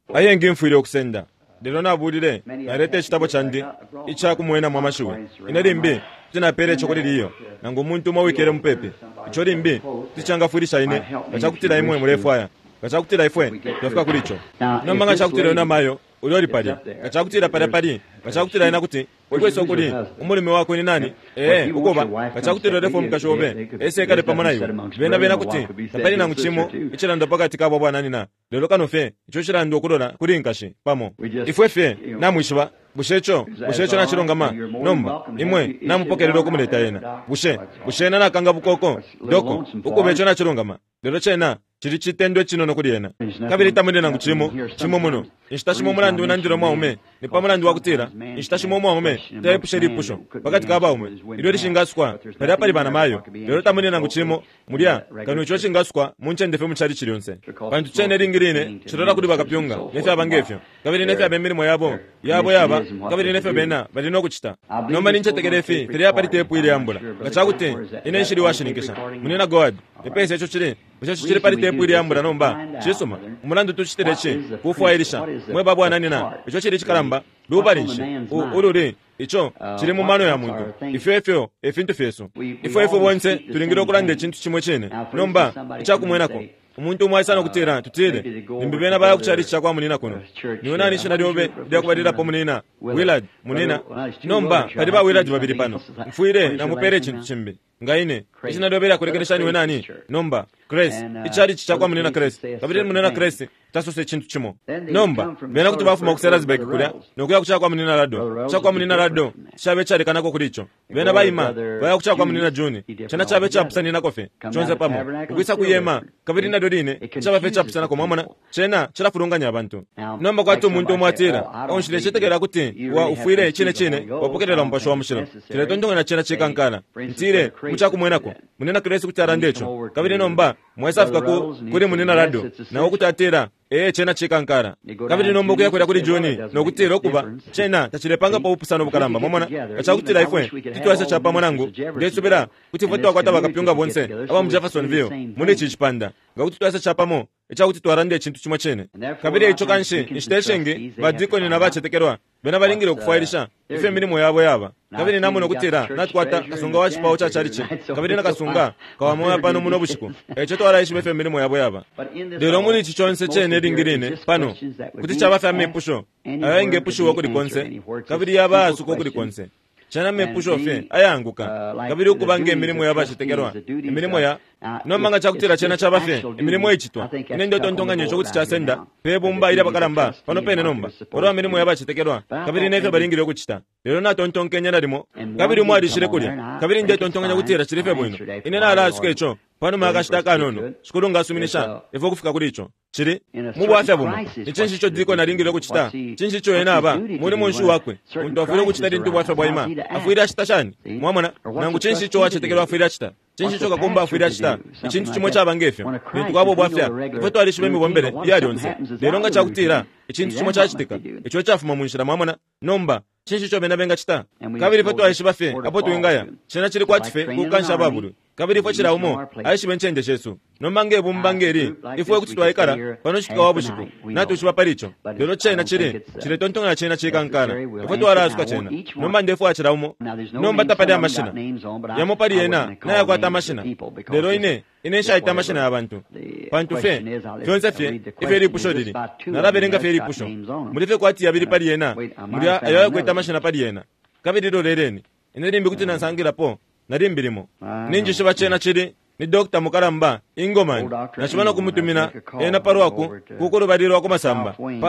aye ngimfuyire okusenda lero nabuulire naleta ekitabo kyandi ekyakumwena mu amashuwe ina limbi tinapera ekyo liriyo nange omuntu umwe wikere mupepe ekyo limbi tikyangafuirisha ine gachakutira imwe murefu aya gachakutira ifwe tuyafika kuri icho nomba gachakutira yona mayo uliori pali gachakutira pali gachakutira ina kuti ukwese kuri umulimi wako ni nani ukoba gachakutira refo mukashobe kale pamona iwe bena kuti tapali na nguchimo ichirando pakati kabo bwana nina lero kanofe icho chirando kulola kuri nkashi pamo ifwefe namwishiba bushecho na chirongama nomba imwe namupokerero kumuleta yena bushe na nakanga bukoko doko ukubecho na chirongama lero chena chiri chitendo chinono kuri yena kabiri tamune na nguchimo chimo muno ishitashimo mulandu nandiro maume ni pamulandu wakutira ishitashimo maume taepusheri pusho pakati kaba ume ilo rishingaswa pari pali bana mayo lero tamune na nguchimo mulia kanu icho shingaswa munchendefe muchari chirionse bantu chene ringirine chirora kuri bakapyunga nefe abangefyo kabiri nefe abemiri moyabo yaba kabiri nefe bena bali no kuchita nomba ninchetekerefi tiri pali tepu ile ambula gachakuti ine shiri washinikisha munena god epese echo chiri pali tepu ile ambula nomba chisoma umulandu tuchiterechi kufuairisha mwe babu ananina icho chiri chikalamba lubarinshi ururi icho chiri mu mano ya muntu ifefyo efintu feso ifefyo bonse tulingira okulanda ekintu kimwe chene nomba ichakumwenako umuntu umwe kutira tutire nimbibena baya kucharisha kwa munina kuno niona nisho naryobe bya kubarira po munina Willard munina nomba pali ba Willard babiri pano mfuire na mupere kintu chimbe ngaine ishina dobera kurekeresha niwe nani nomba Grace ichari chichakwa munina Grace kabiri munina Grace tasose kintu chimo nomba bena kuti bafuma kuserazbek kulia nokuya kuchakwa munina Rado chakwa munina Rado chabe chari kanako kuricho bena bayima baya kuchakwa munina Juni chana chabe chapsani nakofe chonze pamo ukisa kuyema kabiri na dorine chaba fecha pisana ko mamona chena chirafurunganya abantu nomba kwatu umuntu umwatira onshire chetekera kuti wa ufuire chine wapokerera mpasho wa mushiro chire tondonga na chena chikankana ntire muchakumwenako munena Grace kuti arandecho kabiri nomba mwesa afika kuri munena Rado na okutatira chena chikankara kabiri nomba kuya kwera kuri Juni nokutira okuba chena tachilepanga pa upusano bukalamba mamona achakutira ifwe titwasa chapa mwanangu ngesubira kuti voto akwata bakapyunga bonse aba mu Jeffersonville mune chichipanda ngakuti twasa chapamo echakuti twarande chintu chimwe chene kabiri icho kanshi ishteshengi badikoni na bachetekerwa bena balingire okufairisha ife milimo yabo yaba kabiri namwe nokutira natwata kasunga wachipawo chacharichi kabiri nakasunga kawa moya pano muno bushiko echo twarayishi befe milimo yabo yaba lero muni chichonse chene ringirine pano kuti chaba fame pusho ayenge pusho wako likonse kabiri yaba asuko kuri konse chana mepusho fe ayanguka kabiri ukubange emirimo yabashitekerwa emirimo ya nomanga chakutira chena chabafe emirimo echitwa inendo tontonganye chokuti chasenda pebumba ira bakalamba pano pene nomba oro emirimo yabashitekerwa kabiri neke balingire okuchita lero na tontonkenya narimo kabiri mwadi shire kulya kabiri nde tontonganya kutira chirefe bwino inena ala sukecho pano makashitaka nono sikulunga suminisha evo kufika kuri icho chiri mubwafya bumwe nichenshi cho diko naringire okuchita chinshi cho yena aba muri munshu wakwe untu afire okuchita dintu bwafya bwaima afuira achita chani mwamona nangu chinshi cho wachetekerwa afuira achita chinshi cho kakomba afuira achita ichintu chimwe chabangefyo bintu kwabo bwafya ifoto alishibe mibombere yali onse lero nga chakutira ichintu chimwe chachitika icho chafuma munshira mwamona nomba chinshi cho bena benga chita kabiri foto alishibafe apo tuingaya chena chiri kwatife kukansha babulu kabiri fo chira umo aishibe nchende Yesu nomange bumbangeri ifwe kuti twaikara pano chitika wabushiku natu chibaparicho lero chena chire tontonga na chena chikankana ifwe twara suka chena nomba ndefu achira umo nomba tapade amashina yamopari yena naya kwata amashina lero ine shaita amashina yabantu pantu fe fyonse fe iferi pusho dili naraberenga feri pusho mulife kwati yabiri pari yena mulia ayo kweta amashina pari yena kabiri do lereni ine kuti nansangira po narimbirimo ninji shiba chena chiri ni Dr. Mukaramba Ingomani nashibana kumutumina ena parwaku kukuru badiro wako masamba pa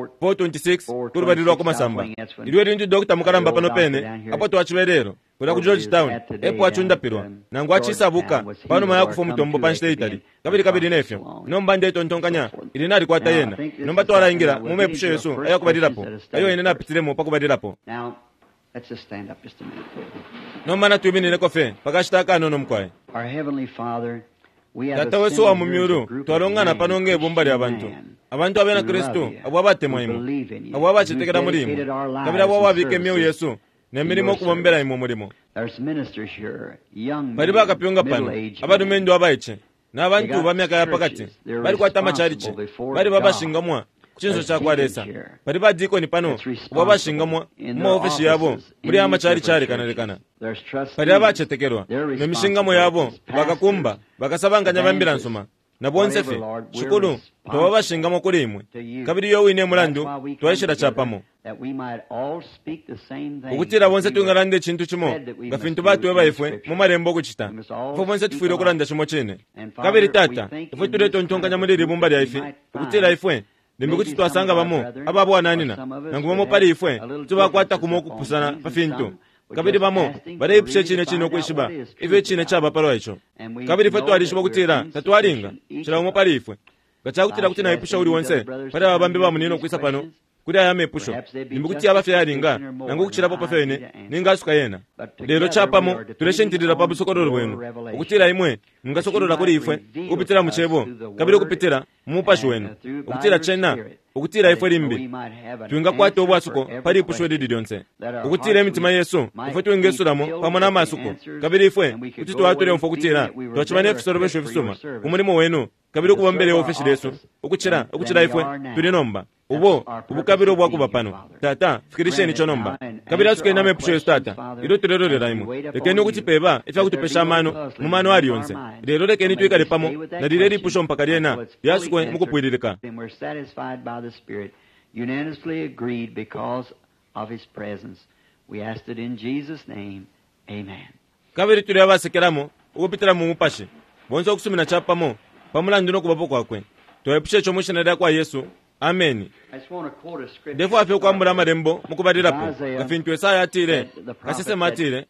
426 kuru badiro wako masamba iliwe rinju Dr. Mukaramba pano pene hapo tuwachiwerero kura ku Georgetown epo achunda pirwa nangu achisabuka pano maya kufu mutombo panshite Italy kabiri nefyo nomba ndeto ntonkanya ilinari kwata yena nomba twala ingira mume pushe Yesu aya kubadirapo ayo ene napitiremo pa kubadirapo. Let's just stand up just a minute. Nomana tubini nekofe pakashitaka nono mkwae. Our heavenly Father, we have Tata weso wa mumyuru twalongana panonge bombali abantu abena Kristo abwabate moyimo abwabachitekera mulimo kabira abwabike myo Yesu nemirimo kubombera imo mulimo. There's ministers here, young men, bali bakapyonga pano abadumendo abaiche n'abantu bamyaka ya pakati bali kwata machariche bali babashingamwa kuchinso chakwalesa pali pa dikoni pano wabashinga mumaofesi yabo muri amachali kanalekana pali abachetekerwa nemishingamo yabo bakakumba bakasabanganya bambira nsoma na bonsefe shukulu towabashingamo kuli imwe kabiri yo wine mulandu twayishira chapamo ukutira bonse tungalande chintu chimo ngafintu batu baifwe mumarembo kuchita fo bonse tufuire okulanda chimo chene kabiri tata ifwe tule tontonganya muri libumba lya ife ukutira ifwe ndimbi kuti twasanga bamo ababo ananina nangumo pali ifwe tubakwata kumokupusana pafintu kabiri bamo bare ipshe chine okwishiba ife chine chaba palo icho kabiri fe twalishiba kutira tatwalinga chira umo pali ifwe gachakutira kuti na ipusha uli wonse pali abambe ba munino kwisa pano kuti ayame ipusho ndimbi kuti abafe yalinga nangu kuchira popa fene ninga suka yena lero chapamo tuleshentirira pa busokororo bwenu ukutira imwe ngasokorora kuli ifwe kupitira muchebo kabiri kupitira mupasho wenu ukutira chena ukutira ifwe limbi tuinga kwate obwasuko pali ipusho lidi lyonse ukutira emitima yesu ifwe tuingesuramo pamona amasuko kabiri ifwe kuti twatule mfo kutira twachimane efisoro besho efisoma umulimo wenu kabiri kubambele ofeshi lesu ukuchira ifwe tulinomba ubukabiri obwakuba pano tata fikirisheni chonomba kabiri asuke iname epusho yesu tata ilo tulelolera imwe lekeni ukuthi peba ife akutupesha amano mumano ali yonse lero lekeni tuikale pamo na lile lipusho mpaka lyena lyasukwe mukupwililika unanimously agreed because of his presence. We asked it in Jesus' name. Amen. kabiri tuli abasekeramo ukupitira mu mupashi bonse okusumina chapamo pamulandu nokubapo kwakwe toepushe chomushanalira kwa yesu ameni defo afe kwambula malembo mukubalirapo kafintu Yesaya atire kasesema atire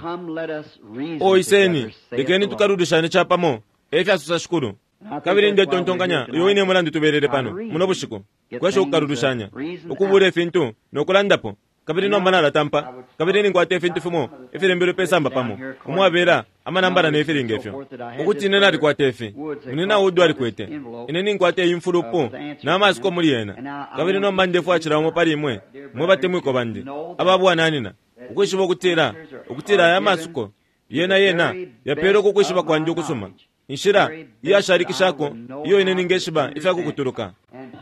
oiseni lekeni tukarudishane chapamo efe asusa shukuru kabiri ndio tontonganya yoine mulandu tuberere pano muno bushiko kwesho kukarudushanya ukubure efintu nokulandapo kabiri nombana la tampa kabiri ningwate efintu fumo efirembero pesamba pamo umwabera amanambara nefiringa efyo ukuti nena alikwate efi nina udu alikwete ineni ngwate imfulupo na amasiko muri yena kabiri nomba ndefu achirawo pali imwe mwebatemwiko bandi ababu ananina ukwishiba ukutira ya masuko yena yapero kukwishiba kwa ndio kusuma inshira ya shariki shako iyo ineni ngeshiba ifyaku kuturuka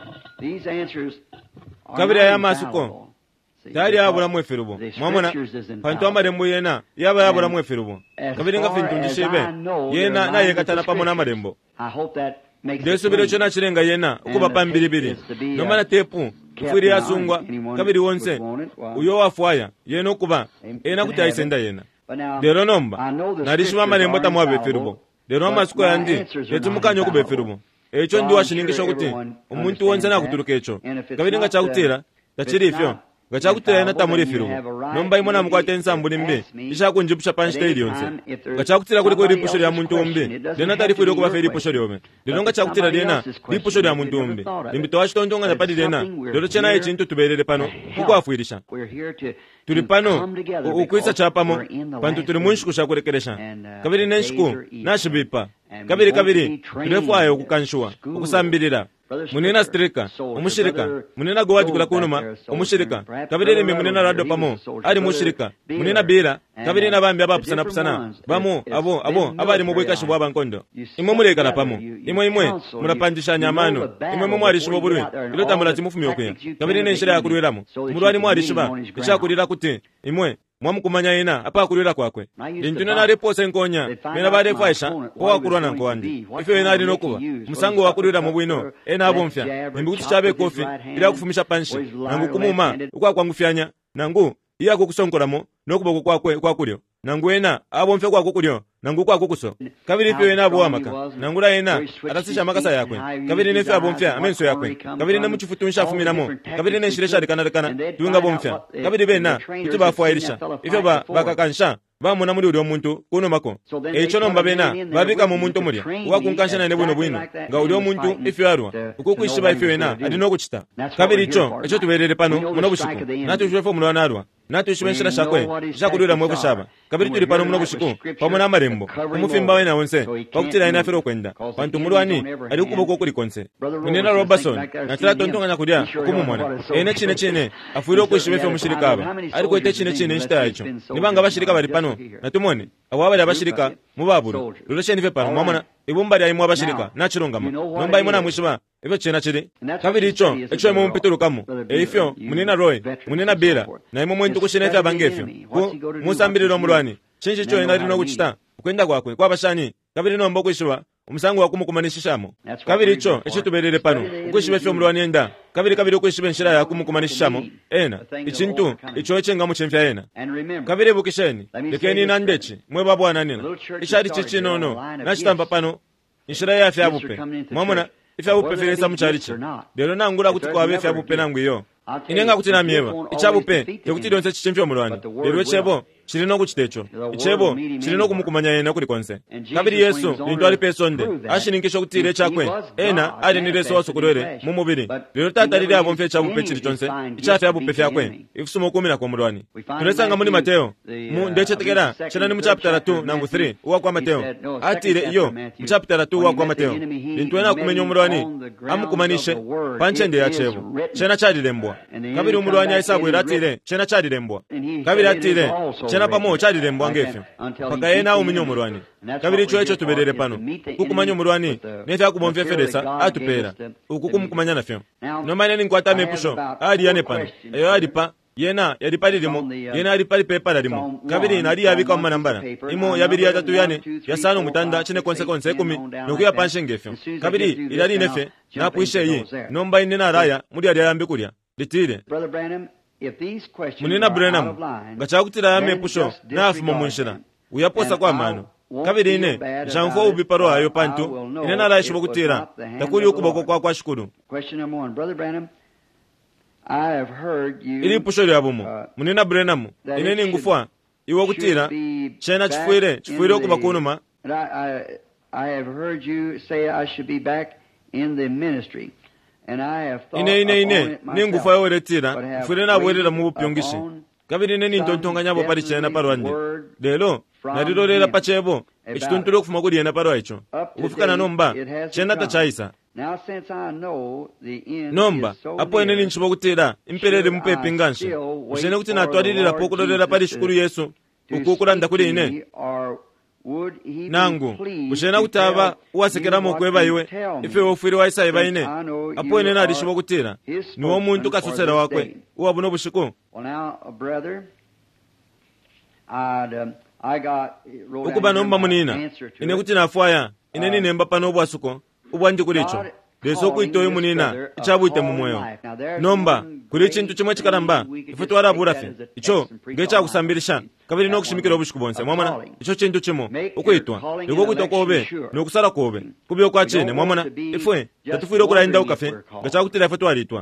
kabiri ya masuko tari yabura mwefirubo mwamona pantu amarembo yena yaba yabura mwefirubo kabiri ngafintu ndishibe yena naye katana pamona amarembo deso biro chona chirenga yena ukuba pambiribiri nomana tepu ufiri yasungwa kabiri wonse uyo wafwaya yena ukuba ena kutayisenda yena lero nomba narishima amarembo tamwabefirubo lero amasuko yandi yetumukanya okubefirubo echo ndi washiningisha kuti umuntu wonse nakuturuka echo kabiri ngachakutira tachirifyo gachakutira ena tamuri firubo nomba imona mukwate ensambu nimbe ishakunjipusha panshiteli yonse gachakutira kuli kuli ripusho lya muntu umbe lena tarifuri okuba fe ripusho lyome lero ngachakutira lena ripusho lya muntu umbe limbi towashitondonga napadi lena lero chena echintu tuberere pano kukwafuirisha tuli pano ukwisa chapamo pantu tuli munshiku shakurekeresha kabiri nenshiku nashibipa kabiri tulefwayo okukanshuwa okusambirira munena strika umushirika munena gowadi kula kunuma umushirika kabiri limi munena rado pamo ali mushirika munena bira kabiri na bambi abapusana bamo abo abali mubwekashi bwa bankondo imwe mulekala pamo imwe murapandisha nyamano imwe mwalishibo bulwe ilota mulati mufumyo kuya kabiri nenshira yakulwelamo mulwani mwalishiba ishakulira kuti imwe mwamukumanya yena apa kulira kwakwe intuna na repose nkonya mena bade faisha kwa kulwana nkwandi ife yena ali nokuba musango wakulira mu bwino ena abomfya nimbi kuti chabe kofi ila kufumisha panshi nangu kumuma ukwa kwangufyanya nangu iya kukusonkolamo nokuba kwakwe kwakulyo nangu ena abomfya kwa kukulyo nangu kwa kukuso kabiri ife yena abo amaka nangu la yena atasisha makasa yakwe kabiri nefe abomfya amenso yakwe kabiri na muchifutunsha fumiramo kabiri neshiresha likana tuinga bomfya kabiri bena kuti bafwairisha ife bakakansha bamuna muri uri omuntu kuno mako echo nomba bena babika mu muntu muri wakunkansha na nebuno bwino nga uri omuntu ife yarwa ukukwishiba ife wena adino kuchita kabiri echo tuberere pano muno bushiko natu jwefo mulwana arwa natu shibensha shakwe shakulira mu bushaba kabiri turi pano muno bushiko pamona amarembo umufimba wena wonse bakutira ina fero kwenda pantu mulwani ari ukuboko kuri konse munena Robertson natira tontonga nyakudia kumumona ene chine afuiro kwishibe fe mushirikaba ari kwete chine nshita yacho nibanga bashirika bari pano natumone awabali abashirika mubaburu loleshe nive pano mwamona ibumba lya imwe abashirika nachirongama nomba imona mwishiba ifyo chena chili kabiri icho echo imwe mpitulukamu ifyo munena Roy munena Bira na imwe mwentu kushina ifyo abangefyo musambirira omulwani chinchi cho ina lino kuchita kwenda kwakwe kwabashani kabiri nombo kwishiwa umusango wakumukumanishishamo kabiri icho echituberere pano ukwishiwe fyo omulwani enda kabiri ukwishiwe nshira yakumukumanishishamo ena ichintu icho echenga muchemfya ena kabiri bukisheni lekeni nandechi mwe babwana nina ishari chichinono nachitamba pano nshira yafya abupe mwamuna ifya abupe firesa mucharichi lero nangula kuti kwabe ifya abupe nangu iyo inenga kuti namyeba ichabupe yekuti donse chichemfya omulwani lero echebo chilino kuchitecho ichebo chilino kumukumanya yena kuli konse kabiri Yesu lintu ali pesonde ashininkisho kuti ile chakwe ena ali ni leso wasokolere mu mubiri lero tata lili abo mfe chabupe chili chonse ichafya abupe fyakwe ifusumo 10 kwa mulwani tulesanga muri Mateo mu ndechetekera chana ni mu chapter 2 nangu 3 uwa kwa Mateo atire iyo mu chapter 2 uwa kwa Mateo lintu ena kumenya omulwani amukumanishe panchende ya chebo chana chadilembwa kabiri omulwani aisabu iratire chana chadilembwa kabiri atire chana pamo chadilembwa ngefyo paka yena umenyo omulwani kabiri icho echo tuberere pano kukumanya omulwani nefya kubomfya fedesa atupera ukukumukumanya nafyo nomanya ninkwata mepusho ali yane pano eyo alipa yena yalipalilimo yena alipali pepa lalimo kabiri ina ali yabika mu manambala imo yabiri yatatu yane yasano mutanda chine konse 10 nokuya panshe ngefyo kabiri ilali nefe napuishe yi nomba inena araya muri ali yambi kulya litire munena Branham ngachakutira yame pusho nafumo munshira uyaposa kwa mano kabiri ine jamfo ubiparo ayo pantu inena la shibo kutira takuri ukuboko kwa shukuru ili pusho lyabumo munena Branham ineni ngufwa iwo kutira chena chifuire okubakunuma I have heard you say I should be back in the ministry. ine ningufa yoweretira mfure nabwerera mu bupyongishi kabiri neni ntontonganya bo pali chena parwande lelo narirorera pachebo echituntulo kufuma kuli yena parwa icho kufikana nomba chena tachaisa nomba apo eneni nchibo kutira imperere mupepe nganshe ushene kuti natwaririra pokulorera pali shukuru Yesu ukukulanda kuli ine nangu ushena kutaba uwasekeramo kweba iwe ife wofiri waisa ibaine apo enena alishibo kutira niwo muntu kasusera wakwe uwabuno bushiku ukuba nomba munina ine kuti nafwaya ineni nemba pano ubwasuko ubwandi kulicho leso kuitoyo munina ichabuite mumwoyo nomba kuli chintu chimwe chikaramba ife twaraburafe icho ngecha kusambirisha kabiri nokushimikira obushiku bonse mwamana icho chintu chimo ukuitwa liko kuitwa kobe nokusala kobe kubyo kwa chene mwamana ife tatufuire okulainda ukafe ngecha kutira ife twalitwa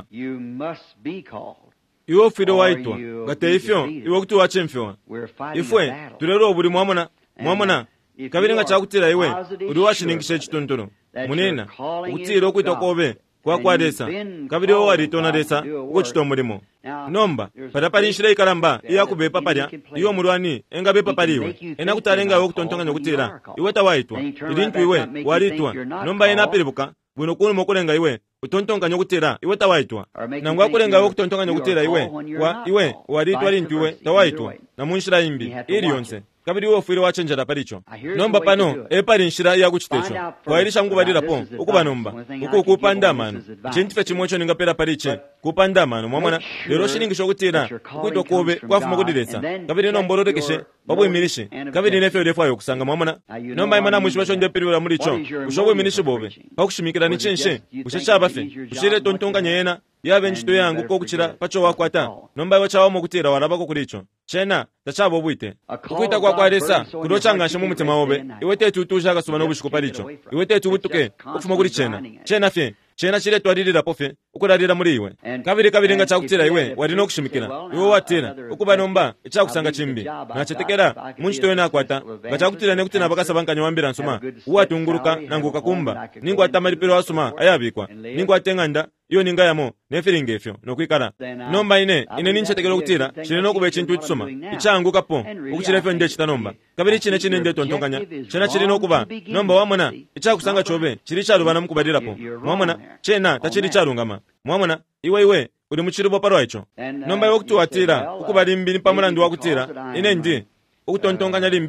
iwo ufire waitwa ngate ifyo iwo kuti wachemfyo ife tulero obuli mwamana kabiri ngachakutira iwe uli washiningisha chitunturo munena ukutira okuitwa kobe kwakwadesa kabiri wo walitona desa ukuchita omulimo nomba patapali nshira ikalamba iyakubepa palya iwo mulwani engabepa paliwe ena kutalenga iwe kutontonganya kutira iwe tawaitwa ilintu iwe walitwa nomba ena apilibuka bwino kuluma okulenga iwe utontonganya kutira iwe tawaitwa nangu akulenga iwe kutontonganya kutira iwe walitwa lintu iwe tawaitwa na munshira imbi ili yonse kabiri wo fuire wachenjera palicho nomba pano epali nshira yakuchitecho kwairisha ngubalirapo ukuba nomba ukukupanda mano chintife chimwecho ningapera paliche kupanda mano mwamwana lero shiningisho kutira kuitwa kobe kwafuma kudiretsa kabiri nombolorekeshe babwemirishe kabiri nefe lefayo kusanga mwamwana nomba imana mwishibacho ndepiriwera mulicho ushobwemirishe bobe pakushimikira nichenshe usheshabafe ushire tontonganya yena yabe nchito yangu kokuchira pacho wakwata nomba iwe chawamo kutira warabako kulicho chena tachabo bwite kuita kwa kwaresa kudochanga mu mutima wobe iwe tetu tujaga subana ubushuko palicho iwe tetu butuke ufuma kuri chena fye chena chile twaririra pofe ukularira muri iwe kabiri nga chakutira iwe warino kushimikira iwe watira ukuba nomba ichakusanga chimbi na chetekera munchito yena akwata ngachakutira ne kuti nabakasabanganya wambira nsuma uwatunguruka nanguka kumba ningo atamalipiro asuma ayabikwa ningo atenganda iyo ninga yamo nefiringa efyo nokwikara nomba ine ninchetekera kutira chine nokube chintu itsoma ichanguka po ukuchira efyo nde chitanomba kabiri chine nde tontonganya chena chiri nokuba nomba wamwana ichakusanga chobe chiri charubana mukubadirapo mwamwana chena tachiri charungama mwamwana iwe uri muchiribo parwa icho nomba iwe kutuwatira ukubali mbi pamulandu wakutira ine ndi ukutontonganya limbi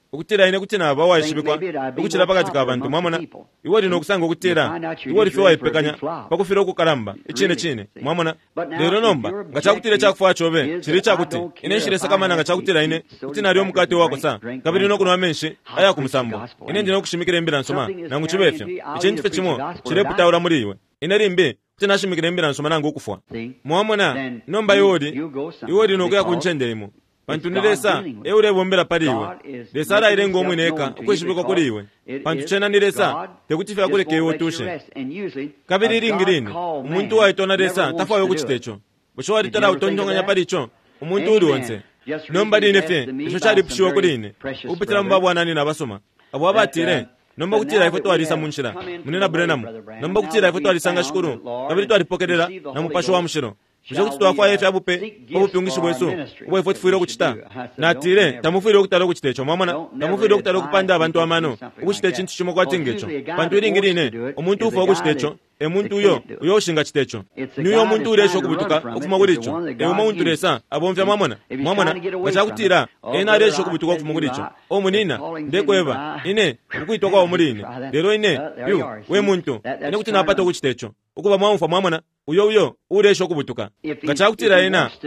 okutera ine kuti naba washibikwa okuchira pakati ka bantu mwamona iwe lino okusanga okutera iwe life waipekanya pakufira okukalamba chine mwamona lero nomba nga chakutira chakufa chobe chiri chakuti ine nshire sakamana nga chakutira ine kuti nali omukate wako sa kabiri no kuno amenshi aya kumusambo ine ndino kushimikira embira nsoma nangu chibefya ichindife chimo chire putaura muri iwe ine limbe kuti nashimikira embira nsoma nangu okufwa mwamona nomba iwe lino kuya kunchendeimo pantu nilesa eure bombera paliwe lesara irengo omwineka okweshibikwa kuri iwe pantu chena nilesa tekutifika kule kewo tushe kabiri ringirini umuntu waitona lesa tafayo kuchitecho busho walitala utonjonganya palicho umuntu uri wonse nomba dinefe icho chali pushiwa kuri ine upitira mbabu anani na basoma abo abatire nomba kutira ifo twalisa munshira munena Brenamu nomba kutira ifo twalisanga shukuru kabiri twalipokerera na mupasho wa mushiro Kuja kuti twafa yefe abupe obupyungishi bwesu ubwe foti fuiro kuchita natire tamufuiro kutaro kuchitecho mwamana tamufuiro kutaro kupanda abantu amano ukuchite chintu chimo kwatingecho pantu iringirine omuntu ufa okuchitecho emuntu uyo oshinga chitecho niyo omuntu uresho kubutuka okufuma kuricho omuntu uresa abomvya mwamana bachakutira ena aresho kubutuka okufuma kuricho omunina ndekweva ine ukuitwa kwa omurine lero ine we muntu ine kuti napata okuchitecho ukuba mwamfa mwamana uyo uresho kubutuka ngachakutira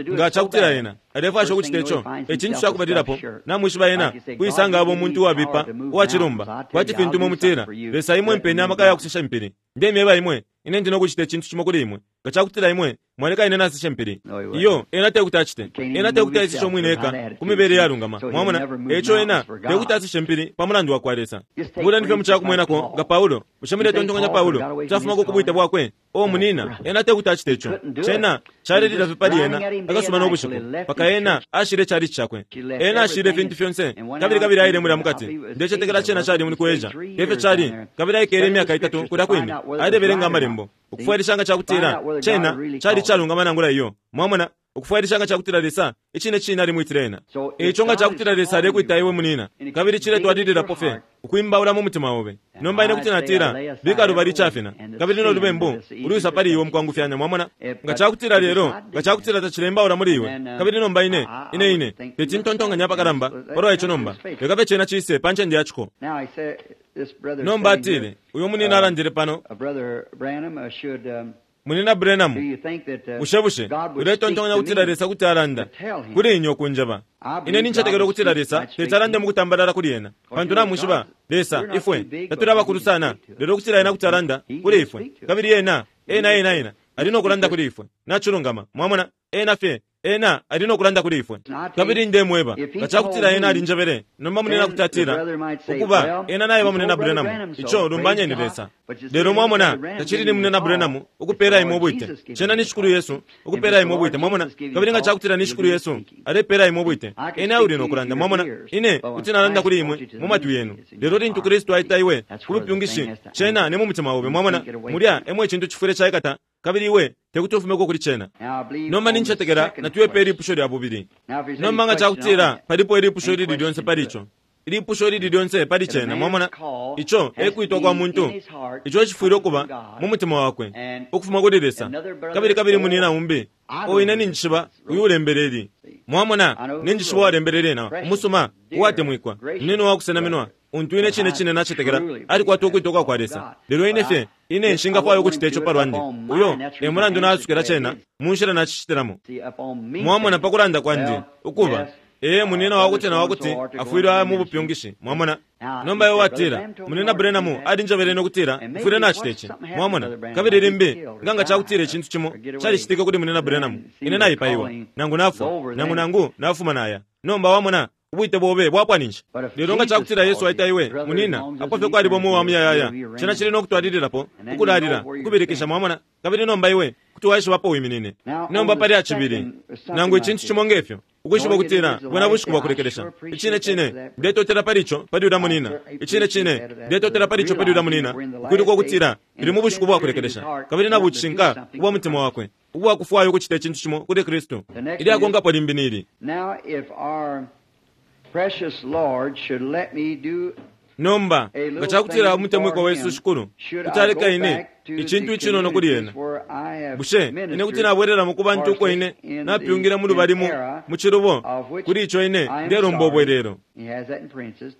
ena arefa kuchitecho echintu chakubadirapo namwishiba ena kuisanga abo muntu wabipa wachirumba kwati fintu momutira lesa imwe mpenya makaya kusesha mpiri ndemeba imwe ine ndino kuchite chintu chimo kuri imwe ngachakutira imwe mwaneka ine nasesha mpiri iyo enate kutachite enate kutaisisho mwineka kumibere yarungama mwamona echo ena ndekutasisha mpiri pamulandu wakwalesa buda ndifye muchakumwenako nga Paulo ushamire tontonganya Paulo chafumako kubuita bwakwe munina enate kutachitecho chena charedi vipadi ena akasoma nobushiko paka ena ashire chari chakwe ena ashire fintu fyonse kabiri aire muri mukati ndeche tekera chena chari muri kweja efe chari kabiri ikere myaka 3 kuda kwini aide berenga marembo ukufuarishanga chakutira chena chari chalunga manangura iyo mwamona ukufuarishanga chakutira lesa ichine china ari muitirena echonga chakutira lesa re kuitaiwe munina kabiri chire twadidira pofe ukuimba ula mu mutima wobe nomba ine kuti natira bikaru bari chafina kabiri no lubembo uruisa pari iwo mkwangu fyanya mwamona ngachakutira lero ngachakutira tachiremba ula muri iwe kabiri nomba ine petintontonga nyapa karamba oro echo nomba lekabe chena chise panche ndi achiko nomba atire uyo munina arandire pano munina Brenamu ushebushe uretontonga kutira lesa kuti aranda kuri inyo kunjaba ine ninchatekero kutira lesa tetarande mukutambarara kuri ena pantu namushiba lesa ifwe taturaba kurusana lero kutira ena kuti aranda kuri ifwe kabiri ena arino kulanda kuri ifwe nachurungama mwamona ena fe ena arino kulanda kuri ifwe kabiri ndemweba gachakutira ena arinjabere nomba munena kutatira ukuba ena naye bamunena Brenamu icho rumbanye ni lesa lero mwamona tachiri ni munena Brenamu ukupera imobwite chena nishukuru Yesu ukupera imobwite mwamona kabiri ngachakutira nishukuru Yesu arepera imobwite ena urino kulanda mwamona ine utina aranda kuri imwe mumatu yenu lero rintu Kristo aitaiwe kubupyungishi chena ne mumutima wobe mwamona muria emwe chintu chifure chaikata kabiri iwe tekutofumeko kuri chena nomba ninchatekera natuwe peri pusho lya bubiri nomba ngachakutira palipo eri pusho lili lyonse palicho ili pusho lili lyonse pali chena mwamona icho ekuitwa kwa muntu icho chifuiro kuba mumutima wakwe okufuma kudiresa kabiri munina umbi ine ninjishiba uyulembereri mwamona ninjishiba walembererena umusuma uwate mwikwa nino wakusena minwa untu ine chine nachitekera ari kwa tokuitoka kwa lesa lero inefe ine nshinga fayo kuchitecho parwande uyo emulandu nasukera chena munshira nachichiteramo mwamona pakulanda kwandi ukuba munina wakuti afuira mu bupyungishi mwamona nomba yo watira munina Brenamu adinjabere no kutira afuira nachiteche mwamona kabiri rimbe nganga chakutire chintu chimo chali chitike kuti munina Brenamu ine nayipayiwa nangu nafuma naya nomba wamona ubuite bobe bwapwaninji lero ngachakutira Yesu aitaiwe munina akofe kwa libo mu wamuyaya chena chiri no kutwadidirapo ukulalira kubirekesha mwamona kabiri nomba iwe kuti waisho wapo wiminine nomba pali achibiri nangu chintu chimongefyo ukwishiba kutira bwana bushikuba kurekeresha ichine ndetotera palicho pali uda munina ichine ndetotera palicho pali uda munina kuti ko kutira iri mu bushikuba kurekeresha kabiri na buchinka uba mutima wakwe uba kufuayo kuchita chintu chimo kuri Kristo ili agonga pali mbiniri precious Lord should let me do nomba ngachakutira umutemwiko wesu shukuru kutareka ine ichintu chino nokuri ena bushe ine kuti nabwerera mukuba ntuko ine napyungira muri barimu muchirubo kuri icho ine ndero mbobwerero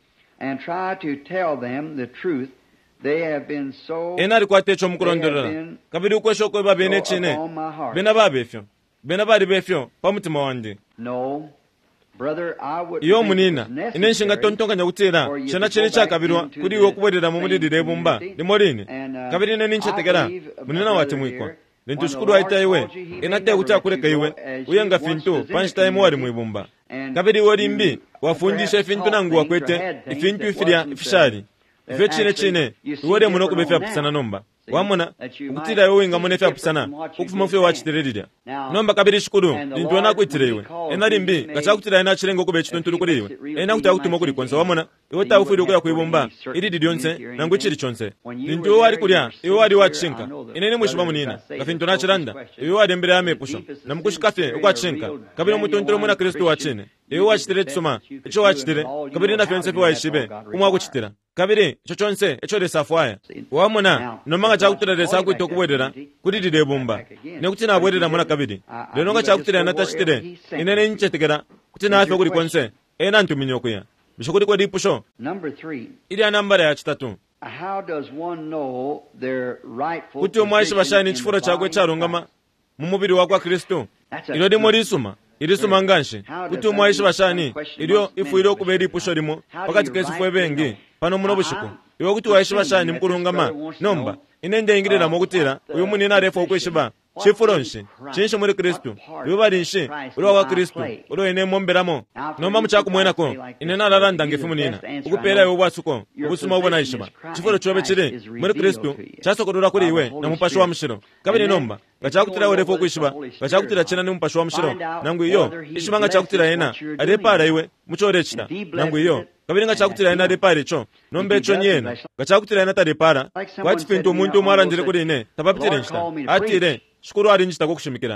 and try to tell them the truth. They have been so enari kwate chomukulondolera kabiri ukweshokwe babene chine bena babefyo bena bari befyo pamutima wanje no brother I would iyo munina ine nshinga tontonganya kutera chana chene chakabirwa kuri wo kuberera mu mudidire bumba limorine kabiri ne ninchetegera munina wati mwikwa nintushukuru aitaiwe enate kuti akureka iwe uyenga fintu panchitime wari mwibumba kabiri worimbi wafundisha fintu nangu wakwete ifintu ifiria ifishari ife chine iwore muno kubefya pusana nomba wamona ukutira iwe inga munefe pusana ukufuma fwe wachitererira nomba kabiri shukuru ndintona kuitirewe enarimbi gachakutira ina chirengo kube chitonturu kuri iwe ena kuti akutuma kuri konza wamona iwe ta ufiri kuya kuibumba iri didionse nangu chiri chonse ndintu wari kurya iwe wari wachinka inene mushiba munina gafinto na chiranda iwe wari mbere ya mepusho namukushikafe ukwachinka kabiri mutonturu muna Kristo wachine iwe wachitere tsoma icho wachitere kabiri na fense fwe waishibe kumwa kuchitira kabiri icho chonse icho resafwaya wamona nomanga chakutira resa kuito kubwerera kuti dide bumba nekuti nabwerera muna kabiri lenonga chakutira natashitere inene nchetekera kuti nafe kuri konse ena ntuminyo kuya bishokuri kwa dipusho number 3 ili anambara ya chitatu how does one know their rightful kuti omwaishi bashani chifuro chakwe charungama mu mubiri wa kwa Kristo ilo dimo risuma irisuma nganshi kuti omwaishi bashani ilio ifuiro kuberi pusho limo pakati kesu fwe bengi pano muno bushiku iwo kuti waishi bashani mkurungama nomba inende ingirira mokutira uyu munina refo kweshiba chifuronshi chinshe muri Kristo iwo barinshi ulo wa Kristo ulo ene momberamo nomba muchaku mwenako inena lalanda ngefu munina ukupera iwo bwasuko ubusuma ubona ishiba chifuro chobe chiri muri Kristo chasokodora kuri iwe na mupasho wa mshiro kabiri nomba gachakutira iwe refo kwishiba gachakutira chena ni mupasho wa mshiro nangu iyo ishimanga chakutira ena arepara iwe muchorechita nangu iyo kabiri ngachakutira ena repare cho nombe cho nyena gachakutira ena tarepara kwati fintu umuntu mwarandire kuri ine tabapitire nchita atire shukuru ari nchita kukushimikira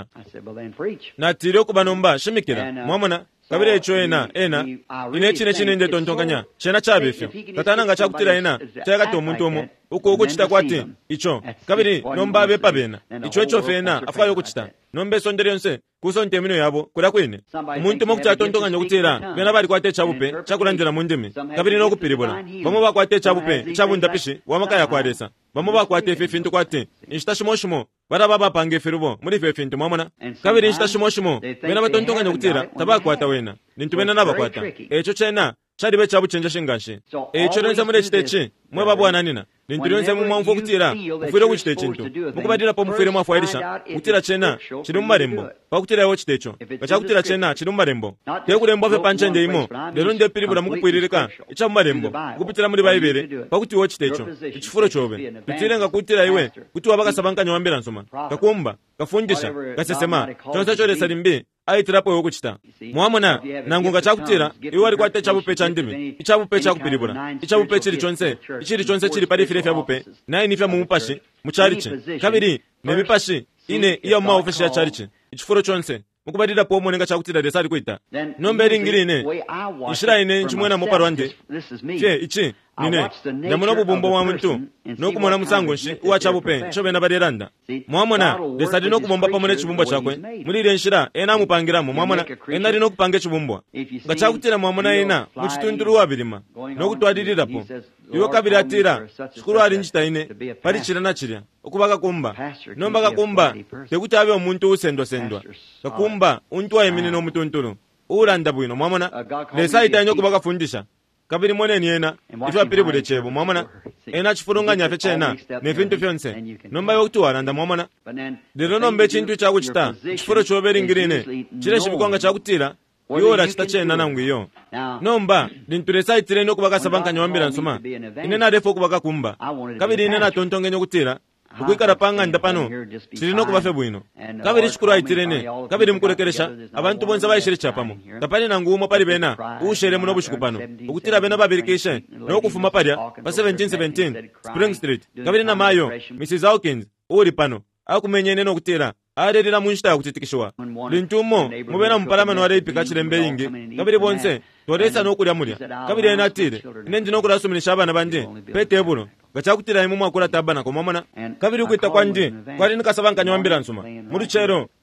na tire kuba nomba shimikira mwamona kabiri echo ena ine chine nde tontonganya chena chabefyo tatana ngachakutira ena chayakati omuntu omo uko ukuchita kwati icho kabiri nomba abepa bena icho echo fena afayo kuchita nombe sondere yonse kusonte mino yabo kura kwene umuntu mokucha tontonganya kutira bena bari kwate chabupe chakulandira mundimi kabiri nokupiribona bamo bakwate chabupe chabunda pishi wamakaya kwaresa bamo bakwate fefintu kwate instashimoshimo baraba bapange ferubo muri fefintu mwamona kabiri instashimoshimo bena batontonganya kutira tabakwata wena nintubena nabakwata echo chena chari be chabuchenja shingashi echo renza muri chitechi mwe babwana nina ninturenze mu mwamfo kutira ufire kuchite chintu mukubadira po mufire mwafu airisha kutira chena chiri mumarembo pakutira iwo chitecho gachakutira chena chiri mumarembo tekurembo fe panchende imo lero nde piribura mukupwiririka icha mumarembo kupitira muri baibere pakuti iwo chitecho ichifuro chobe tutirenga kutira iwe kuti wabakasabanganya wambira nsoma kakumba kafundisha kasesema chonse choresa limbi aitirapo iwo kuchita mwamona nangu ngachakutira iwo ari kwate chabupe chandimi ichabupe chakupiribura ichabupe chiri chonse ichiri chonse chiri pari fire fyabupe naye nifya mumupashi mucharichi kabiri nemipashi ine iya maofeshi ya charichi ichifuro chonse mukubadira po monenga chakutira resari kuita nombe ringiri ine ishira ine nchimwena moparwande fye ichi nine ndamuno bubumbo wa muntu nokumona musango nshi uwa chabupe chobe na baderanda mwamona resari nokubomba pamone chibumbo chakwe mulire nshira ena mupangiramo mwamona ena rino kupange chibumbo ngachakutira mwamona ena muchitunduru wabirima nokutwadirirapo iwo kabiri atira shukuru ari nchita ine pari chirana chirya okubaka kumba nomba kakumba tekuti abe omuntu usendwa kakumba untu ayemine no mutunturu uranda bwino mwamona lesa itanyo kubaka fundisha kabiri moneni ena ifa piri bude chebo mwamona ena chifurunganya fe chena nefintu fyonse nomba yokuti waranda mwamona lero nombe chintu chakuchita chifuro choberi ngirine chire shibikwanga chakutira yora chita chena nangu iyo nomba linturesa itire no kubaka sabankanya wambira nsoma inena refo kubaka kumba kabiri inena tontongenyo kutira ukwikara panga ndapano chirino kubafe bwino kabiri chikuru aitirene kabiri mkurekeresha abantu bonza bayishire chapamo tapani nangu umo pari bena ushere muno bushikupano ukutira bena babirikishe no kufuma parya pa 1717 Spring Street kabiri na mayo Mrs Hawkins uri pano akumenyene no kutira arerira munshita kutitikishwa lintumo mubena muparamano wari ipika chirembe yingi kabiri bonse toresa no kurya murya kabiri ena tire inendi no kurasuminisha abana banje petebulo gachakutira imu mwakura tabana komamona kabiri kwita kwanje kwari nikasabanganya wambira nsuma muri chero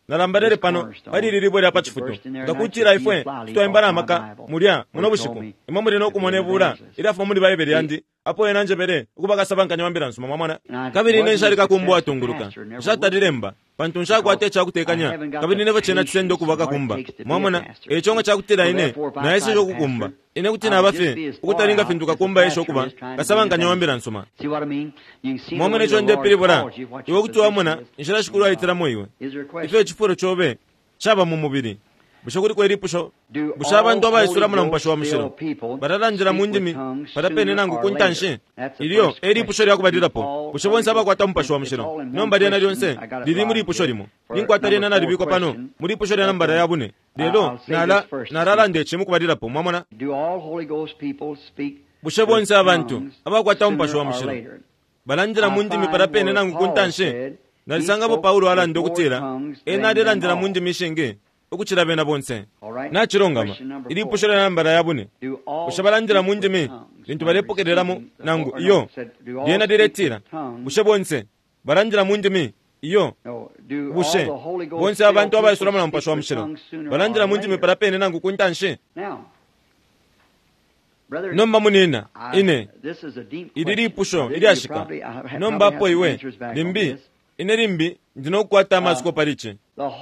nalambalere pano pali lilipo lya pachifuto ngakutira ifwe titoyembana amaka mulya muno bushiku imwe mulina okumonevula ili afa muli baibeli yandi apo ena njepere ukubakasabanganya wambira nsuma mwamwana kabiri ine nshali kumbu atunguluka nshatadilemba pantu nshakwate chakutekanya kabiri nevo chena chisendo kubaka kumba mwamwana echonga chakutira ine na ese chokukumba ine kutina abafe ukutalinga fintuka kumba esho kuba kasabanganya wambira nsuma mwamwana echo nde pilibora iwe kuti wamwana nshira shikuru aitiramo iwe ife chifuro chobe chaba mu mubiri bushokuri kweri pusho bushaba ndo bayisura muna mpasho wa mushiro bararanjira munjimi barapene nangu kuntanshe iliyo eri pusho lya kubadira po busho bonse abakwata mpasho wa mushiro nomba lya nalyonse lili muri pusho limo ninkwata lya nana libiko pano muri pusho lya nambara yabune lelo nalala ndeche mukubadira po mwamwana busho bonse abantu abakwata mpasho wa mushiro baranjira munjimi barapene nangu kuntanshe nalisangabo Paulo ala ndokutira enaderanjira munjimi shenge okuchira bena bonse na chirongama ili pushora nambara yabune ushabalanjira munjimi bintu barepokereramo nangu iyo yena diretira bushe bonse baranjira munjimi iyo bushe bonse abantu abayisura mu mpasho wa mushiro baranjira munjimi parapene nangu kuntanshe nomba munina ine idiri pusho ili ashika nomba po iwe limbi ine limbi ndinokwata masiko pariche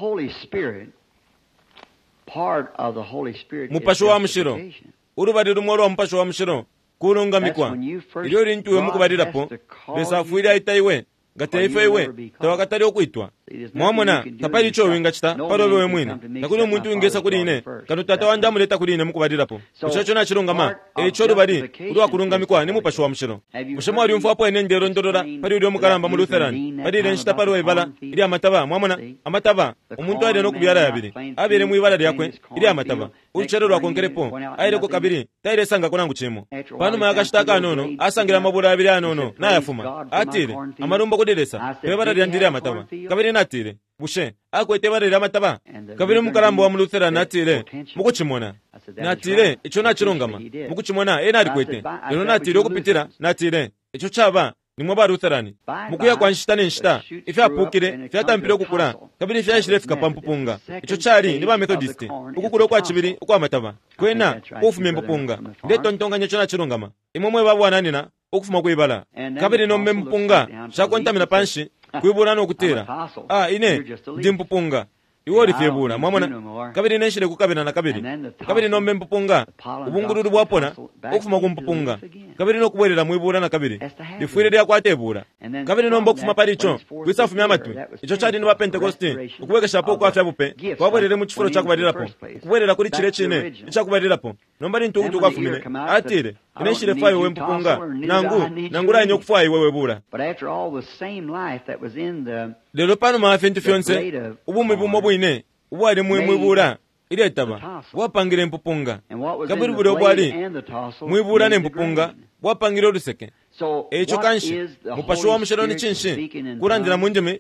mupasho wa mushiro urubari rumwe rwa mupasho wa mushiro kurungamikwa iliyo rintuwe mukubarirapo besafuiri aitaiwe gataife iwe tawakatari okwitwa mwamona tapari icho winga chita parobe mwina takuri umuntu wingesa kuri ine kanu tata wanda muleta kuri ine mukubarirapo uchacho na chirongama echo rubari urwa kurungamikwa ni mupasho wa mushiro mushemo wali umfu apo ene ndero ndorora pari uri mukaramba mu Lutheran pari renshita paro ibala ili amataba mwamona amataba umuntu ari no kubyara yabiri abere mu ibala lyakwe ili amataba uruchero rwa kongerepo aire ko kabiri taire sanga konangu chemo pano mayakashitaka nono asangira mabura abiri anono nayafuma atire amarumbo kudiresa bebara lyandire amataba kabiri natire bushe akwete barira amataba kabiri mukarambo wa mu Lutheran natire mukuchimona natire icho nachirongama mukuchimona ena arikwete lero natire okupitira natire icho chaba nimwe ba Lutheran mukuya kwa nshitani nshita ife apukire ife atampire okukura kabiri ife yashirefika pampupunga icho chali ni ba Methodist ukukura kwa chibiri kwa amataba kwena kufumye mpupunga ndeto ntonganya icho nachirongama imwe babu wananina okufuma kwibala kabiri no mempunga shakontamina panshi kwibura no kutera ine ndimpupunga iwo lifebura mwamona kabiri neshire kukabina na kabiri no mempupunga ubungururu bwapona okufuma kumpupunga kabiri no kubwerera mwibura na kabiri lifwire lya kwatebura kabiri no mbokufuma paricho kwisafumya amatwi icho chali ni ba Pentecoste ukuwekesha po kwa fyabupe kwabwerere mu chifuro chakubarirapo kubwerera kuri chire chine chakubarirapo nomba ni ntugutu kwafumine atire ineshire fayo wempupunga nangu ranyo kufwa iwewe bura lero pano mafentu fyonse ubumi bumo bwine ubwari mwibura ile taba wapangire mpupunga kabiri bure obwari mwibura ne mpupunga wapangire uruseke echo kanshi mupasho wa mushiro ni chinshi kurandira munjeme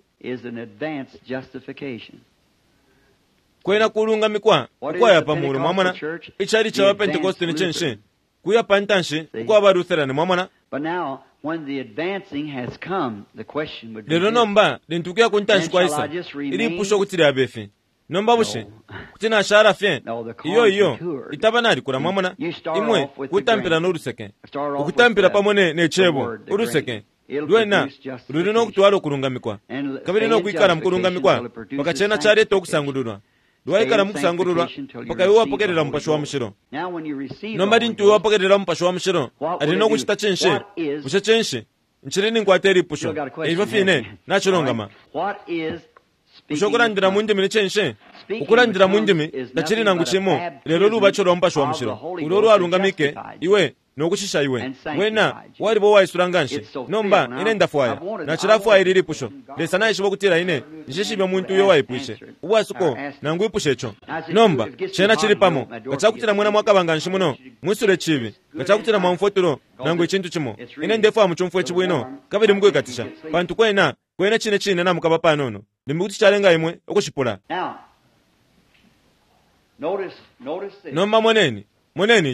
kwena kurungamikwa kwa yapa muru mwamana ichari cha Pentecost ni chinshi kuya pantanshi kwa ba Lutheran mwamana when the advancing has come, the question would be lero nomba lintukia kuntanshi kwa isa ili pusho kutiri abefi nomba bushe kutina shara fye iyo itabana alikura mwamana imwe kutampira n'uruseke ukutampira pamone nechebo uruseke lwena luri no kutwalo kurungamikwa kabiri no kwikara mkurungamikwa pakachena chari to kusangururwa lwaikara mukusangururwa paka iwo apokerera mpasho wa mushiro nomba lintu iwo apokerera mpasho wa mushiro ari no kuchita chenshe bushe chenshe nchirini nkwateri pusho ivo fine nachirongama ushokurandira munjimi nichenshe ukurandira munjimi ndachiri nangu chimo lero lubachoro mpasho wa mushiro uloro alungamike iwe nokushisha iwe wena walibo waisuranganshe nomba ine ndafwaya nachirafwaya lili pusho lesana ishibo kutira ine nshishibya muntu yo waipushe ubwasuko nangu ipushecho nomba chena chiri pamo gachakutira mwana mwakabanganshi muno mwisure chibi gachakutira mwamfotoro nangu ichintu chimo ine ndefwa muchumfu echibwino kabiri mgwe gatisha pantu kwena chine na mukaba panono ndimbuti chalenga imwe okushipula nomba moneni ichi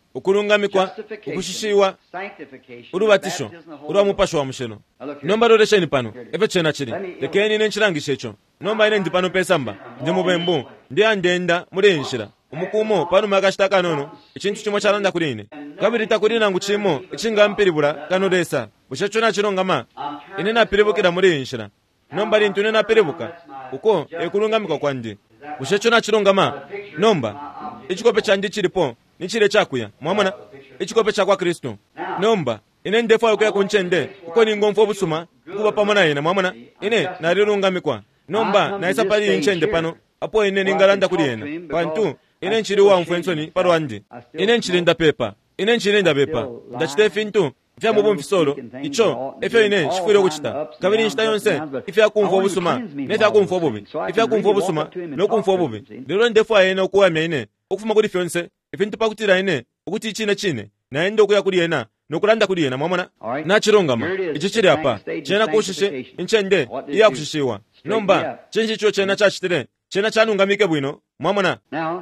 ukulungamikwa, ukushishiwa, urubatisho urwa mupasho wa musheno. Nomba loresheni pano efe chena chiri lekeni ine nchirangisha echo nomba ine ndi pano pesamba ndi mubembu ndi andenda mulenshira umukumo pano makashitaka nono ichintu chimwe chalanda kuli ine kabirita kuli nangu chimo ichingampiribula kanodesa bushachona chirongama ine napiribukira mulenshira nomba lintu ine napiribuka uko ekulungamika kwandi bushachona chirongama nomba ichikope chandi chilipo nichile chakuya mwamona ichikope chakwa Kristo nomba ine ndefa yokuya kunchende uko ni ngomfo busuma kuba pamona ina mwamona ine narirungamikwa nomba naisa pali nchende pano apo ine ningalanda kuli ena pantu ine nchiri wa mfensoni paro andi ine nchiri ndapepa ine nchiri ndapepa ndachite fintu vya mubu mfisolo icho efe ine chifuro kuchita kabiri nchita yonse ife akumfo busuma nete akumfo bubi ife akumfo busuma nokumfo bubi lero ndefa ine okuwamya ine okufuma kuli fyonse ife ntupa kutira ine ukuti chine na ende okuya kuli ena nokulanda kuli ena mwamona nachirongama ichi chiri apa chena kushishe inchende iya kushishiwa nomba chenji cho chena chachitire chena chanungamike bwino mwamona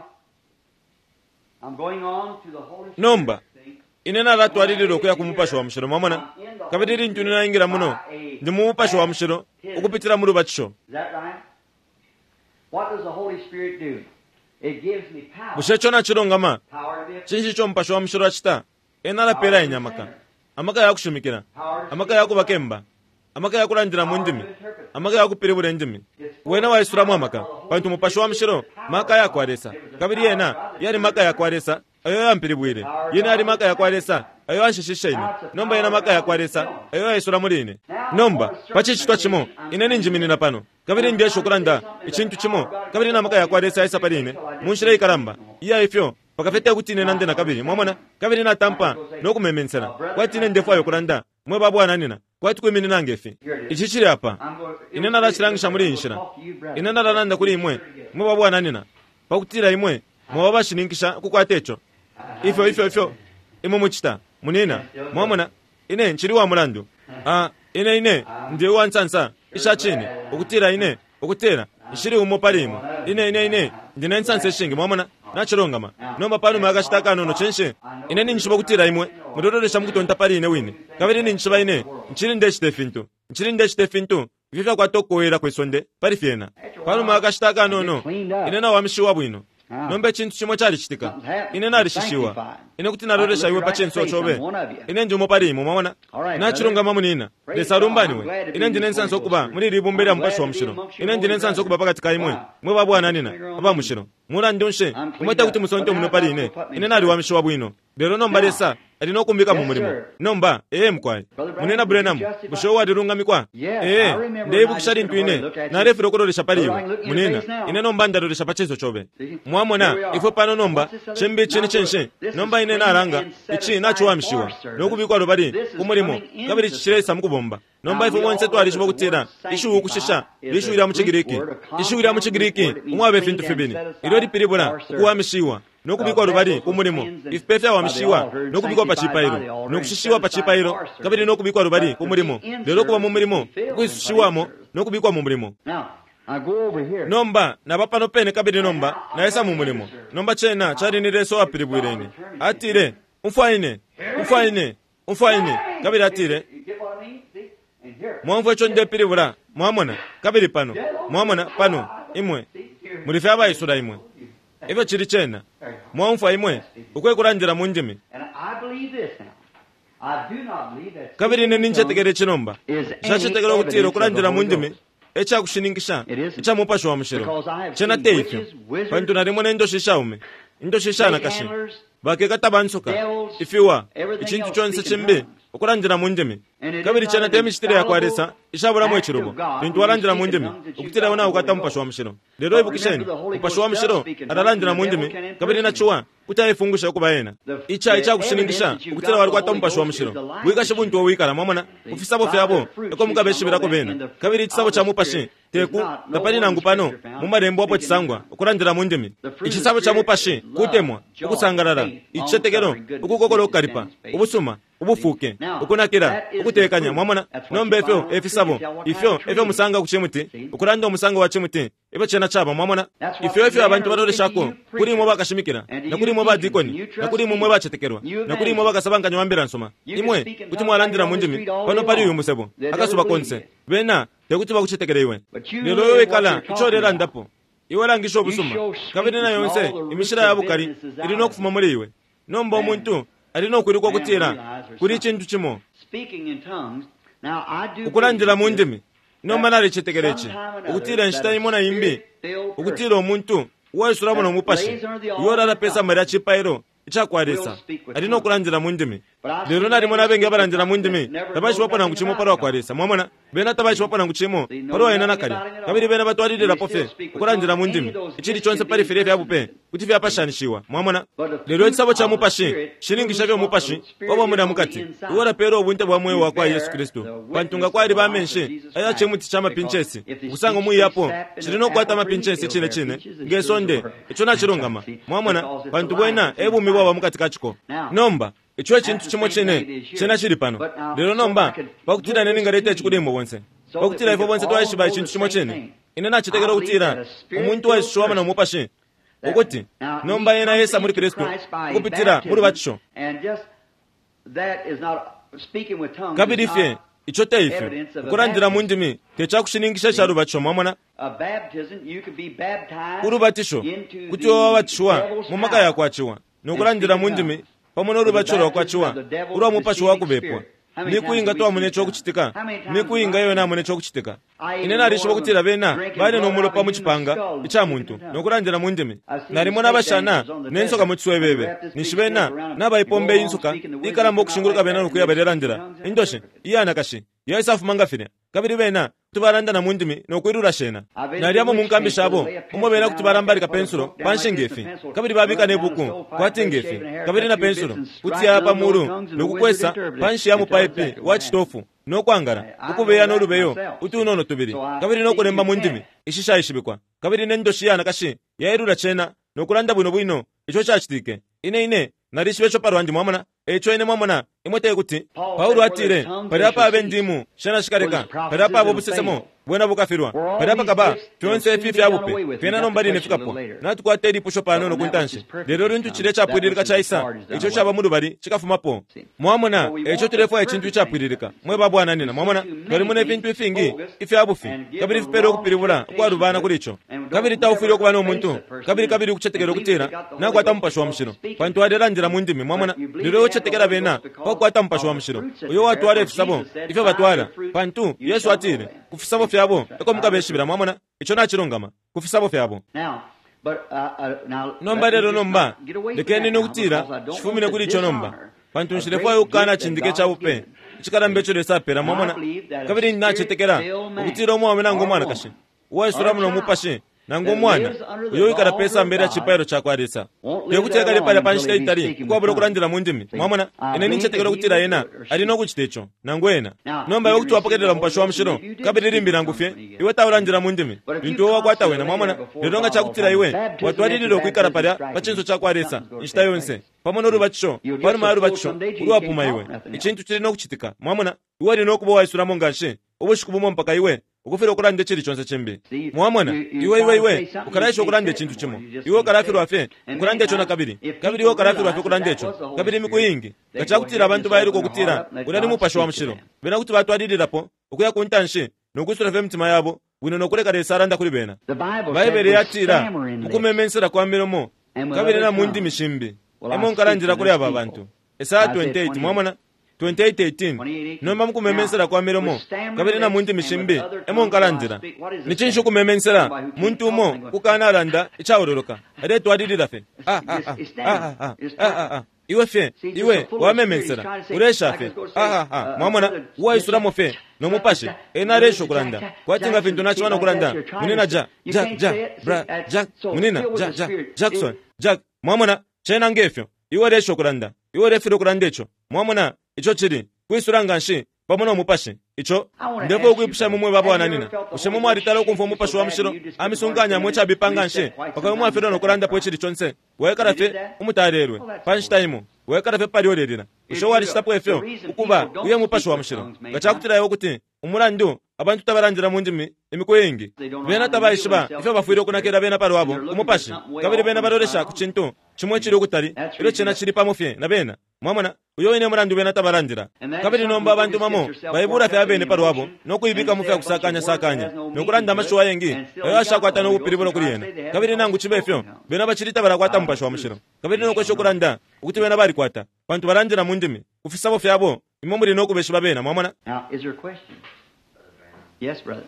nomba inena latu alililo kuya kumupasho wa mshiro mwamona kabidiri ntuni na ingira muno ndi mupasho wa mshiro ukupitira mulu bachisho bushecho nachirongama chinji cho mpasho wa mshiro achita enala pera inyamaka amaka ya kushimikira amaka ya kubakemba amaka ya kulandira mundimi amaka ya kupiribura ndimi wena wa isura mwamaka pantu mupasho wa mshiro maka ya kwaresa kabiri yena yari maka ya kwaresa ayo yampiribwire yena yari maka ya kwaresa ayo anshishisha ine nomba yena maka ya kwaresa ayo isura muline nomba pachi chitwa chimo ineni njimini na pano kabiri ndiye shokuranda ichintu chimo kabiri na maka ya kwaresa isa paline munshire ikaramba iya ifyo pakafete kuti ine nande na kabiri mwamona kabiri na tampa nokumemensana kwati ine ndefu ayo kuranda mwe babu ananina kwati kwemini nangefi ichichiri apa ine nala chirangisha muri inshira ine nala nanda kuri imwe mwe babu ananina pakutira imwe mwe baba shininkisha kukwatecho ifyo imwe muchita munina mwamona ine nchiri wa mulandu ine ndiye wansansa isha chini ukutira ine ukutera ishiri umopalimu ine ndine nsanse shingi mwamona nachirongama nomba pano makashitaka nono chenshe ine ninchiba kutira imwe mudodoresha mukutonta pali ine wine kabiri ninchiba ine nchiri ndechite fintu vivya kwatokoera kwesonde pali fyena pano makashitaka nono ine na wamishiwa bwino nombe chintu chimwe chali chitika ine nalishishiwa ine kuti nadoresha iwe pachenso chobe ine ndi umopalimu mwamona nachirongama munina desarumbaniwe ine ndine nsanso kuba muri libumbera mpasho wa mshiro ine ndine nsanso kuba pakati ka imwe mwe babu ananina aba mushiro mura ndonshe umweta kuti musonto muno pali ine nali wamishiwa bwino lero nomba lesa alinokumbika mu mulimo nomba mkwai munena Branham busho wadirungamikwa ndeibu kishari ntwine na refero kodolesha paliwe munena ine nomba ndadolesha pachezo chobe mwamona ifo pano nomba chembe chenshe nomba ine naranga ichi nacho wamishiwa nokubikwa lobali kumulimo kabiri chichiresa mukubomba nomba ifo wonse twali chibo kutera ishu ukushisha ishu ira muchigiriki umwabe fintu fibini ilo lipiribula kuwamishiwa nokubikwa lubali kumulimo ifpefa wamishiwa nokubikwa pachipairo nokushishiwa pachipairo kabiri nokubikwa lubali kumulimo lero kuba mu mulimo kwishishiwamo nokubikwa mu mulimo nomba nabapano pene kabiri nomba naesa mu mulimo nomba chena chali nireso apiribwireni atire umfaine kabiri atire mwamvu echo ndepiribula mwamona kabiri pano mwamona pano imwe mulife abayisura imwe ife chiri chena mwamfa imwe ukwe kuranjira munjimi kabiri ninchetekere chinomba chachetekere kutiro kuranjira munjimi echa kushiningisha echa mupasho wa mshiro chena teifyo pantu narimone ndoshishaume ndoshishana kashi bake katabansuka ifiwa ichintu chonse chimbi ukuranjira munjimi kabiri chena temi chitire yakwaresa ishabura mwe chirobo bintu waranjira munjimi ukutira wana ukata mupasho wa mshiro lero ibukisheni mupasho wa mshiro araranjira munjimi kabiri nachuwa kutayifungusha kubayena icha kushiningisha ukutira wali kwata mupasho wa mshiro wikashe buntu wikala mwamona ufisabo fyabo eko mukabeshibira kubena kabiri chisabo cha mupashi teku kapani nangu pano mumarembo wapo chisangwa ukuranjira munjimi ichisabo cha mupashi kutemwa ukusangarara ichetekero ukukokolo ukaripa ubusuma ubufuke ukunakira ukutekanya mwamona nombe efisabo ifyo musanga kuchemuti ukuranda omusanga wa chemuti ebe chena chaba mwamona ifyo abantu baroreshako kuri mo bakashimikira na kuri mo badikoni na kuri mo mwe bachetekerwa na kuri mo bakasabanga nyambira nsoma imwe kuti mwalandira munjimi pano pari uyu musebo akasuba konse bena tekuti bakuchetekere iwe lero yowe kala ichorera ndapo iwe rangisho busuma kabiri na yonse imishira yabukari irino kufuma muri iwe nomba omuntu arino kuri kwa kutira kuri kintu kimo ukulandira munjimi nomba nari chetekereche ukutira nshita imona imbi ukutira omuntu wasura no mupashi yora la pesa mara chipairo ichakwarisa arino kulandira munjimi lero nari mona benge barandira munjimi tabashi wapana nguchimo paro akwarisa mwamona bena tabashi wapana nguchimo paro ena nakali kabiri bena batwarira pofe ukulandira munjimi ichiri chonse pari fere yabupe kuti vya pashanishiwa mwamona lero tsabo cha mupashi shilingi shavyo mupashi wabo muna mukati wora pero ubunte bwa moyo wa kwa Yesu Kristo pantunga kwari bamenshe aya chemuti chama pinchesi usanga mu yapo chirino kwata mapinchesi chine ngesonde ichona chirongama mwamona pantu bwena ebu miwa wa mukati kachiko nomba ichwe chintu chimo chena chiri pano lero nomba bakutira neninga rete chikudemo bonse bakutira ifo bonse twashiba chintu chimo chene inena chitekera kutira umuntu washwa na mupashi ukuti nomba yena Yesu muri Kristo kupitira muri bacho kabirife ichote ife kurandira mundimi techakushiningisha sharu bacho mwamona urubatisho kuti wabatshwa mumaka yakwachiwa nokurandira mundimi pamono rubachoro kwachiwa urwa mupashi wakubepwa nikuinga to amunecho kuchitika nikuinga yona amunecho kuchitika inena arisho kutira bena bane no mulo pamuchipanga icha muntu nokurandira mundimi narimona bashana nensoka mutswe bebe nishibena nabayipombe insuka ikarambo kushinguruka bena nokuya bererandira indoshe iyana kashi yayisafu mangafine kabiri bena tubaranda na mundimi nokwirura shena nariamo munkambi shabo umobera kutubarambari ka pensuro panshingefi kabiri babika nebuku kwatingefi kabiri na pensuro kutiya pamuru nokukwesa panshi ya mupipe wachitofu nokwangara ukubeya norubeyo utunono tubiri kabiri nokuremba mundimi ishisha ishibikwa kabiri nendoshiyana kashi yairura chena nokuranda buno bwino icho chachitike ine narishibecho parwandi mwamona echo ine mwamona imote kuti Paulo atire parapa abendimu shana shikareka parapa abobusesemo bwena bukafirwa parapa kaba tonse fifi abupe pena nombari nefikapo natukwateri pusho pano nokuntanshe lero rintu chire chapwiririka chaisa icho chaba mundu bari chikafumapo mwamona echo telefo echintu chapwiririka mwe babwana nina mwamona bari mune pintu ifingi ifi abufi kabiri fipero kupiribura kwa rubana kuricho kabiri taufiri okubana omuntu kabiri kuchetekero kutira nakwata mpasho wa mshiro pantu aderandira mundimi mwamona lero chetekera bena pakwata mpasho wa mshiro uyo watu are fisabo ife batwara pantu Yesu atire kufisabo fyabo eko mukabeshibira mwamona icho nachirongama kufisabo fyabo nomba rero nomba lekeni nokutira chifumine kuri icho nomba pantu nshirefo yukana chindike chabupe chikarambecho lesapera mwamona kabiri nachetekera ukutira omwamena ngomwana kashi uwaisuramu nomupashi nango mwana uyo ikara pesa mbere ya chipairo chakwarisa yekuteka lepale panshita itari kwabura kurandira mundimi mwamona ine ninchetekera kutira yena alino kuchitecho nango ena nomba yokuti wapokedera mpasho wa mshiro kabiri rimbira ngufye iwe taurandira mundimi bintu wakwata wena mwamona lero chakutira iwe watu walililo kuikara pale pachinso chakwarisa nshita yonse pamono rubacho pano maru bacho urwapuma iwe ichintu chirino kuchitika mwamona iwe lino kubo waisura ngashe ubushikubumo mpaka iwe ukufira okulanda chiri chonse chembe mwamona iwe ukaraisha okulanda chintu chimo iwe karafirwa afe okulanda chona kabiri iwe karafirwa afe okulanda echo kabiri mikuyingi kachakutira abantu bayiri kokutira unani mupasho wa mshiro bena kuti batu adidirapo okuya kuntanshe nokusura fe mtima yabo wino nokuleka resaranda kuri bena bayibere yatira mukumemensera kwa miromo kabiri na mundi mishimbi emo nkaranjira kuri aba bantu Isaiah 28 mwamona 28:18 nomba mukumemensera kwa miromo kabiri na mundi mishimbi emo nkaranjira nichinsho kumemensera muntu umo kukanaranda ichaororoka adetu adidira fe iwe wamemensera uresha fe mwamona waisura fe nomupashe enaresho kulanda kwatinga vintu nachwana kulanda munina Jack munina Jackson mwamona chena ngefyo iwe resho kulanda iwe refiro kulanda echo mwamona icho chiri kwisuranga nshi pamona mupashe icho ndevo kuipusha mumwe baba wananina ushemu mwari talo kumfo mupashe wa mshiro amisunganya mwecha bipanga nshi paka mwa fero no kulanda po chiri chonse wekara fe umutarerwe panch time wekala pepali olelera ushowali chitapo efyo ukuba uye mupasho wa mushiro ngachakutirayo kuti umulandu abantu tabaranjira mu ndimi emikoyengi bena tabayishiba ifyo bafuire okunakera bena pali wabo umupashi kabiri bena balolesha ku kintu chimwe chiri okutali ilo chena chiri pamufye na bena mwamona uyo wene mulandu bena tabaranjira kabiri nomba abantu mamo bayibura fya bene pali wabo nokuyibika mufya kusakanya nokulanda amashuwa yengi ayo ashakwata nokupiribula kuri yena kabiri nangu chibefyo bena bachiri tabarakwata mupasho wa mushiro kabiri nokwesho kulanda ukuti bena bali kwata bantu baranjira mu ndimi kufisabo fyabo imwe muri nokubeshiba bena mwamona. Now, is there a question? Yes, brother.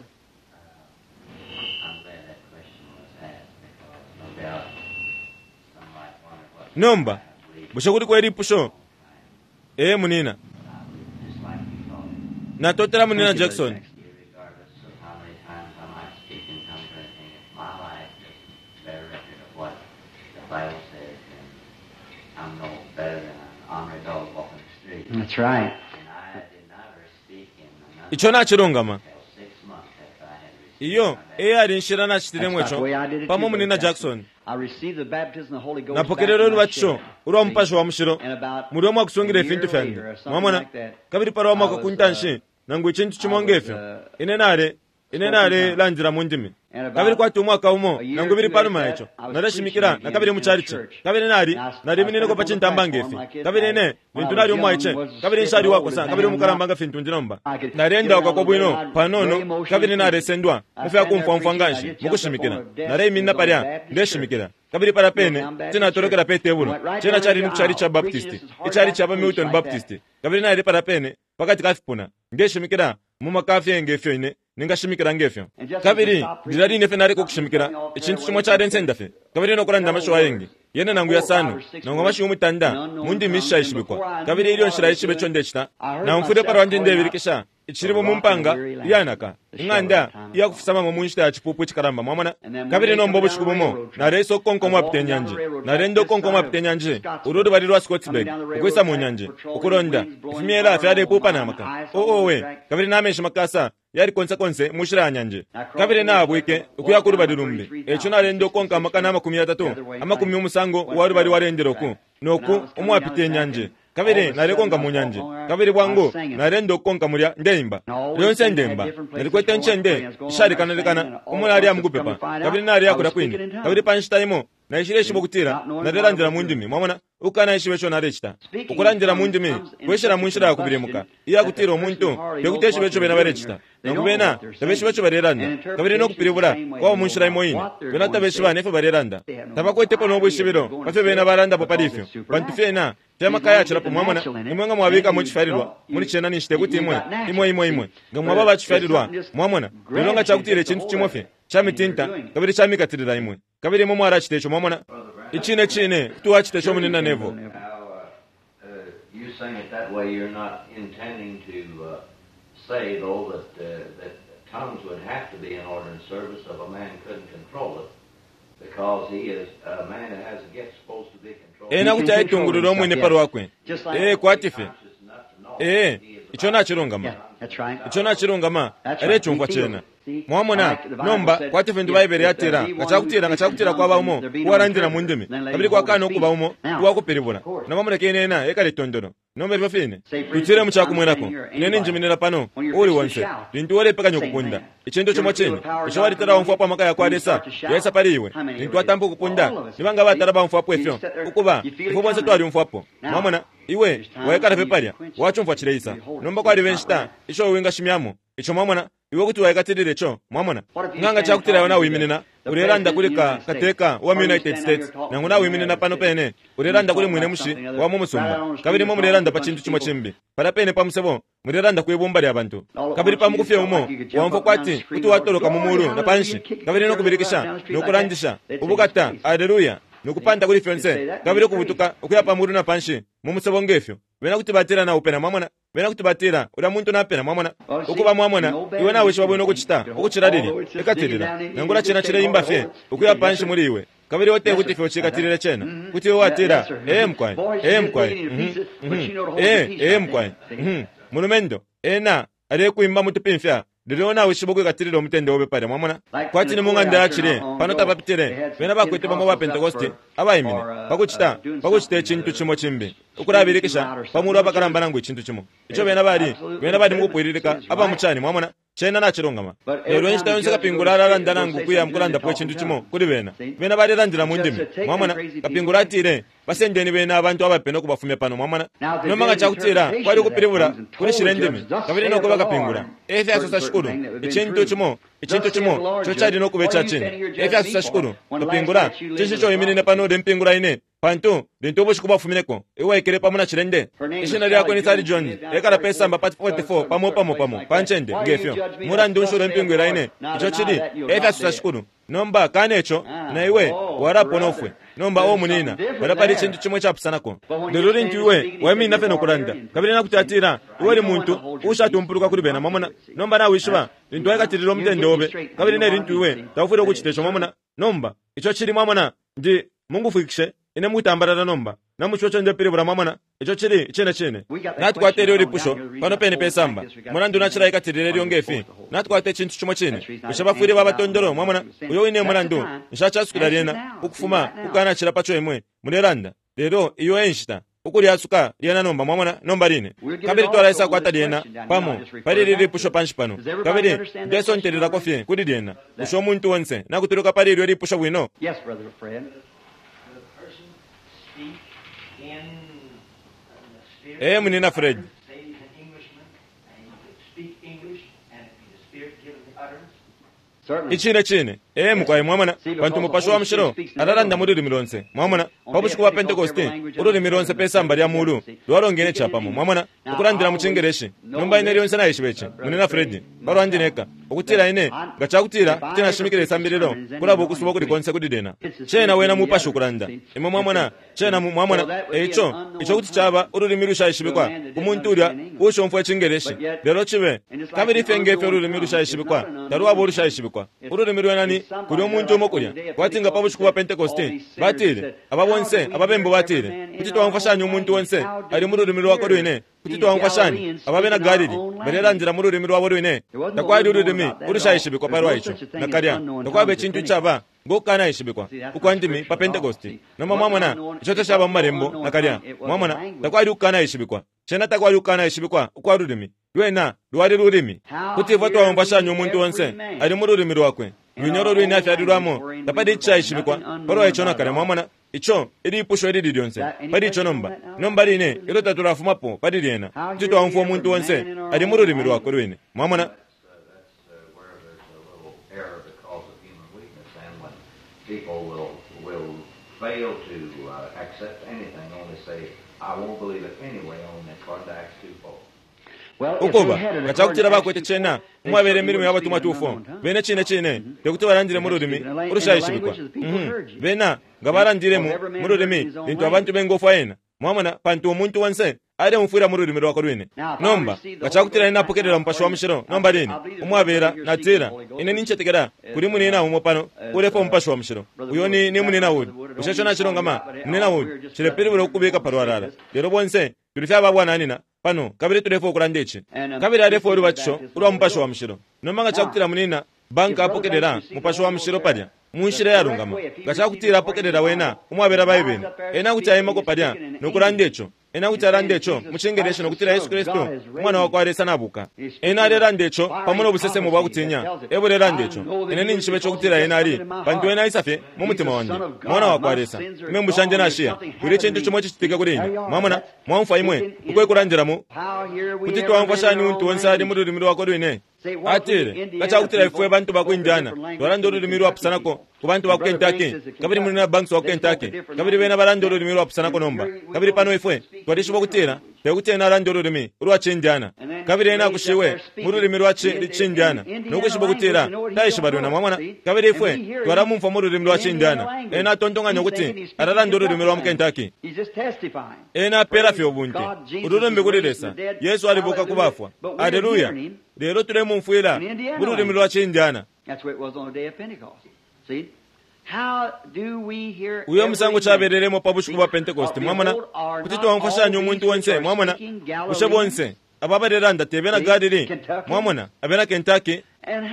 I'm glad that question was asked because no doubt some might wonder what Nomba bushakuti kweli pusho munina just like you call it. na totera munina Jackson Regardless of how many times I might speak in tongues or anything, if my life is a better record of what the Bible says, then I'm no better than an ornery dog walking the street. That's right. And I did not ever speak in another icho nachirongama until 6 months after I had received iyo my ali nshira nachitiremwe That's echo the way I did it pamo too, munina Brother Jackson I received the baptism of the Holy Ghost napokerero back in my lwacho shell. ulwa mpasho wa mushiro And about muri omwe akusungire a year fintu fyande later or something mwamona like that, kabiri pala omwe I was, akakuntanshi nangu ichintu chimongefyo ine nale lanjira mu ndimi And about kabiri kwati umwaka umo a year nangu biri or two paluma after echo that, I was narashimikira preaching na kabiri again muchari in chi a church. kabiri nari And I nari minene ko stand on the pachintambange platform fi like it kabiri was. ne When bintu I nari was umwaiche young, was kabiri sitting nshari over wakosa the kabiri band mukalambanga fintu ndinomba I could narenda get kwa out of the bwino bed, I'd panono very emotional kabiri preaching. naresendwa I mufya stand there kumfa preaching, I mfanganshi just mukushimikira jumped up on a nare iminna desk parya in the Baptist ndeshimikira kabiri para pene Baptist tina torokera church. petebulo Went right chena down chari the nukuchari cha aisle, Baptist preaching as hard ichari as cha I could Milton like that. Baptist kabiri nari para pene pakati kafipuna ndeshimikira mumakafi ngefyo ine ningashimikira ngefyo kabiri ndilali nefe nari kukushimikira ichintu chimwe cha rensendafe kabiri nokuranda mashuwa yengi yene nangu ya sanu nangu mashi umutanda mundi misha ishibikwa kabiri iliyo nshira ishibe chondechita na mfude para wanje ndebirikisha ichiribo mumpanga yanaka inganda yakufisama mu munshita ya chipupu chikaramba mwamona kabiri nombo buchikubumo na reso konkomo apitenyanje na rendo konkomo apitenyanje urudu bari rwa Scottsburg ukwisa mu nyanje ukuronda ifimiela afyade pupa namaka we kabiri namesha makasa yari konse mushira nyanje kabiri na abwike ukuyakuru badirumbi echo na rendo konka makana 13 amakumi umusango wari bari warenderoku noku umwapite nyanje kabiri narekonga mu nyanje kabiri bwango narendo konka murya ndeimba yonse ndemba narikwete nchende ishari kanalekana umuna ari amugupepa kabiri nari yakura kwini kabiri panshitaimo na ishire shibo kutira nareranjira mu ndimi mwamona ukana ishibe cho narechita ukuranjira mu ndimi kweshera munshira yakubiremuka iya kutira omuntu bekutesha becho bena barechita nangubena tabeshi becho bareranda kabiri no kupiribura kwa munshira imoyini bena tabeshi bane fe bareranda tabakwetepo no bwishibiro bafe bena baranda poparifyo bantu fena tema kaya chira po mwamona imwenga mwabika mu chifarirwa muri chena nishite kuti imwe ngamwaba bachifarirwa mwamona belonga chakutire chintu chimofe chamitinta kabiri chamikatirira imwe kabiri mo mwara chitecho mwamona ichine kutuwa chitecho munina nevo. You saying it that way, you're not intending to say, though, that tongues would have to be in order and service of a man couldn't control it, because he is a man that has a gift supposed to be controlled. Na kuti aitunguriro mwene paro wakwe kwatife icho nachirongama icho nachirongama ere chungwa chena mwamona nomba kwatife ndibaibere yatira ngachakutira kwa baumo warandira mu ndimi kabiri kwa kana okuba umo wakuperibona namamuna kenena ekale tondoro nombe bafine tutire mu chakumwenako nene njiminira pano uri wonse lintu wale peka nyokupunda ichendo chomwe chene icho wali tara wamfu apa makaya kwa desa yesa paliwe lintu atambo kupunda nibanga batara bamfu apo efyo ukuba ifo bonse twali mfu apo mwamona iwe waekara pepalia wacho mfu achireisa nomba kwa divensta icho wenga shimyamo icho mwamona iwe kuti waikatirire cho mwamona nganga chakutira yona uyiminina ureranda kuli kateka wa United States nanguna uyiminina pano pene ureranda kuli mwene mushi wa mumusumba kabiri mo mureranda pa chintu chimwe chimbi para pene pamusebo mureranda kuibumba lya bantu kabiri pamukufye umo wamfo kwati kuti watoloka mumuru na panshi kabiri no kubirikisha no kurandisha ubukata haleluya nukupanda kuli fyonse kabiri kubutuka ukuyapa muru na panshi mumusebo ngefyo bena kuti batira na upena mwamona bena kuti batira ura muntu na pena mwamona ukuba mwamona iwe nawe shibabo no kuchita ukuchiradiri ekatirira nangura chena chire imba fye ukuya panshi muri iwe kabiri wote kuti fyo chikatirira chena kuti we watira mkwai mkwai mulumendo ena ari kuimba mutu pimfya liliona wishibo kwekatirira omutende wobe pale mwamona kwati ni munga ndachire pano tapapitire bena bakwete bamwe ba Pentecoste abayimine bakuchita ekintu kimo kimbi ukurabirikisha pamuru abakaramba nangu ekintu kimo icho bena bali mukupwiririka aba muchani mwamona chena nachirongama lero nchita yonse kapingura araranda nangu kuya mkulanda po ekintu kimo kuri bena bali randira mu ndimi mwamona kapingura atire basendeni bena abantu abapenda kubafumya pano mwamona nomanga chakutira kwali kupiribura kuri shirendimi kabiri no kuba kapingura efe asosa shukuru ekintu kimo cyo cyari no kubecha chini efe asosa shukuru kapingura chisho iminine pano de mpingura ine pantu dintobo shikubafumineko ewa ikere pamuna chirende ishina lyako ni sari John ekara pesa mba part 44 pamo panchende ngefyo murandu nshuro mpingura ine icho chiri efe asosa shukuru nomba kanecho na iwe warapo nofwe nomba o munina barapari chintu chimwe chapusanako ndeluri ntiwe wemi nafe nokuranda kabiri nakutatira iwe ri muntu ushatumpuruka kuri bena mamona nomba na wishiba ndwa yakatiriro mutendobe kabiri ne rintiwe tawufure kuchitesho mamona nomba icho chiri mamona ndi Mungu fikishe ine mutambarara nomba namuchocho ndepiribura mamona icho chiri chene natwatere uri pusho pano pene pesamba murandu nachira ikatirire ryongefi natwate chintu chimo chene ushabafuri babatondoro mamona uyo ine murandu nshacha sukudariena ukufuma ukana chira pacho emwe muneranda lero iyo enshita ukuri asuka liena nomba mamona nomba rine kabiri twaraisa kwata liena pamo pari riri pusho panshi pano kabiri ndeso nterira kofi kuri liena usho muntu wonse nakuturuka pari riri pusho bwino. Yes, Brother Fred. Munina Fred. Ichine mukwaye mwamana bantu mupasho wa mshiro araranda muri rimironse mwamana babushku wa Pentecoste uri mironse pesa mbari ya mulu dwarongene chapa mwamana ukurandira muchengereshi nomba ine ryonse nayishibece munina Fred barwandineka ukutira ine gachakutira tena shimikire sambiriro kurabo kusuba kuri konse kudidena chena wena mupasho kuranda imwe mwamana chena mwamana icho kuti chaba uri mirusha ishibikwa umuntu urya usho mfwe chengereshi lero chibe kabiri fenge fe uri mirusha ishibikwa taruwa borusha ishibikwa uri mirwa nani kuri omuntu omokulya kwatinga pabushku wa Pentecoste batire ababonse ababembo batire kuti twamfashanya umuntu wonse ari muri ururimi rwako rwine kuti twamfashanya ababena gariri bererandira muri ururimi rwabo rwine takwari ururimi urushayishibikwa parwa icho nakarya takwabe chintu chaba ngokana ishibikwa ukwandimi pa Pentecoste noma mwamana icho tashaba marembo nakarya mwamana takwari ukana ishibikwa chena takwari ukana ishibikwa ukwari ururimi lwena lwari rurimi kuti voto wamfashanya umuntu wonse ari muri ururimi rwakwe Minyoro rwini afyadirwamo tapadi chayishibikwa parwa icho nakare mwamana icho iri pusho iri lyonse padi icho nomba rine iro taturafumapo padi liena tito wamfu omuntu wonse ari muri ururimi rwako rwine mwamana. People will fail to accept anything, only say, I won't believe it anyway, only according to Acts 2:4. ukoba gachakutira bakwete chena umwabere mirimo y'abatuma tufo bene chine tekuti barandire muri ururimi urushayishibikwa bena ngabarandire muri ururimi bintu abantu bengofa yena mwamana pantu umuntu wonse ari mufura muri ururimi rwako rwine nomba gachakutira ina pokerera mpasho wa mshiro nomba rine umwabera natira ine ninchetekera kuri munina umopano urefo mpasho wa mshiro uyo ni munina wudi ushesho na chirongama munina wudi chirepiri buro kubika parwarara lero bonse turifya babwana nina pano kabiri turefo kurandechi kabiri arefo uri bacho uri mpasho wa mshiro nomanga chakutira munina banka apokerera mpasho wa mshiro padya munshire yarungama gachakutira apokerera wena umwabera bayibeni ena kuti ayimako padya nokurandecho ena kuti arandecho muchengereshe nokutira Yesu Kristo mwana wako aresa nabuka ena arandecho pamono busese mu bakutinya ebure randecho ene ninchibe chokutira ena ari pantu ena isafe mu mutima wanje mwana wako aresa membushanje nashia buri chintu chimwe chitika kuri ine mwamana mwamfa imwe ukwe kurandiramo kuti twamfashani untu wonse ari muri ururimi rwako rwine atire gachakutira ifwe bantu bakwinjana twarando ururimi rwapusanako ku bantu ba Kentucky kabiri muri na banks wa Kentucky kabiri bena barando ururimi rwapusanako nomba kabiri pano ifwe twarishuba gutera tegutena arando ururimi rwachinjana kabiri ena kushiwe muri ururimi rwachinjana nokwishuba gutera tayishibarwe na mwamana kabiri ifwe twaramumfa muri ururimi rwachinjana ena tondonganya kuti ararando ururimi rwa Kentucky ena pera fyo bunte ururimi kuriresa Yesu alibuka kubafwa haleluya lero turemu mfuira muri ururimi rwachinjana. Uyo musango chabereremo pabushku ba Pentecoste mwamana kuti twamfashanya umuntu wonse mwamana ushe bonse ababareranda tebena Galili mwamona abena Kentucky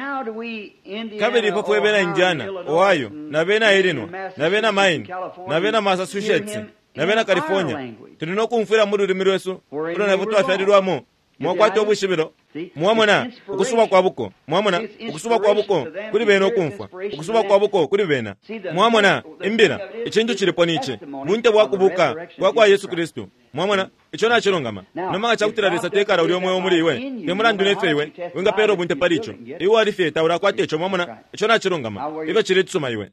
kabiri popo ebena Indiana Ohio na bena Illinois na bena Maine na bena Massachusetts na bena California tulina okumfira mu lulimi lwesu olwo twafyarirwamo mwakwata obushibiro mwamona okusoma kwa buko mwamona okusoma kwa buko kuri bena okumfa okusoma kwa buko kuri bena mwamona imbira ekintu kiripo niche bunte bwakubuka kwa Yesu Kristo mwamona icho nakirongama nomanga chakutirarisa tekara uri omwe omuri iwe temurandune feiwe wenga pero bunte paricho iwe ari fe tawura kwate echo mwamona icho nakirongama iwe kiri tsuma iwe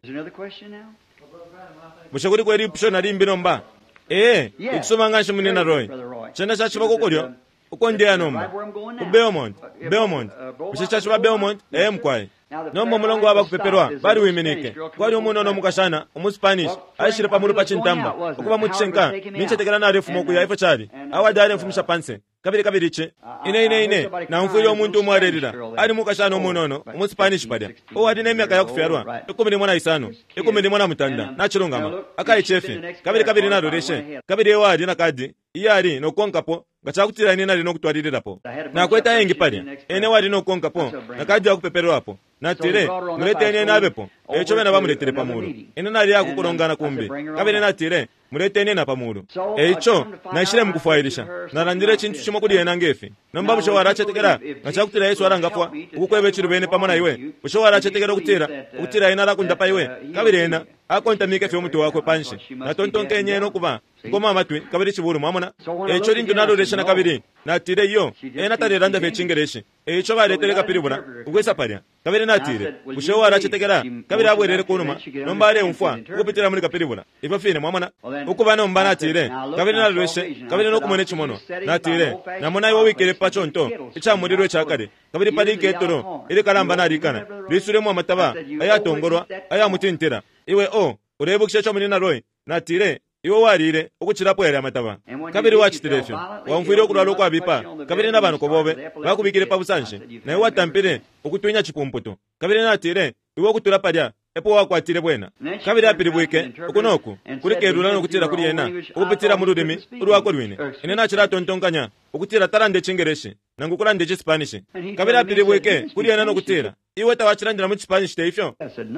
mushakuri kweri pisho nari mbinomba itsuma ngashe munena Roy chenda chachiba kokoryo ukonde anomba ku Belmont mushichachiba Belmont mkwai nomba mulongo waba kupeperwa bari wimeneke kwali umuntu no mukashana umuspanish ayishire pamuru pachintamba okuba muchenka minchetekera na refu moku ya ifa chali awadare mfumisha panse kabiri che ine na mfuri omuntu umwarerira ari mukashana umunono umuspanish padya owadi nemyaka yakufyarwa ekomene mwana isano ekomene mwana mutanda nachirongama akayichefe kabiri na doreshe kabiri ewadi na kadi iyari no konkapo ngachakutira ine nali nokutwaririrapo nakweta yengi padya ene wadi no konkapo nakadi yakupeperwapo natire murete ene nabepo echo bena bamuretere pamuru ene nali yakukurongana kumbi kabiri natire murete ene na pamuru echo nashire mukufairisha narandire chintu chimo kudi ena ngefe nomba musho warachetekera ngachakutira Yesu arangafwa ukukwebe chirubene pamona iwe musho warachetekera kutira ina rakundapa iwe kabiri ena akonta mike fe omuntu wakwe panshe natontonke enyeno kuba ngoma amatwi kabiri chiburu mwamona echo lindu nadoresha na kabiri natire yo ena tariranda fe chingereshi echo baretere kapiri bura ugwesa parya kabiri natire musho warachetekera kabiri abwerere kunuma nomba are umfwa ukupitira muri kapiri bura ifa fine mwamona ukuba no mbana natire kabiri nadoreshe kabiri no kumone chimono natire namona iwo wikere pachonto icha murirwe chakare kabiri padi ketoro iri karamba narikana bisure mu amataba ayatongorwa ayamutintira iwe urebukisha cyo munina Roy natire iwo warire ukuchirapo yari amataba kabiri wachitirefyo wamfwire okulalo kwa bipa kabiri n'abantu kobobe bakubikire pabusanje naye watampire ukutwinya chipumputo kabiri natire iwo kutura padya epo wakwatire bwena kabiri apiri bwike ukunoku kuri kerula no kutira kuri yena ukupitira mu rurimi urwako rwine ine nachira tontonkanya ukutira tarande chingereshi nangu kurande chi Spanish kabiri apiri bwike kuri yena no kutira iwe tawachirandira mu Spanish teifyo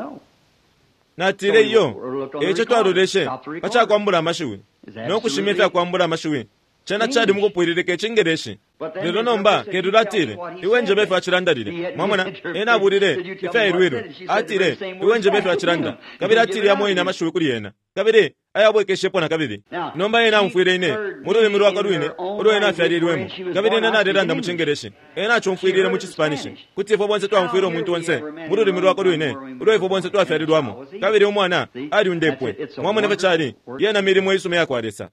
natire yo echo twarureshe acha kwambura amashuwe no kushimifya kwambura amashuwe chana chadi mukupwirireke chingereshi lero nomba keduratire iwe njebe fa chirandarire mwamana ena aburire ifa irwiro atire iwe njebe fa chiranda kabiri atire yamoyi na amashuwe kuri yena kabiri ayabweke shepo na kabiri nomba ena mfwire ine murure miru akarwine uro ena afyarirwemo kabiri ena naderanda mu chingereshi ena chomfwirire mu Spanish kuti ifo bonse twamfwire omuntu wonse murure miru akarwine uro ifo bonse twafyarirwamo kabiri umwana ari undepwe mwamana bachari yena mirimo yisume yakwaresa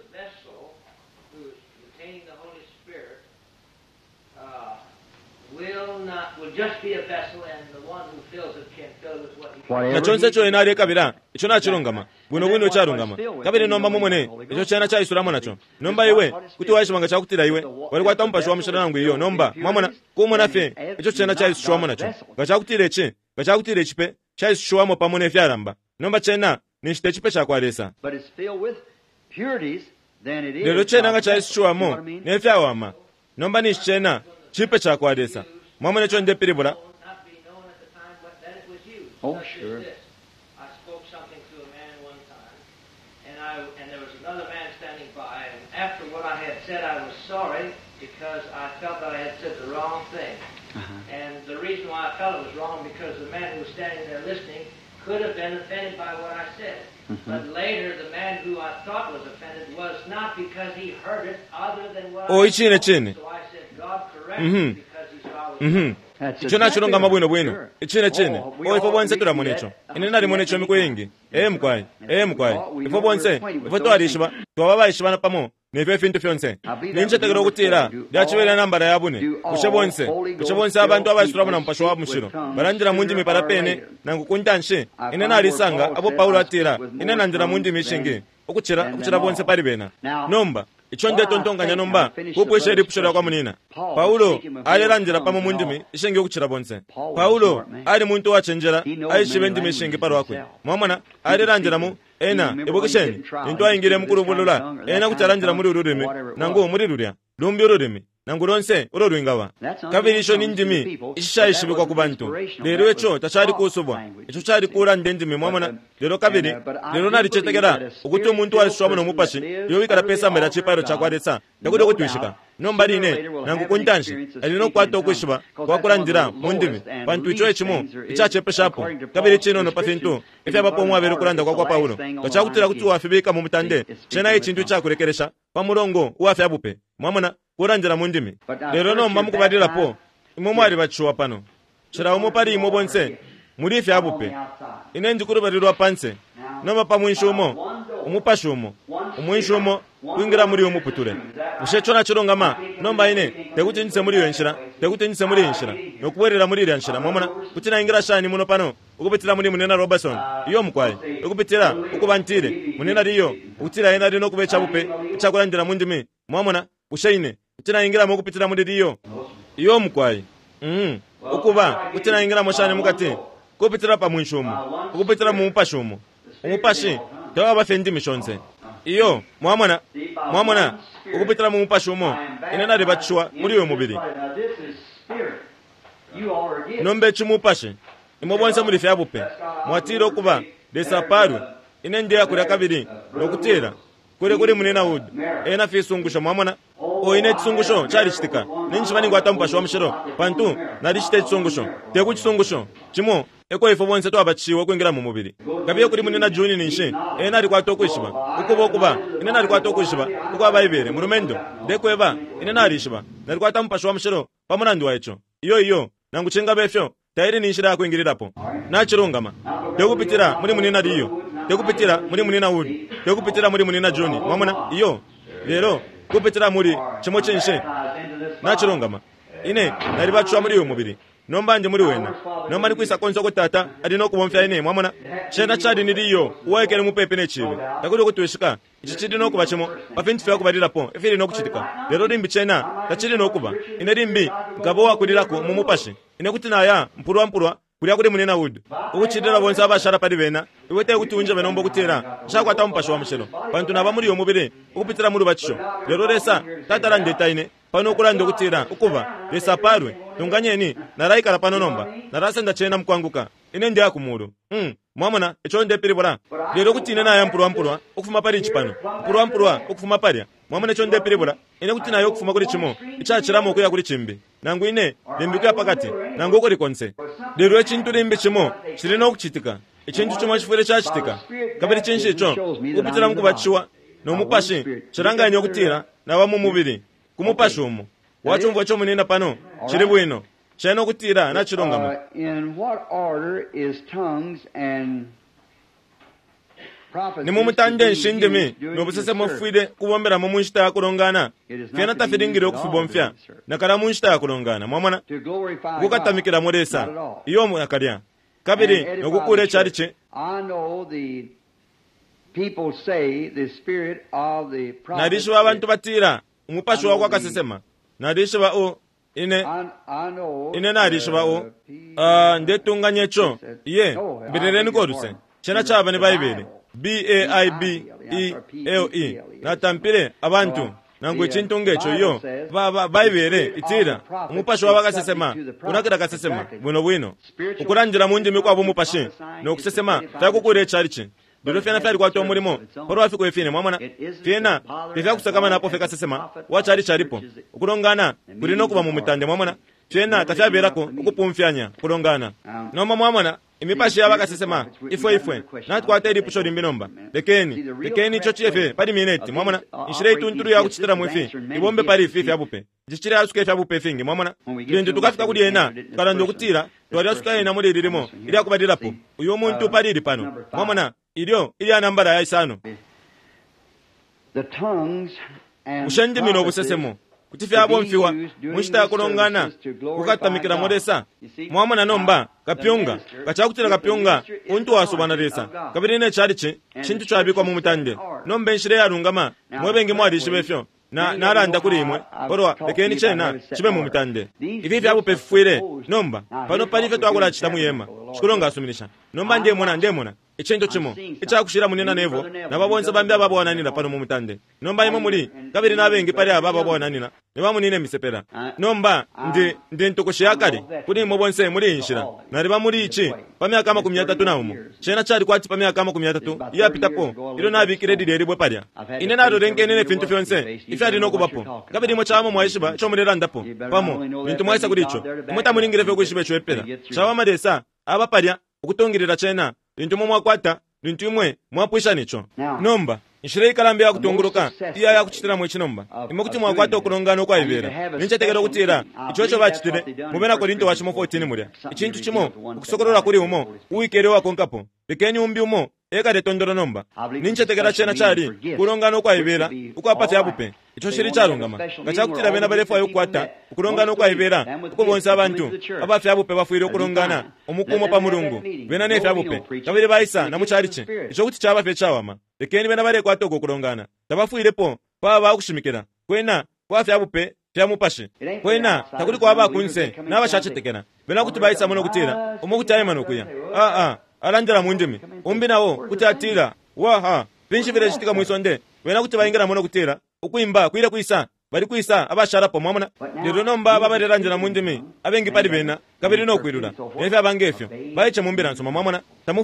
will just be a vessel, and the one who fills it can fill with what he nachonse cho ena kabira icho nachirongama buno charongama kabiri nomba mumone icho chana cha isuramo nacho nomba iwe kuti waishimanga chakutira iwe wali kwatampa shwa mshana nangu iyo nomba mwamona kumona fe icho chana cha isuramo nacho gachakutire chipe cha isuramo pamone fyaramba nomba chena nishite chipe chakwaresa but it's filled with purities then it is lero chena nga cha isuramo nefyawama nomba nishchena chipe chakwaresa mwamone cho ndepiri bura oh sure I spoke something to a man one time and there was another man standing by, and after what I had said I was sorry because I felt that I had said the wrong thing. And the reason why I felt it was wrong because the man who was standing there listening could have been offended by what I said. But later the man who I thought was offended was not because he heard it other than what I said. So I said God corrected me because he saw I was icho nachirongama bwino chene ifo bonse turamonecho ine nari monecho mikoyengi mkwai ifo bonse ifo twarishba twababayishibana pamo neve fintu fyonse ninchetekero kutira lyachibera nambara yabune kushe bonse abantu abayisturamo mpasho wa mushiro barandira mundi mipara pene nangukuntanshe ine nari sanga abo Paulo atira ine nandira mundi mishingi ukuchira bonse pari bena nomba icho ndetontonga nomba kupwesha ripushora kwa munina Paulo aliranjira pamo mundimi ishenge ukuchira bonse Paulo ali muntu wachenjera aishibendi mishingi paro wakwe mwamana aliranjira mu ena ebokisheni into ayingire mukuru bulula ena kucharanjira muri ururimi nango muri rurya lumbi ururimi nangu lonse olo lwingawa kabiri icho ni ndimi ichishayishibikwa ku bantu lero echo tachali kusubwa icho chali kula ndi ndimi mwamona lero kabiri lero nalichetekera ukuti omuntu aliswamu nomupashi yowikala pesa mera chipayiro chakwadetsa yakuti okutwishika nomba line nangu kuntanshi alino kwata okwishiba kwakulandira mu ndimi pantu icho echimo ichachepeshapo kabiri chinono pafintu ife abapo omwe abere kulanda kwa Paulo kachakutira kuti wafibika mu mutande chena ichintu chakulekeresha pamulongo uwafe abupe mwamona kulandira mu ndimi lero nomba mukubadirapo imwe mwali bachuwa pano chirawo pali imwe bonse muri ife abupe ine ndikurubarirwa panse nomba pamwinshumo umupashumo umwinshumo kuingira muri umuputule ushechona chirongama nomba ine tekuti ndise muri iyo nshira tekuti ndise muri nshira nokubwerera muri iyo nshira mwamona kuti naingira shani muno pano ukupitira muri munena Robertson iyo mukwaye ukupitira ukubantire munena riyo utira ina rino kubecha bupe chakulandira mu ndimi mwamona ushaine kuti naingira mu kupitira muri riyo iyo mukwaye ukuba kuti naingira moshani mukati kupitira pa mwinshumo ukupitira mu mupashumo umupashi tawa bafendi mishonze iyo mwamona ukupitira mu mupashumo inena ribachwa muri uyo mubiri nombe chumupashi imobonse muri fe abupe mwatiro kuba desaparu ine ndiya kuri kabiri nokutira kuri munena wood ena fisungusho mwamona o ine tsungusho chali chitika ninchibani ngwata mpasho wa mshiro pantu nalishite tsungusho teku tsungusho chimo eko ifo bonse to abachiwe kwingira mu mubiri gabiye kuri munena Juni ninshi ena ali kwato kwishiba ukuba ine nali kwato kwishiba ukuba bayibere mu rumendo dekweba ine nali shiba nali kwata mpasho wa mshiro pamunandi wacho iyo nanguchenga befyo tayiri ninshira kwingirirapo nachirungama tekupitira muri munena riyo tekupitira muri munena wood tekupitira muri munena Juni mwamona iyo lero kupitira muri chimo chenshe nachirungama ine nali bachwa muri uyo mubiri nomba nje muri wena nomba nikwisa konso ko tata ali no kubomfya ine mwamona chena chadi niliyo uwekere mupepe nechibe takuti kutwishika ichi chidi no kuba chimo pafinti fya kubadira po ifiri no kuchitika lero limbi chena tachidi no kuba ine limbi ngabo wakulirako mumupashi ine kuti naya mpurwa kulia kuri munena wood ukuchidira bonse abashara pali bena iwete kuti unje benombo kutira shakwata mpasho wa mshelo pantu naba muri yo mubiri ukupitira muri bachicho lero lesa tatara ndeta ine pano kulande kutira ukuba lesa parwe tunganyeni naraikala pano nomba narasenda chena mkwanguka ine ndi akumulu mwamona echo ndepiri bora lero kuti ine naye mpurwa ukufuma pali chipano mpurwa ukufuma pali mwamona echo ndepiri bora ine kuti nayo ukufuma kuri chimo ichachiramo kuya kuri chimbi nangu ine limbikuya pakati nangu uko likonse lero echintu limbi chimo chilino kuchitika echintu chimo chifure chachitika kabiri chinshi icho upitira mkubachiwa nomupashi chiranganya kutira naba mu mubiri kumupashumo wachumva cho munena pano chiri bwino cheno kutira na chirongama In what order is tongues and prophecy? ni mumutande nshindimi nobusese mofwide kubombera mu munshita kurongana fena tafiringire okufibomfya nakala munshita kurongana mwamona To glorify kukatamikira God. muresa Not at all. iyo munakalya kabiri And edify nokukure the chari church. I know the people say the spirit of the prophet. narishiba abantu batira umupashi wako akasesema narishiba o ine I know. ine narishiba o ndetunganyecho iye mbirereni koduse chena chaba ni bayibeli BAIBELE natampire abantu nangu ichintungecho iyo bayibele itira umupashi wako akasesema unakira kasesema bwino ukurangira mu ndimi kwabo umupashi nokusesema takukure charichi lero fena fyali kwatwa mulimo poro wafiko efine mwamona fena fya kusakama napo feka sesema wachari charipo ukulongana kulino kuba mu mitande mwamona fena tafyaberako ukupumfyanya kulongana noma mwamona imipashi yabaka sesema ifwe natkwata iri pusho limbinomba lekeni cho chiefe pali mineti mwamona ishire itunturu ya kuchitira mwifi ibombe pali ifi abupe jichire asuke fya bupe fingi mwamona lende tukafika kuli ena kala ndokutira twali asuka ena muri lirimo ili akubadirapo uyo muntu pali iri pano mwamona ilio ili anambara ya isano The tongues and ushendimi nobusesemo kuti fya bomfiwa mushita kulongana kukatamikira modesa mwamona nomba kapyonga kachakutira kapyonga untu wasubanaresa kabiri ne charichi chintu chabikwa mu mutande nombe nshire yarungama mwebengi mwadishi befyo naranda kuri imwe porwa lekeni chena chibe mu mitande ivi vyabu pefwire nomba pano palife twakula chita muyema chikulonga asuminisha nomba ndemona ichintu chimo ichakushira munena nevo naba bonse bambi ababonanira pano mu mutande nomba imwe muri kabiri nabengi pali ababonanira niba munine misepera nomba ndi ntukushiyakali kuli imwe bonse muri inshira nariba muri ichi pamyaka 30 naumo chena chali kwati pamyaka 30 iyapitapo ilo nabikire dilelibwe palya ine nado rengenene fintu fyonse ifyali nokubapo kabiri imwe chamo mwaishiba chomulera ndapo pamo bintu mwaisa kulicho imwe mulingire fyo kwishibe chwepera chawa madesa aba palya ukutongirira chena bintu mwakwata bintu imwe mwapwisha nicho nomba inshire ikalambi ya kutunguruka iya ya kuchitira mwe chinomba imwe kuti mwakwata okulongana kwa ibera ninchetekera kutira ichocho bachitire mubena Korinto wachimo 14 mulya ichintu chimo ukusokorora kuli umo uikere wako nkapo lekeni umbi umo eka de tondoro nomba ninchetekera chena chali kulongana kwa ibera ukwapata yabupe icho shiri charungama ngachakutira bena balefu ayokwata ukulongana kwa ibera ukubonsa abantu abafi yabupe bafuire kulongana omukumo pa mulungu bena nefi yabupe kabiri baisa na muchaliche icho kuti chaba fe chawama lekeni bena bale kwata kulongana tabafuirepo paba akushimikira kwena kwafi yabupe fyamupashe kwena takuli kwa bakunse nabashachetekera bena kuti baisa muno kutira umukutaye manokuya alandira munjimi umbi nawo kuti atira waha pinshivire chitika mwisonde wena kuti baingira muno kutira ukuimba kuire kuisa bali kuisa abasharapo mwamuna lero nomba babareranjira munjimi abengi pali bena kabiri no kwirura efe abangefyo baiche mumbira nsoma mwamuna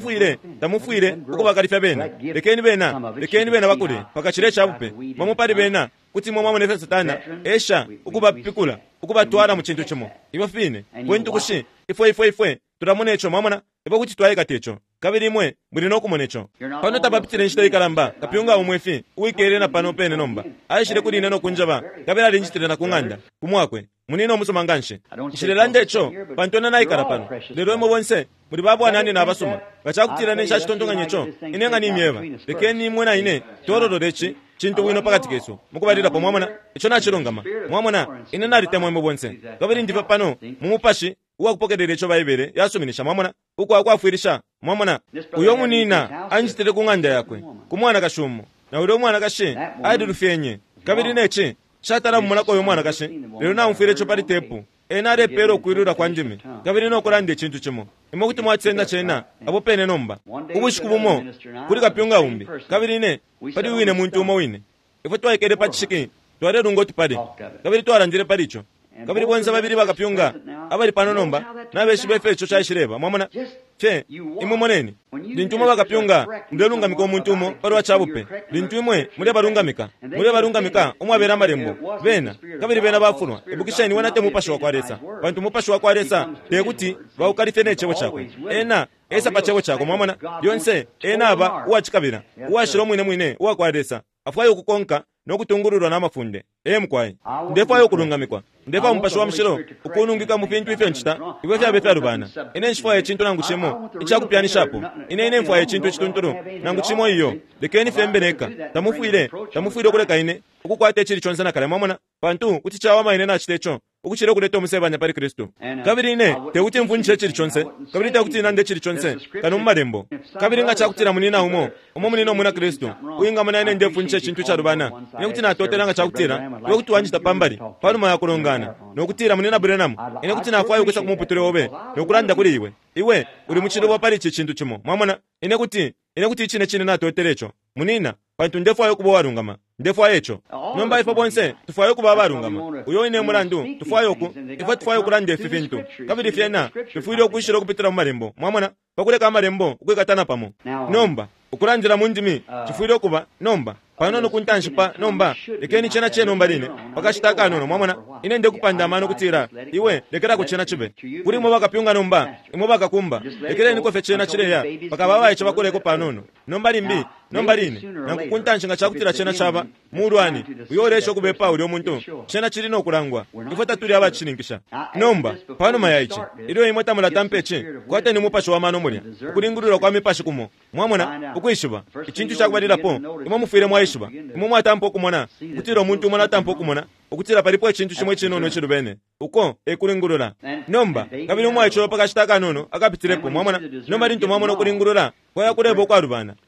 tamufuire uko bakalifya bena lekeni bena bakuli pakachire chabupe mwamupali bena kuti mwamuna efe satana esha ukuba pikula ukuba twara mu chintu chimo ibo fine kwentu kushi ifwe turamune echo mwamuna ibo kuti twaika techo kabiri imwe buli nokumonecho pano tabapitire nchita ikalamba kapyunga umwefi uikere na pano pene nomba aishire kuli neno kunjaba kabira linjitire na kunganda kumwakwe munino musumanganshe nchilelanje echo pantona na ikala pano lero imo bonse muri babu anani na abasuma bachakutira nesha chitondonganyecho inenga ni myeva lekeni imwe na ine tororo dechi chintu wino pakati keso mukubalira po mwamona icho na chirongama mwamona ine nali temwe imo bonse kabiri ndipa pano mumupashi uwakupokedere echo baibere yasuminisha mwamona uko akwafuirisha mwamona uyo munina anjitire kunganda yakwe kumwana kashumu na uyo mwana kashe aidurufyenye kabiri nechi shatara mumulako uyo mwana kashe lero na umfire echo pali tepu enare pero kwirura kwa njimi kabiri no kurande chintu chimo imo kuti mwatsenda chena abo pene nomba ubushikubumo kuri kapyunga umbi kabiri ne pali wine muntu umo wine ifo twaikere pachiki tware rungoti pali kabiri twaranjire palicho kabiri bonza babiri bakapyunga abali pano nomba nabeshi befecho chashireba mwamona che imwe moneni lintuma bakapyunga ndelunga miko muntu umo pali wachabupe lintu imwe mule barungamika umwe abera marembo bena kabiri bena bafurwa ebukishani wanate mupashwa kwaresa bantu mupashwa kwaresa tekuti baukalifene chewo chakwe ena esa pachewo chako mwamona yonse ena aba uwachikabira uwashiro mwine uwakwaresa afwayo kukonka nokutungururwa n'amafunde mkwai ndefayo kulungamikwa ndefa mpasho wa mshiro ukunungika mupintu ife nchita iwe fya befa rubana ine nshfaye chintu nangu chimo ichakupyanishapo ine mfaye chintu chitunturu nangu chimo iyo lekeni fembeneka tamufuire kuleka ine ukukwate chiri chonzana kale mwamona pantu kuti chawama ine na chitecho ukuchire kuleta omusebanya pali Kristo kabiri ine tekuti mfunche chiri chonse kabiri tekuti nande chiri chonse kanu mmarembo kabiri nga chakutira munina umo munino muna Kristo uyinga muna ine ndefunche chintu cha rubana ine kuti natotera nga chakutira iwe kuti wanjita pambali pano maya kulongana nokutira munina Branham ine kuti nafayo kwesa kumuputire obe nokulanda kuli iwe uri muchiro pali chintu chimo mwamona ine kuti chine natoterecho munina pantu ndefayo kubo warungama ndefayo echo nomba ifa bonse tufayo kuba barungama uyo ine murandu tufayo kulande fifintu kabiri fyena tufuiro kuishiro kupitira mu marembo mwamona pakuleka amarembo ukwekatana pamo nomba ukulandira munjimi tufuiro kuba nomba pano nokuntanshipa nomba lekeni chena nomba line pakashitaka nono mwamona ine ndekupanda mano kutira iwe lekera kuchena chibe kuri mo bakapyunga nomba imo bakakumba lekere niko fe chena chireya pakababa echo bakuleko panono nomba limbi nomba line nankukuntanshinga chakutira chena chaba murwani uyoresho kubepa uri omuntu chena chiri no kulangwa ifota turi abachiningisha nomba pano mayaichi iro imota mulata mpeche kwate ni mupasho wa mano mulya ukulingurura kwa mipashi kumo mwamona ukwishiba ichintu chakubadira po imo mufire mwaishiba imo mwatampo kumona kutira omuntu mwana tampo kumona ukutira palipo ichintu chimwe chinono chirubene uko ekulingurura nomba kabiri mwayicho pakashitaka nono akapitirepo mwamona nomba lintu mwamona kulingurura kwaya kulebo kwa rubana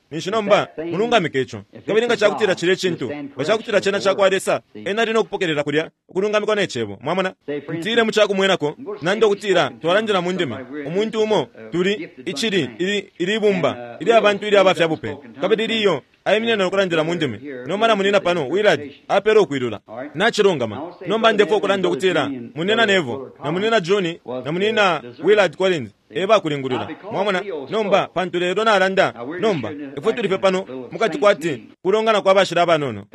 nishinomba mulungamike icho kabiri nga chakutira chile chintu ngachakutira chena chakwaresa ena lino okupokerera kulya okulungamikwa nechebo mwamona mtire muchakumwenako nandi okutira twalanjira mundimi omuntu umo tuli ichiri ili ibumba ili abantu ili abafya bupe kabiri iliyo ayiminena okulanjira mundimi nomala munena pano Willard apera okwirula nachirongama nomba ndefo okulanda okutira munena nevo na munena John na munena Willard Collins eba kulingulira mwamona nomba pantu lero nalanda nomba ifo tulife pano mukati kwati kulongana kwa bashira abanono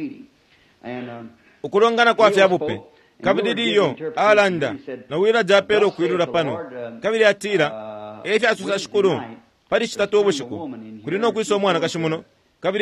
okulongana kwa afya bupe kabiri iliyo alanda na Willard apera okwirula pano kabiri atira efya asusa shukuru pali chitatu obushiku kulino kwiso omwana kashimuno kabiri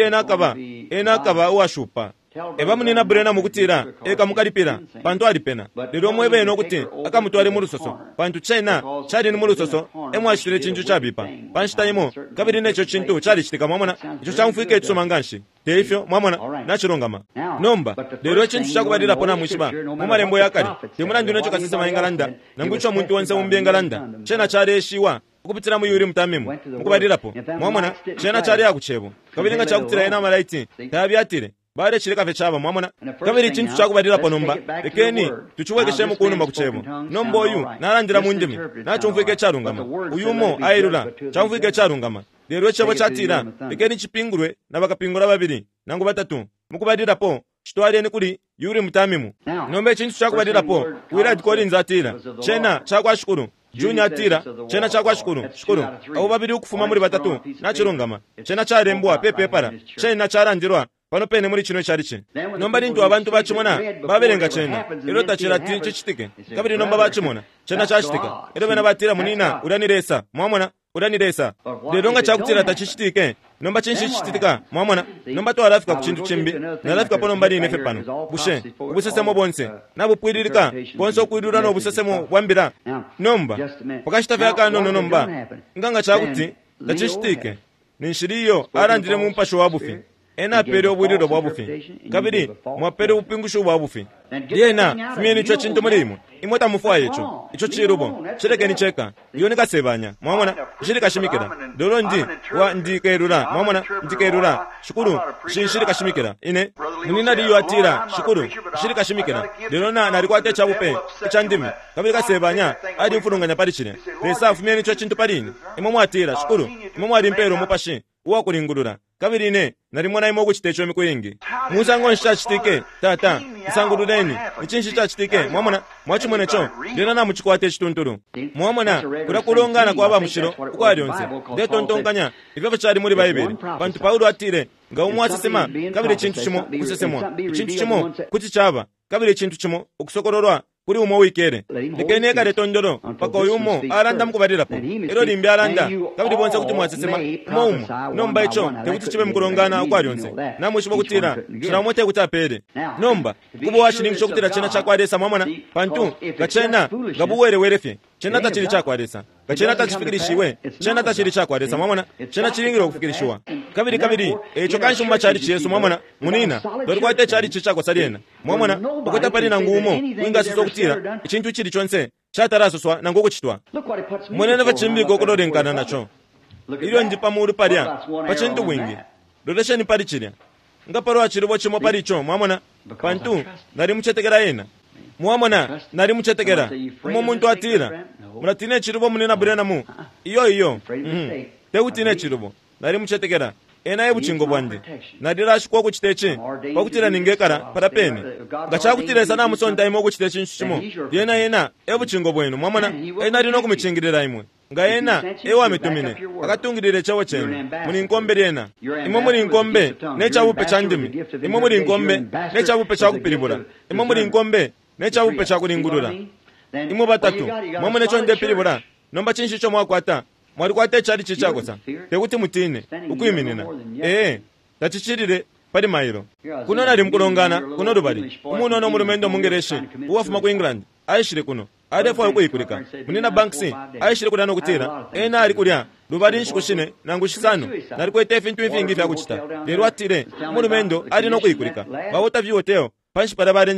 enakaba uwashupa eba munina brena mukutira eka mukalipira pantu alipena lero mwebe enokuti akamutwale mulusoso pantu chena chali ni mulusoso emwashire chinju chabipa panshitayimo kabiri necho chintu chali chitika mwamona icho chamfike tsomanganshi teifyo mwamona nachirongama nomba lero chintu chakubalira pona mwishiba mumalembo yakali temuna ndino cho kasisa maingalanda nangucho muntu wanse mumbengalanda chena chale shiwa ukupitira muyuri mutamimu mukubalirapo mwamona chena chali akuchebo kabiri nga chakutira ena malaiti tabyatire bare chile kafe chaba mwamona kabiri chintu chakubalira po nomba ekeni tuchiwekeshe mukunumba kuchebo nombo uyu nalandira mundimi nacho mfike charungama uyumo airula chamfike charungama lero chebo chatira ekeni chipingurwe na bakapingura babiri nangu batatu mukubalira po chitwali eni kuli yuri mutamimu nombe chintu chakubalira po Willard Collins atira chena chakwashukuru Junior atira chena chakwashukuru shukuru abo babiri ukufuma muri batatu nachirungama chena charembwa pepe para chena charandirwa pano pene muri chino charichi nomba lintu abantu bachimona baberenga chena ero tachira chichitike kabiri nomba bachimona chena chachitika ero bena batira munina uraniresa mwamona uraniresa lero nga chakutira tachichitike nomba chinchichitika mwamona nomba to arafika kuchintu chimbi na arafika pano mbali inefe pano bushe ubusesemo bonse nabupwiririka bonse okwirura no busesemo bwambira nomba pakashitafya kano nomba nganga chakuti tachichitike ninshiriyo arandire mu mpasho wabufi ena pere obwiriro bwabufi kabiri mwapere upingusho bwabufi yena fumyeni cho chintu mulimo imota mufwa yecho icho chirubo chireke nicheka yonika sebanya mwamona shirika shimikira dolo ndikairura mwamona ndikairura shukuru shirika shimikira ine munina diyo atira shukuru shirika shimikira dolo nalikwate chabupe ichandimi kabiri kasebanya adi mfurunganya pali chine pesa fumyeni cho chintu palini imomo atira shukuru imomo ali mpero mupashi uwakulingulura kabiri ine nalimona imo kuchitecho mikuyingi musango nshachitike tata nsangululeni ichinshi chachitike mwamona mwachimwenecho lena namuchikwate chitunturu mwamona kulakulongana kwa bamushiro ukwalyonse ndetontonganya ivyo chali muri baibeli pantu Paulo atire nga umwasesema kabiri chintu chimo kusesemwa chintu chimo kuti chaba kabiri chintu chimo okusokororwa kuri umo wikere likene kale tondoro pako yumo alanda mukubalirapo ero limbi alanda kabiri bonse kuti mwasesema momo nomba icho tekuti chibe mukulongana ukwalyonse namushiba kutira chinamote kutapere nomba kubo washiningi chokutira chena chakwaresa mwamona pantu gachena gabuwere werefye chena tachiri chakwaresa gachena tachifikirishiwe chena tachiri chakwaresa mwamona chena chiringiro kufikirishiwa kabiri echo kanshumba chali chiyesu mwamona munina dori kwate chali chichako saliena mwamona okota pali na ngumo winga sokutira ichintu chili chonse chatarasoswa nangokuchitwa mwenene vachimbiko kulolenkana nacho ilo ndipa muri palya pachintu wingi lolesheni pali chilya ngaparo achilipo chimo palicho mwamona pantu nali muchetekera yena mwamona nali muchetekera umo muntu atira munatine chilipo munena bulena mu iyo teutine chilipo nali muchetekera ena ebuchingo bwandi nadirashikwa kuchiteche pakutira ningekara parapene ngachakutira sana musonda imo kuchiteche nshimo yena ebuchingo bwenu mwamona ena lino kumichingirira imwe nga ena ewa mitumine akatungirire chawo chene muni nkombe lyena imo muri nkombe nechabupe chandimi imo muri nkombe nechabupe chakupiribula imo muri nkombe nechabupe chakulingulula imo batatu mwamwe necho ndepiribula nomba chinshi cho mwakwata mwalikwate chali chichakosa tekuti mutine ukuyiminina tachichirire pali mairo kuno nali mkulongana kuno lubali umuno no mulumendo mungereshi uwafuma ku England aishire kuno adefu alikuyikulika munina banksi aishire kudano kutira ena ali kulya lubali nshikushine nangu shisano nali kwete fintu infingi vya kuchita lero atire mulumendo ali no kuyikulika bawota vyoteo panshi para barenjaba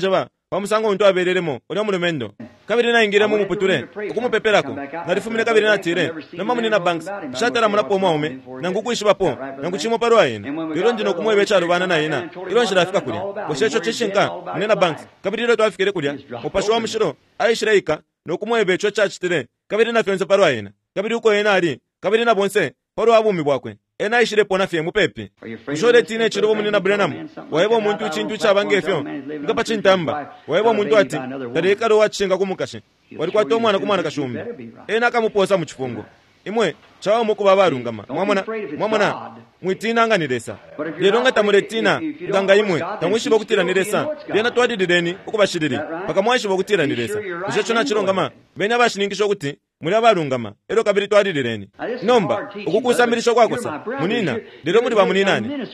pamusango omuntu abereremo oli omulumendo kabiri nayingiremu muputule okumupeperako nalifumire kabiri natire nomamunina banks shataramulapo omwaume nangukuishibapo nanguchimo ayina lero ndino kumwebe charubana nayina ilo nshirafika kulya boshecho chishinka munena banks kabiri lero twafikire kulya upasho wa mushiro aishiraika nokumwebe cho chachitire kabiri na fyonse ayina kabiri uko yena ali kabiri na bonse paro abumi bwakwe ena ishire pona fye mupepi ushore tine chirobo munina Branham waibo muntu chintu chabangefyo ngapa chintamba waibo muntu ati tareka ro wachinga kumukashi wali kwa tomwana kumwana kashumbi ena kamuposa muchifungo imwe chawo mukuba barungama mwamona mwitina nganiresa lero ngatamuretina nganga imwe tamwishi bokutira niresa byena twadidideni ukubashiriri paka mwashi bokutira niresa uchecho na chirongama benya bashiningisho kuti muri abarungama ero kabiri twadidireni nomba ukukusamirisho kwakosa munina lero muri bamuninani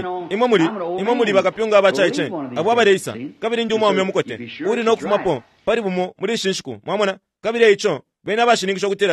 imwe muri bakapyunga abachaiche abo abareisa kabiri ndi umwe mukote uri no kufumapo pari bumo muri shinshiku mwamona kabiri icho benya bashiningisho kutira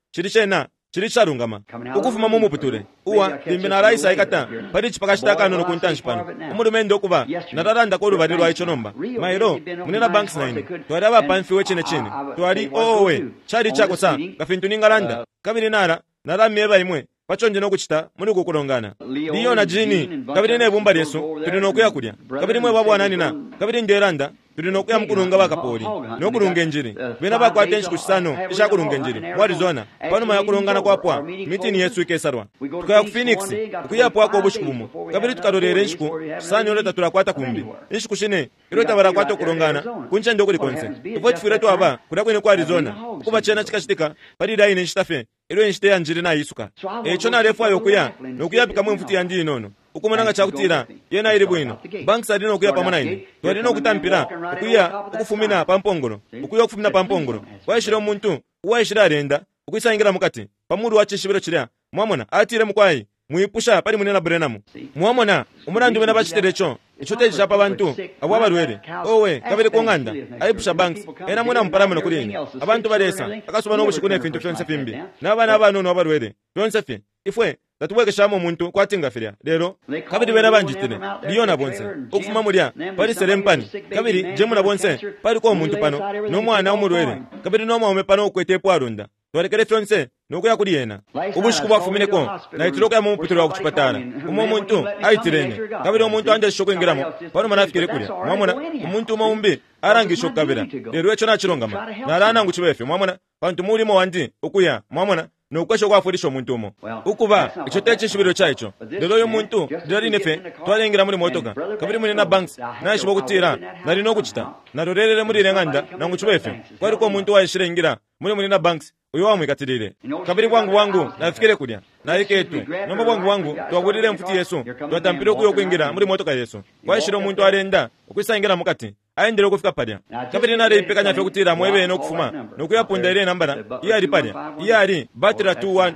chiri charungama ukufuma mumuputule uwa limbe na raisa ikata pari chipakashitaka nono kuntanshipano umurumende okuba nataranda ko rubari rwa icho nomba mairo munena banks 9 twari abapanfi wechene chene twari owe chari chako sa kafintu ningalanda kabiri naramyeba imwe pachonje nokuchita muri kukulongana liyo na jini kabiri ne bumba leso tuli nokuya kulya kabiri mwe babwana nina kabiri nderanda tuli nokuya mkulunga bakapoli nokulunga enjiri bena bakwate nshikusano ishakulunga enjiri warizona pano mayakulongana kwapwa mitini Yesu ikesarwa tukaya ku Phoenix kuyapo ako bushikumu kabiri tukarorere nshiku sani oleta tulakwata kumbi nshiku shine irota barakwata kulongana kuncha ndokuri konse ifo tifire twaba kudakwene kwa Arizona kuba chena chikashitika pari dai nshitafe iro nshite yanjiri na isuka echo na refu ayokuya nokuya bikamwe mfuti yandi inono ukumonanga chakutira yena iri bwino banks adino okuya pamona ine twadino kutampira ukuya ukufumina pampongoro ukuya ukufumina pampongoro waishira omuntu waishira arenda ukuisangira mukati pamuru wachishibiro chirya mwamona atire mukwayi muipusha pari munena Branham mwamona umurandu bena bachiterecho ichote chapa bantu abo abarwere owe kabere konganda aipusha banks ena mwana mparamano kulini abantu baresa akasuba no bushikune fintu fyonse fimbi nabana abantu no abarwere fyonse fi ifwe tatuweke shamo omuntu kwatinga firya lero kabiri bena banjitine liona bonse okufuma mulya pari serempani kabiri jemu na bonse pari ko omuntu pano no mwana omurwere kabiri no mwa pano okwetepo aronda twarekere fyonse nokuya kuli yena ubushiku bwafumineko naitiroka ya mumuputiro wa kuchipatara umuntu aitirene kabiri omuntu anje shokwengeramo pano manafikire kulya mwamona omuntu maumbi arangisho kabira lero echo nachirongama narana nguchibefe mwamona pantu mulimo wandi okuya mwamona nokwesho kwafurisha omuntu umo ukuba icho teche shibiro chaicho lero yo muntu ndari nefe twalengira muri motoka kabiri munena banks nashibo kutira nari no kuchita narorerere muri renganda nanguchibefe kwari ko omuntu waishirengira muri munena banks uyo wamwikatirire kabiri wangu nafikire kulya naiketu nomba wangu twagurire mfuti Yesu twatampire kuyo kwingira muri motoka Yesu waishira omuntu arenda ukwisangira mukati aendere kufika padya kabiri nare ipekanya fyo kutira mwebe no kufuma nokuyapunda ile nambara iyari padya iyari batira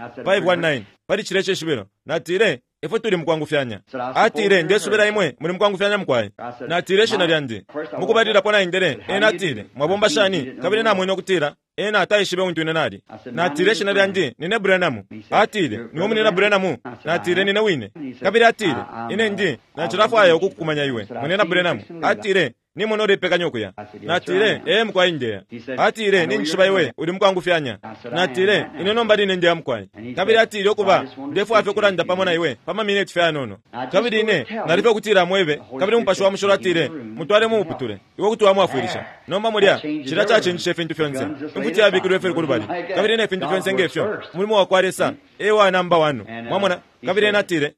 21519 pari chireche shibero natire ifo tuli mkwangu fyanya atire ndesubira imwe muri mkwangu fyanya mkwaye natire shina lyandi mukubarira pona indere enatire mwabomba shani kabiri namwe no kutira ena atayishibe untu nenadi natire shina lyandi nine Branham atire niwo munena Branham natire nine wine kabiri atire ine ndi na chirafu ayo kukumanya iwe munena Branham atire ni monore pekanyokuya natire mkwa indeya atire ni nshiba iwe uri mkwangu fyanya natire ine nomba dine ndiya mkwaye kabiri atire okuba ndefu afyo kuranda pamona iwe pama minute fya nono kabiri ine narife kutira mwebe kabiri mpasho wa mushoro atire mutware mu uputule iwe kutuwa mwafurisha nomba mulya chira chache nshefe ntu fyonse mfuti ya bikiru efe kurubari kabiri ine fintu fyonse ngefyo mulimo wakwaresa ewa namba 1 mwamona kabiri natire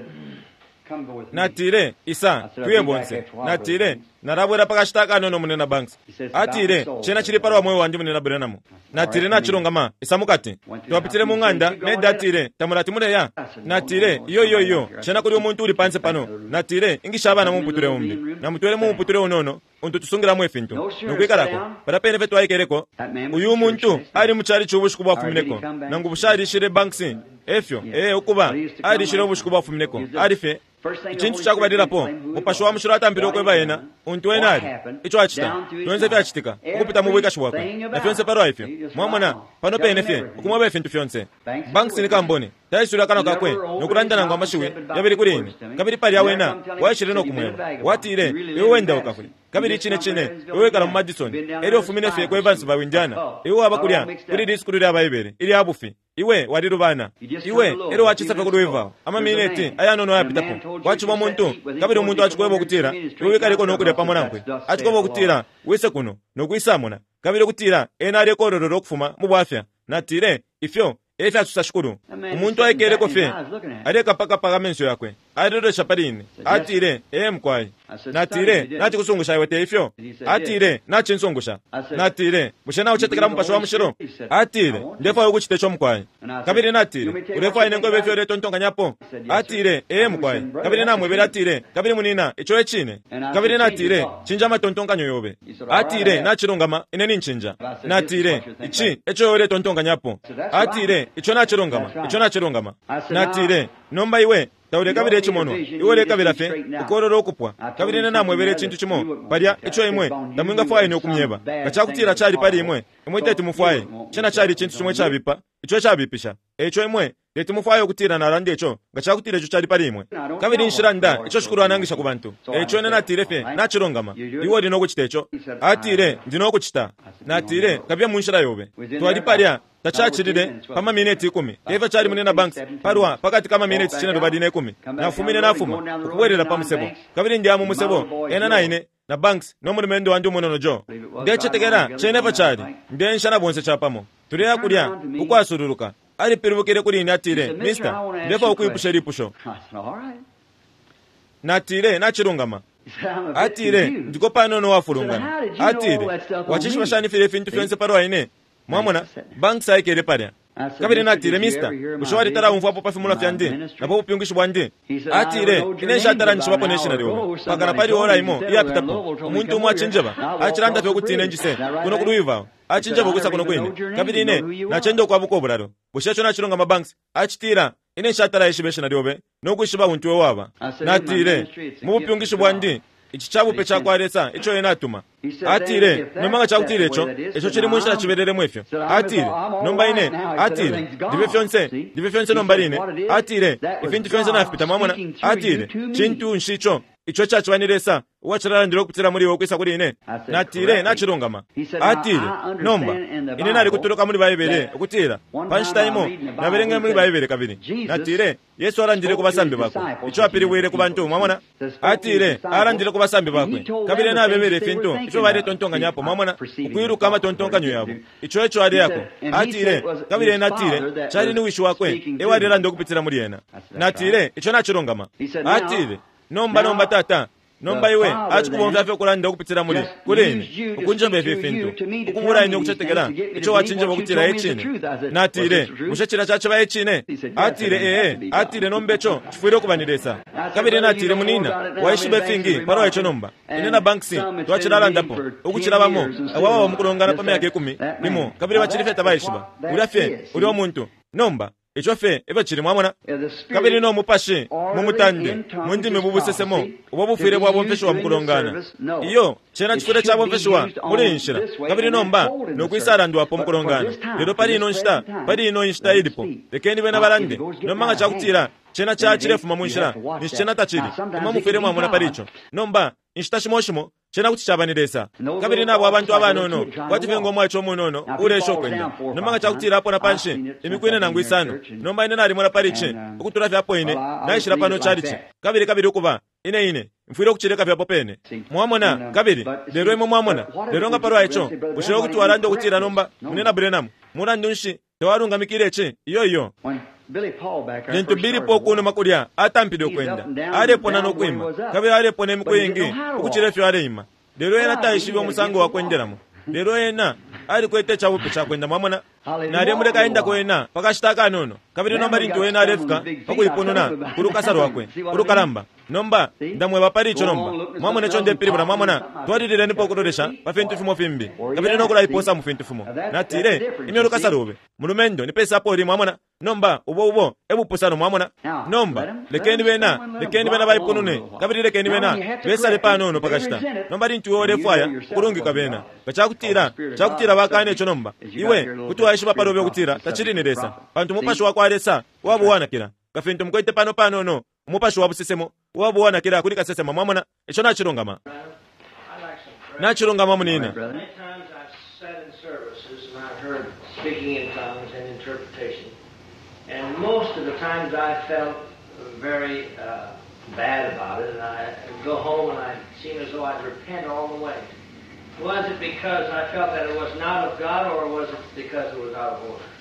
natire isa tuye bonse natire narabwera pakashitaka nono munena banks atire chena chiri parwa moyo wanje munena Branham natire nachirongama isamukati twapitire munganda nedatire tamurati mureya natire yo chena kuri omuntu uri panse pano natire ingishabana mumputure umbi namutwere mumputure onono untu tusungira mwefintu nokwikarako parapene vetu aikereko uyu muntu ari muchari chobushiku bwafumineko nangu bushari shire banks efyo ukuba ari shire obushiku bwafumineko arife ichinthu chakubadirapo mupasho wa mushiro atambire okweva yena untu wenali icho achita tonse vyachitika ukupita mubwikashi bwakwe na fyonse paro ifyo mwamona pano pene fye ukumwaba ifintu fyonse banks ni kamboni taisura kana kakwe nokurandana ngwa mashiwe yabiri kuri ine kabiri pali awena washire no kumweba watire iwe wenda ukafwe kabiri chine iwe kala mu Madison eri ofumine fye kwa Evans bawinjana iwe abakulya kuri diskuru ya bayibere iri abufi iwe wari rubana iwe ero wachisafa kuduiva ama mineti ayanono yapitapo wachuma muntu kabiri umuntu achikwebo kutira iwe kaliko nokure pamwanankwe achikwebo kutira wese kuno nokwisamona kabiri kutira ena ari kororo kufuma mubwafya natire ifyo efya tusashukuru umuntu ayekere kofe areka paka menso yakwe arero chaparini atire mkwai natire nati kusungusha iwete ifyo atire nachi nsungusha natire bushena uchetekera mpasho wa mushiro atire ndefa yokuchite cho mkwai kabiri natire urefa inengo befyo reto ntonga nyapo atire mkwai kabiri namwe beratire kabiri munina icho echine kabiri natire chinja matontonga nyoyobe atire nachirungama ineni nchinja natire ichi echo reto ntonga nyapo atire icho nachirungama natire nomba iwe taure kabiri echimono iwe le kabira fe ukororo okupwa kabiri na namwe bere chintu chimo balya icho imwe ndamwinga fwaye no kumyeba gachakutira chali pali imwe tete mufwaye chena chali chintu chimwe chabipa icho chabipisha icho imwe tete mufwaye okutira na rande icho gachakutira icho chali pali imwe kabiri nshiranda icho shukuru anangisha kubantu icho na natire fe nachirongama iwe lino kuchita icho atire ndino kuchita natire kabya munshira yobe twali palya tachachirire pama mineti 10 eva chali munena banks parwa pakati kama mineti china dobadine 10 na fumine na fuma ukuwerera pamusebo kabiri ndiamu musebo ena naine na banks no muri mendo wandi umunono jo ndechetekera cheneva chali ndenshana bonse chapamo turiya kurya ukwasururuka ari perubukire kuri natire mister ndefa ukuyipusha ripusho natire nachirungama atire ndiko pano no wafurungana atire wachishwa shani fire fintu fyonse parwa ine mwamona banks ayekere parya kabiri natire mister ushwari tara umfu apo pafimula fyandi napo upingishi bwandi atire inesha tara nchiwapo national yo pakana pali ora imo yapitapo umuntu umwe achinjeba achiranda fyo kutina njise kuno kuduiva achinjeba kusa kuno kwene kabiri ine nachendo kwa buko buraro bushacho nachirunga mabanks achitira inesha tara yishibesha nalyobe nokushiba untu waba natire mu upingishi bwandi ichi chabu pecha kwaresa icho yenatuma atire nomanga chakutire icho chiri munshira chiberere mwefyo atire nomba ine atire ndibe fyonse nomba ine atire ifintu fyonse nafipita mwamona atire chintu nshicho icho chachivaniresa wachirara ndiro kutira muri wokwisa kuri ine natire nachirungama atire nomba ine nari kuturuka muri bayibere ukutira panshitaimo naberenge muri bayibere kabiri natire Yesu arandire kubasambe bako icho apiriwere kubantu mwamona atire arandire kubasambe bakwe kabiri nabebere fintu icho bari tontonga nyapo mwamona ukwiruka ama tontonga nyo yabo icho ari yako atire kabiri natire chali ni wishu wakwe ewarira ndokupitira muri yena natire icho nachirungama atire nomba tata nomba iwe achikubonza fyo kulanda okupitira muri kuleni ukunjembe fintu ukumura ine kuchetekera icho wachinje bokutira echine natire mushechira chacho ba echine atire nombecho chifwire kubaniresa kabiri natire munina waishibe fingi paro echo nomba ine na banksi twachirala ndapo ukuchira bamo awawa mukulongana pame yake 10 nimo kabiri bachirifeta baishiba urafye uri omuntu nomba icho fe eva chiri mwamona kabiri no mupashe mumutande mundime bubusesemo ubobufire bwabo mfesho wa mukulongana iyo chena chifure chabo mfesho muri inshira kabiri nomba no kwisarandwa po mukulongana lero pari ino inshita ilipo lekendi bena barande no manga chakutira chena cha chirefu mamunshira ni chena tachiri kama mufire mwamona paricho nomba inshita shimoshimo chena kuti chabaniresa kabiri nabo abantu abanono kwativengo mwacho munono uresho kwenda nomanga chakutira hapo na panshi imikwine nangu isano nomba ine nari mwana pariche ukutura vyapo ine naishira pano charichi kabiri ukuba ine mfwire kuchireka vyapo pene mwamona kabiri lero imo mwamona lero nga parwa icho ushiro kuti warando kutira nomba munena Brenham murandunshi tewarunga mikireche iyo Jintu Billy Paul kuno makuria atampido kwenda arepo na nokwima kabiri arepo ne mkwingi ukuchirefyo areima lero yena taishibo musango wa kwenderamo lero yena ari kwete chawo picha kwenda mwamona na remure kaenda kwena pakashitaka nono kabiri nomba ringi wena arefka pakuiponona kurukasaro wakwe kurukaramba nomba ndamweva palicho nomba mwamuna echo ndepilipula mwamuna twalilile nipo kutolesha pa fintu fimo fimbi kapiti nokula iposa mu fintu fimo natile imyolo kasaluve mulumendo nipesapo oli mwamuna nomba ubo ebupusano mwamuna nomba lekeni bena baipunune kapiti lekeni bena besale panono pakashita nomba lintuwole fwaya kulungika bena chakutira bakane echo nomba iwe kuti waishipa palobe kutira tachilinilesa pantu mupasho wakwalesa wabuwanakira kafintu mkwete panono umupasho wabusisemo wabuwanakira kuli kasesema mwamuna echo nachilungama munina. Heard speaking in tongues and interpretation. And most of the times I felt very bad about it, and I go home and I seemed as though I'd repent all the way. Was it because I felt that it was not of God, or was it because it was out of order?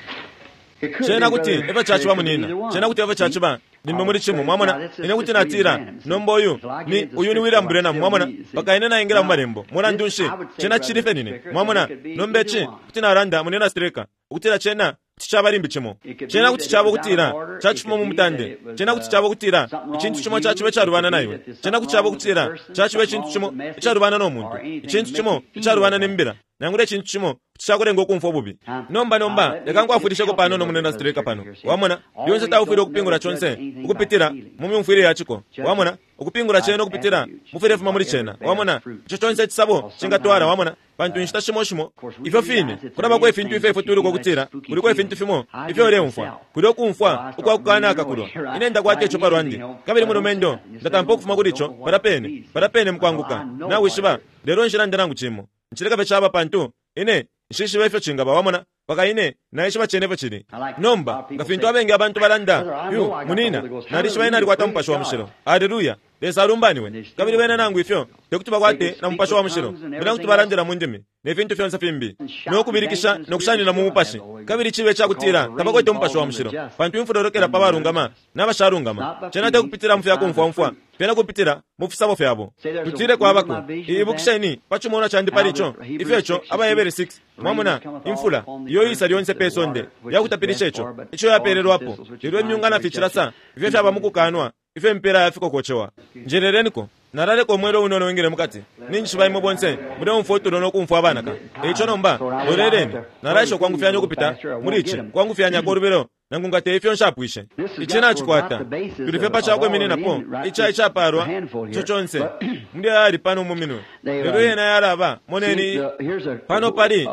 Chena kuti eva chachi ba munina chena kuti eva chachi ba nimbe muri chimu mwamona ine kuti natira nombo uyu ni uyu ni William Branham mwamona pakaine na ingira mumarembo mona ndunshi chena chirife nini mwamona nombechi kuti naranda munena streka kutira chena tichabarimbi chimo chena kuti chabo kutira chachifumo mumutande chena kuti chabo kutira chintu chimo chachiwe charubana nayo chena kuti chabo kutira chachiwe chintu chimo charubana no muntu chintu chimo charubana nembira nangure chintu chimo chakurengo kumfo bubi nomba yakangwa afudishe ko pano nomunena streka pano wamona yonse taufiro kupingura chonse ukupitira mumi mfire yachiko wamona ukupingura cheno kupitira mufire fuma muri chena wamona chonse chisabo chingatwara wamona pantu nshita shimo ifyo fine kuraba kwa ifintu ifyo tuli ko kutira kuli kwa ifintu fimo ifyo ole umfwa kuli kumfwa ukwakukana akakulo inenda kwate cho parwandi kabiri mulumendo ndatampo kufuma kulicho parapene mkwanguka na wishiba lero nshira ndangu chimo nchireka bechaba pantu ine nshishiba ifyo chingaba wamona pakaine naishiba chenepo chili nomba ngafintu abenge abantu balanda yu munina nalishiba ina alikwata mpasho wa mshiro haleluya lesa alumbaniwe kabiri bena nangu ifyo tekutuba kwate na mpasho wa mshiro bila kutubalandira mundimi nefintu fyonsa fimbi nokubirikisha nokushanira mu mupashi kabiri chibe chakutira tabakwete mpasho wa mshiro pantu imfudorokera pabarungama n'abasharungama chena tekupitira mfya kumfwa pena kupitira mufisabo fyabo tutire kwa bako ibukisheni pachumona chandi palicho ifecho abayebere 6 mwamuna imfula yo isa lyonse pesonde yakutapirisha icho yapererwa hapo lero myungana fichirasa ifye fyaba mukukanwa ife mpera yafiko kochewa njerereniko narale ko mwero unono wengere mukati ninchiba imwe bonse muri umfoto no kumfwa abanaka icho nomba orereni narasho kwangu fyanya kupita muriche kwangu fyanya korubero nangungate ifyo nshapwishe ichena chikwata tulife pachakwe minina po icha parwa chochonse ndi ari pano muminwe lero yena yaraba moneni pano pali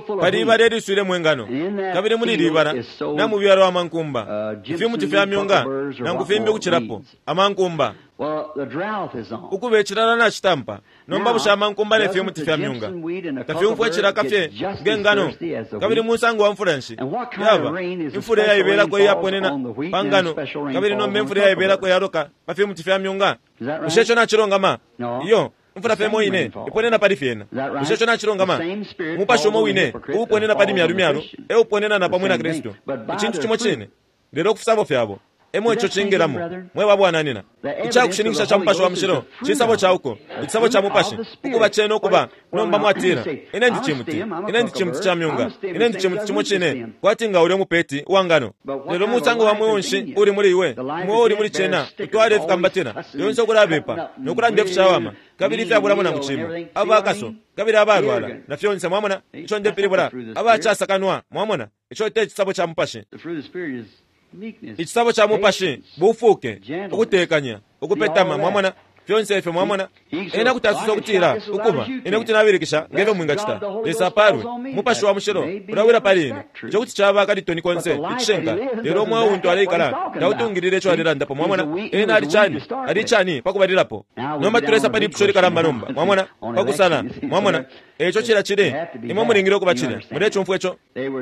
bareri swire mwengano kabiri muri libara na mubyaro wa mankumba ifimu tifya myunga nangufimbe kuchirapo amankumba ukubechirana na chitampa nomba bushama nkumba ne fimu tifya myunga tafimu fwechira kafye ngengano kabiri musango wa mfuranshi yaba imfure ya ibera ko yaponena pangano kabiri no memfure ya ibera ko yaroka pafimu tifya myunga ushecho na chirongama iyo mfura femo ine iponena pali fiena ushecho na chirongama mupasho mo wine uponena pali myaru uponena na pamwe na Kristo chintu chimo chine lero kufusabo fyabo emo icho chingeramo mwe babwana nina ichakushiningisha cha mpasho wa mshiro chisabo cha uko isabo cha mupashi ukuba cheno kuba nomba mwatira ine ndi chimuti cha myunga ine ndi chimuti chimo chine kwatinga ule mupeti wangano lero musango wa mwonshi uri muri iwe mwe uri muri chena utware fikambatira yonse kurabepa nokura ndefu chawama kabiri fyabura mona muchimo abakaso kabiri abarwala na fyonse mwamona icho ndepiribura abachasa kanwa mwamona icho te chisabo cha mupashi icisabo cha mupashi bufuke ukutekanya ukupetama mwamwana fyonse efe mwamwana ena kutasusa kutira ukuba ena kuti nabirikisha ngeve mwinga chita lesa parwe mupashi wa mushiro urawira palini chokuti chaba kali toni konse ichenga lero mwa untu alekala ndautungirire cho aliranda pa mwamwana ena alichani pakubadirapo nomba turesa pali pshori kalamba nomba mwamwana pakusana mwamwana echo chira chide imwe muringiro kubachira murecho mfwecho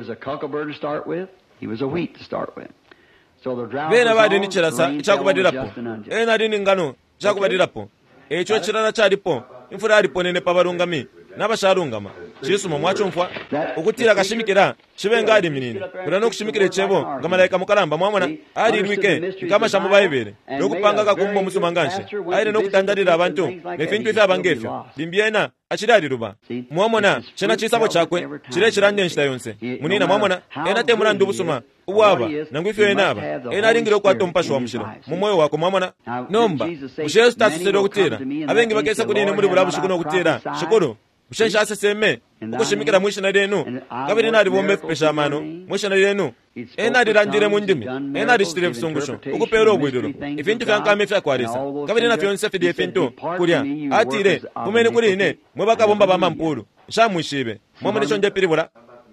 bena badi ni chirasa ichakubadirapo ena dini ngano ichakubadirapo echo chirana chalipo imfura alipo nene pabarungami n'abasharungama chisuma mwachomfwa ukutira kashimikira chibenga ali minini kuna nokushimikira chebo ngamalayika mukalamba mwamona ali lwike kama shamu bayibere nokupanga kakumbo musumanganshe aire nokutandalira abantu nefintu ife abangefyo limbiena achidali ruba mwamona chena chisabo chakwe chire chirande nshita yonse munina mwamona ena temuna ndubusuma uwaba nangwifyo enaba ena alingire kwato mpasho wa mshiro mumoyo wako mwamona nomba usheyo statu sedo kutira abengi bakesa kunine muri bulabu shikuno kutira shikuru ushensha aseseme ukushimikira mwishina lenu kabiri nari bombe peshamano mwishina lenu ena dirangire mundimi ena dishitire fusungusho ukupero obwiduro ifintu fyankame fyakwarisa kabiri na fyonse fidi ifintu kurya atire kumene kuri ine mwebaka bomba bama mpuru shamwishibe mwamone chonje piribura.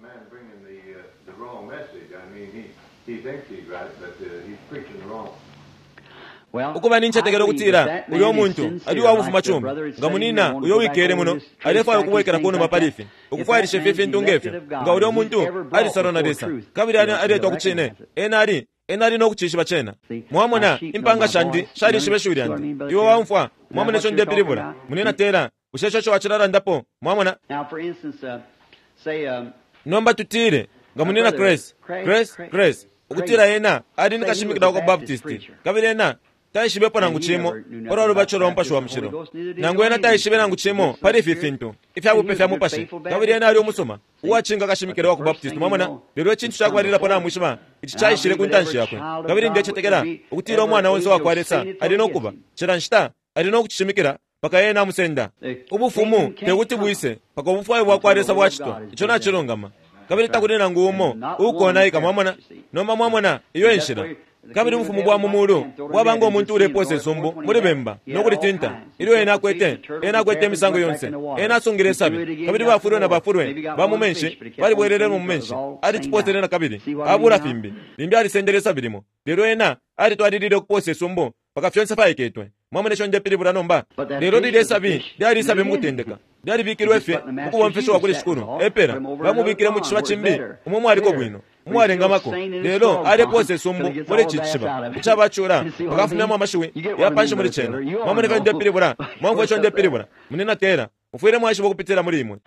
He thinks he's right, but he's preaching wrong. ukuba ninchetegero kutira uyo muntu ali wabufuma chumbi ngamunina uyo wikere muno alefa okuwekera kuno maparifi ukufairishe fefe ntungefe nga uyo muntu ali sarona desa kabiri ali to kuchine enari no kuchishi bachena mwamona impanga shandi shari shibeshuri andi iwo wamfwa mwamona chonde piribura munena tera ushesho wachirara ndapo mwamona. Now for instance say nomba tutire ngamunina Grace ukutira ena ali nikashimikira kwa Baptist kabiri ena taishibe pona nguchimo ora rubachoro mpasho wa mshiro nangwena taishibe na nguchimo pari fifinto ifyabu pefya mupashi kabiri ena ali omusoma uwachinga kashimikira wa Baptist mwamona lero chintu chakwarira pona mushima ichi chaishire kuntanshi yakwe kabiri ndechetekera ukutira omwana wonse wakwaresa ali nokuba chiranshita ali nokuchimikira paka yena musenda ubufumu tekuti buise paka ubufwayo bwakwaresa bwachitwa icho nachirongama kabiri takunena ngumo ukona ika mwamona noma mwamona iyo enshira kabiri bufumu bwa mumulu wabanga omuntu ulepose sumbu muri bemba nokuri tinta ilo ena kwete misango yonse ena sungire sabi kabiri bafurwe na bafurwe bamumenshi bari bwerere mu menshi ari tiposere na kabiri abura fimbi limbi ari sendere sabirimo lero ena ari twadidire kupose sumbu paka fyonse faiketwe mwamone chonje piribura nomba lero dide sabi dari sabi mutendeka dari bikirwe fe kuko mfesho wakuri shukuru epera bamubikire mu kishwa chimbi umwe ariko bwino umwarenga mako lero ari pose sumbu muri chichiba cyabacura bakafumya mu amashiwe yapanje muri chena mwamone kanje piribura mwamwe chonje piribura munena tera ufire mwashi bokupitira muri imwe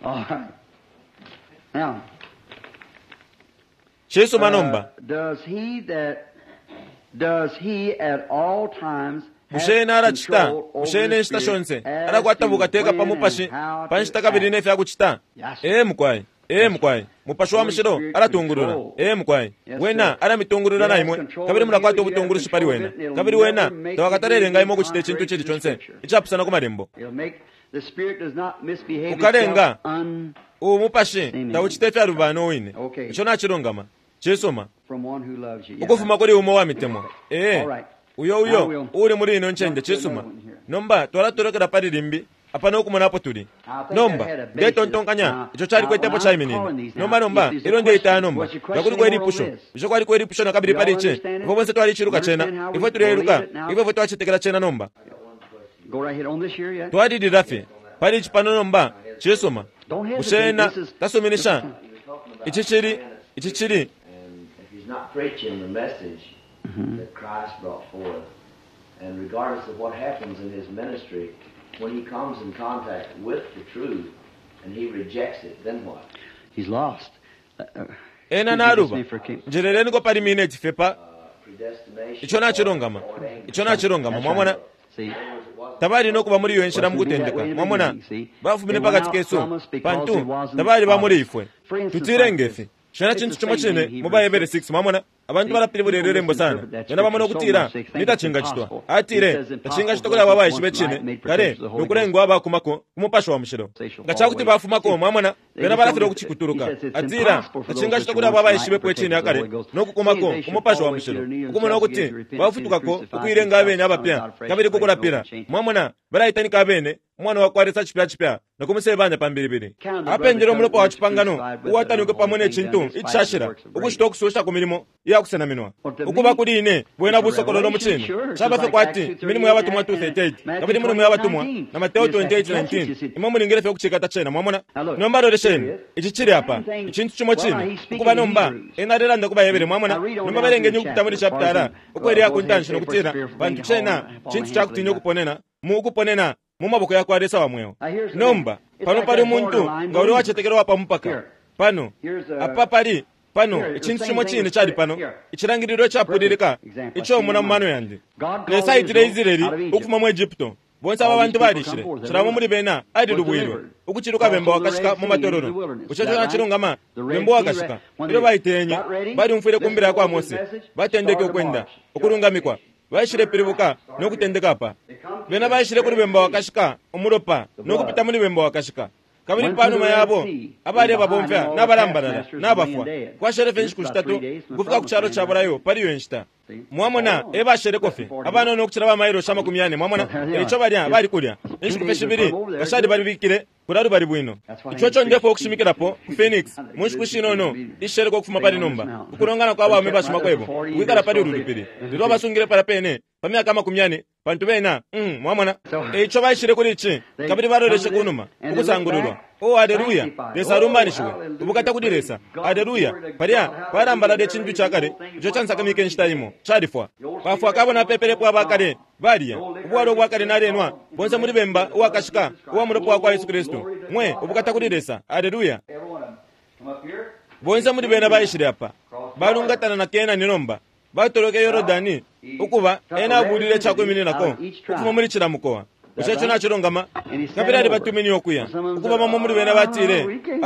Chesu manomba does he at all times mushene arachita mushene stashonse arakwatabuka teka pamupashi panshita kabiri nefe akuchita mukwai mupasho wa mshiro aratungurura mukwai wena aramitungurura na imwe kabiri murakwata ubutunguru shipari wena kabiri wena tawakatarerenga imo kuchite chintu chiri chonse ichapusana kumarembo ukarenga umupashi tawuchitefe arubano wine icho nachirongama chesoma ukufuma kuri umo wa mitemo uyo uri muri ino nchende chesuma nomba twaratorokera pari rimbi apana okumonapo tuli nomba ndetontonkanya icho chari kwetepo cha iminini nomba ilo nde ita nomba yakuri kweri pusho icho kwari kweri pusho na kabiri pari che ifo bonse twari chiruka chena ifo tureruka ifo twachitekera chena nomba twari dirafi pari chipano nomba chesuma ushena tasominisha ichichiri not preaching the message that Christ brought forth. And regardless of what happens in his ministry, when he comes in contact with the truth and he rejects it, then what? He's lost. Ena naruba. Njirereni ko pari minute fepa. Icho nachirongama. Mwamona. Tabari no kuba muri yo enshira mugutendeka. Mwamona. Bafumine pakati keso. Pantu. Tabari ba muri ifwe. Tutirengefe. Shana chintu chimo chine mubaye bere 6 mwamona abantu barapiribure rembo sana yana bamano kutira nitachinga chitwa atire tachinga chitwa babaye shibe chine kare nokurengo abakumako kumupasho wa mshiro ngachakuti bafumako mwamona yana barafiro kuchikuturuka atira tachinga chitwa babaye shibe kwe chine akare nokukumako kumupasho wa mshiro ukumona okuti bafutukako ukuirenga abene abapya kabiri kukurapira mwamona baraitani kabene mwana wakwarisa chipya nakumusebanya pambiribiri apenjero mulopo wachipangano uwatanuke pamone chintu ichashira ukushito kusosha kumilimo yakusena minwa ukuba kuri ine bwena busokololo muchini chabafe kwati milimo yabatumwa 238 kabiri mulimo yabatumwa na Mateo 28:19 imwe mulingere fe kuchikata chena mwamona nomba loresheni ichichiri apa ichintu chimo chini ukuba nomba enarera ndakuba yebere mwamona nomba berenge nyukutamuri chaptara ukweri yakuntanshi nokutira bantu chena chintu chakutinyo kuponena mukuponena mu maboko yako alesa wamwewo. Nomba pano pali muntu nga uli wachetekerwa pa mpaka pano apa pali pano ichintu chimwe chine chali pano ichilangiriro chapulirika icho muna mmano yandi lesa itire Israeli ukufuma mu Egypto bonse aba bantu balishire chiramo muri bena adi lubwiro ukuchiruka bemba wakashika mu matororo uchacho nachirungama bemba wakashika ilo bayitenye bali umfire kumbira kwa Mose batendeke okwenda okulungamikwa bayishire piribuka nokutendeka pa bena bayishire kuri bemba wakashika umuropa nokupita muri bemba wakashika kabiri pano mayabo abali babomvya nabalambalala nabafwa kwa sherefe nshikushitatu kufika kucharo chaburayo paliyo nshita mwamona ebashere kofe abana no kuchira bamayiro shama kumyane mwamona echo balya bali kulya nshikufe shibiri bashadi bali bikire kuraru bali bwino ichocho ndefo okushimikira po Phoenix munshikushino no ishere ko kufuma pali nomba ukurongana kwa aba mebashima kwebo wikara pali urudupiri ndiro basungire para pene pamya kama kumyane bantu bena mwamona echo bayishire kuri ichi kabiri baroreshe kunuma ukusangururwa haleluya lesarumanishwe ubukata kudiresa haleluya paria parambala de chintu chakare icho chansakamike nshitayimo charifwa pafwa kabona pepere kwa bakare balia ubwaro bwakare narenwa bonse muri bemba wakashika uwa muropo kwa Yesu Kristo mwe ubukata kudiresa haleluya bonse muri bena bayishire apa balungatana na kena niromba batoroke Yorodani ukuba ena budire chako minenako ukuma muri chiramukoa uchacho nachirongama kabirari batumini okuya ukuba mama muri bena batire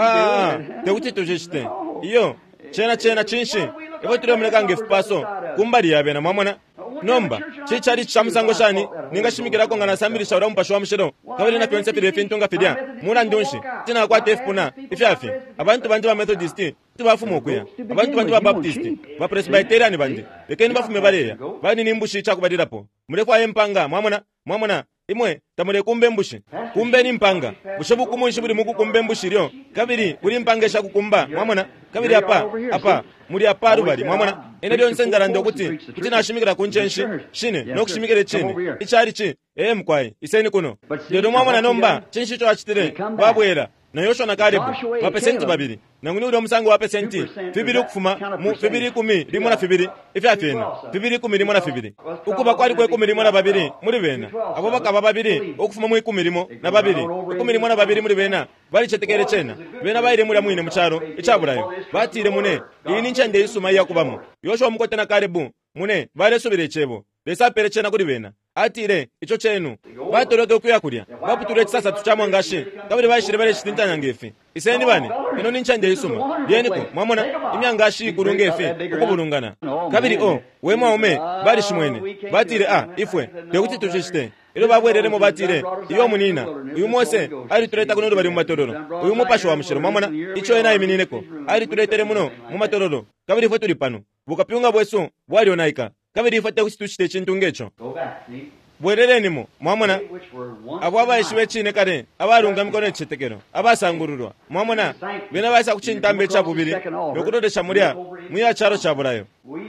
teuti tujishite iyo chena chinshi ebo tire muleka ngefupaso kumbali yabena mwamona nomba chichari chamusango shani ningashimikira ko ngana sambiri shaura mpasho wa mshero kabiri na pense pire fintunga fidia muna ndonshi tina kwa tefuna ifyafi abantu bandi ba Methodist tibafumo kuya abantu bandi ba Baptist ba Presbyterian bandi bekeni bafume baleya bani nimbushi chakubadirapo mure kwa empanga mwamona imwe tamure kumbe mbushi kumbe ni mpanga bushebu kumunshi buri muku kumbe mbushi ryo kabiri buri mpangesha kukumba mwamona kabiri apa muri apa rubari mwamona ene ryo nsengara ndokuti nashimikira kunchenshi shine nokushimikira chini ichari chi mkwai iseni kuno rero mwamona nomba chenshi cho achitire babwera na Yoshua na Kalebu wa pesenti babiri na nguni uri omusango wa pesenti fibiri ukufuma mu fibiri 10 limwe na fibiri ifyafena fibiri 10 limwe na fibiri ukuba kwali kwe 10 limwe na babiri muri bena abo bakaba babiri okufuma mu 10 limwe na babiri 10 limwe na babiri muri bena bali chetekere chena bena bayire muri amwine mucharo ichaburayo batire mune iyi ninchende isuma yakubamo Yoshua mukote na Kalebu mune bale subire chebo lesa pere chena kuri bena atire icho chenu batoroke kuyakurya baputure sasa tuchamwa ngashi kabiri bayishire bale chitintanya ngefi iseni bani ino ninchande isuma yeniko mwamona imyangashi kurungefi ukubulungana kabiri wema ome bali shimwene batire ifwe tekuti tuchishite ilo babwereremo batire iyo munina uyu Mose ari tureta kuno bali mu matororo uyu mupasho wa mushiro mwamona icho ena iminineko ari turetere muno mu matororo kabiri fwe turi pano bukapyunga bweso bwali onaika kabiri fwe tekuchite chintu ngecho bwererenimo mwamona abo abayishiwe chine kare abarunga mikono chetekero abasangururwa mwamona bena basa kuchintambe chabubiri nokutodesha murya muya charo chaburayo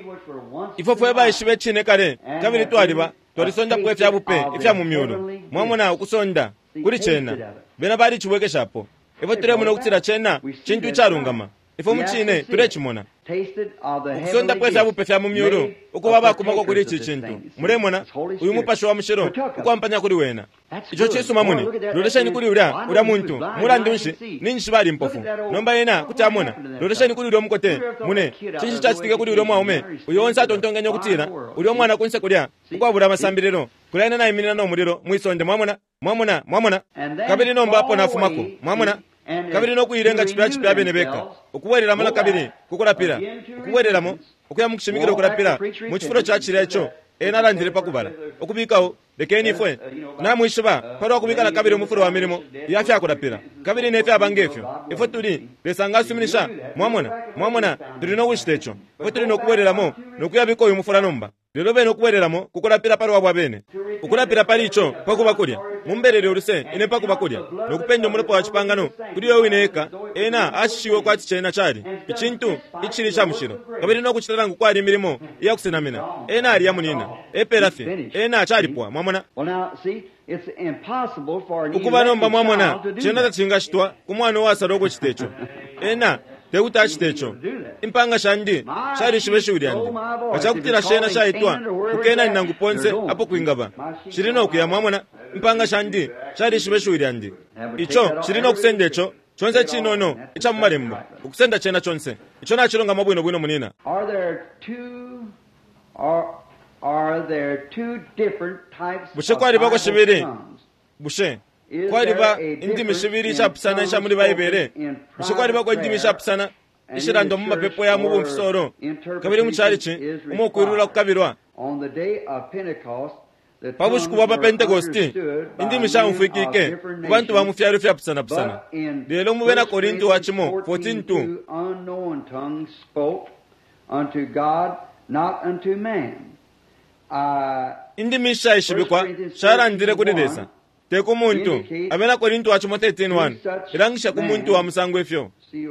ifofwe bayishiwe chine kare kabiri twaliba twarisonda kwefya bupe ifya mumyulo mwamona ukusonda kuri chena bena bari chiweke shapo ifo ture muno kutira chena chintu charungama ifo muchine ture chimona ukusonda kwefya bupe fya mumyulo ukuba bakumako kuri ichi chintu muremona uyu mupasho wa mushiro ukwampanya kuri wena icho chisuma muni loleshani kuri ura muntu murandunshi ninshi bali mpofu nomba yena kutamona loleshani kuri ura mukote mune chinshi chachitika kuri ura mwaume uyo onsa tontonganya kutira uri omwana kunse kulya ukwabura masambirero kulana na iminina no muliro mwisonde mwamona kabiri nomba apo nafumako mwamona kabiri no kuirenga chipya benebeka ukuwerera mala kabiri kukurapira ukuwereramo ukuyamukishimikira kukurapira mu kifuro cyakira echo enarangire pakubala okubikaho lekeni fwe namwishiba paro kubikana kabiri umufuro wa mirimo yafya kurapira kabiri nefya bangefyo ifo turi besanga suminisha mwamona turi no wishitecho ifo turi no kuwereramo no kuyabiko uyu mufura nomba lero bene okuwereramo kukurapira paro wabwa bene ukurapira palicho pakuba kulya mumberere uruse ine pakuba kulya nokupenya muropo wa chipangano kuri yo wineka ena ashiwe kwa tichena chali ichintu ichiri cha mushiro kabiri no kuchitarangu kwa mirimo iya kusenamina ena ali ya munina eperafi ena chali poa mwamona ukuba nomba mwamona chena tachingashitwa kumwana wasaroko chitecho ena teuta chitecho impanga shandi shari shibeshuri andi achakutira shena shaitwa ukena ninanguponze apo kuingaba shirino kuya mwamona mpanga shandi chali shibeshuiri andi icho chilina okusenda echo chonse chinono icha mumalembo okusenda chena chonse icho nachilonga mabwino bwino munina. Bushe kwaliba shibiri bushe kwaliba indimi shibiri chapusana isha muri bayibere bushe kwaliba kwa indimi chapusana ishirando mu mapepo ya mubu mfisoro kabiri mucharichi umukwirura kukabirwa pabushi kuba pa Pentekosti indimi shamufikike kubantu bamufyaru fyapusana pusana lelo mubena Korinto wachimo 14:2 indimi shayishibikwa sharandire kudidesa teku muntu abena Korinto wachimo 13:1 irangisha kumuntu wa musango efyo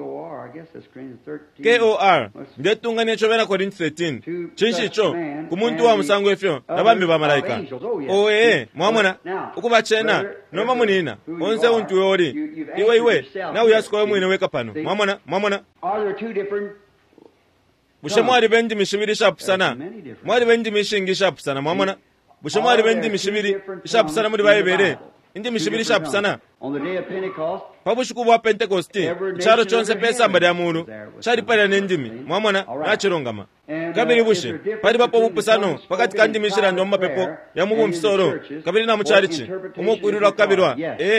KOR ndetunga necho bena Korinto 13 chinchicho kumuntu wa musango efyo nabambi ba malaika mwamona ukuba chena noma munina onse untu yori iwe na uyasiko mwine weka pano mwamona bushe mwari bendi mishibiri shapusana mwari bendi mishingi shapusana mwamona bushe mwari bendi mishibiri shapusana muri bayibere indi mishibiri shapusana pabushi kuba Pentekosti charo chonse pesa mbali ya munu chari pale nendimi mwamona nachirongama kabiri bushe pali papo mupusano pakati kandi mishirando mapepo ya mubu mfisoro kabiri na mucharichi umukwirura kukabirwa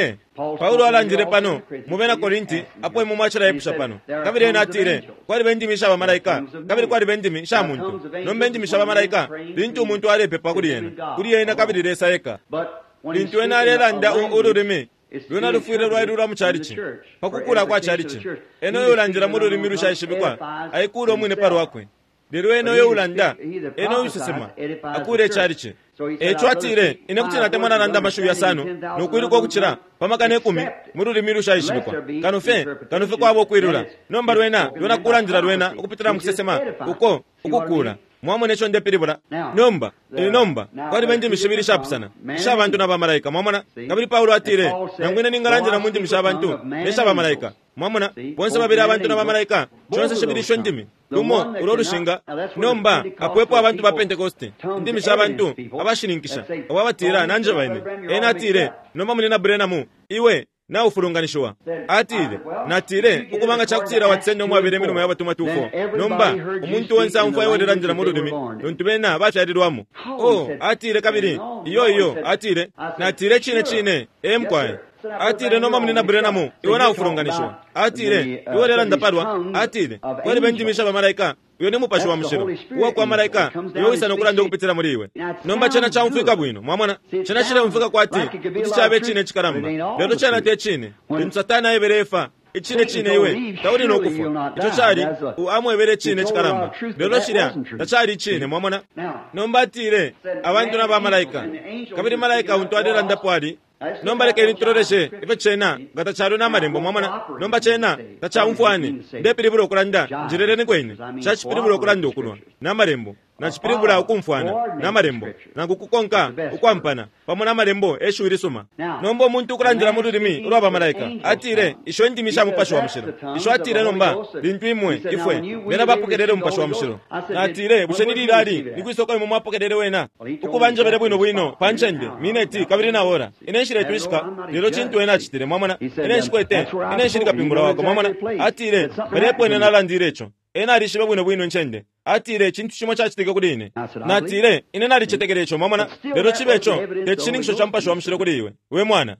Paulo alanjire pano mubena Korinti apo mumachira epusha pano kabiri enatire kwali bendimi shaba malaika kabiri kwali bendimi sha muntu no bendimi shaba malaika lintu muntu alepepa kuri yena kabiri resa eka lintu enalelanda ururimi lwena lufwire lwairura mucharichi pakukula kwa charichi eno yolanjira mururimi rushayishibikwa aikuro mwine paro wakwe lero eno yolanda eno yusisima akure charichi echo atire inekutina temwana nanda mashu ya sano nokwiriko kuchira pamakane 10 mururimi rushayishibikwa kanufe kwabo kwirura nomba lwena lwena kulanjira lwena ukupitira mukisesema uko ukukula mwamone chonde piribura nomba kwali bendi mishibiri shapusana shabantu na bamalaika mwamona kabiri Paulo atire nangwene ningalanjira mundi mishabantu neshaba malaika mwamona bonse babiri abantu na bamalaika chonse shibiri shondimi tumo urorushinga nomba akwepo abantu ba Pentekosti ndimi shabantu abashininkisha ababatira nanje baine enatire nomba munina Brenamu iwe na ufurunganishwa atire natire ukumanga chakutira watsende mu abere mirimo y'abatuma tufo nomba umuntu wonse amfa yoderandira mu rurimi nontubena bacyarirwamo atire kabiri iyo atire natire chine emkwaye atire nomba munina Brenamu iwona ufurunganishwa atire iworera ndaparwa atire kwali bendimisha bamalaika uyo ni mupashi wa mshiro uwa kwa malaika uyo isa nokulanda kupitira muri iwe nomba chena cha mfika bwino mwamona chena chile mfika kwati kuti chabe chine chikaramba lero chena te chine nsatana eberefa chine iwe tauri nokufa icho chari amwebere chine chikaramba lero chira tachari chine mwamona nomba atire abantu na bamalaika kabiri malaika untu adera ndapwali nomba leke nitroreshe ife chena gata charo na marembo mwamana nomba chena tacha umfwani ndepiriburo kulanda njirereni kweni chachipiriburo kulanda okunwa na marembo na chipiribura ukumfwana na marembo na kukukonka ukwampana pamwe na marembo eshuiri suma nomba muntu kulandira mururimi urwa bamalaika atire isho ndimisha mupashi wa mshiro isho atire nomba lintu imwe ifwe mera bapokerere mupashi wa mshiro na atire busheniri rari nikwisoko mu mapokerere wena ukubanje bere bwino panchende mineti kabiri na ora ineshire twishika lero chintu wena chitire mwamana ineshkwete ineshirika pingura wako mwamana atire bere pwene nalandirecho ena rishibe bwino nchende atire chintu chimo chachitike kudine natire ine nari chitekerecho mwamana lero chibecho techiningisho champashi wa mshiro kuri iwe we mwana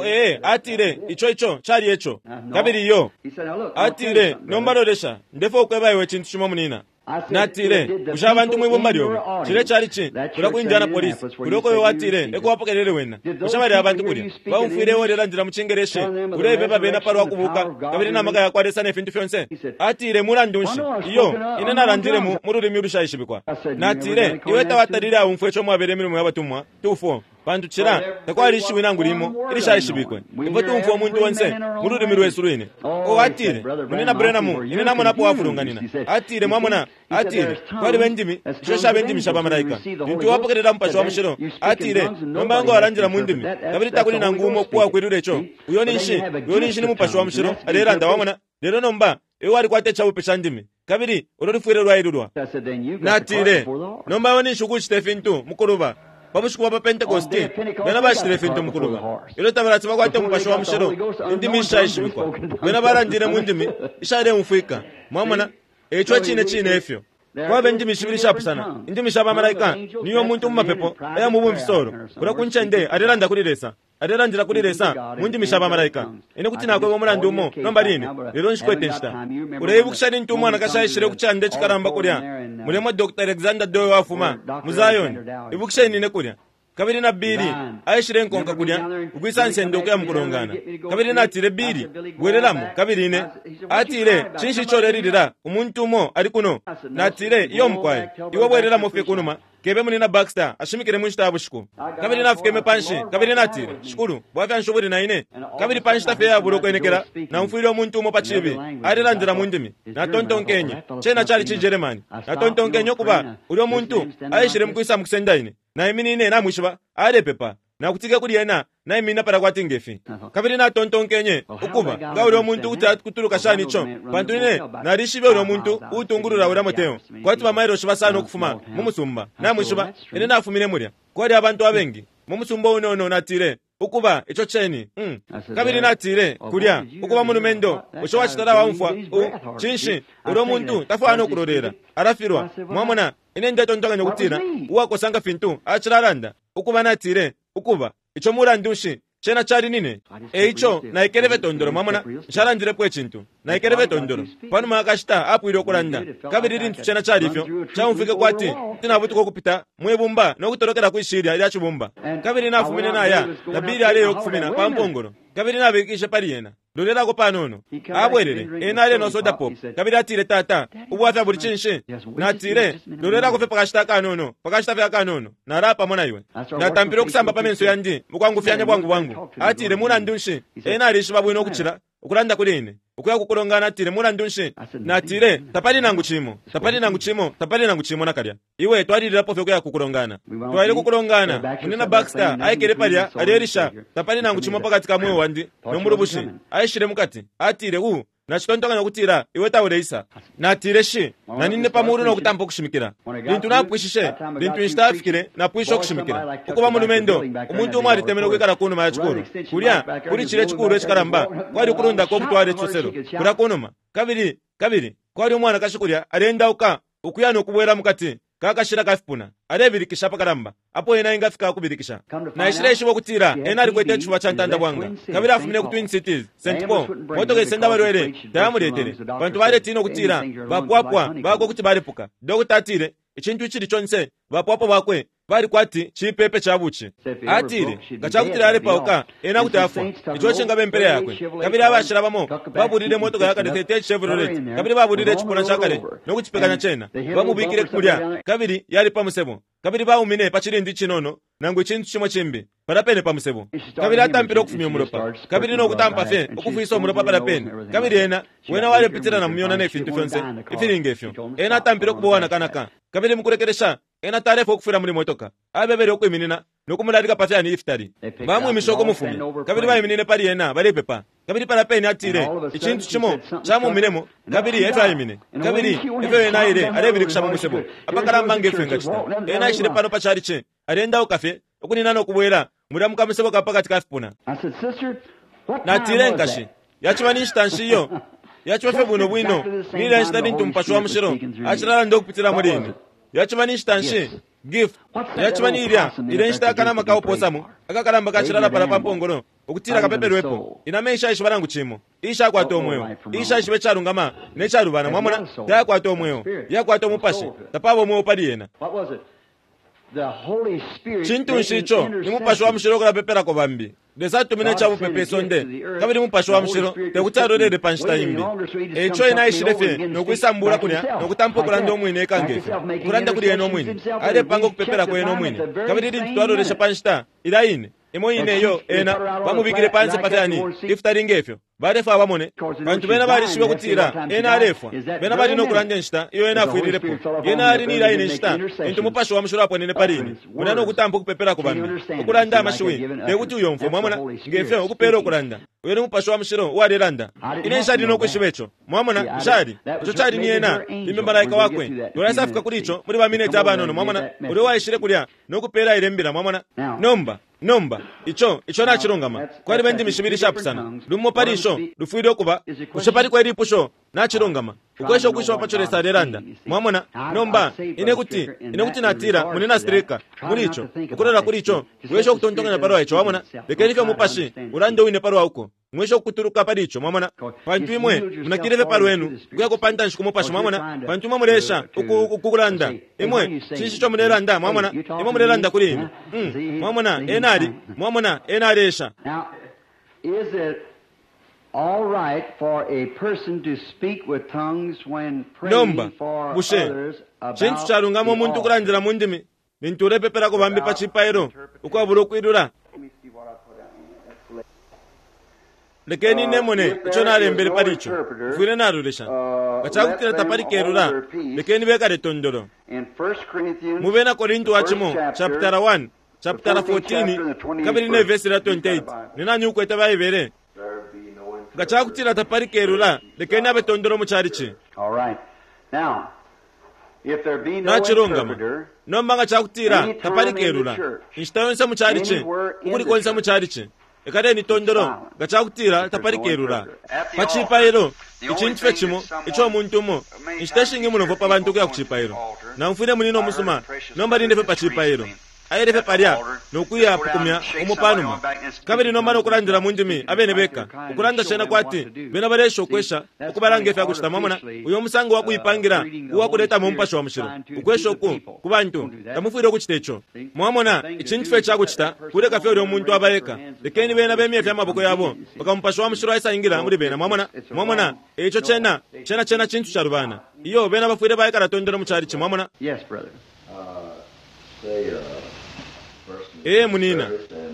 atire icho chari echo kabiri yo atire nomba roresha ndefo kweba iwe chintu chimo munina natire ushabantu mwibombaryo chire chari chi kura kuinjana polisi kuroko yo atire eko wapokerere wena ushabari abantu kuri bamfire worera ndira muchengereshe urebe babena parwa kubuka kabiri namaka yakwaresa ne fintu fyonse atire murandunshi iyo ine narandire mu rurimi rushayishibikwa natire iwe tawatarira umfwecho mwabere mirimo y'abatumwa tufo bantu chira takwari shiwe nangurimo irishayishibikwe ivo tumfo umuntu wonse mu rurimi rwesurine atire munina Brenamu ine namona po afurunganina atire mwamona atire kwali bendimi shosha bendimi shaba malaika ntu wapokerera mpashi wa mshiro atire nombango waranjira mundimi kabiri takuni nangumo kwa kwirurecho uyoni nshi ni mupashi wa mshiro arera ndawamona lero nomba ewe wari kwatecha upesha ndimi kabiri urorifwire rwairurwa natire nomba woni shukuchi tefintu mukuruba pabushikuwa pa pentekosti bena bashitire fintu mukuluba ilo tabaratsi bakwate mupasho wa mushero indimi ishayishibikwa bena barandire mu ndimi ishare mufika mwamana echo chine efyo kwabe ndimi shibiri shapusana indimi shaba malaika niyo muntu mumapepo aya mubumvisoro kura kunchende aderanda kuliresa aderandira kuliresa mundi mishaba malaika ine kuti nakwe bomulandi umo nomba lini lero nshikwetenshita urebu kushani ntu mwana kashayishire kuchande chikaramba kulya mulemo Dr. Alexander Doyle wafuma muzayoni ibukushani ne kulya kabiri na biri ayishire nkonka kulya ukwisanse ndoke ya mukulongana kabiri na atire biri gwereramu kabiri ne atire chinshi choreririra umuntu umo ari kuno natire iyo mukwaye iwo bwerera mufe kunuma kebe munina Baxter ashimikire munshita bushiku kabiri na afike mepanshi kabiri na atire shukuru bwafya nshoburi na ine kabiri panshi tafe ya buroko enekera na mfuriro umuntu umo pachibi arilandira mundimi na tontonkenye chena chali chi Germany na tontonkenye kuba uri muntu ayishire mkwisa mukisenda ine na imini ine na mwishiba are pepa na kutika kuri yena na imina para kwati ngefi kabiri na tontonkenye ukuba nga uri muntu utatu kutuluka shani cho bantu ine na rishibe uri muntu utungurura ura moteo kwati bamairo shiba sana okufuma mumusumba na mwishiba ine nafumire murya kwari abantu abengi mumusumba unono natire ukuba icho cheni kabiri natire kulya ukuba munumendo ushowa chitara wamfwa chinshi uri muntu tafano kurorera arafirwa mwamona ine ndeto ntonganya kutira uwakosanga fintu achiraranda ukuba natire ukuba icho murandushi chena chari nine eicho na ikereve tondoro mamona sharandire pwe chintu na ikereve tondoro pano makashita apu ilo kulanda kabiri rintu chena chari ifyo chaumfike kwati tinabutuko kupita mwebumba nokutorokera kuishiria ili achubumba kabiri nafumine naya na bili aliyo kufumina pa mpongoro kabiri nabikishe pari yena lolera ko panono abwerere enale no soda pop kabiri atire tata ubwafya buri chinshi natire lolera ko fe pakashita kanono pakashita fe kanono na rapa mona iwe na tampiro kusamba pamenso yandi mukwangu fyanya bwangu atire muna ndunshi enale shibabu ino kuchira ukulanda kulene ukuya kukulongana atire muna ndunshi natire tapali nangu chimo nakalya iwe twalirira pofe kuya kukulongana twalire kukulongana munena Baxter ayekere palya alerisha tapali nangu chimo pakati kamwe wandi nomurubushi ayishire mukati atire na chitontonganya kutira iwe tawuleisa natire shi na nine pamuru no kutampa kushimikira lintu napwishishe lintu nshitafikire na pwisho kushimikira ukuba munumendo umuntu umwe alitemera kwikara kuno maya chikuru kulya kuri chire chikuru echikaramba kwali kulunda ko kutwale chosero kura kunoma kabiri kwali umwana kashikulya alenda ukuyana okubwera mukati kakashira kafipuna arebirikisha pakaramba apo ena ingafika kubirikisha na ishire shibo kutira ena alikwete chuwa chantanda bwanga kabira afumine ku Twin Cities St. Paul motoka isenda barwere tayamuretere bantu bare tino kutira bapwapwa bako kuti baripuka dokutatire ichintu chiri chonse bapwapwa bakwe bari kwati chipepe chabuchi atire gachakutira ale pauka ena kuti afa icho chengabe mbere yakwe kabiri abashira bamo baburire motoka yakadete Chevrolet kabiri baburire chipona chakale nokuchipekanya chena bamubikire kulya kabiri yali pamusebo kabiri baumine pachirindi chinono nangu chintu chimwe chimbi parapene pamusebo kabiri atampira okufumya muropa kabiri nokutampa fe okufuisa muropa parapene kabiri ena wena wale pitira na myona ne fintu fyonse ifiringefyo ena atampira okubowana kanaka kabiri mukurekeresha ena tarefa okufira muri motoka abebere okwiminina nokumulalika pafyani iftari bamwe mishoko mufumi kabiri bayiminine pari ena balepepa kabiri parapene atire ichintu chimo chamuminemo kabiri efayimine kabiri efena ire arebiri kushama musebo apakaramba ngefenga chita ena ishire pano pachari che arenda okafe okunina nokubwera muramuka musebo kapakati kafipuna natire ngashi yachimani instansiyo yachimafe buno bwino nile nstadi ntumpasho wa mushiro achirala ndokupitira mulini yachimani instansi gift yachimani iria ile nshita kana makao posamu akakalamba kachirala para pampongoro okutira kapeperwepo iname isha ishibana nguchimo isha kwa tomweyo isha ishibe charungama ne charubana mwamona ya kwa tomweyo ya kwa tomupashe tapabo mwe opadi yena chintu nshicho ni mupasho wa mshiro kula pepera ko bambi desatu mine cha mupepe sonde kabiri mupasho wa mshiro tekutaro de panshita imbi echo ina ishirefe nokwisambura kunya nokutampo kulanda omwine kangefe kulanda kuli eno omwine ale pango kupepera ko eno omwine kabiri ntwaro de panshita ila ine imo ine yo ena bamubikire panse patani iftaringefyo barefa abamone bantu bena barishiwe kutira ena arefa bena bali no kuranja nshita iyo ena afwirire po yena ari nira ine nshita into mupasho wa mushura pone ne parini munano kutampa kupepera ku bantu ukuranda amashwe bekuti uyo mfo mwamona ngefe ukupera ukuranda were mupasho wa mushiro wareranda ine nshari no kwishibecho mwamona nshari ico cari ni ena imbe malaika wakwe turasafika kuri ico muri ba minute abanono mwamona uri wayishire kurya no kupera irembira mwamona nomba ico nachirungama kwari bendi mishibiri shapu sana lumo parisho lufwire okuba ushapari kwa iripusho nachirungama ukwesho kwisho wapachoresa reranda mwamona nomba ine kuti natira munena streka muri ico ukurora kuri ico wesho kutontonga na parwa ico mwamona lekenifya mupashi urande wine parwa uko mwesho kuturuka paricho mwamona pantu imwe munakireve parwenu kuya kupanda nshikumupashi mwamona pantu imwe muresha ukukulanda imwe shishicho muneranda mwamona imwe muneranda kuri ino mwamona enaresha. Now, is it all right for a person to speak with tongues when praying for others about chintu charungamo muntu kurangira mundimi binture pepera ko bambi pachipairo ukwaburo kwirura lekeni nemone ico narembere paricho fuire naruresha gachakutira tapari kerura lekeni bekare tondoro muvena korinto wachimo chapter 1 chapter 14 kabiri ne verse 28 nina nyuko etabaibere gachakutira tapari kerura lekeni abetondoro mucharichi. All right. Now, if there be no interpreter, nomba gachakutira tapari kerura instayonsa mucharichi ukuri konsa mucharichi ekade ni tondoro gachakutira tapari kerura pachipairo ichintu fechimo icho muntumo instashingi muno vopa bantu kya kuchipairo na mfune munino musuma nomba rinde pe pachipairo ayerefe paria nokuya pukumya umupanuma kabiri nomba nokurandira mundimi abene beka ukuranda shena kwati bena baresho kwesha ukubarange fya kuchita mamona uyo musango wakuipangira uwa kuleta mumpasho wa mushiro ukwesho ku bantu tamufiro kuchitecho mwamona ichintu fecha kuchita kure kafe uri omuntu abayeka lekeni bena bemye fya maboko yabo bakampasho wa mushiro ayisa ingira muri bena mwamona echo chena chintu charubana iyo bena bafwire bayeka ratondera muchari chimwamona. Yes, brother. Say munina.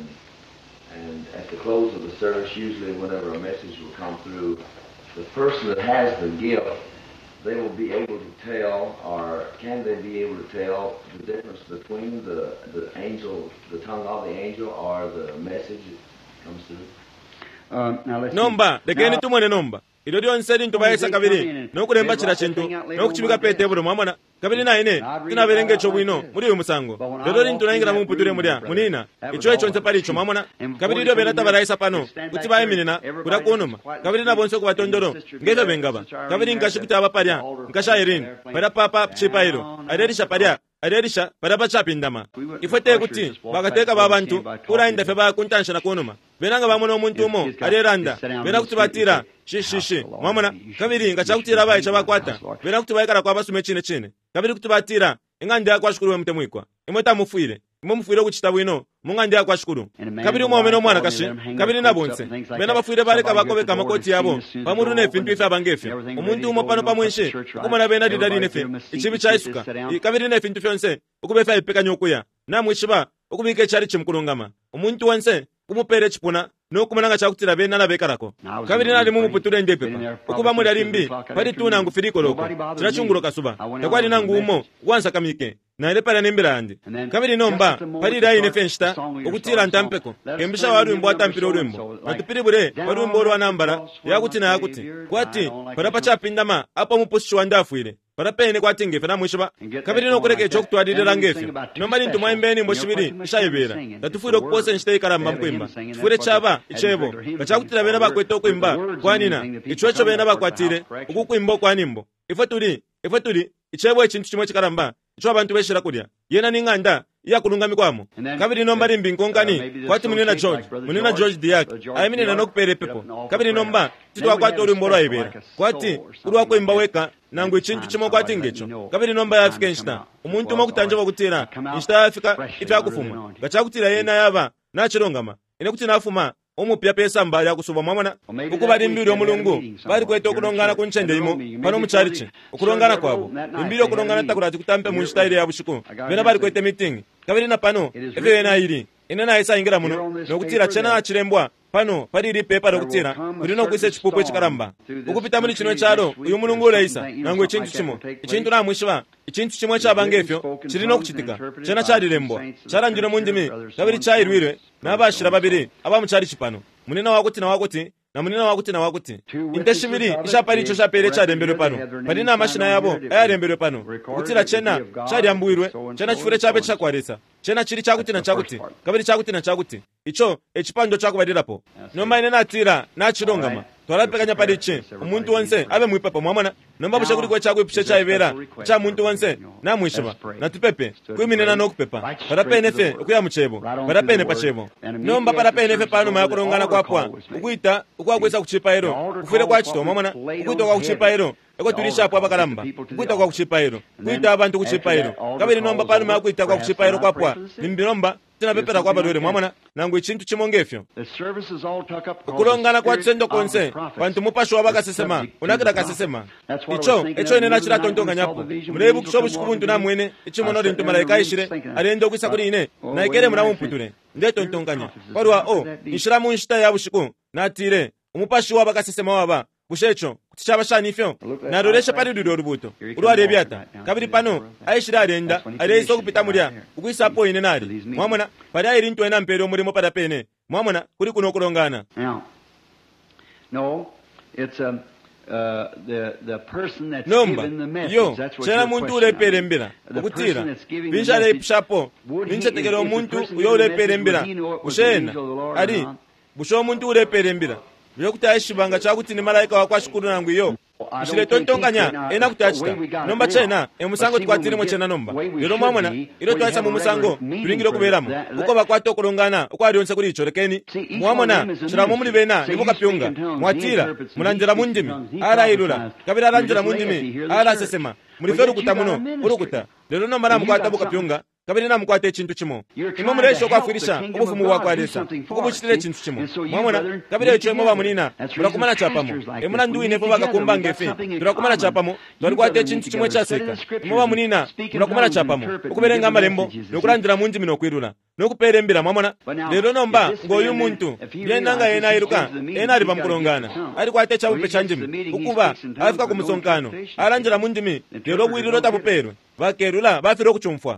And at the close of the service, usually whenever a message will come through, the person that has the gift, they will be able to tell, or can they be able to tell the difference between the angel, the tongue of the angel, or the message that comes through? Now let's nomba lekeni tumone nomba ilo lyonseri ntubayesa kabiri nokulemba chira chintu nokuchibika peteburo mwamona kabiri naine tinaberenge echo bwino muri uyu musango lero lintu naingira mumputure mulya munina icho echo nse paricho mwamona kabiri lyo benata baraisa pano kuti bayiminina kuda kunuma kabiri nabonse ku batondoro ngezo bengaba kabiri ngashikuta abaparya ngashairin para papa chipairo arerisha para bachapindama ifete kuti bagateka babantu urainda fe bakuntansha na kunuma benanga bamuno omuntu umo areranda bena kuti batira shishi mwamona kabiri ngachakutira bayi chabakwata bena kuti bayikara kwa basume chine kabiri kuti batira ingandi yakwashukuru mutemwikwa imota mufwire mumufwire kuchita bwino mungandi yakwashukuru kabiri umomeno mwana kashi kabiri nabonse bena bafwire bareka bakobeka makoti yabo bamurune efintu ife abangefe umuntu umo pano pamwenshe ukumana bena didari nefe ichibi chaisuka kabiri nefintu fyonse ukubefa ipeka nyokuya namwishiba ukubike chari chimkulungama umuntu wense kumupere chipuna nokumananga chakutira bena nabekarako kabiri nali mumuputure ndepepa ukuba muri alimbi pali tuna ngufiriko loko tirachungulo kasuba takwali nangu umo wansa kamike na ile pala nembera andi kabiri nomba pali rai ne fensta ukutira ntampeko kembisha warumbo atampiro urumbo natupiri bure warumbo rwa nambara yakuti na yakuti kwati para pacha pindama apa mupushi wandafuire para pene kwati ngefe na mwishiba kabiri no kureke choktu adidira ngefe nomba lintu mwaimbeni mboshibiri ishayibera natufuro kupose nshite karamba mkwimba tufure chaba ichebo gachakutira bena bakweta kwimba kwanina ichwecho bena bakwatire ukukwimbo kwanimbo ifaturi ichebo echintu chimwe chikaramba icho abantu beshira kulya yena ninganda yakulungami kwamo kabiri nomba limbi nkongani kwati munena George Diak ayimine na nokupere pepo kabiri nomba titwa kwati uri mboro ayibera kwati uri wakwimba weka nangu ichintu chimo kwati ngecho kabiri nomba yafika nshita umuntu mokutanja bakutira nshita yafika ifya kufuma gachakutira yena yaba nachirongama ine kuti nafuma omupya pesa mbali akusuba mwamona ukuba limbiri omulungu bali kweta okulongana kunchende imo pano mucharichi okulongana kwabo limbiri okulongana takurati kutampe munshitaire ya bushiku bena bali kweta meeting kabiri na pano efe yena iri inena isa ingira muno nokutira chena chirembwa pano palili pepa lokutira kuti nokwise chipupu chikalamba ukupita muli chino chalo uyu mulungu ulayisa nangwe chinthu chimo ichinthu namwishiwa ichinthu chimwe chabangefyo chilino kuchitika chena chalilembwa chalanjiro mundimi kabiri chairwirwe nabashira babiri abamuchali chipano munena wakuti na wakuti na munena wakuti na wakuti inteshimiri ishapali icho chapere chalembedwe pano padina amashina yabo ayalembedwe pano kutira chena chalyambuirwe chena chifure chabe chakwarisa chena chili chakuti na chakuti kabiri chakuti na chakuti icho echipando chakubadirapo nomba ine natira nachilongama twalapekanya palichi umuntu wonse abe mwipepa mwamwana nomba busha kuli kwa chakuipishe chaibera cha muntu wonse namwishiba natipepe kuiminena nokupepa parapenefe ukuya muchebo parapene pachebo nomba parapenefe pano mayakulongana kwapwa ukuita ukwakwesa kuchipa ero kufire kwa chito mwamwana ukuita kwa kuchipa ero eko tulishapo abakalamba ukuita kwa kuchipa ero kuita abantu kuchipa ero kabiri nomba pano mayakuita kwa kuchipa ero kwapwa nimbinomba tinapepera kwa badwere mwamwana nangu ichintu chimongefyo ukulongana kwa tsendo konse bantu mupasho wabakasesema unakira kasesema icho ine nachira tontonga nyapo mulebu kushobu shikubuntu na mwene ichimonode ntu malaika ishire aliendo kwisa kuli ine na ikere mulamu mputule nde tontonganya warwa nshiramu nshita ya bushiku natire umupashi wabakasesema waba bushecho kutichaba shani ifyo na roresha pali dudo rubuto urwa rebyata kabiri pano aishira arenda areiso kupita mulya ukwisa po ine nari mwamona pali airi ntu ena mpero mulimo pada pene mwamona kuri kuno kulongana no it's the person that's nomba given the message yo that's what chena your muntu question ulepere is. mbira The ukutira person that's giving the vinjale message, ipshapo would he- vinchetekera is the omuntu person uyo giving the ulepere message, mbira would he know it was the ushena angel of the Lord or ali not? busho omuntu ulepere mbira vyokuti aishibanga chakuti ni malaika wakwashukuru nangu iyo ishile tontonganya ena kutachita nomba chena emusango tukwatirimo chena nomba lero mwamwana ilo twaisa mu musango tulingire kuberamo uko bakwata okulongana uko alionse kuli icho lekeni mwamwana chiramo muli bena nibo kapyunga mwatira mulanjira mundimi alailula kabira alanjira mundimi alasesema mulifero kutamuno urukuta lero nomba namukwata bukapyunga kabiri namukwata echintu chimo imwe muresho kwafirisha ubufumu bwakwalesa ukubuchitire chintu chimo mwamwana kabiri echo emo bamunina mulakumana chapamo emuna nduine po bakakumba ngefe tulakumana chapamo twalikwata echintu chimwe chaseka imwe bamunina mulakumana chapamo ukuberenga malembo nokulandira munji mino kwirula nokuperembera mwamwana lero nomba ngoyu muntu yenanga yena iruka ena ali pamukulongana ali kwata chabupe chanjimi ukuba afika kumusonkano alanjira munjimi lero bwiriro tabuperwe bakerula bafiro kuchumfwa.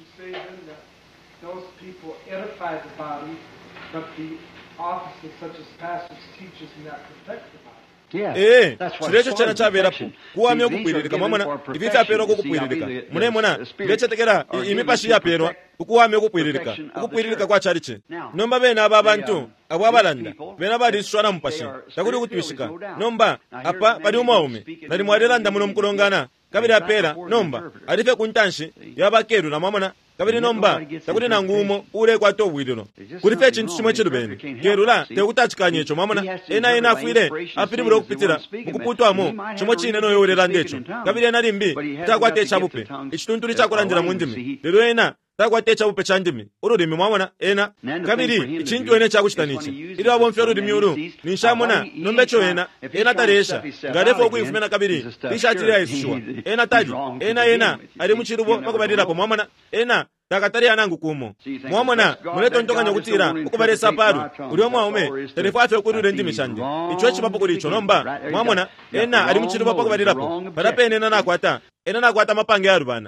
Those people edify the body, but the offices such as pastors, teachers, do not protect the body. chirecho chena chaberapo kuwamya okupwiririka mwamwana ivi fyapera okukupwiririka munemona lechetekera imipashi yaperwa ukuwamya okupwiririka kwa chalichi nomba bena aba abantu abo abalanda bena balisishwana mupashi takuti kutwishika nomba apa pali umaume nali mwalelanda muno mukulongana kabiri apera nomba alife kuntanshi yabakerula mwamwana kabiri nomba takuti nangumo ule kwato bwiriro kulife chintu chimwe chilubeni kerula tekutachikanye icho mwamwana ena afuire apiri buli okupitira mukuputwamo chimwe chine noyowerera ndecho kabiri ena limbi takwata echabupe ichituntuli chakulandira mundimi lero ena takwata echabupe chandimi ululimi mwamwana ena kabiri ichintu ene chakuchitanichi ili wabo mfya ululimi ulu ninshamona nombecho ena talesha ngalefo okuyifumena kabiri ishatili aisishwa ena tali ena ali muchilubo makubadirapo mwamwana ena takatari anangu kumo mwamwana muletontonkanya kutira ukubalesa palu uli omwaume telefo afe okulule ndi mishanje icho echipapo kuli icho nomba mwamwana ena ali muchilubo pakubadirapo patapene ena nakwata mapange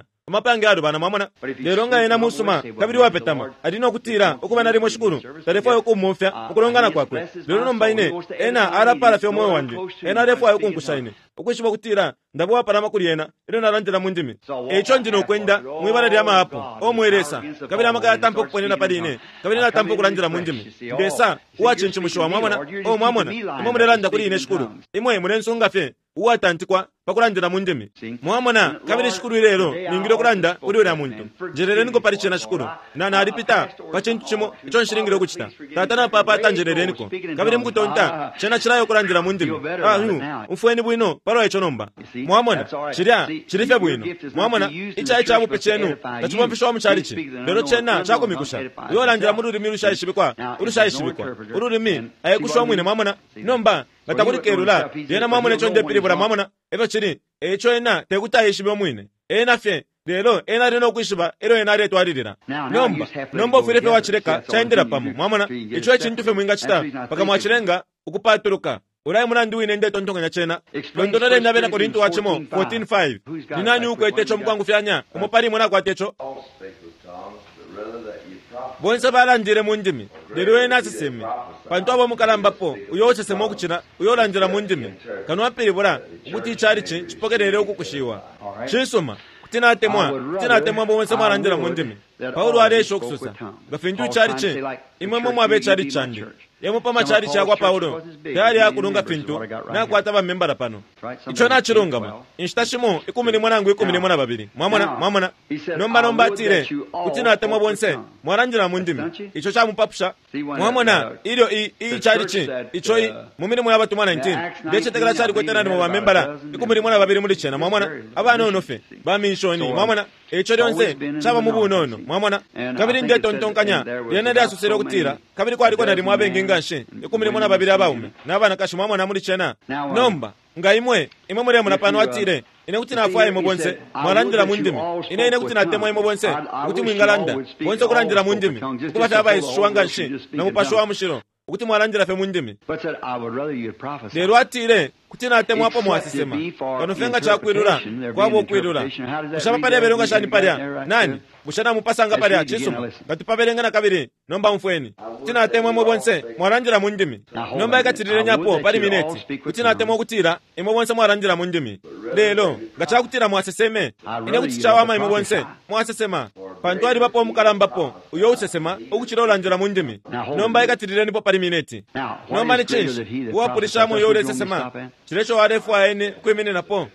alu bana mwamwana lero nga ena musuma kabiri wapetama adina okutira ukuba nalimo shikulu telefo yokumufya ukulongana kwakwe lero nomba ine ena alapala fya omwoyo wanje ena alefo ayo kunkusha ine ukwishiba kutira ndabo wapalama kuli ena ilo nalandira mundimi echo ndino okwenda mwibala lya maapo omweresa kabiri amakaya tampo kupwenena pali ine kabiri na tampo kulandira mundimi mbesa uwachinchimusho wa mwamwana mwamwana imwe mulelanda kuli ine shikulu imwe mulensunga fye uwatantikwa pakulandira mundimi mwamwana kabiri shikulu ilero ningire kulanda uli uli muntu njerereni ko pali chena shikulu na alipita pa chintu chimo icho nshilingire kuchita tatana papa atanjerereniko kabiri mkutonta chena chilayo kulandira mundimi mfueni bwino palo echo nomba mwamwana chilife bwino mwamwana ichayi chabupe chenu tachimwampisha wamuchalichi lero chena chakumikusha yolandira mululimi lushayishibikwa ululimi ayekushwa mwine mwamwana nomba ngatakuti kerula yena mwamwana echo ndepilibula mwamwana echo chili echo ena tekutayishibe omwine ena fye lero ena alina okwishiba ero ena aletwalirira nomba ofirefe wachileka chayendera pamo mwamona icho echintu fe mwinga chita paka mwachilenga ukupatuluka ulayi mulandi wine nde tontonganya chena londonole nabena korinto wachimo 14:5 ninani ukwetecho mukwangu fyanya umupali mwana kwatecho bonse balandire mundimi lero ena asiseme pantu abo mukalambapo uyo osesema okuchina uyo olandira mundimi kanu apilibula ukuthi ichali chipokerere okukushiwa chinsoma tinatemwa bonse mwalandira mundimi paulo alesha okususa gafintu ichali imwe momwe abechali chandi yemupama chali chakwa paulo tayali akulunga fintu nakwata bamembala pano icho nachilungama inchitashimo 12 mwamona nomba atire kuti natemwa bonse mwalandira mundimi icho chamupapusha mwamona ilyo ichali icho mumilimu yabatumwa 19 ndechetekela chali kwetenani mu bamembala 12 muli chena mwamona abana onofe baminshoni mwamona icho lyonse chaba mubunono mwamona kabiri nde tontonkanya yena ndi asusire okutira kabiri kwali kona limwe abenginga nshe 12 abaume n'abana kashi mwamona muli chena nomba nga imwe muri muna pano atire ine kuti nafaye mu bonse mwalandira mundimi ine kuti natemwa imwe bonse kuti mwingalanda bonse kulandira mundimi kubata abayishwanga nshe na mupasho wa mushiro kuti mwalandira fe mundimi lero atire kuti natemwa apo mwasisema kanofenga chakwirura kwabo kwirura kushapa pale beronga shani pale nani mushana mupasanga pale chisuma katupaberenga na kabiri nomba mfweni kuti natemwa imwe bonse mwalandira mundimi nomba ikatirire nyapo pali mineti kuti natemwa kutira imwe bonse mwalandira mundimi lelo ngachakutira mwaseseme ine kuti chawama imwe bonse mwasesema pantu ali papo mukalambapo uyo usesema okuchira olandira mundimi nomba ikatirire nipo pali mineti nomba ni chinshi uwapulishamu uyo ulesesema chilecho warefu aene kwemene napo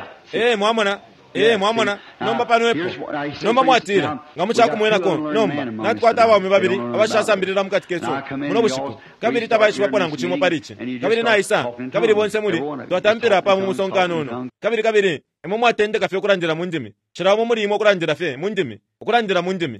mwamona nomba pano epo nomba mwatira nga muchakumwenako nomba natkwata abaume babiri abashasambirira mukatikeso muno bushiku kabiri tabayishibapo nangu chimo palichi kabiri naisa kabiri bonse muli twatampira pa mu musonkano uno kabiri emo mwatende kafe okulandira mundimi chirawo muri imo okulandira fe mundimi okulandira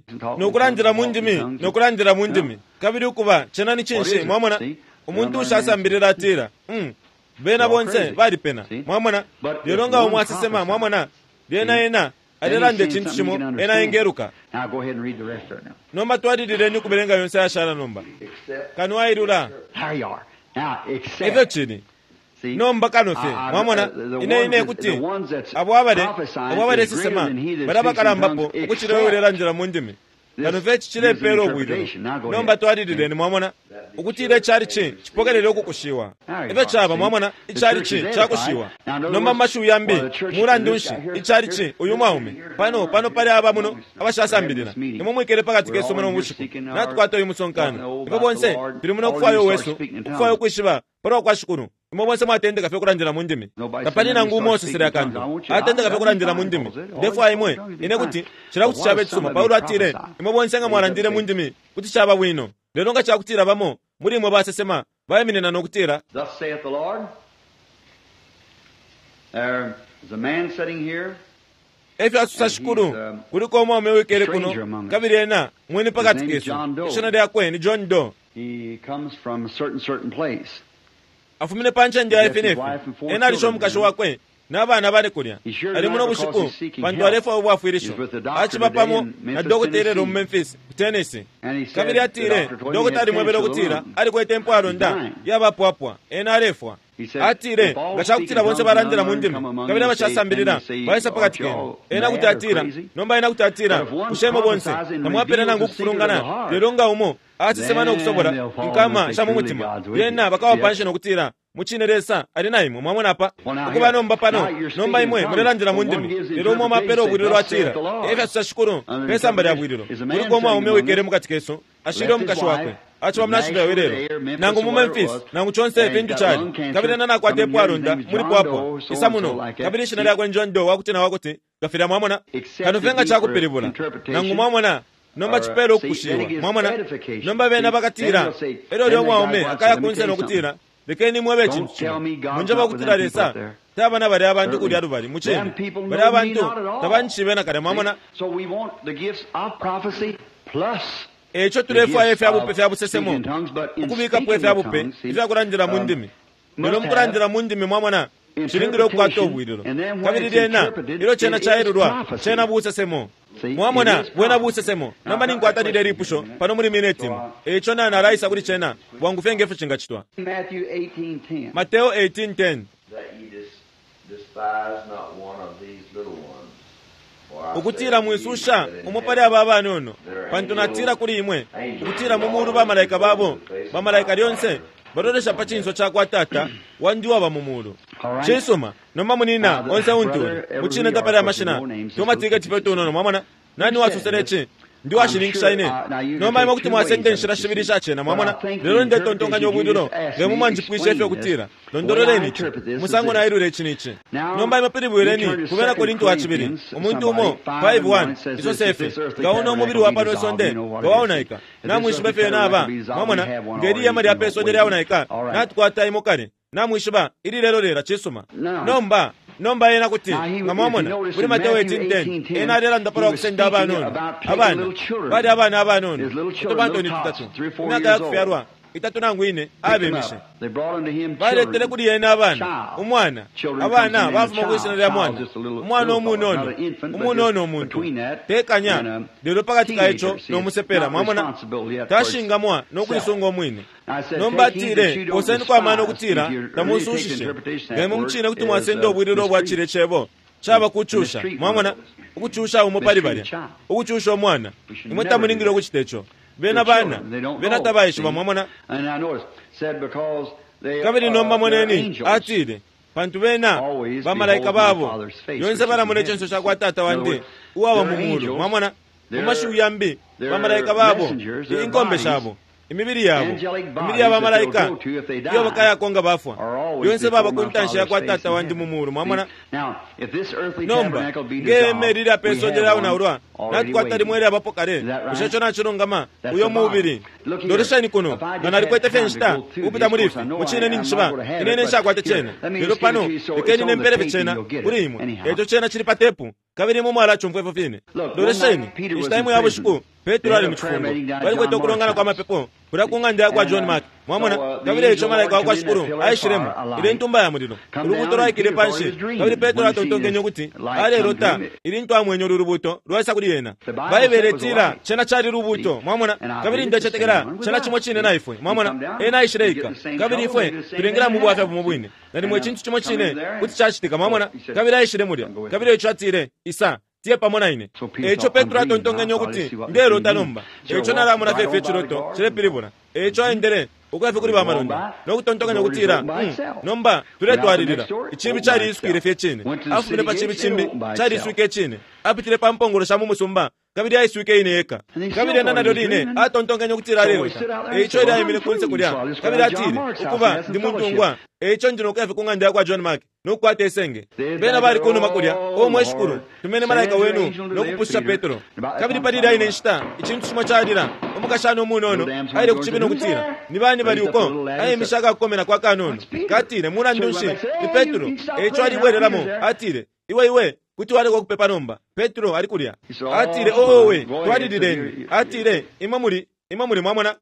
mundimi kabiri ukuba chenani chinshi mwamona umuntu ushasambirira atira bena bonse bali pena mwamona yolonga omwasisema mwamona ena alirande chintu chimo ena engeruka nomba twadidire ni kubelenga yonse ashara nomba kanwairula evyo chini nomba kanofe mwamona ine kuti abo abade sisema baraba kalambapo okuchirewerera njira mundimi kanofe chichire pero bwiro nomba twadidire ni mwamona ukutire chali chipokerere okukushiwa ebe chaba mwamona ichali chakushiwa nomba mashu yambi murandunshi ichali uyu mwaume pano pali aba muno abashasambirira nimwe mwikere pakati keso muno mushiku natkwata uyu musonkano ibo bonse biri muno kufayo weso kufayo kwishiba paro kwashukuru imwe bonse mwatende kafe kulandira mundimi tapani nangu Mose sira kanto atende kafe kulandira mundimi ndefu ayimwe ine kuti chira kuti chabe tsuma paulo atire imwe bonse nga mwalandire mundimi kuti chaba bwino lero nga chakutira bamo muri mwe basesema bayeminena nokutira. Thus saith the Lord, there is a man sitting here. Efya tusashukuru kuliko omwami wekere kuno kabiri ena mwene pakati keso ishona lya kwe ni John Doe. He comes from a certain place. Afumine pancha ndi afenefu ena alisho mukasho wakwe n'abana bane kulya ali muno bushiku bantu alefu abo bwafirisho achiba pamo na dogoterero mu Memphis Tennessee kabiri atire dogotari mwebero kutira ali kwa tempo alonda yabapwapwa ena alefwa atire ngachakutira bonse barandira mundimi kabiri bashasambirira bayisa pakati keno ena kutatira nomba ena kutatira kushemo bonse namwapera nangu kufurungana leronga umo atisema no kusobora nkama shamu mutima yena bakawa panshe no kutira muchineresa ali naimo mwamona apa ukuba nomba pano nomba imwe mulelandira mundimi lero mo mapero bwiriro atira efya sashukuru pesa mbali abwiriro kuliko mwa umewekere mukatikeso ashiro mukasho wakwe achiwa mnashindo yawerero nangu mu Memphis nangu chonse pindu chali kabiri nana kwa tepo alonda muri kwapo isamuno kabiri shina lya kwa John Doe wakutina wakuti gafira mwamona kanofenga chako peribula nangu mwamona nomba chipero kushiwa mwamona nomba bena bakatira ero lyo mwaume akaya kunse nokutira lekeni mwebe chintu munjaba kutira lesa tabana bari abantu kuli arubari mucheni bari abantu tabanchibena kare mwamona. So we want the gifts of prophecy plus echo tulefa efya bupe fya busesemo ukubika pwe fya bupe ifya kurangira mundimi lero mukurangira mundimi mwamona chilingiro kukwata obwiriro kabiri lyena ilo chena chayirulwa chena busesemo mwamona bwena busesemo namba ninkwatadile lipusho pano muli minetimu echo nana alaisa kuti chena bwangu fengefu chingachitwa Mateo 18:10 ukutira mwisusha umupali aba abana ono pantunatira kuli imwe ukutira mumuru bamalayika babo bamalayika lyonse batolesha pachinso chakwa tata wandiwa bamumulu chisoma noma munina onse untuli muchina tapala mashina tomatika tipeto unono mwamona nani wasuserechi ndi washilinkisha ine noma ima kuti mwasendenshira shibiri chachena mwamona lero nde tontonganya obwidiro ngemu mwanjipwisha efe okutira londololeni musango na irure chinichi nomba ima piribwireni kubera korinto wa chibiri omuntu umo 5:1 iso sefe gaona omubiri wa pano sonde gawaonaika namwishiba efe naba mwamona ngeri yamari ape sonde yaonaika natukwata imokane namwishiba iri lero lera chisoma nomba yena kuti ngamamona kuri Mateo 18:10 ena rera ndapara kusenda abanono abana abanono tobantoni tutatu myaka yakufyarwa itatu nangu ine abemishe baletele kuri yena abana umwana abana bavuma kwisinira umwana omunono omuntu tekanya lero pakati kaecho nomusepera mwamona tashingamwa nokwisunga omwine nombatire oseni kwamana okutira tamusunshishe ngemu mchina kuti mwasende obwiriro bwachire chebo chaba kuchusha mwamona ukuchusha umopalibalya ukuchusha omwana imwe tamuningiro kuchitecho bena bana bena tabayishiba mwamona kabiri nomba moneni atire pantu bena bamalayika babo yonse baramune chenso chakwa tata wande uwawa mumulu mwamona mumashuyambi bamalayika babo inkombe shabo imibiri yabo imibiri y'abamalayika iyo bakayakonga bafwa yonse baba kuntansha yakwa tata wandi mumuru mwamona nomba ngemeriri apesondera awo naurwa natkwata limwere abapokare ushecho nachirongama uyo mubiri ndoreshani kuno ganalikwete fenshita upita mulifi muchine ninchiba inene nshakwate chena lero pano ikeni nemperepe chena uri imwe echo chena chiri patepu kabiri mumwala chomfwevo fine ndoreshani ishitaimu yabo shiku Petro ali muchifungo bali kwete okulongana kwa mapepo kula kung'anda kwa John Mark mwamona kabiri echo malayika wakwa shukuru aishiremu ile ntumba ya muliro urubuto lwaikile panshi kabiri Petro atontongenyo kuti ale rota ili ntwa mwenyo rubuto lwasa kuli yena bayiberetira chena chali rubuto mwamona kabiri ndachetekera chena chimo chine naifwe mwamona ena aishireika kabiri ifwe tulingira mu bwafa mu bwine nali mwe chintu chimo chine kuti chachitika mwamona kabiri aishiremu lya kabiri echo atire isa tiye pamona ine echo Petro atontongenyo kuti ndero tanomba echo naramuna fefe chiroto chire piribura echo endere ukwafe kuri bamalonda nokutontonganya kutira nomba ture twaririra ichimbi chari iswire fe chine afune pa chimbi chimbi chari iswike chine apitire pampongolo shamu musumba kabiri aiswike ine eka kabiri nana dorine atontonganya kutira lero echo ira imile kunse kulya kabiri atire ukuba ndi muntungwa echo njino kwafe kung'anda kwa John Mark nokwate senge bena bali kuno makulya omwe shukuru tumene malayika wenu nokupusha Petro kabiri padira ine nshita ichintu chimwe chadira omukashano omunono aire kuchibino kutira nibani bali uko aye mishaka kukomera kwa kanono katire muna ndunshi ni Petro echo ali bwereramo atire iwe kuti wale kwa kupepa nomba Petro ali kulya atire owe twadidireni atire imamuri mwamona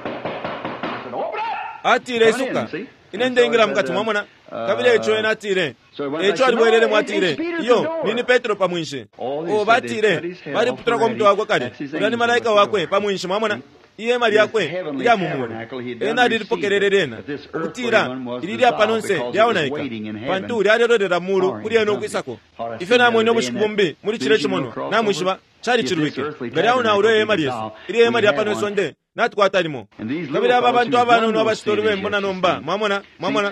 atire suka inende ingira mkati mwamona kabile echo ena atire echo alibwerere mwatire iyo nini Petro pamwinshe batire bali putra kwa mtu wakwe kali ulani malayika wakwe pamwinshe mwamona iye mali yakwe ya mumuru ena lilipokerererena ukutira ilili apanonse yaonaika pantu lyalelodera mulu kuli eno kwisako ife namwe nomushikubumbi muli chirecho mono namwishiba chali chirwike ngari auna ulo ye mali yesu ili ye mali apanonse nde natwatalimo kabili aba bantu abanono abashitori bembona nomba mwamona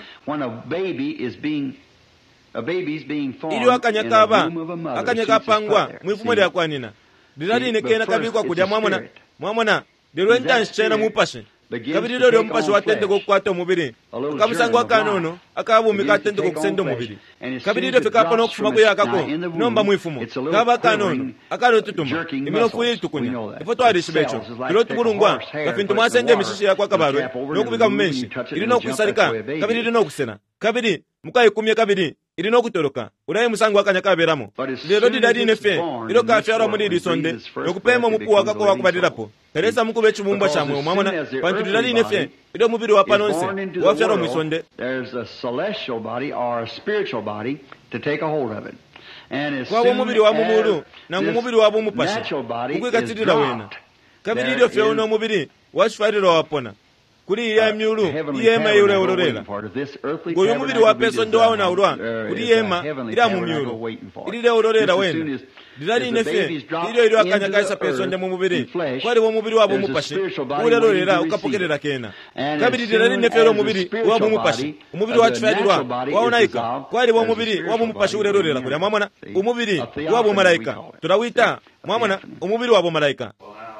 ili akanyaka pangwa mwifumo lya kwanina dilali nekena kabili kwa kudya mwamona lero entanshena mupashe kabili lero mpashe watende kokwata omubiri kamusango akanono akabumika atende kokusenda omubiri kabili lero fika pano okufuma kuyakako nomba mwifumo kaba kanono akalo tutuma imilofu ili tukunya ifo twalishibecho lero tukulungwa kafintu mwasenge mishishi yakwa kabarwe nokubika mumenshi ili nokwisalika kabili ili nokusena kabili mukayikumye kabili irina okutoloka ulaye musango akanyakaberamo lero lidali inefe ilo kafyarwa muri lisonde nokupema mupuwa kako wakubadirapo teresa mukube chimumbwa chamwe mwamona pantu lidali inefe ilo mubiri wa panonse wafyarwa mwisonde. There's a celestial body or a spiritual body to take a hold of it. Kwa mubiri wa mumulu na mubiri wa bumupasha ukwikatirira wena kabiri ilyo fya uno mubiri washfariro wapona kuri iya myulu iyema yule urorera goyo mubiri wa peso ndo waona urwa kuri yema ila mu myulu ile urorera wena dilali nefe ilyo akanyakaisa peso nde mu mubiri kwali wo mubiri wa bumupasha urorera ukapokerera kena kabiri dilali nefe ro mubiri wa bumupasha umubiri wa chfadirwa waonaika kwali wo mubiri wa bumupasha urorera kuri mwamana umubiri wa bumalaika turawita mwamana umubiri wa bumalaika.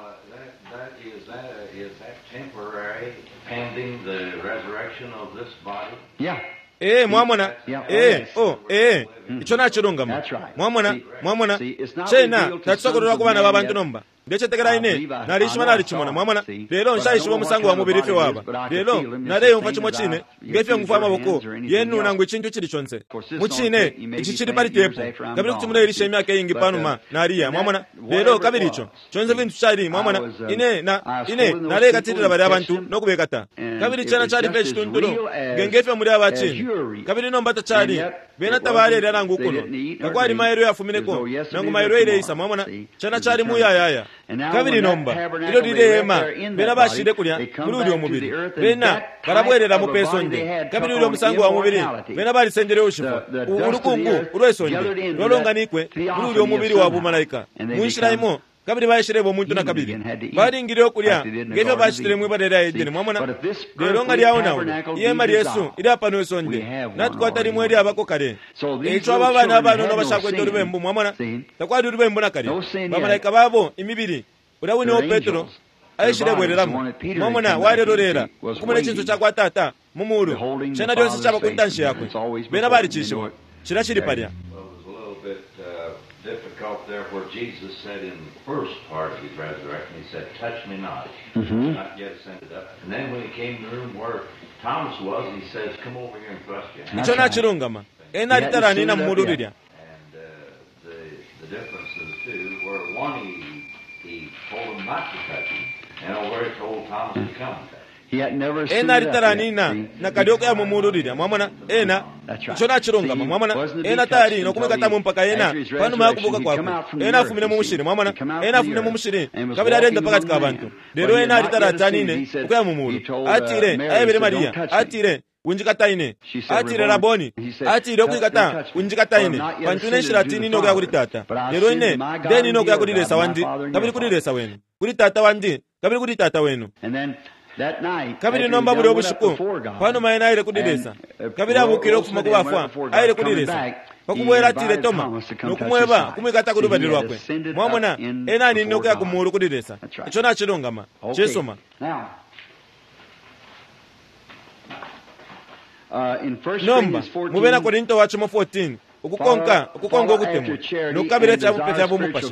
Pending the resurrection of this body? Yeah. Mwamona. Icho nachirungama. Mwamona. Chena tatsokorera kubana babantu nomba. Ndetse tegera ine narishima narichimona mwamona. Lero nshayishimo musango wa mubiri fe waba. Lero nareyo mfachimo chine ngefe ngufama boko. Yenu nangwe chintu chiri chonse. Muchine ichi chiri pari tepo. Kabiri kutumuna irisha imyaka yingi panuma nariya mwamona. Lero kabiri icho. Chonse vintu chari mwamona. Ine nare katirira bari abantu nokubekata. Kabiri chana chari fe chitunturo. Ngefe muri abachini. Kabiri nomba tachari. Bena tabare rera ngukuno. Kakwari maero yafumineko. Nangu maero ile isa mwamona. Chana chari muyaya. Kabiri nomba ilo dilema bena bashire kulya muri omubiri bena barabwerera mu pesonde kabiri ilo musango wa mubiri bena bali sendere ushifa urukungu urwesonde lolonganikwe muri omubiri wa bumalaika munshiraimo kabiri bayishire bo muntu na kabiri bali ngire kulya ngebe bashire mu badera edene mwamona lero ngali yaona yema Yesu iri apano esonde natkwatari mweri abako kare echo abana abantu no bashakwe dorubembu mwamona takwadi dorubembu na kare bamalaika babo imibiri urawini o Petro ayishire bwereramo mwamona warerorera kumene chinzo chakwa tata mumuru chana dyonse chaba kuntanshi yakwe bena bali chisho chirashiri parya. Difficult there where Jesus said in the first part of his resurrection, he said, touch me not, not yet ascended up. And then when he came to the room where Thomas was, he says, come over here and thrust your hand. And the differences too were one, he told him not to touch him, and where he told Thomas to come and touch him. He had never seen that. Nakadyoka ya mumururira mwamana chona chironga mwamana tari nokumekata mumpaka pano makubuka kwako afumine mumushiri mwamana afumine mumushiri kabira arenda pakati ka bantu lero alitaratanine ukaya mumuru atire ayebere Maria atire unjikataine atire Raboni atire okuyikata unjikataine pantune shiratini no kuri tata lero ine deni no kuri lesa wandi kabiri kuri lesa wenu kuri tata wandi kabiri kuri tata wenu. That night, kabiri nomba buri obushuku pano maina aire kudiresa kabiri abukire okufuma kubafa aire kudiresa pakubwera atire Toma nokumweba kumwikata kurubadirwa kwe mwamona enani nokya kumuru kudiresa icho nachirongama chesoma. Nomba mubena Korinto wacho 14 ukukonga okutemu nokabire chabu pete abo mupasha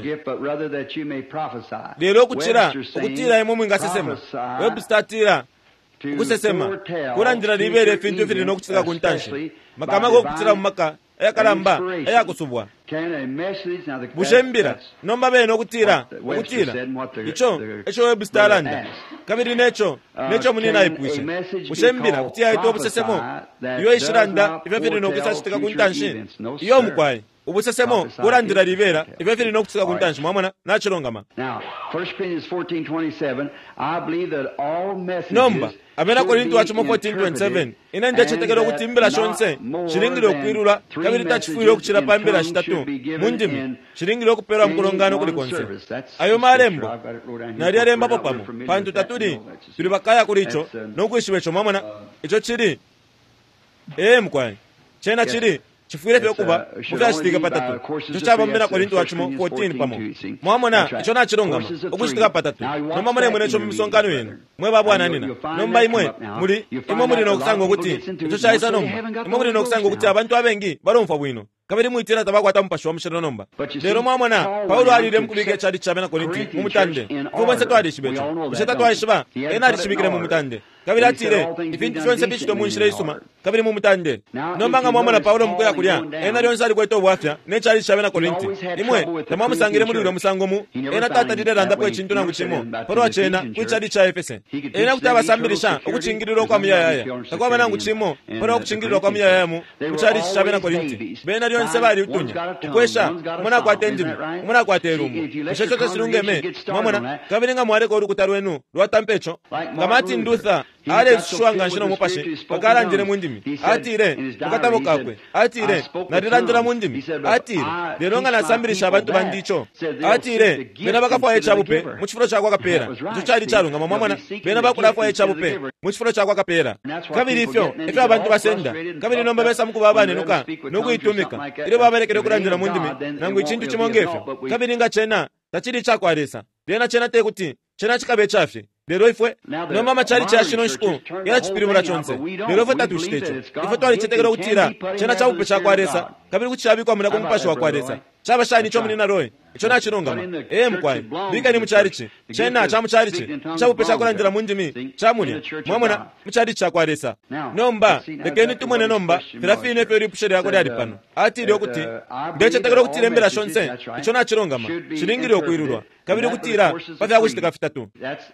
lero okutira imo mwingasesema webstatira ukusesema kuranjira libere fintu fili nokutsika kuntanshi makama go kutira mumaka ayakalamba ayakusubwa bushembira nomba bene okutira icho webstalanda kabiri necho munina ipwishe bushembira kutia ito obusesemo iyo ishiranda ifefiri nokusashiteka kuntanshi iyo mukwaye ubusesemo kurandira libera ifefiri nokutsika kuntanshi mwamona nachirongama. Now 1 Corinthians 14:27 I believe that all messages nomba abena Korinto wacho 14:27 inanje chetekero kutimbira shonse shiringiro kwirura kabiri tachifuiro kuchira pambira shitatu munjimi shiringiro kupera mkulongano kuli konse ayo marembo nari aremba popamo pantu taturi turi bakaya kuricho nokwishibesho mwamona icho chiri mkwai chena chiri chifuire pe kuba muzashitiga patatu tuchaba mbera Korinto wacho 14 pamo mwamona icho nachirongama okushitiga patatu nomama ne mwenecho misongano yenu mwe babwana nina nomba imwe muri nokusanga ukuthi icho chayisa nomba muri nokusanga ukuthi abantu abengi baromfa bwino kabiri muitira tabakwata mpasho wamushira nomba lero mwamona Paulo alire mkubike chali chabena Korinti mumutande kubanse twali shibecho usheta twali shiba ena alishibikire mumutande kabiri atire ibintu byonse bishito munshire isuma kabiri mu mutande nombanga mwamona Paulo mkuya kulya ena lyonse ali kweto bwafya nechali shabe na Korinti imwe tamwa musangire muri ro musango mu ena tata dide randa pwe chintu nangu chimo poro achena kwichali cha Efese ena kutaba sambirisha okuchingiriro kwa miyaya takwa banangu chimo poro okuchingiriro kwa miyaya mu kuchali shabe na Korinti bena lyonse bali utunya kwesha muna kwa tendimi muna kwa terumu eshecho silungeme mwamona kabiri nga mware ko rukutarwenu rwatampecho ngamati ndutha ale shwanga nshino mupashi pakala njire mundimi atire mukatabo kakwe atire nadiranjira mundimi atire leronga nasambirisha abantu bandicho atire bena bakafa echabupe muchifuro chakwa kapera icho chali charunga mwamwana bena bakulafa echabupe muchifuro chakwa kapera kabiri ifyo abantu basenda kabiri nomba besa mukubabane nuka nokuitumika ile baberekere kuranjira mundimi nangu ichintu chimongefyo kabiri nga chena tachiri chakwaresa lena chena tekuti chena chikabe chafye lero ifwe no mama chali cha shino shku yana chipirimura chonse lero ifwe tatushitecho ifwe twali chetekero kutira chena cha upe cha kwaresa kabiri kuchabi kwa muna kumpasho wa kwaresa chaba shani cho munina roye icho na chirongama mkwai bika ni mucharichi chena cha mucharichi cha upe cha kuranjira mundimi cha munya mwamona mucharichi cha kwaresa nomba lekeni tumone nomba firafine feri pusheri yako dadi pano ati lyo kuti ndechetekero kutira mbera shonse icho na chirongama chiringiri okuirurwa kabiri kutira pavya kuchitika fitatu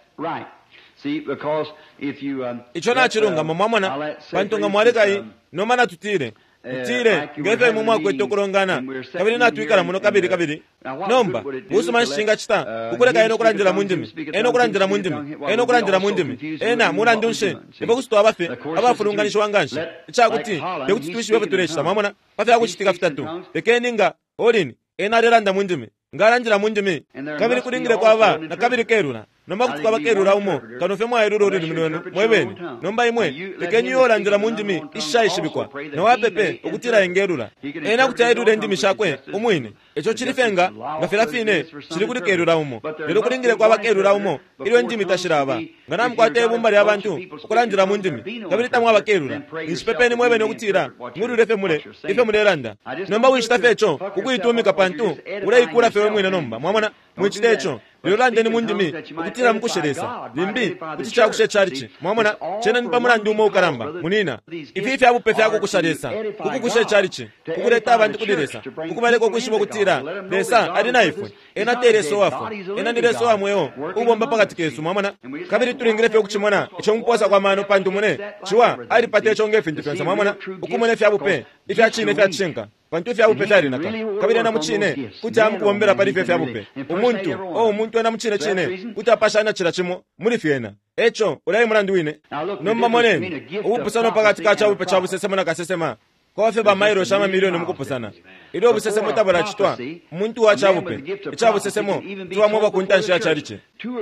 icho na chirongama mwamona pantonga mwarekai nomana tutire utire ngefe mumwa kweto kurongana kabiri natuikala muno kabiri nomba usuma nshinga chita kukuleka eno kuranjira mundimi ena murandunshe ibo kusito abafe abafurunganisha wanganshe ichakuti bekuti tuishiwe vetureshita mwamona pafya kuchitika fitatu lekeninga olini ena reranda mundimi ngaranjira mundimi kabiri kuringire kwava na kabiri kerura nomba kuti kwavakerura umo kanofe mwairuro uri mnono mweveni nomba imwe lekenyu yoranjira mundimi ishayishibikwa nowapepe okutira engerura ena kuti airure ndimi shakwe umwine echo chirifenga ngafirafine chiri kuti kerura umo lero kuringire kwavakerura umo iliwe ndimi tashirava ngana mkwate ebumbari abantu okuranjira mundimi kabiri tamwa vakerura ishipepeni mweveni okutira mururefe mule ife muleranda nomba wishitafecho kukuitumika pantu ureikura fewe mwine nomba mwamona mwichitecho lyorande ni mundimi ukutira mkusheresa limbi kuti chakushe charichi mwamona chena nipa murandi umo ukaramba munina ifi abupe fyako kusharesa kukukushe charichi kukureta abantu kudiresa kukubaleko kushimo kutira lesa adina ifwe ena tereso wafu ena nireso wamweyo ubomba pakati kesu mwamona kabiri turingire fyo kuchimona icho mposa kwa mano pantu mune chiwa ali patecho ngefe ndifensa mwamona ukumone fyabupe ifi achine fyachinka pantu fyabupe tarinaka kabiri na muchine kuti amkubombera pali fyabupe umuntu ena muchine chine kuti apashana chira chimo muri fyena echo ulayi mulandu wine nomba moneni ubupusano pakati kacha upe cha busesema na kasesema kofe ba mairo shama milioni mukupusana ido busesemo tabara chitwa muntu wa chabupe cha busesemo tuwa mwoba kuntansha chariche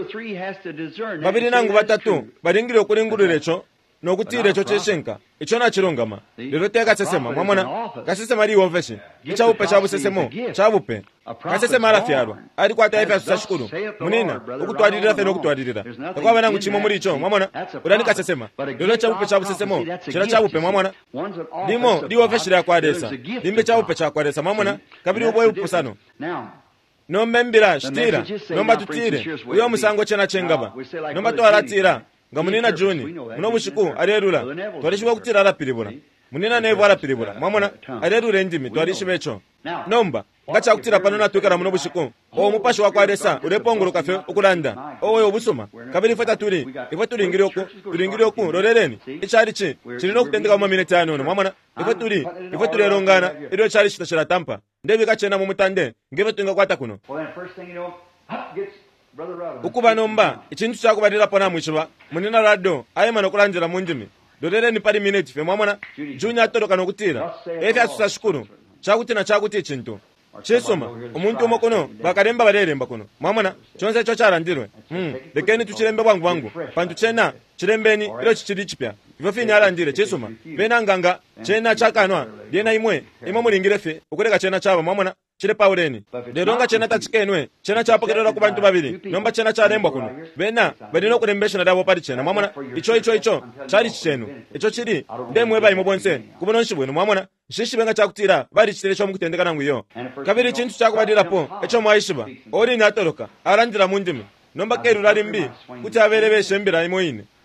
babiri nangu batatu baringire okuringurire echo nokutira echo cheshenka icho na chirongama lero teka sesema mwamona kasesema ri woveshe ichabupe cha busesemo chabupe kasesema arafyarwa ari kwata ife asashukuru munina ukutwadira fe nokutwadira takwa banangu chimo muri icho mwamona urani kasesema lero chabupe cha busesemo chira chabupe mwamona dimo diwoveshe ya kwadesa limbe chabupe cha kwadesa mwamona kabiri uboye upusano nombe mbira shtira nomba tutire uyo musango chena chengaba nomba twaratira ngamunina juni muno bushiku arerula twarishiwa kutira arapiribura munina nevo arapiribura mwamona arerure ndimi twarishibecho nomba ngacha kutira pano natukara muno bushiku o mupashi wako aresa urepongoro kafe ukulanda owe obusoma kabiri fata turi ifa turingire oku rorereni icharichi chirino kutendeka mu minute ano mwamona ifa turi rongana iro charichi tashira tampa ndebi kachena mu mutande ngebe tunga kwata kuno ukuba nomba ichintu chakubatira pona mwishiba munina rado ayema nokulanjira mundimi dorere ni pari minute fe mwamona junya atoroka nokutira efe asusa shukuru chakutina chakuti ichintu chesoma umuntu umokono bakaremba bareremba kuno mwamona chonse cho charandirwe lekeni tuchirembe bwangu pantu chena chirembeni ilo chichiri chipya ivofini arandire chesoma bena nganga chena chakanwa yena imwe muringire fe ukureka chena chaba mwamona chile paureni leronga chena tachikenwe chena chapokerera ku bantu babiri nomba chena charemba kuno bena badino kurembesha na dabo pari chena mwamona icho chari chenu icho chiri ndemwe bayi mubonse kubono nshibweno mwamona shishibenga chakutira bari chitere cyo mukutendeka nangu yo kabiri chintu chakubadira po echo mwayishiba ori natoroka arandira mundimi nomba keru rari mbi kuti aberebeshe mbira imoyine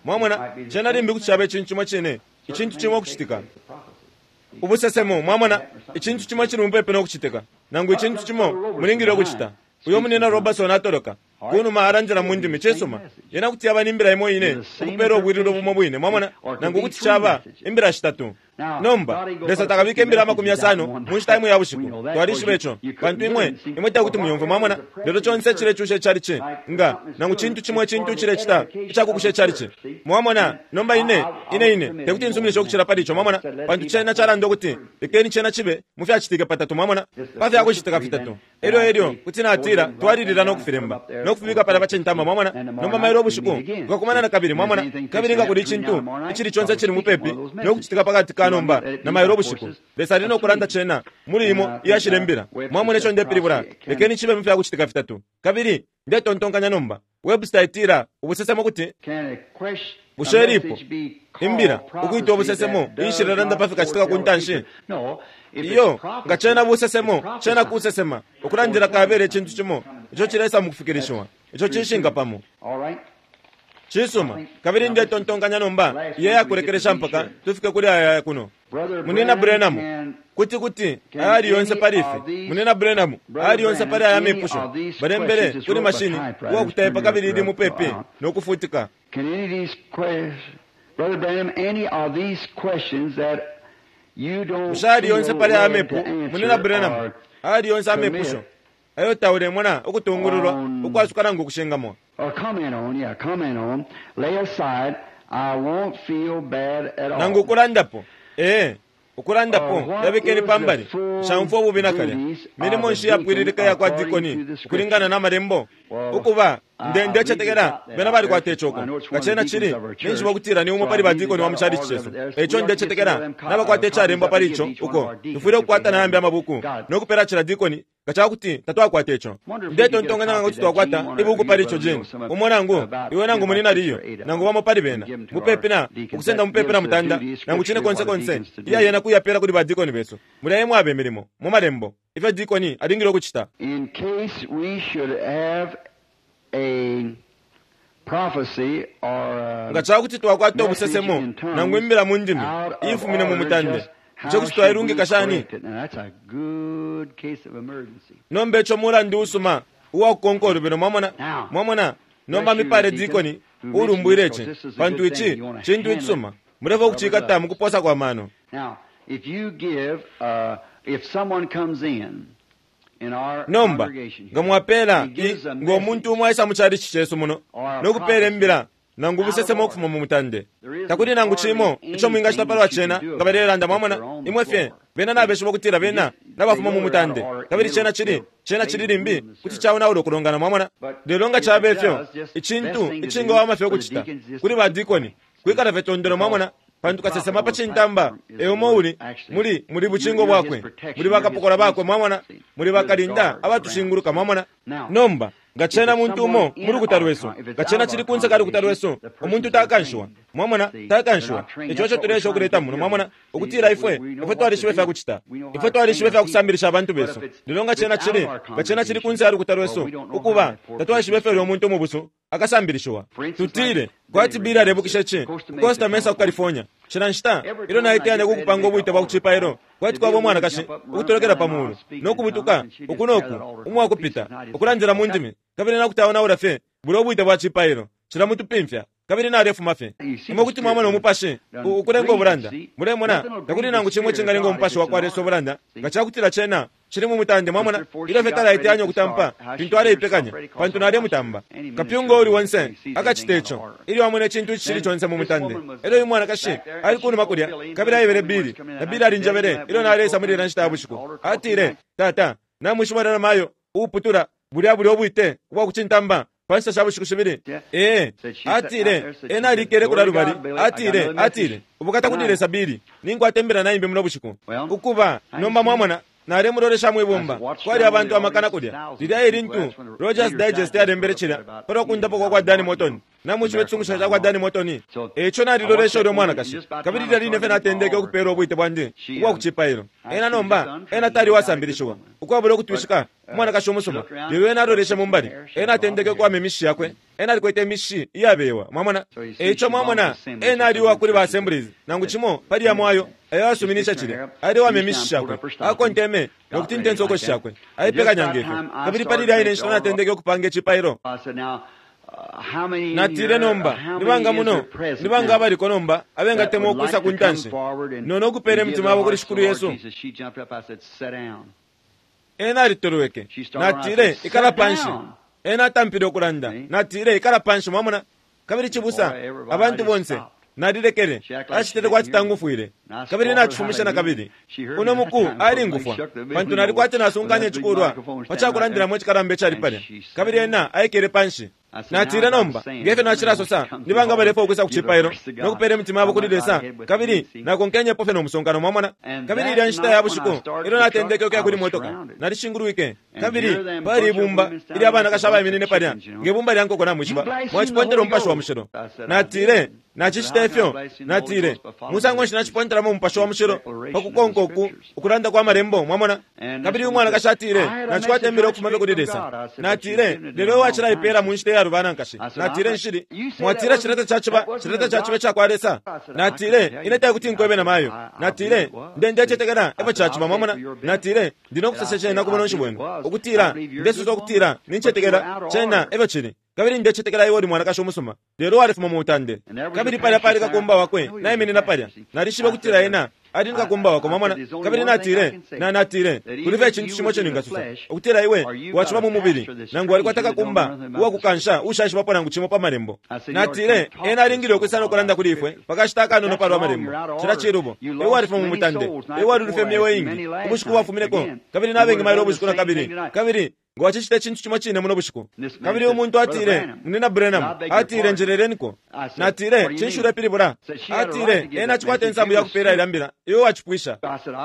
mwamona chenali mbi kuchaba echintu chimwe chene echintu chimwe okuchitika ubusesemo mwamona echintu chimwe chiri mupepe nokuchitika nangu echintu chimwe mulingire okuchita uyo munena Robertson atoroka kunu maaranjira mundimi chesoma yena kuti yaba nimbira imwe ine kupera obwiriro bumwe bwine mwamona nangu kuti chaba imbira shitatu nomba lesa takabike imbira 50 munchita imwe yabushiku twarishi becho bantu imwe takuti muyomve mwamona lero chonse chire chushe chariche nga nangu chintu chimwe chintu chire chita chakukushe chariche mwamona nomba ine tekuti nsumile kuchira padicho mwamona bantu chena charando kuti ikeni chena chibe mufi achitike patatu mwamona pafi akuchitika fitatu eryo kuti natira twaririra nokufiremba nokufika pala pachentama mwamona nomba mairo bushiku ngakumana na kabiri mwamona kabiri ngakudi chintu ichiri chonse chiri mupepi nokuchitika pakati kanomba na mairo bushiku lesa rino kuranda chena muri imo yashirembira mwamona echo ndepiribura lekeni chibe mufi akuchitika fitatu kabiri ndetontonkanya nomba website ira ubusesemo kuti busheripo imbira ukuita obusesemo ishiraranda pafika chitika kuntanshi iyo ngachena busesemo chena kusesema ukurangira kabere chintu chimo icho chiresa mukufikirishwa icho chishinga pamo chisuma kabiri nde tontonganya nomba ye akurekeresha mpaka tufike kuri aya kuno munena Branham kuti ari yonse parife munena Branham ari yonse pari aya mepusho barembere kuri mashini wo kutaipa kabiri ndi mupepe nokufutika. Can any of these questions, Brother Branham, any of these questions that you don't Shari yonse pari aya mepu munena Branham ari yonse amepusho ayo tawure mwana okutungururwa ukwasukana ngokushengamo comment on lay aside I won't feel bad at all nangu kurandapo ukurandapo yabikeni pambali shamfo bubinakale mini monshi yapwiririka yakwa dikoni kuringana na marembo ukuba ndechetekera bena bali kwatechoko kachena chiri ninji bakutira ni umwe pali badikoni wa mchari chicheso echo ndechetekera naba kwatecha rembo palicho uko tufure kwata na ambi amabuku nokupera chira dikoni kacha kuti tatwa kwatecho ndeto ntonganya ngo twakwata ibuku palicho jengo umona ngo iwe nangu munina riyo nangu bamo pali bena mupepina ukusenda mupepina mutanda nangu chine konse iya yena kuyapera kuli badikoni beso mulaye mwabe milimo mu marembo ife dikoni adingiro kuchita in case we should have a prophecy or ngacha kuti twakwata obusesemo nangu imbira mundimi ifumine mu mutande Joku twairungi kashani. That's a good case of emergency. Nombe chomura ndi usuma uwa konkoro bino mwamona nomba mipare dikoni urumbuireche bantu ichi chintu ichuma murevo kuchikata mukuposa kwa mano. Now if you give if someone comes in our nomba ngamwapela ngo muntu umwe isa muchari chicheso muno nokupere mbira nangu busesemo okufuma mu mutande takuri nangu chimo icho mwinga chitapalwa chena ngaberera nda mwamona imwefe bena nabe shibo kutira bena nabafuma mu mutande kabiri chena chiri rimbi kuti chawo nawo kurongana mwamona delonga chabefyo ichingo wa mafyo kuchita kuri badikoni kwikara vetondero mwamona pantu kasesema pachintamba eomouri muri buchingo bwakwe muri bakapokora bakwe mwamona muri bakalinda abatushinguruka mwamona nomba ngachena muntu umo muri kutarweso ngachena chiri kunse kari kutarweso umuntu takanshwa mwamona takanshwa ichocho turesho kureta muno mwamona ukutira ife twari shiwefa kuchita ife twari shiwefa kusambirisha abantu beso ndilonga ngachena chiri kunse ari kutarweso ukuba tatwa shiwefa ro muntu mu buso akasambirishwa tutire kwati bira rebukisheche Costa Mesa ku California chiranshita iro naitende kukupango buite bakuchipa iro kwati kwa bomwana kashi ukutorokera pamulo nokubutuka ukunoku umwa kupita ukuranjira mundimi kabiri nakutaona urafe buro buite bwachipa iro chira mutu pimfya kabiri na refu mafe imokuti mwamana umupashe ukurengo buranda muremona nakuri nangu chimwe chingarengo umupashe wakwareso buranda ngachakutira chena chiri mu mutande mwamona ilo fetala itianyo kutampa pintu are ipekanya pantu nare mutamba kapyungo uri wonse akachitecho ili wamune chintu chiri chonse mu mutande ilo imwana kashi ari kunu makudia kabira ibere biri na bira ari njabere ilo nare samuri ranshita abushiko atire tata na mushimara mayo uputura buri obuite kuba kuchintamba pansa shabushikushibiri atire ena rikere kula rubari atire ubukata kudire sabiri ningo atembera na imbe munobushiko ukuba nomba mwamona nali mulolesha mwibumba kwali abantu amakana kudya lidya ilintu Rogers Digest yademberechera pero kundapo kwa Danny Morton namuchi wetsungusa cha kwa Danny Morton echo nalilolesha lyo mwana kashi kabiri line fena tendeke okupera obwite bwandi kwa kuchipairo ena nomba ena tali wasambirishwa ukwabule kutwishika mwana kashi omusoma lyo nalolesha mumbali ena tendeke kwa memishi yakwe ena likwete mishi yabewa mwamona echo mwamona ena aliwa kuli ba assemblies nanguchimo pali ya mwayo eyo asuminisha chile ali wa memishi yakwe akonteme nokutintenso oko shakwe ayipeka nyangefe kabiri pali ya ine nshona tendeke okupange chipairo natire nomba nibanga muno nibanga abali konomba abenga temo okusa kuntanse nono kupere mtima wabo kuri shukuru Yesu ena litorweke natire ikala panshi ena tampiro kulanda natire ikala panshi mwamona kabiri chibusa abantu bonse nadirekere ashitete kwa chitangufuire kabiri nachifumisha na kabiri uno muku ali ngufwa pantu nali kwate nasunganye chikurwa pachakulandira mwe chikarambe chali pale kabiri ena aikere panshi natire nomba ngefe nachiraso sa nibanga balefa okusa kuchipairo nokupere mtima wabo kulilesa kabiri nakonkenye pofe no musongano mwamona kabiri ile nshita yabo shiko ilo natendeke okya kuli motoka nalishinguruike kabiri bali bumba ili abana kashaba iminene pale ngebumba lyanko kona mushiba mwachipontero mpasho wa mushiro natire nachishitefyo natire musango shinachipontera mu mpasho wa mushiro pakukonkoku ukulanda kwa marembo mwamona kabiri umwana kashatire nachikwate mbere okufumave kulilesa natire lero wachira ipera munshite ya rubana nkashi natire nshiri mwatire chireta chachiba chakwaresa natire ineta kuti nkwebe na mayo natire ndende chetekana eba chachiba mwamona natire ndinokuseseshe nakubono nshibweno okutira ndesu zokutira ninchetekera chena eba chiri kabiri ndechetekera iwo mwana kasho musoma lero wali fuma mutande kabiri pali kakomba wakwe na imene napalya nalishiba kutira ena adi nikakomba wako mwamona kabiri natire kulive chintu chimwe chenu ngasusa okutira iwe wachiba mu mubiri nangu wali kwataka kumba uwa kukansha ushashi papo nangu chimo pa marembo natire ena alingire okwisana okulanda kulifwe pakashitaka nono pali wa marembo chira chirubo iwe wali fuma mutande iwe wali ulife myewe ingi ubushiku wafumireko kabiri nabengi mairo obushiku na kabiri ngwachishite chintu chimwe chine muno bushiku kabiri umuntu atire nina Branham atire njerereniko natire chinshure piribura atire ena chikwate nsambu yakupera ilambira iwe wachipwisha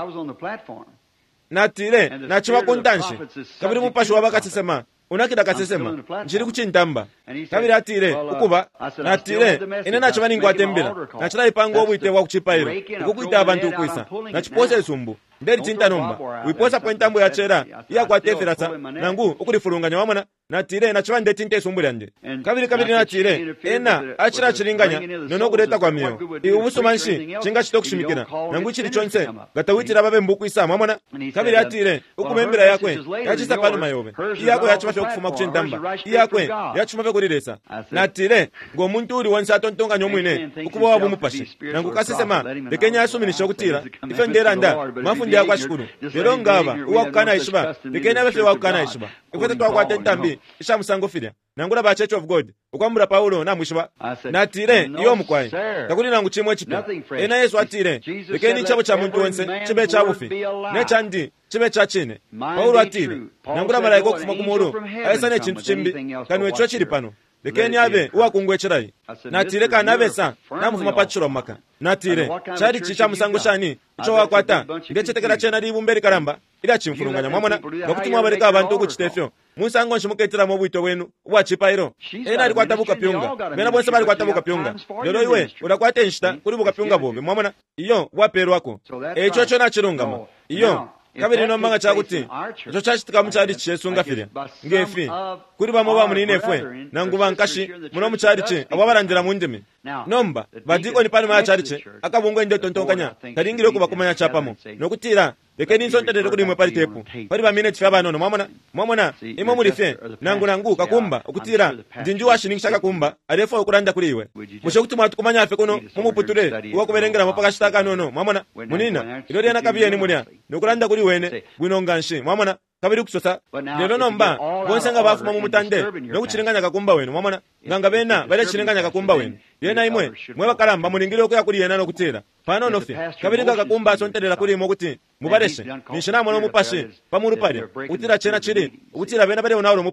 natire nachiwa kontanshi kabiri mupasho wabakatsesema unakida katsesema njiri kuchintamba kabiri atire ukuba natire ine nachiva ningu atembera nachira ipango obwite wa kuchipairo ukukuita abantu ukwisa nachipose isumbu nderi tinta nomba uiposa pointambo ya chera iya kwateferasa nangu ukulifurunganya wamona natire nachiva ndetinte isumbu lyanje kabiri natire ena achira chiringanya nono kuleta kwa miyo iubusumanshi chinga chitokushimikira nangu chiri chonse gatawitira babe mbukwisa mwamona kabiri atire ukumembera yakwe yachisa pano mayobe iyakwe yachiva okufuma kuchintamba iyakwe yachuma kulilesa natire ngomuntu uri wansi atontonganya omwine ukuba wabo mupashe nangu kasesema lekenya asuminisha okutira ife nderanda mafundi yakwa shukuru lero ngaba uwakukana ishiba lekenya befe wakukana ishiba ikwete twakwate ntambi isha musango filya nangula ba Church of God ukwambura Paulo na mwishiba natire iyo mukwaye takuli nangu chimwe chipya ena Yesu atire lekeni chabo cha muntu wense chibe cha bufi nechandi chibe cha chine Paulo atire nangula malaika kufuma kumuru ayesane chintu chimbi kanwe cho chiri pano lekeni abe uwakungwecherai natire kanabesa namufuma pachiro maka natire chari chicha musango shani icho wakwata ngechetekera chena libumberi karamba ila chimfurunganya mwamona nokuti mwabareka abantu kuchitefyo musango nshimuketera mu bwito wenu ubwachipairo ena ali kwatabuka pyunga mena bonse bali kwatabuka pyunga lero iwe urakwate nshita kuri buka pyunga bombe mwamona iyo waperwako echo chona chirungama iyo kabiri no manga chakuti icho chachitika muchadi chesunga filya ngefi kuri bamo ba munine fwe nanguba nkashi muno muchadi che ababarandira mundimi nomba badiko ni pano ma chadi che akabungo inde tontonkanya kalingire ko bakomanya chapamo nokutira lekeni nsontere kuri mwe pali tepu pali ba minute fya bano mwamona imo muri fe nangu kakumba ukutira ndinju washinikisha kakumba alefo okulanda kuri iwe musho kutuma tukumanya afe kono mumuputure uwa kuberengera mapaka shitaka nono mwamona munina ilori yana kabiye ni mulya nokulanda kuri wene bwinonganshi mwamona kabiri kusosa lero nomba bonsanga bafuma mu mutande nokuchirenganya kakumba wenu mwamona nganga bena bale chirenganya kakumba wenu yena imwe mwe bakalamba muningire okuya kuri yena nokutera pano nofe kabiri kakumba sonterera kuri mo kuti mubareshe nishina mono mupashe pamuru pale utira chena chiri utira bena bale onawro mupashe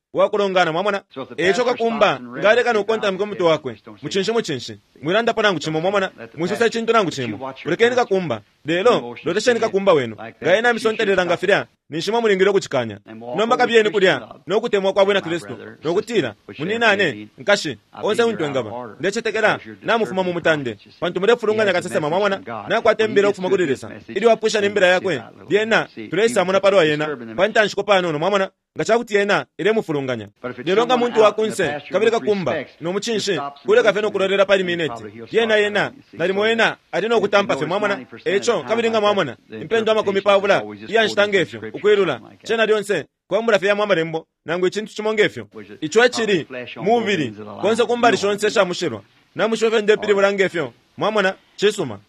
wakulongana mwamona echo kakumba ngale kana ukonta mkomuto wakwe muchinshi mwiranda panangu chimo mwamona mwisose chinto nangu chimo ulekeni kakumba lero lotesheni kakumba wenu ngaena misontelera ngafira nishima mulingiro kuchikanya nomba kabyeni kulya nokutemwa kwa bwena Kristo nokutira muninane nkashi onse untwengaba ndechetekera namufuma mu mutande pantu murefulunganya kasesema mwamona nakwatembera okufuma kudiresa ili wapusha nembera yakwe yena tulesa muna paroa yena pantanshiko pano mwamona ngachakuti yena ire mufulunganya lero nga muntu wakunse kabiri kakumba nomuchinshi kule kafeno kulorera pali mineti yena nalimo yena atino okutampa fe mwamona echo kabiri nga mwamona impendo amakomi pavula iyanshitangefyo ukwirula chena lyonse kwamula fe ya mwamarembo nangu ichintu chimongefyo icho echiri muviri konse kumbali shonse shamushirwa namushove ndepiri bulangefyo mwamona chisuma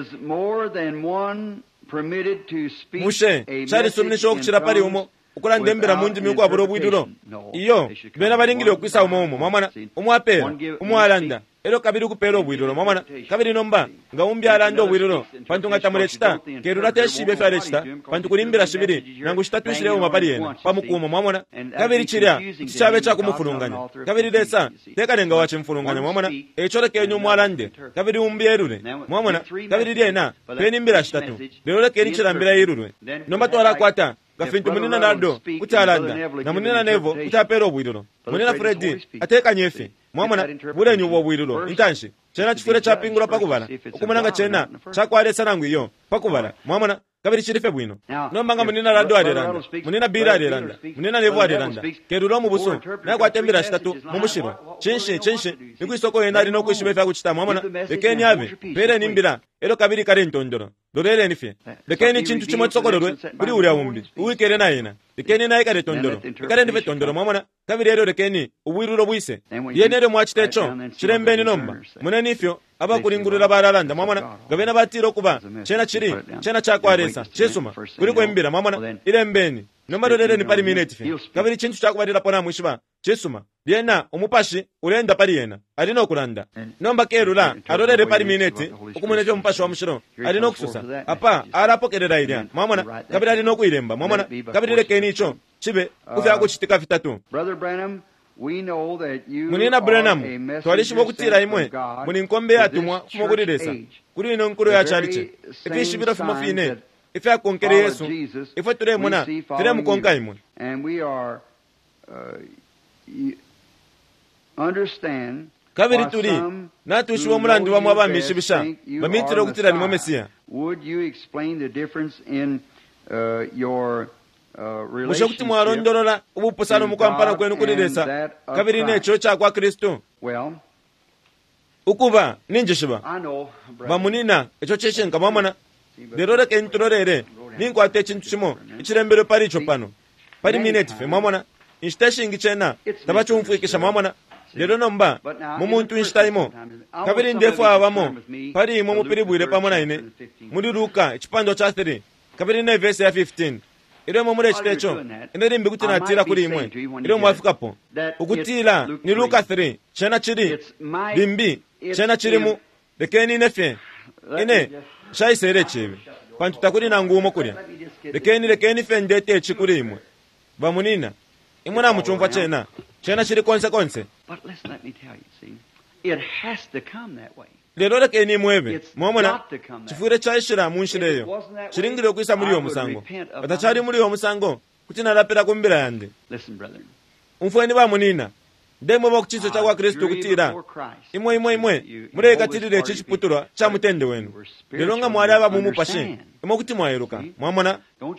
mushe chali sumnisho okuchira pali umo ukula ndembera munji miku aburo bwidulo iyo bena balingile okwisa umo mwamana umwapera umwalanda ero kabiri kupera obwidulo mwamana kabiri nomba nga umbyalanda obwidulo pantu ngatamule chita kerula teshibe fale chita pantu kulimbira shibiri nangu chita tushire umapali yena pamukumo mwamana kabiri chirya chichabe cha kumufulunganya kabiri desa tekanenga wache mfulunganya mwamana echore kenyu mwalande kabiri umbyerure mwamana kabiri lyena penimbira chitatu lero keni chirambira yirurwe nomba twala kwata gafintu munina nado utalanda na munina nevo utapera obwidulo munina Fredi atekanyefe mwamana bule nyubo obwidulo intanshi chena chifure cha pingula pakubala okumananga chena chakwalesa nangu iyo pakubala mwamana kabiri chirife bwino nombanga munina rado adelanda munina bira adelanda munina nevo adelanda kerulo mu buso nakwatembera chitatu mumushiro chinshi nikwisoko yena ali nokwishibefya kuchita mwamana lekeni abe pere nimbira ero kabiri kare ntondoro dorere nife lekeni chintu chimwe tsokororwe kuri uri awumbi uwikere na yena lekeni naye kare tondoro kare ndife tondoro mwamana kabiri ero lekeni ubwiruro bwise yenere mwachitecho chirembeni nomba muneni ifyo abakulingurira baralanda mwamana gabena batiro kuba chena chakwaresa chesuma kuri kwembira mwamana irembeni nomba dorere ni pali minute fe kabiri chintu chakwarira pona mwishiba chesuma yena umupashi urenda pali yena alino kulanda nomba kerula arorere pali minute okumunete umupashi wa mushiro alino kususa apa arapokerera ilya mwamana kabiri alino kuiremba mwamana kabiri lekeni icho chibe kuvya kuchitika vitatu munina Branham twalishibo kutira imwe muni nkombe yatumwa kumokuriresa kuri ino nkuru ya chaliche ifishibira fimo fine ife akonkere Yesu ife ture muna ture mukonka imwe kabiri turi natushibo mulandi wa mwabamishibisha bamitiro kutira nimwe Mesiya mushe kuti mwarondorola ubupusano mukwampana kwenu kuriresa kabiri necho chakwa Kristo ukuba ninjishiba bamunina echo cheshenka mwamana lero kenturorere ninkwate chintu chimo ichirembere paricho pano pari minute fe mwamana instashingi chena tabachumfuikisha mwamana lero nomba mumuntu instaimo kabiri ndefu abamo pari imo mupiribwire pamona ine muri Luka chipando cha 3 kabiri ne verse ya 15 iro momure chitecho inorimbi kuti natira kuri imwe iro mwafikapo ukutira ni Luka 3 chena chiri bimbi chena chirimu lekeni nefe ine shaisere chibi pantu takuri nangumo kurya lekeni fe ndete chikuri imwe bamunina imwe na muchumva chena chiri konse it has to come that way. lero lekeni mwebe mwamona chifure chaishira munshireyo chiringire kwisa muri yo musango atachari muri yo musango kuti narapira kumbira yande umfweni bamunina ndemwe bakuchizo chakwa Kristo kutira imwe mureka tirire chichiputura cha mutende wenu lero nga mwali aba mumupashe imwe kuti mwayeruka mwamona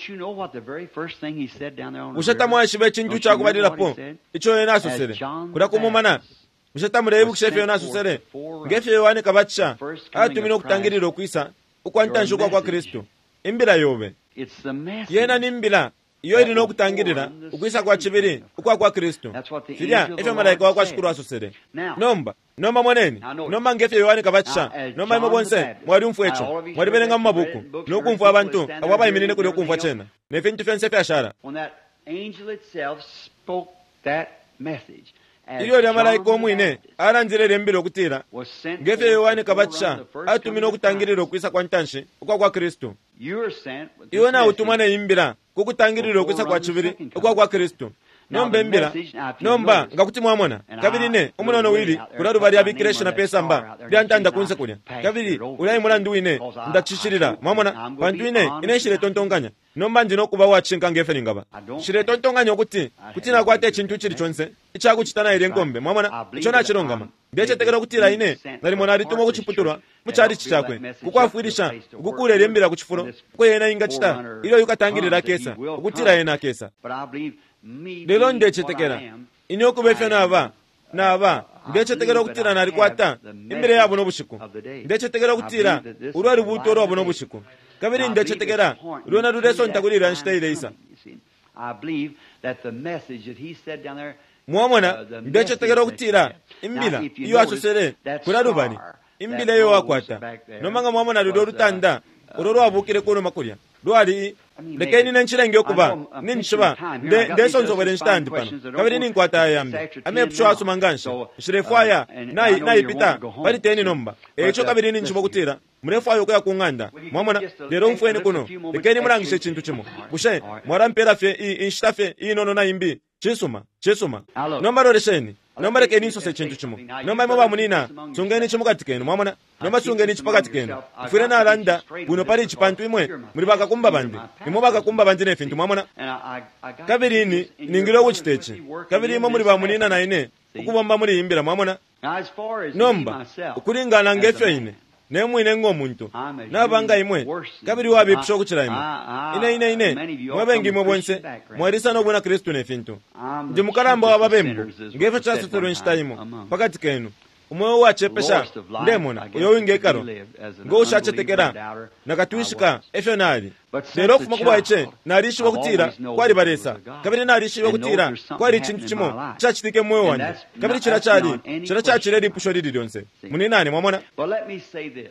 ushata mwashibe chinju chakubalirapo icho yena asusere kuda kumumana ushata murebu kushefe yona asusere ngefe yohane kabacha atumino kutangirira okwisa ukwantanshuka kwa Kristo imbira yobe yena nimbira iyo iri no kutangirira ukwisa kwa chibiri kwa Kristo filya efe malaika wakwa shukuru asusere nomba mwaneni nomba ngefe yohane kabacha nomba imo bonse mwari umfwecho mwari berenga mu mabuku no kumva abantu ababa iminene kuri kumva chena nefe ntufense fe ashara iyo ya malaika omwine aranzirere mbiro kutira ngefe yohane kabacha atumino kutangirira okwisa kwa ntanshi kwa Kristo iyo na utumane imbira kukutangirira okwisa kwa chibiri kwa Kristo nomba embira nomba ngakuti mwamona kabiri ne umunono wili kula lubali abikire na pesa mba byantanda kunse kulya kabiri ulayi mulandu wine ndachishirira mwamona bantu ine shire tontonganya nomba ndino kuba wachinka ngefe ningaba shire tontonganya kuti nakwate ekintu kiri chonse ichakuchitana ire nkombe mwamona icho nachirongama ndechetekera kutira ine nali mona alituma kuchiputulwa muchari chichakwe kukwafuirisha ukukulera embira kuchifuro ko yena ingachita ilo yukatangirira kesa ukutira yena kesa lelo ndechetekera ine okubefe naba ndechetekera kutira nali kwata imbere yabo nobushiku ndechetekera kutira urwari butoro abo nobushiku kabiri ndechetekera rwona rureso ntakulira nshitaire isa mwamona ndechetekera kutira imbila iyo asosere kurarubani imbila yo wakwata nomanga mwamona rudo rutanda uroro abukire kono makulya rwari lekeni nenchirenge okuba ninshiba ndesonzobere nstandi pano kabiri ninkwata yambe amepsho asumangansha shirefaya nayi pita bari teni nomba echo kabiri ninshiba kutira murefaya ko yakunganda mwamona lero mfweni kuno lekeni murangishe chintu chimo bushe mwarampera fe inshtafe inono na imbi chisuma nomba roresheni nomba rekeni sose chintu chimo nomba moba munina sungeni chimukati kenu mwamona nomba sungeni chipakati kenu ifure na randa buno pari chipantu imwe muri bakakumba bandi imo bakakumba bandi nefintu mwamona kabiri ini ningiro kuchitechi kabiri imo muri bamunina na ine ukubomba muri imbira mwamona nomba ukuringana ngefe ine nemwine ngomuntu nabanga imwe kabiri wabipsho kuchira imwe ine mwabengi mobonse mwarisa no bona Kristo nefintu ndi mukaramba wababembo ngefe chasotero nshitayimo pakati kenu umwe wachepesha ndemona uyo wingekaro ngo ushachetekera nakatuishika efenali lero kufuma kuba iche narishi bakutira kwari baresa kabiri narishi bakutira kwari chintu chimo chachitike moyo wanje kabiri chirachachire ripusho riri ryonse muni nani mwamona but let me say this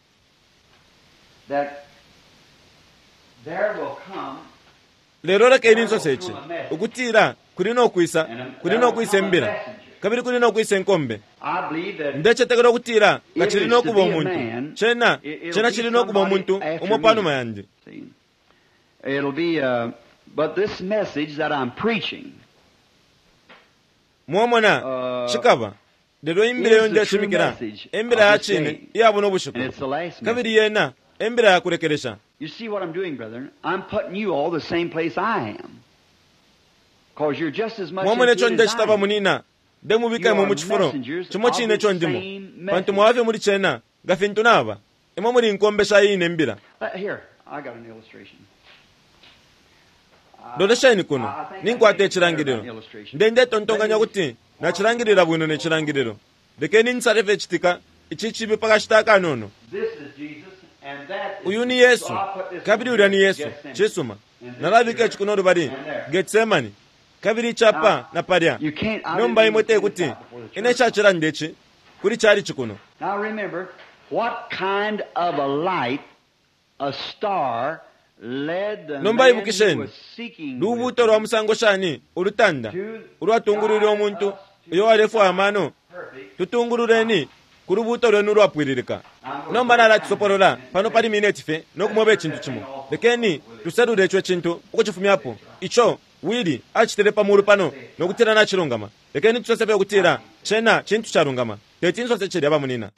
that there will come lero rekeni nsoseche ukutira kurino kuisa mbira kabiri kurino kuisa nkombe ndechetekera kutira kachirino kuba omuntu chena chirino kuba omuntu umopano mayandi it'll be but this message that I'm preaching mwamona chikaba lero imbira yonde chimikira embira yachine yabo nobushuko kabiri yena embira yakurekeresha. You see what I'm doing, brethren? I'm putting you all the same place I am. Because you're just as much into it as I am. Munina demubika mu muchifuro chimo chine chondimo bantu mwafe muri chena gafintu naba imo muri nkombesha yine mbira. Here, I got an illustration. Dodeshani kuno ninkwate chirangiriro ndende tontonganya kuti na chirangirira bwino ne chirangiriro dekeni nsarefe chitika ichichibe pakashitaka nono. Uyu ni Yesu kabiri uri ni Yesu chisuma nalavika chikunodo bari Getsemani kabiri chapa na paria nomba imote kuti ine chachira ndechi kuri chari chikuno. Now remember what kind of a light a star led the nomba man ibukisheni who was seeking lubuto rwa musango shani urutanda urwatungururi omuntu iyo arefu amano tutungurureni kurubuto rwenu rwapwiririka nomba naratisoporola pano pari minute fe nokumobe chintu chimo lekeni tuserure icho chintu ukuchifumyapo icho wili achitere pamuru pano nokutira nachirongama lekeni tusesepe kutira chena chintu charongama tetinso secheri abamunina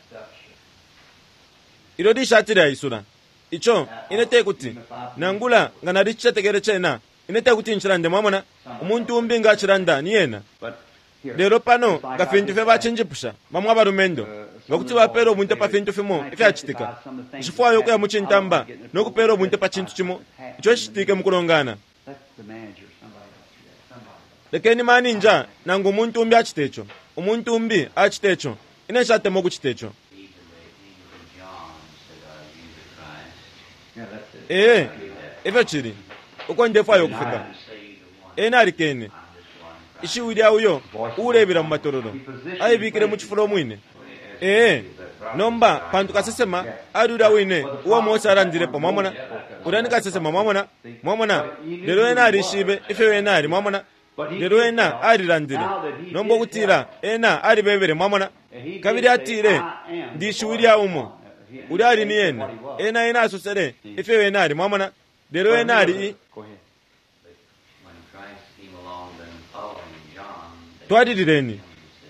irodi shatira isura icho inete kuti nangula ngana richetegere chena inete kuti nchirande mwamona umuntu umbinga chiranda ni yena lero pano gafintu fe bachinjipusha bamwe abarumendo ngokuti bapero omuntu pafintu fimo ife achitika chifwa yoko ya muchintamba nokupero omuntu pa chintu chimo icho chitike mukulongana lekeni maninja nangu umuntu umbi achitecho umuntu umbi achitecho ine chatemo kuchitecho ife chiri uko ndefa yokufika alikene ishiwili auyo urebera mu matororo ayibikire mu chifulo mwine nomba pantu kasesema arura wine uwa mosa arandirepo mwamona urani kasesema mwamona lero ena arishibe ife wena ari mwamona lero ena arirandire nombo kutira ena ari bebere mwamona kabiri atire ndishiwili aumo urari ni ena asosere ife wena ari mwamona lero ena ari twadirireni.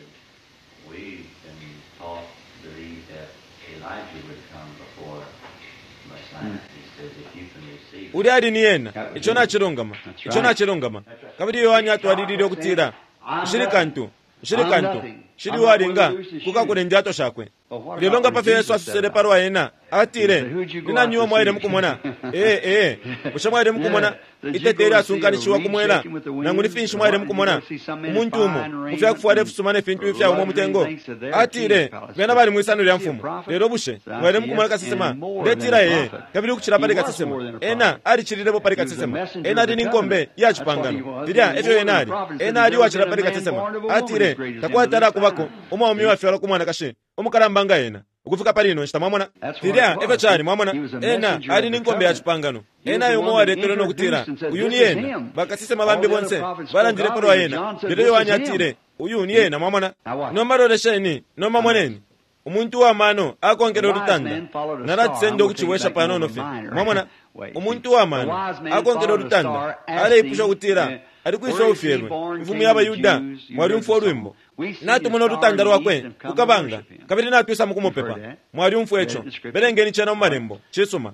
uli ali ni yena icho nachilongama kabiri yohani atwalilile okutira shirikantu shili walinga kukakulende ato shakwe lilonga pafe Yesu asusele paro yena atire nina nyuwa mwaile mukumona usha mwaile mukumona iteteri asunkanishiwa kumwela nangu nifinshi mwaile mukumona umuntu umo mufya kufuwale fusumane fintu ifya umo mutengo atire vena bali mwisanu lya mfumu lero bushe mwaile mukumona kasisema letira kabiri kuchira pali kasisema ali chililebo pali kasisema ali ninkombe ya chipangano tilia efyo ali wachira pali kasisema atire takuwa tara kubako uma umiwa fyalo kumwana kashi umukalambanga yena ukufika palino chitamwamona tilia efyo chali mwamona ali ninkombe ya chipangano yomo waletero nokutira uyu ni yena bakasisema bambi bonse balandire polo yena lero yohani atire uyu ni yena mwamona nomalolesheni nomamwaneni umuntu wamano akongera olutanda nalatisende okuchiwesha panonofe mwamona umuntu wamano akongera olutanda aleipusha okutira ali kwisa ofyerwe mfumu y'abayuda mwali umfu olwimbo natumuna olutanda lwakwe kukabanga kabiri natwisa mukumupepa mwali umfu echo berengeni chena mumalembo chisuma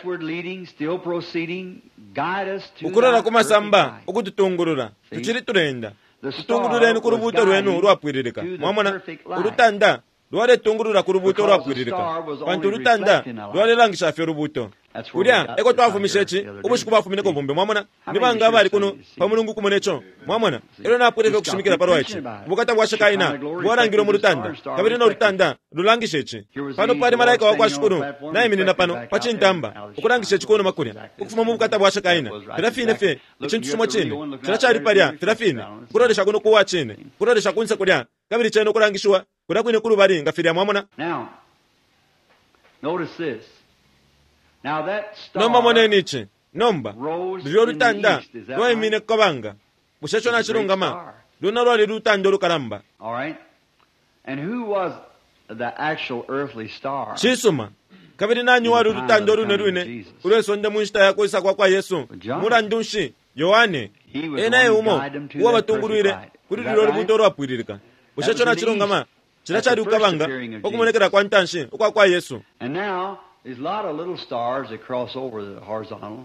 ukulola kumasamba okututungulula tuchili tulenda tutungululeni ku lubuto lwenu lwapwiririka mwamona olutanda lwale tungulula ku lubuto lwapwiririka pantu olutanda lwalelangisha afya olubuto ulya eko twafumisha eki ubushiku bafumineko bumbe mwamona nibanga abali kuno pamulungu kumonecho mwamona ero napwireke okushimikira palo eki bukata bwa shekaina bwalangiro mu lutanda kabiri n'olutanda lulangisha eki pano pali malayika wakwashukuru naye minina pano pachintamba okulangisha eki kuno makulya okufuma mu bukata bwa shekaina firafine fe ekintu chimwe chine chirachali palya firafine kulolesha kuno kuwa chine kulolesha kunsa kulya kabiri chene okulangishwa kudakwine kulubali nga firya mwamona. Now notice this. Now that star nomba monenichi nomba lyo lutanda lwemine kobanga bushecho na chirungama luna lwali lutanda lukalamba. All right. And who was the actual earthly star? Chisuma kabiri nanyu wali lutanda olune ulwesonde munshita yako isakwa kwa Yesu mulandunshi Yohane enaye umo uwa batungulwire kuri lilo lubuto lwapwiririka bushecho na chirungama chirachali ukabanga okumonekera kwa ntanshi kwa Yesu. And now there's a lot of little stars that cross over the horizontal.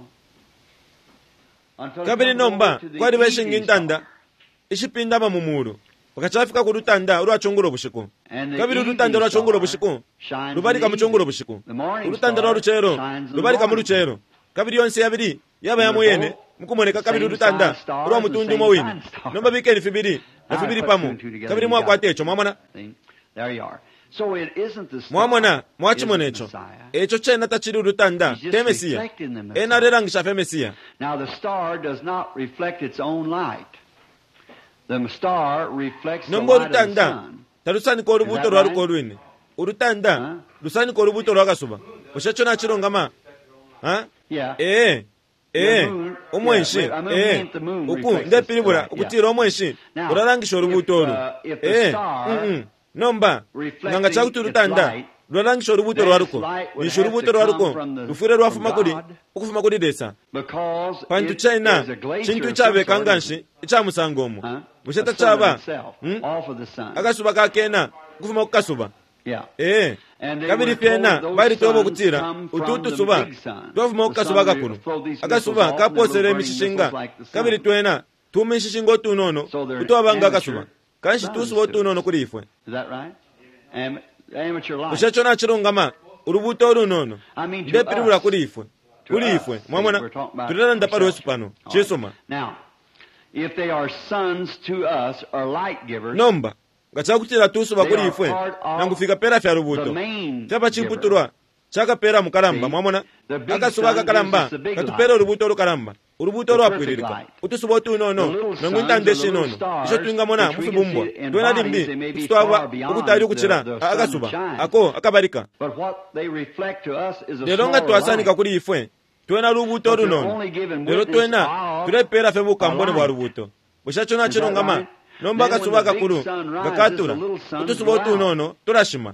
Kabiri nomba kwali beshinga ntanda ishipinda mamumuru bakachafika ku lutanda olwachongolo bushiku kabiri lutanda olwachongolo bushiku lubalika muchongolo bushiku lutanda lwa luchero lubalika mu luchero kabiri yonse yabiri yaba yamuyene mukumoneka kabiri lutanda olwa mutundu mowini nomba bikeni fibiri na fibiri pamo kabiri mwakwatecho mwamona. There you are. So it isn't the star. Mwamona mwachimonecho echo chena tachiri lutanda temesiya enalelangisha femesiya. Now the star does not reflect its own light. The star reflects the light of the sun. Talusani ko lubuto lwa lukolwini ulutanda lusani ko lubuto lwa kasuba ushecho na chirongama omwenshi uku ndepilibula ukutira omwenshi ulalangisha olubuto olu nomba nanga chakuti lutanda lwalangisha olubuto lwaluko nisha olubuto lwaluko lufure lwafuma kuli desa pantu chaina chintu chabekanganshi ichamusanga omo musheta chaba akasuba kakena kufuma kukasuba kabiri pyena bali tobo kutira ututu suba twafuma kukasuba kakulu akasuba kaposere emishishinga kabiri twena tumishishinga otunono utwabanga akasuba kanshi tusuba otunono kuli ifwe. Ushecho na chirungama ulubuto olunono ndepilibula kuli ifwe mwamona tulilanda palo Yesu pano chisoma. Nomba ngachakutira tusuba kuli ifwe nangufika pera fya lubuto fyapa chimputulwa chakapera mukalamba mwamona akasuba kakalamba katupera olubuto olukalamba ulubuto lwapwiririka utusuba otunono nangwintandeshe nono isho tuingamona mufibumbwa twena limbi tutwaba ukutali ukuchira akasuba ako akabalika lero nga twasanika kuli ifwe twena lubuto olunono lero twena tulepera fe bukambone bwa lubuto bushacho na chirongama nomba akasuba kakulu gakatura utusuba otunono turashima.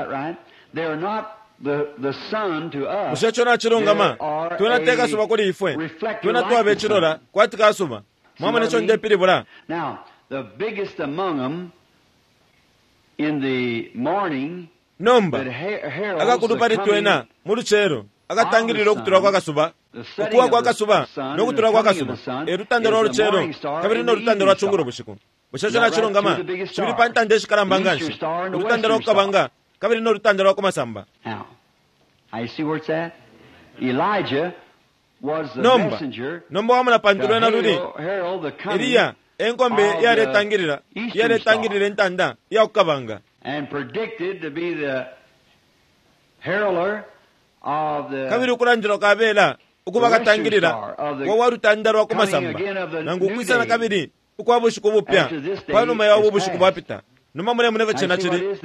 The sun to us. Mushacho na chirongama twena teka suba kuli ifwe twena twabe chirora kwatika suba mwama necho ndepilibula. Now the biggest among them in the morning nomba that heralds akakulu pali the twena coming muluchero akatangirira okutula kwa kasuba okuwa kwa kasuba n'okutula kwa kasuba erutanda lwa luchero kabiri n'olutanda lwa chunguro bushiku bushasho nachilongama chibiri pantanda eshikalambanganshi olutanda lwa kukabanga kabiri n'olutanda lwa kumasamba. Now, I see where it's at. Elijah was the nomba messenger nomba wamuna to pantulwena luli herald the coming eliya enkombe yaletangirira entanda yakukabanga and predicted to be the heralder of the kabiri okulanjira kabeera okuba katangirira wawa lutanda lwa kumasamba nangu okwisana kabiri okuba bushiku bupya panuma yawo bushiku bwapita noma mulemuleve chena chiri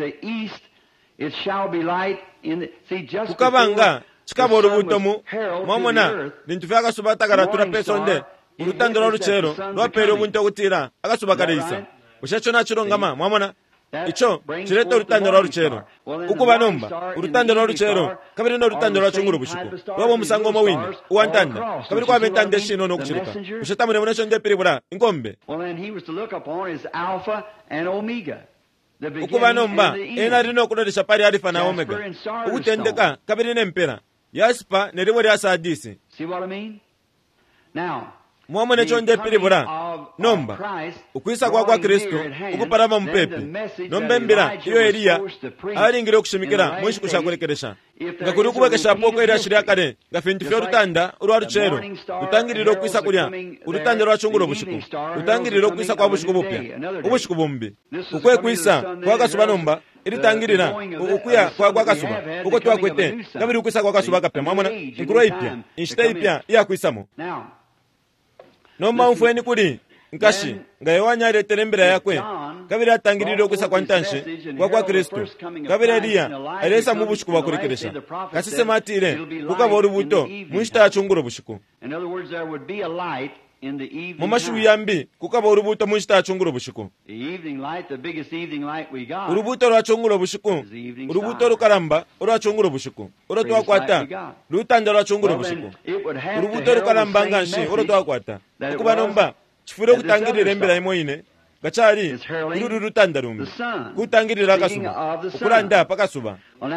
kukabanga chikaba olubutomu mwamona bintu byakasuba tagaratula pesonde ulutanda lwa luchero lwapeera obuntu okutira akasuba kaleisa bushacho nachilongama mwamona icho chileta olutanda lwa luchero ukuba nomba olutanda lwa luchero kabiri n'olutanda lwa chunguro bushiku lwaba omusango omowini uwantanda kabiri kwaba entanda eshino n'okuchirika bushatamune munesho ndepiribula inkombe ukuba nomba ena alina okulolesha pali alifa na omega okutendeka kabiri n'empera yasipa neribwe lya sadisi mwamone chonde pilibula nomba ukwisa kwa Kristo ukupalama mupepi nombembera iyo Eliya alingire okushimikira mwishi kushakulekeresha ngakuri kubekesha poko eri ashiri akale ngafintu fyo rutanda urwa ruchero rutangirira okwisa kulya urutanda rwa chunguro bushiku rutangirira okwisa kwa bushiku bupya ubushiku bumbi ukwe kwisa kwa kasuba nomba iritangirira ukuya kwa kasuba uko twakwete kabiri ukwisa kwa kasuba kapya mwamona inkuro ipya inshita ipya yakwisamo nomba mfueni kuli nkashi nga yewanya aletera embera yakwe kabiri atangirira okwisa kwa ntanshi kwa Kristo kabiri Eliya alesa mu bushiku bakulekeresha kasise matire kukaba olubuto munshita achunguro bushiku mu mashubu yambi kukaba olubuto munshita achunguro bushiku olubuto lwa chunguro bushiku olubuto lukalamba olwa chunguro bushiku olo twakwata lutanda lwa chunguro bushiku olubuto lukalamba nganshi olo twakwata okuba nomba chifure okutangirira embera imoine gachali ulu lutanda lumbi kutangirira akasuba okulanda pakasuba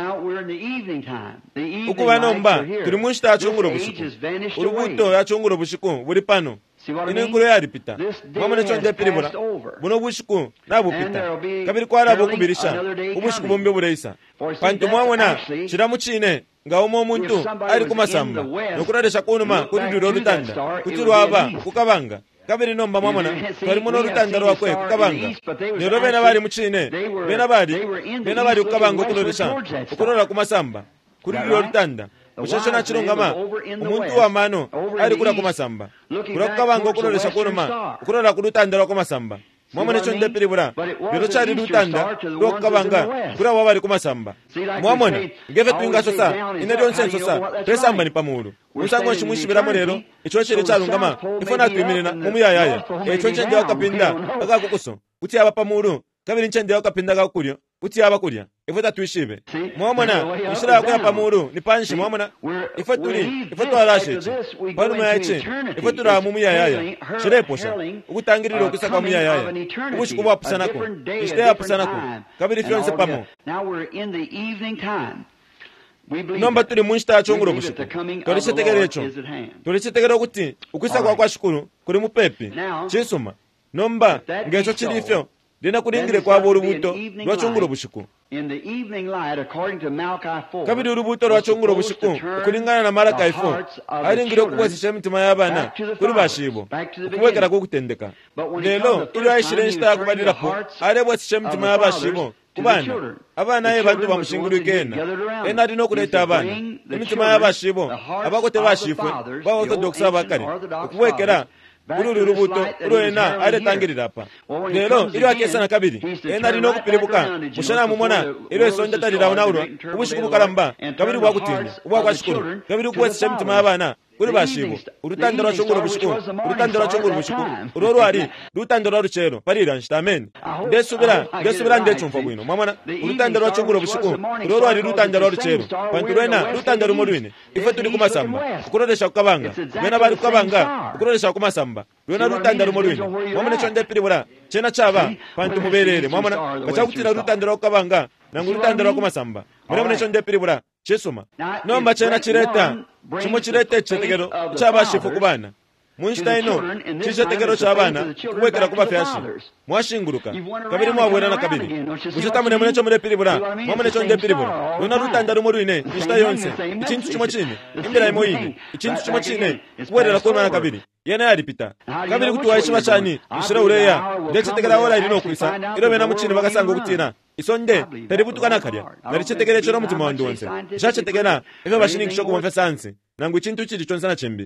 okuba nomba tuli munshita achunguro bushiku olubuto achunguro bushiku buli pano ine nkulo yalipita mwamone chonde pilibula buno bushiku nabupita kabiri kwalabo okubirisha ubushiku bombi buleisa pantu mwamona chiramu chine nga omwo omuntu ali kumasamba nokulolesha kunuma kulidwira olutanda kuti lwaba kukabanga kabiri nomba mwamona twali muno olutanda lwakwe kukabanga lero bena bali muchine bena bali kukabanga okulolesha kumasamba kulidwira olutanda ushasho nachilongama omuntu wa mano ali kula kumasamba kula kukabanga okulolesha kunuma okulola kulutanda lwa kumasamba mwamone chonde pilibula lero chali lutanda lwokukabanga kula wabali kumasamba mwamona ngeve tuingaso sa ine lyonsenso sa twesamba ni pamulu musango shimwishibiramo lero icho chiri chalungama ifona twimirina mumuyayaya echo nchende wakapinda akakukuso kuti aba pamulu kabiri nchende wakapinda kakulyo kuti aba kulya ifota tuishibe mwamona ishira kwa pamulu ni panshi mwamona ifotu alashechi paluma yache ifotu la mumuyayaya shireposha ukutangirira okisaka mumuyayaya ubushiku bwapusanako ishite yapusanako kabiri fyonse pamo nomba tuli munshita achunguro bushiku tolishetegera echo tolishetegera okuti ukwisaka kwa shikuru kuli mupepi chisuma nomba ngecho chilifyo lina kulingire kwabo olubuto lwa chunguro bushiku kabiri olubuto lwa chunguro bushiku okulingana na Malaki 4 alingire okukwesesha emitima y'abaana kuli bashibo okuwekera kw'okutendeka lero ili ayishire nshita yakubadirapo alebwesesha emitima y'abashibo kubana abaana ye bantu bamushingulwike ena alina okuleta abaana emitima y'abashibo abakote bashifwe ba orthodox abakali okuwekera kuli lubuto lwena aletangirira apa lero ili akesana kabiri ena alina okupiribuka mushana mumona ili esonja talirawo nawulwa ubushiku bukalamba kabiri bwakutinya ubwakwashikuru kabiri kuwesesha emitima y'abaana kuri bashibo urutanda rwachongoro bushiku urutanda rwachongoro bushiku urorwari rutanda rwaruchero parira nshita amen ndesubira ndechumva bwino mwamana urutanda rwachongoro bushiku urorwari rutanda rwaruchero pantu rwena rutanda rumorwine ife tuli kumasamba ukuroresha kukabanga bena bari kukabanga ukuroresha kumasamba rwena rutanda rumorwine mwamana chonde piribura chena chava pantu muberere mwamana kachakutira rutanda rwakukabanga nangu rutanda rwakumasamba mwamana chonde piribura chesoma nomba chena chireta chimo chirete chetekero chabashifu kubana munchita ino chichetekero chabana kuwekera kubafyashi mwashinguruka kabiri mwabwerana kabiri muchitamune munecho mune piribura mwamunecho nde piribura luna rutanda rumo ruine nchita yonse ichintu chimo chine imbira imo ine ichintu chimo chine kuwerera kuemana kabiri yena yaripita kabiri kuti waishiva chani ishira ureya ndechetekera ora irino kuisa iro vena muchini vakasanga kutina isonde peributukana karya narichetekere chero mutima wandu wonse zvachetekera ife vashiningisho kumomfe sansi nangu chintu chiri chonsana chembi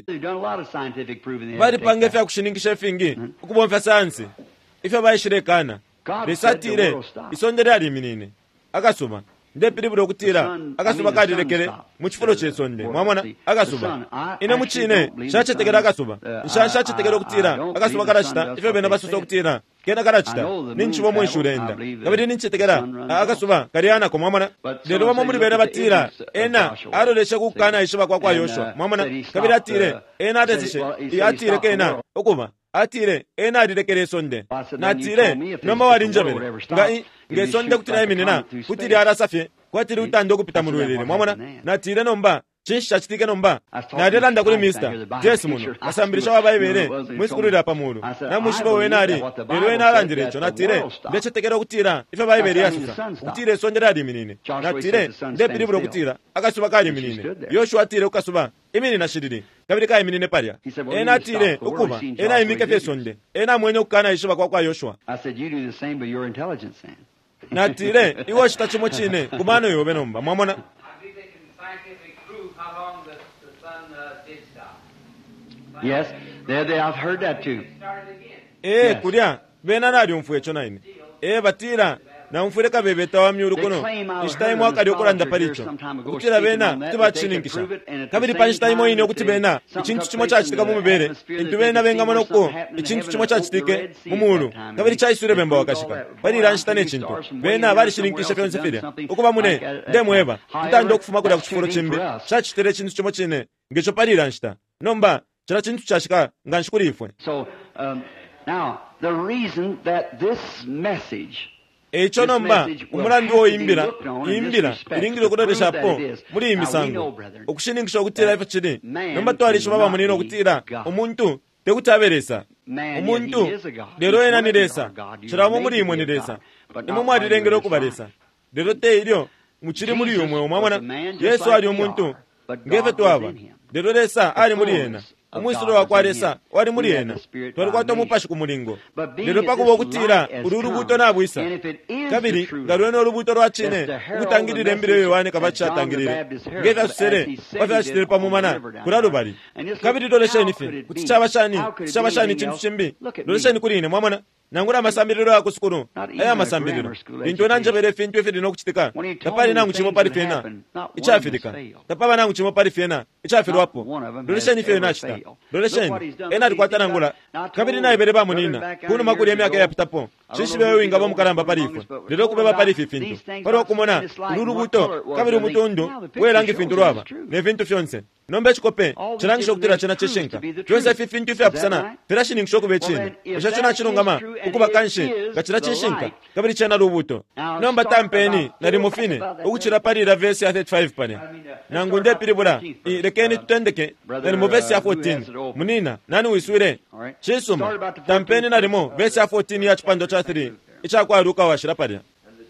vari pange fe akushiningisha fingi ukubomfe sansi ife vaishirekana risatire isonde rari minine akasuma ndepiribura okutira akasuba kadirekere muchifuro chesonde mwamona akasuba ine muchine shachetekera akasuba shachetekera okutira akasuba karachita ife bena basusa okutira kena karachita ninchivo mweshurenda kabiri ninchetekera akasuba kariana ko mwamona lero bamwe muri bena batira ena aroreshe kukana ishiba kwa Yoshua mwamona kabiri atire ena adeshe atire kena okuba atire ena adirekere sonde natire noma warinjabere ngesonde kutira iminena kutiri arasafye kwatiri utando kupita murwerere mwamona natire nomba chinsha chitike nomba naderanda kuri mister Jesse muno asambirisha wabayibere mwisikurira pamuru namushibo wenari lero wena arandirecho natire ndechetekera kutira ife bayibere yasusa kutire sonde radi minine natire ndepiriburo kutira akasuba kali minine Yoshua atire ukasuba imini nashiriri kabiri kai minine parya ena atire ukuba ena imike fe sonde ena mwenye ukana ishiba kwa Yoshua I said you do the same but you're intelligent Sam natire iwo chita chimo chine kumano yobe nomba mwamona Yes, there I've heard that too. Kuria bena nari umfuecho naine. Batira na umfureka bebeta wa myuru kono. Ishtaimo akari okuranda paricho. Ukutira bena tibachiningisha. Kabiri panishtaimo ine okutibena ichintu chimo chachitika mumubere. Intubena benga manoko ichintu chimo chachitike mumuru. Kabiri chaisure bemba wakashika. Bari ranshitane chintu. Bena bari shirinkisha fyonse firia. Ukuba mune ndemweba. Ntando kufuma kuda kuchifuro chimbi. Chachitere chintu chimo chine. Ngecho pari ranshita. Nomba chira chintu chashika nganshkurifwe. So now the reason that this message echo nomba umurandu wo imbira iringiro kudoresha po muri imisango okushiningisha okutira ife chiri nomba twarisha baba munino okutira omuntu tekutaberesa omuntu lero ena niresa chiramo muri imwe niresa imwe mwarirengero kubaresa lero te iryo muchiri muri umwe omwamana Yesu ali omuntu ngefe twaba lero resa ali muri ena umwisiro wakwaresa wari muri ena twari kwatomupashi kumulingo lero pakuba okutira ururubuto nabwisa kabiri ngarwe n'orubuto rwachine ukutangirira embire yohane kabachatangirire ngefe asusere wafyashitire pamumana kurarubari kabiri dolesheni fe kuti chabashani chintu chimbi dolesheni kurine mwamana nangura amasambiriro ako sukuru aya amasambiriro into nanjebere fintu efe dino kuchitika tapali nangu chimo pali fena ichafirika tapaba nangu chimo pali fena ichafirwapo dolesheni fe nachita dolesheni ena rikwata nangula kabiri naye bere bamunina kuno makuri emyaka yapitapo shishibe winga bomukaramba palife lero kubeba palife fintu paro kumona lurubuto kabiri mutondo werangi fintu rwaba ne fintu fyonse nombe chikope chirangisho kutira chena cheshenka fyonse fintu fyapusana firashini ngishoku bechini ushachona chirungama ukuba kanshi gachira cheshenka kabiri chena rubuto nomba tampeni nari mufine ukuchira parira verse ya 35 pane nangu nde piribura lekeni tutendeke nari mu verse ya 14 munina nani wiswire chisuma tampeni nari mo verse ya 14 ya chipando cha 3 ichakwa ruka wa shiraparia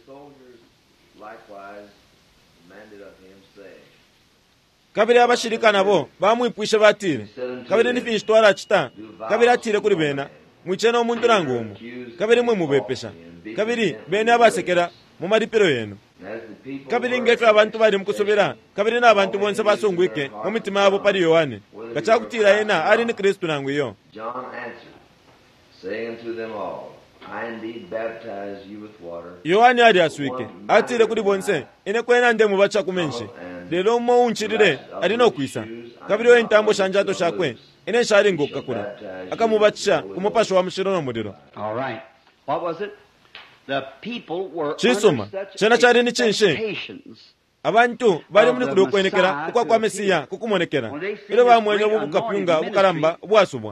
kabiri abashirika nabo bamwipwishe batire kabiri nifinshi twara chita kabiri atire kuri bena mwichena omuntu rangumu kabiri mwe mubepesha kabiri bene abasekera mu maripiro yenu kabiri ngefe abantu bari mukusobera kabiri n'abantu bonse basungwike mu mitima yabo pari Yohane gachakutira yena ari ni Kristo nangwiyo John answered, saying unto them all, I indeed baptize you with water. Yohane ari aswike atire kuri bonse ine kwena nde mubacha kumenshi lero mo unchirire alina okwisa kabiri entambo shanjato shakwe ene shali ngokakula akamubatisha kumupasho wa mushiro n'omuliro. All right. What was it? The people were Chisoma chena chali ni chinshe abantu bali muri kuli okwenekera okwa kwa Mesiya kukumonekera ero bamwenye obukapunga obukalamba obwasubwa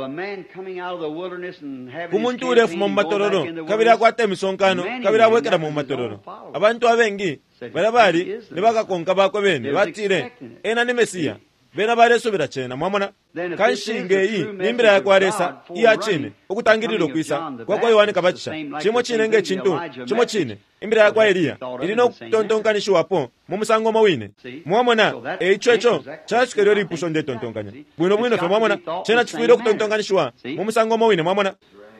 kumuntu urefu mu matororo kabiri akwata emisonkano kabiri abwekera mu matororo abantu abengi bali nebakakonka bakwe bene batire ena ni Mesiya bena baresubira chena mwamona kanshinge iyi nimbira yakwaresa iya chine okutangirira okwisa kwa Yohani kabacisha chimo chine nge chintu chimo chine imbira yakwa Eliya ilino kutontonkanishwapo mu musango mawine mwamona echo chashikero ripusho nde tontonganya bwino fe mwamona chena chifuire kutontonkanishwa mu musango mawine mwamona.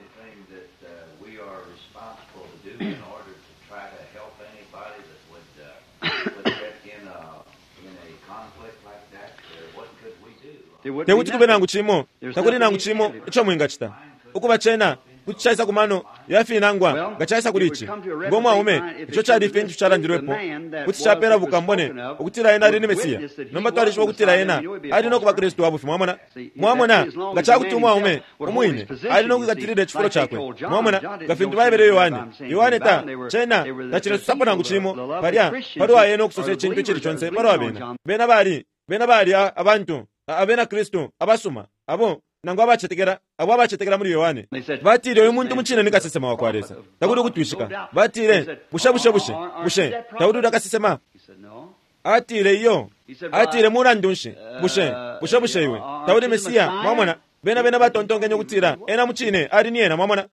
Tewuti kubenangu chimo takuli nangu chimo icho mwingachita ukuba chena kuchaisa kumano yafinangwa ngachaisa kulichi ngomwa ume icho chali fintu chalandirepo kuti chapera bukambone ukutira ena ali ni Mesiya nomba twalishwa kutira ena ali no kuba Kristo wabufi mwamona ngachakutumwa ume umwine ali no kugatirire chifuro chakwe mwamona gafintu bayibere Yohane ta chena tachire sapo nangu chimo pali ayeno kusose chintu chili chonse pali bena bali abantu abena Kristo abasuma abo nango abachetekera muri Yohane batire uyu muntu muchine nikasesema wakwaresa takuri kutwishika batire bushe tawudu dakasesema atire iyo atire murandunshi bushe iwe tawudi Mesiya mwamona bena batontongenye kutira ena muchine ari niena mwamona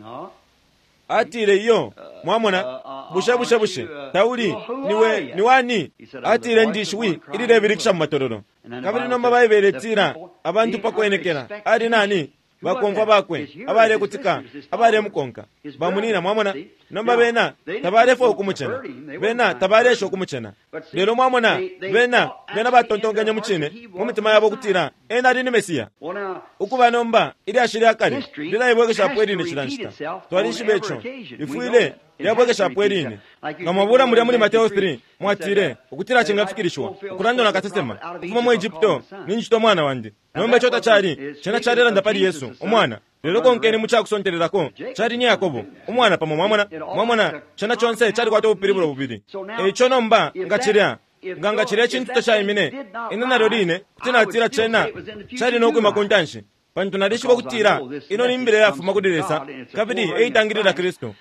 atire iyo mwamona bushe tawuli ni wani atire ndishwi irire birikisha mu matororo kabiri nomba bayiberetira abantu pakwenekera ari nani bakonva bakwe abare kutika abare mukonka bamunina mwamona nomba bena tabarefo okumuchena bena tabaresho okumuchena lero mwamona bena batontonganya muchine mu mitima yabo kutira ena ari ni Mesiya ukuba nomba iri ashiri akari ndina yebwegesha pweri ni chilanshita twalishi becho ifuile yabwegesha pweri ni ngamabura muri Mateo 3 mwatire ukutira chingafikirishwa kurando nakatesema kuma mu Egypto ninjito mwana wandi nomba chota chari chena charera ndapali Yesu omwana lero konkeni muchakusontererako chari ni Yakobo omwana pamo mwamona chena chonse chari kwato upiriburo bubiri echo nomba ngachirya chintu tashayimine ino narorine kutina atira chena chari no kwima kontanshi pantu nadishiba kutira ino nimbire yafu makudiresa kabiri eitangirira Kristo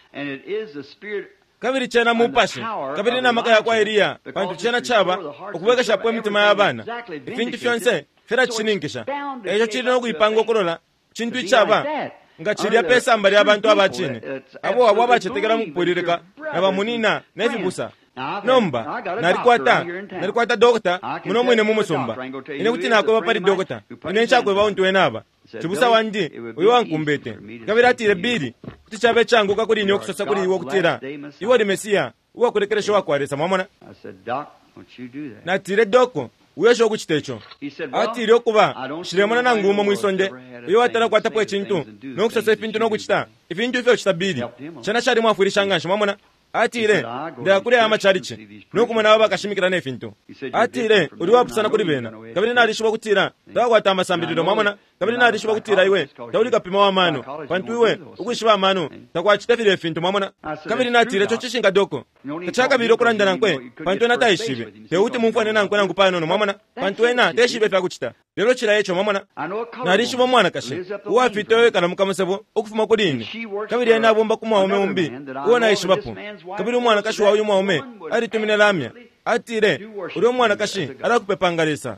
kabiri chena mupashi kabiri na makaya kwa Eliya pantu chena chaba okubekesha pwe mitima y'abana ifintu fyonse fera chininkisha echo chiri no kuipango korola chintu ichaba ngachirya pesa mbali abantu abachine abo abachetekera mukupulirika nabamunina nevibusa nomba nalikwata dokta muno mwine mumusomba ine kuti nakwe bapali dokta ine nchakwe bauntu wenaba chibusa wandi uyo wankumbete kabiri atire bili kuti chabe changu kakuli ni okusosa kuli iwo kutira iwo ni Mesiya uwa kulekeresho wakwaresa mwamona natire doko uyesho kuchitecho atire okuba shiremona nangumo mwisonde uyo atara kwatapo echintu nokusosa ifintu nokuchita ifintu ifyo chita bili chana chari mwafuirishangansho mwamona atire ndakure amacharichi nokumana aba bakashimikira nefintu atire uri wapusana kuri bena kabiri narishiba kutira ndakwata amasambiriro mwamona kabiri narishiba kutira iwe ndawuli kapima wa mano pantu iwe ukwishiba mano takwachitafire fintu mwamona kabiri natire cho chishinga doko tachaka biro kurandana nkwe pantu ena taishibe teuti mumfane nankwe nangu pano no mwamona pantu ena teshibe fya kuchita lero chira yecho mwamona narishiba mwana kashi uwafitowe kana mukamusebo okufuma kudini kabiri ena bomba kumwaume umbi uona ishibapo kabiri umwana kashi wawe umwaume ari tumine lamya atire uri umwana kashi arakupepangalisa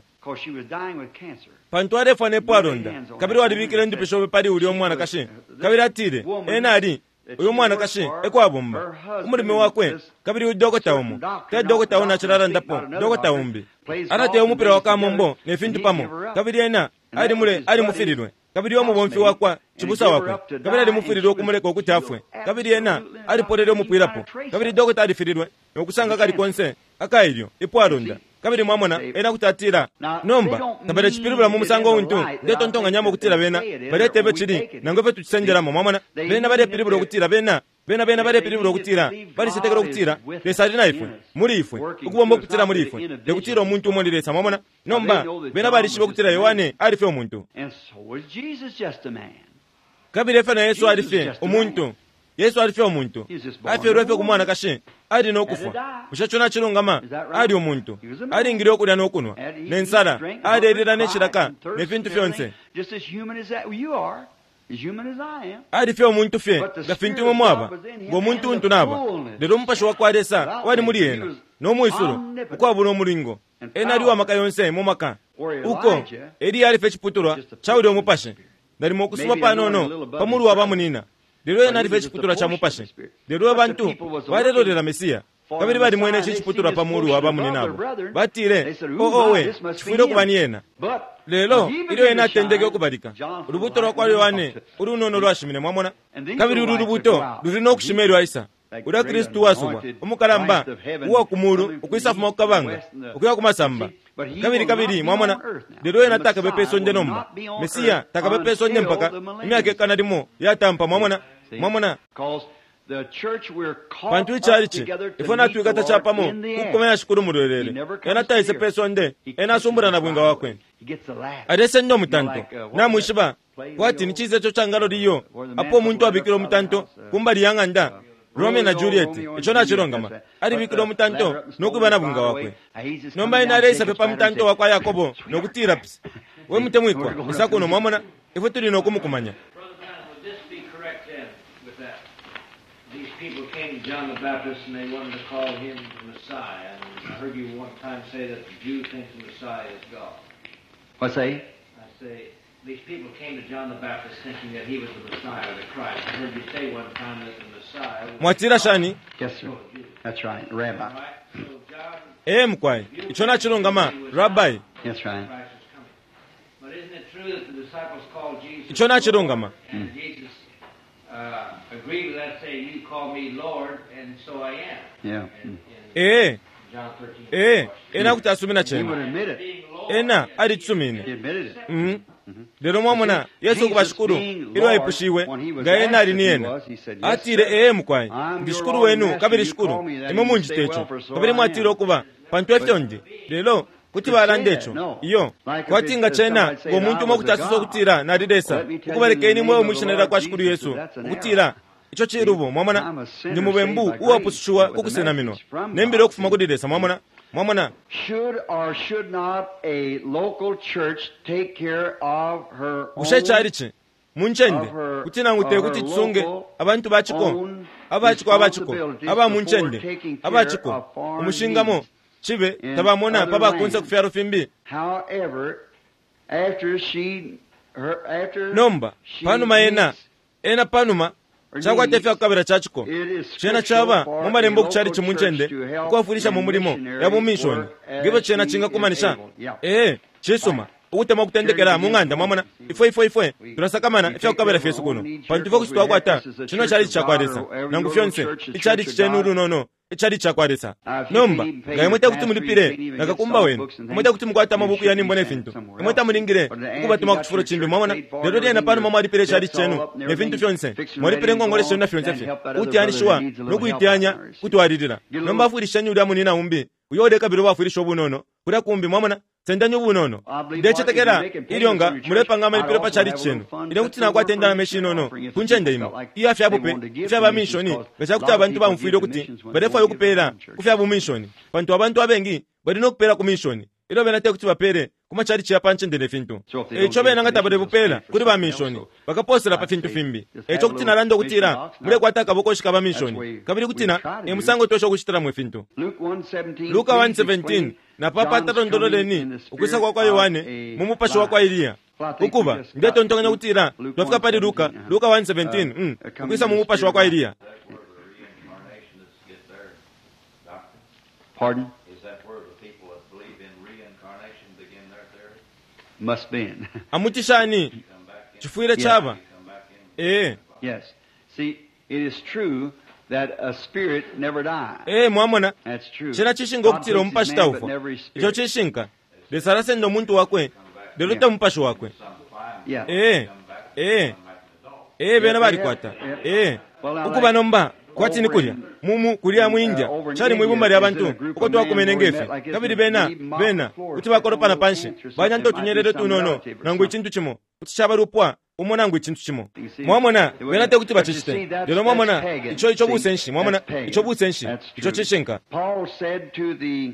pantu arefa nepo aronda kabiri walibikire ndipisho pali uli umwana kashi kabiri atire ena ali uyu mwana kashi ekwabumba umulimi wakwe kabiri udokota umu te dokota una chirara ndapo dokota umbi arate umupira wakamombo nefintu pamo kabiri ena ali mufirirwe kabiri omu bomfi wakwa chibusa wakwe kabiri ali mufirirwe okumuleka okuti afwe kabiri ena ali porere omupirapo kabiri dokota alifirirwe okusanga kali konse akailyo ipo alonda kabiri mwamona ena kutatira nomba tabale chipiribula mu musango untu ndeto ntonga nyamo kutira bena balete bechiri nangope tuchisenjeramo mwamona bena bale piribula kutira bena bale piribula kutira bali sitekero kutira lesali na ifwe muri ifwe ukubomba kutira muri ifwe de kutira omuntu umondilesa mwamona nomba bena bali shibo kutira Yohane alife omuntu kabiri efa na Yesu alife omuntu Yesu alife omuntu afe rwefe kumwana kashe ali nokufa ushachona chilungama ali omuntu ali ngiri okulya nokunwa nensala ali erira nechiraka nefintu fyonse ali fe omuntu fe gafintu momwaba ngomuntu untu naba lero mpasho wakwalesa wali muri yena nomwisuro ukwabula omulingo enali wa maka yonse momaka uko eri alife chiputurwa chawuli omupashe ndali mokusuma panono pamulu wabamunina lero ena alife chiputurwa cha mupashe lero abantu walelolera Mesiya kabiri bali mwene chiputurwa pamulu wabamuninabo batire owe chifundo kubani yena lelo ilo ena atendeke okubalika urubuto lwa Yohane urunono lwashimine mwamona kabiri urubuto lurino okushimerwa isa ura Kristu wasubwa omukalamba uwa kumuru ukwisafuma okukabanga okuya kumasamba kabiri mwamona lero ena taka bepeso nje nomba Mesiya taka bepeso nje mpaka imyaka ekana limo yatampa mwamona pantu ichalichi ifona tuikata chapamo kukomena shukuru murerere ena taise peso nde ena sumbura na bwinga wakwe adese ndo mutanto na mwishiba wati nichize cho changalo liyo apo muntu abikiro mutanto kumbali yanganda Romeo na Juliet ichona chirongama ari bikiro mutanto nokubana bwinga wakwe nomba ina reisa pepa mutanto wakwa Yakobo nokutira psi we mutemwikwa isakuno mwamona ifutuli nokumukumanya. People came to John the Baptist and they wanted to call him the Messiah. And I heard you one time say that the Jew thinks the Messiah is God. What's that? I say, these people came to John the Baptist thinking that he was the Messiah, the Christ. I heard you say one time that the Messiah was... Mwatira shani? Yes, sir. That's right. Rabbi. Right? So John... Mkwai. Ichona chirongama. Rabbi. That's right. Christ is coming. But isn't it true that the disciples called Jesus... Ichona chirongama. And Jesus... agreed with that, saying, "You call me Lord, and so I am." Yeah. In John 13. Ena kutasumina He would chema. admit it. Ena ali He tsumine. admitted it. Lero mwamona Yesu kubashukuru ilo epushiwe gaena ali niena. Atire mkwai. Ndishukuru wenu kabiri shukuru. Imumunji techo. Kabiri mwatire okuba pantu efyonje. Lero kuti balandecho iyo kwatinga chena ngo muntu mokutasiso kutira na didesa ukubarekeni mwe umushinera kwa shukuru Yesu kutira icho chirubo mwamana ndi mubembu uwapushwa kukusena mino nembiro kufuma kudidesa mwamana Should or should not a local church take care of her own ushecharichi munchende kutina ngute kuti tsunge abantu bachiko aba munchende abachiko umushingamo chibe tabamona paba kunsa kufyaro fimbi. However, after nomba panuma ena panuma chakwa tefya kukabira chachiko chena chaba mumarembo kuchari chimunchende kuwafurisha mu mulimo ya mumishoni ngibo chena chinga kumanisha chisoma ukutema kutendekera munganda mwamana ifwe turasakamana ifya kukabira fesu kuno pantu kusitwa kwata chino chali chakwaresa nangu fyonse ichali chichenuru nono ichali chakwaresa nomba ngaimweta kuti mulipire nakakumba wenu mweta kuti mukwata mabuku yani mbone fintu mweta mulingire kubatuma kuchifuro chimbi mwamana lero ndiye napano mama alipire chali chenu nefintu fyonse mwalipire ngongole chenu na fyonse fye kuti anishwa nokuitianya kuti waririra nomba afurisha nyuli amunina umbi uyode kabiro wafurisha obunono kuda kumbi mwamana sendanyo bunono ndechetekera ilionga mulepanga malipiro pa chali chenu ile kuti nakwatenda na meshinono kunchende imo iya fya bupe fya ba mishoni gacha kuti abantu bamfuire kuti badefa yokupera kufya bu mishoni bantu abantu abengi badino kupera ku mishoni ilo benate kuti bapere kuma chali chia panchende ne fintu chobe nanga tabade bupera kuti ba mishoni bakaposera pa fintu fimbi echo kuti nalando kutira mule kwataka boko shika ba mishoni kabiri kutina musango tosho kuchitira mwe fintu Luka 1:17 na papa tatondololeni ukwisa kwa Yohane mumupasho wa kwa Eliya ukuba ndeto ntonganya kutira twafika pali Luka 1:17 ukwisa mumupasho wa kwa Eliya. Pardon? Is that where the people that believe in reincarnation begin their theory? Must be. Amutishani chifuire chaba Yes. See, it is true that a spirit never dies. mwamona That's true. chena chishinga okutira God omupashi takes man, but taufa never his icho spirit. chishinka lesarase ndo muntu wakwe ndelute mupashi wakwe Yeah. bena balikwata ukuba nomba kwatini kulya mumu kulya mwinja chali mwibumba lya bantu uko twakumene ngefe kabiri bena kuti bakoropana panshi banya nto tunyerere tunono nangu ichintu chimo kuti chabalupwa umona ngu ichintu chimo mwamona bena te kuti bachishite lero mwamona icho busenshi mwamona icho busenshi icho chishinka Paul said to the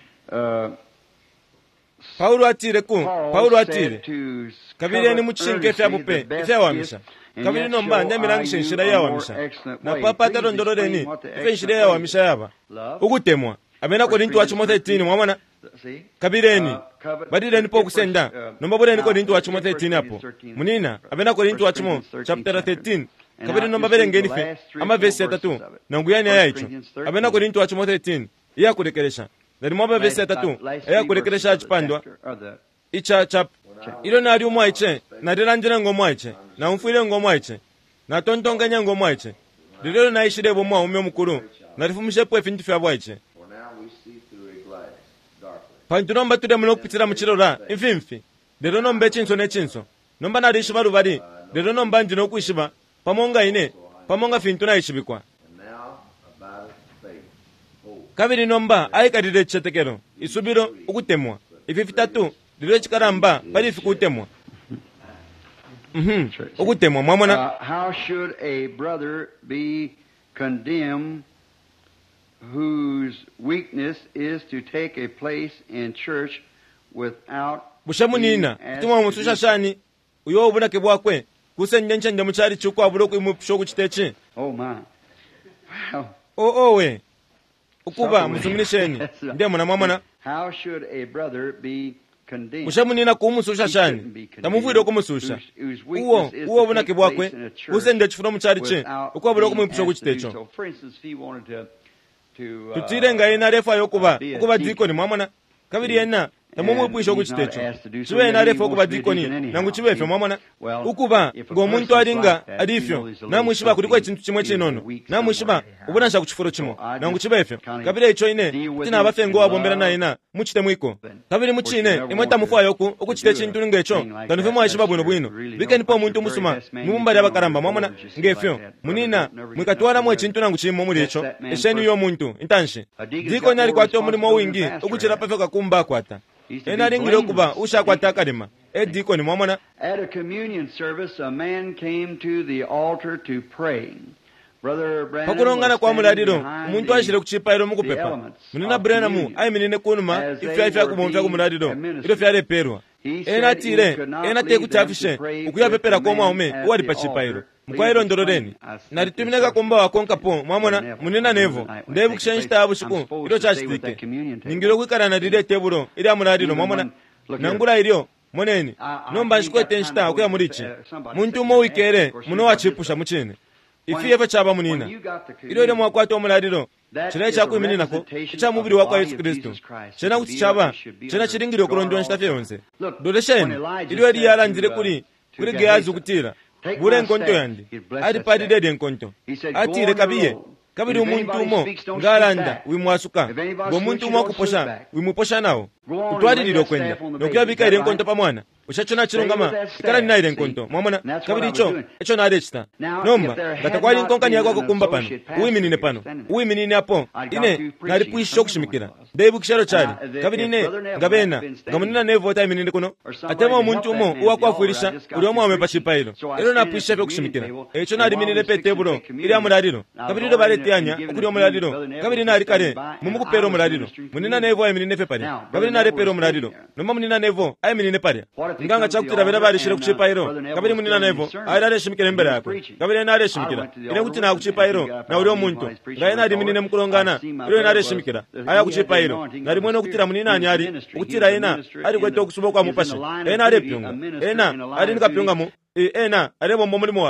Paulo atire kabiri ni muchinke efya bupe efya wamisha kabiri nomba ndemirangisha nshira ya wamisha na papa taro ndororeni efya nshira ya wamisha yaba ukutemwa abena Korinto wa 13 mwamona kabireni badireni po kusenda nomba bureni Korinto wa 13 hapo munina abena Korinto wa 1 chapter 13 kabiri nomba berengeni fe ama verse 3 nanguyani yayicho abena Korinto wa 13 iya kurekeresha Dari mwaba verse 3 eya kurekeresha chipandwa icha chap ilo nari umwaiche nariranjira ngomwaiche na umfuire ngomwaiche na tontonganya ngomwaiche lilo naishire bomwa umwe mukuru narifumishe po efintu fya bwaiche pantu nomba tude muno kupitira muchirora imfimfi lero nombe chinso ne chinso nomba narishiba rubari lero nomba ndino kwishiba pamonga fintu na ishibikwa kabiri nomba aikarire chetekero isubiro ukutemwa ififitatu lilo chikaramba bali fikutemwa ukutemwa mwamona how should a brother be condemned whose weakness is to take a place in church without bushamunina kutumwa mususha shani uyo obunake bwakwe kusenjenje muchari chukwa bulo kwimupsho kuchitechi we ukuba musumilisheni ndiye mwana mwamona how should a brother be condemned mushamunina kumususha shani tamuvwire kumususha uwo bunake bwakwe usende chifuro muchari che ukuba bulo kwimupsho kuchitecho tutire ngaina refa yokuba dikoni mwamona kabiri yena tamumupwisho kuchitecho chiwe na refa okuba dikoni nangu chiwefe mwamona ukuba ngomuntu alinga adifyo namwishiba kuliko ikintu kimwe kinono namwishiba ubunansha kuchifuro chimo nangu chiwefe kabiri icho ine tina abafengo abombera naina muchite mwiko kabiri muchine imweta mufuayo okuchite chintu ngecho kanufe mwashiba bwino bikeni po muntu musuma mumbali abakaramba mwamona ngefyo munina mwikatwara mwe chintu nangu chimo muri icho esheni yo muntu intanshi dikoni ali kwato mulimo wingi okuchira pafeka kumba kwata enaringire okuba ushakwata kalima edikoni mwamona at a communion service a man came to the altar to pray. Brother Branham pakulongana kwa muladiro umuntu ashire kuchipairo mukupepa munina Branham aiminine kunuma ifya kumumfya kumuladiro ilo fya leperwa enate kutafishe ukuyapepera kwa mwaume uwali pachipairo mukwairo ndororeni naritumileka komba wakonka po mwamona munina nevo ndevu kushenshita abu shiku ilo chachitike ningiro kwikara na dide tebulo ili amuladiro mwamona nangula ilio moneni nomba nshikuete nshita ukuya murichi muntu umo wikere muno wachipusha muchine ifiye chaba munina ilo mwakwata omuladiro chira chakwiminako cha mubiri wa Yesu Kristo chena kuti chaba chena chiringiro kulondwa nshitafe yonse doresheni ilo yala ndire kuri geyazi kutira bure nkonto yandi ati padi dede nkonto atire kabiri umuntu umo ngalanda wimwasuka ngo muntu umo kuposha wimuposha nawo utwadiliro kwenda nokuyabika ile nkonto pamwana ushachona chirongama ikala nina ile nkonto mwamona kabiri icho na adechita nomba gatakwali nkonkani yako kumba pano uiminine pano uiminine apo ine nalipuisho kushimikira ndebu kisharo chali kabiri ine ngabena ngamunina nevo ta iminine kuno atema umuntu umo uwakwafurisha uli omo amepachipa ilo ilo napuisha fe kushimikira icho naliminine pe tebulo ili amuladiro kabiri ilo baletianya ukuli omuladiro kabiri nali kale mumukupero omuladiro munina nevo iminine fe pale kabiri nali pero omuladiro nomba munina nevo iminine pale nganga chakutira bera barishire kuchipairo kabiri munina nevo ayirare shimikira mbere yako kabiri nare shimikira ine kuti na kuchipairo na uri omuntu ngaye nari minine mukulongana uri nare shimikira aya kuchipairo nari mwene kutira munina anyari kutira ina ari kweto kusuba kwa mupashe ena are pyonga ena ari nika pyonga mu ena are bombo mulimo wakwe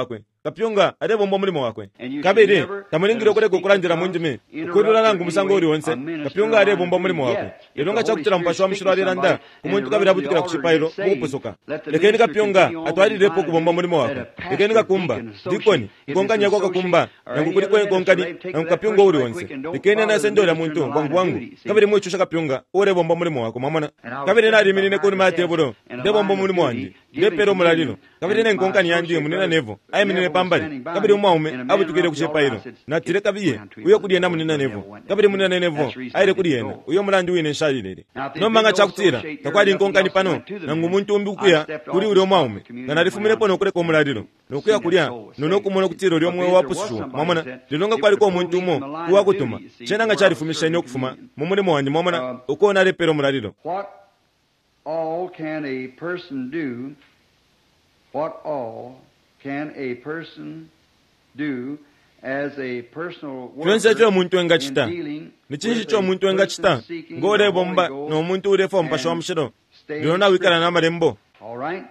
kapyonga ate bomba mulimo wakwe kabiri tamulingire okuleka okulandira munjimi okwidulala ngu musango uli wonse kapyonga ate bomba mulimo wakwe lero nga kyakutira mupasho wa mushiro aliranda kumuntu kabiri abutukira ku chipairo mukupusuka lekeni kapyonga atwalirepo kubomba mulimo wakwe lekeni kakumba dikoni konkani yako kakumba nangu kuli kwe konkani nangu kapyonga uli wonse lekeni anasendola muntu wangu wangu kabiri mwichusha kapyonga ore bomba mulimo wako mamona kabiri nali minine kuni matebulo de bomba mulimo wandi de pero mulalino kabiri ne konkani yandi munena nevo ayi minine pambali kabiri umaume abutukire ku chipairo natire kabiye uyo kudienda munena nevo kabiri munena nevo ayire kudienda uyo mulandi wine shalilele nomanga chakutira takwadi nkonkani pano nangu muntu umbi kuya kuri uri omaume ngana rifumire pono kure ko mulalino nokuya kulya nono kumona kutira uri omwe wapushu mamona lilonga kwali ko muntu umo kuwa kutuma chena nga charifumisha ino kufuma mumulimo wanje mamona uko na repero mulalino What all can a person do? What all can a person do as a personal Kyonse kyo muntu in engachita dealing nichinji with kyo a muntu engachita person seeking ngore the bomba Holy Ghost no muntu urefo mpasho wa mshiro stay lilona wikala na spiritual? marembo All right?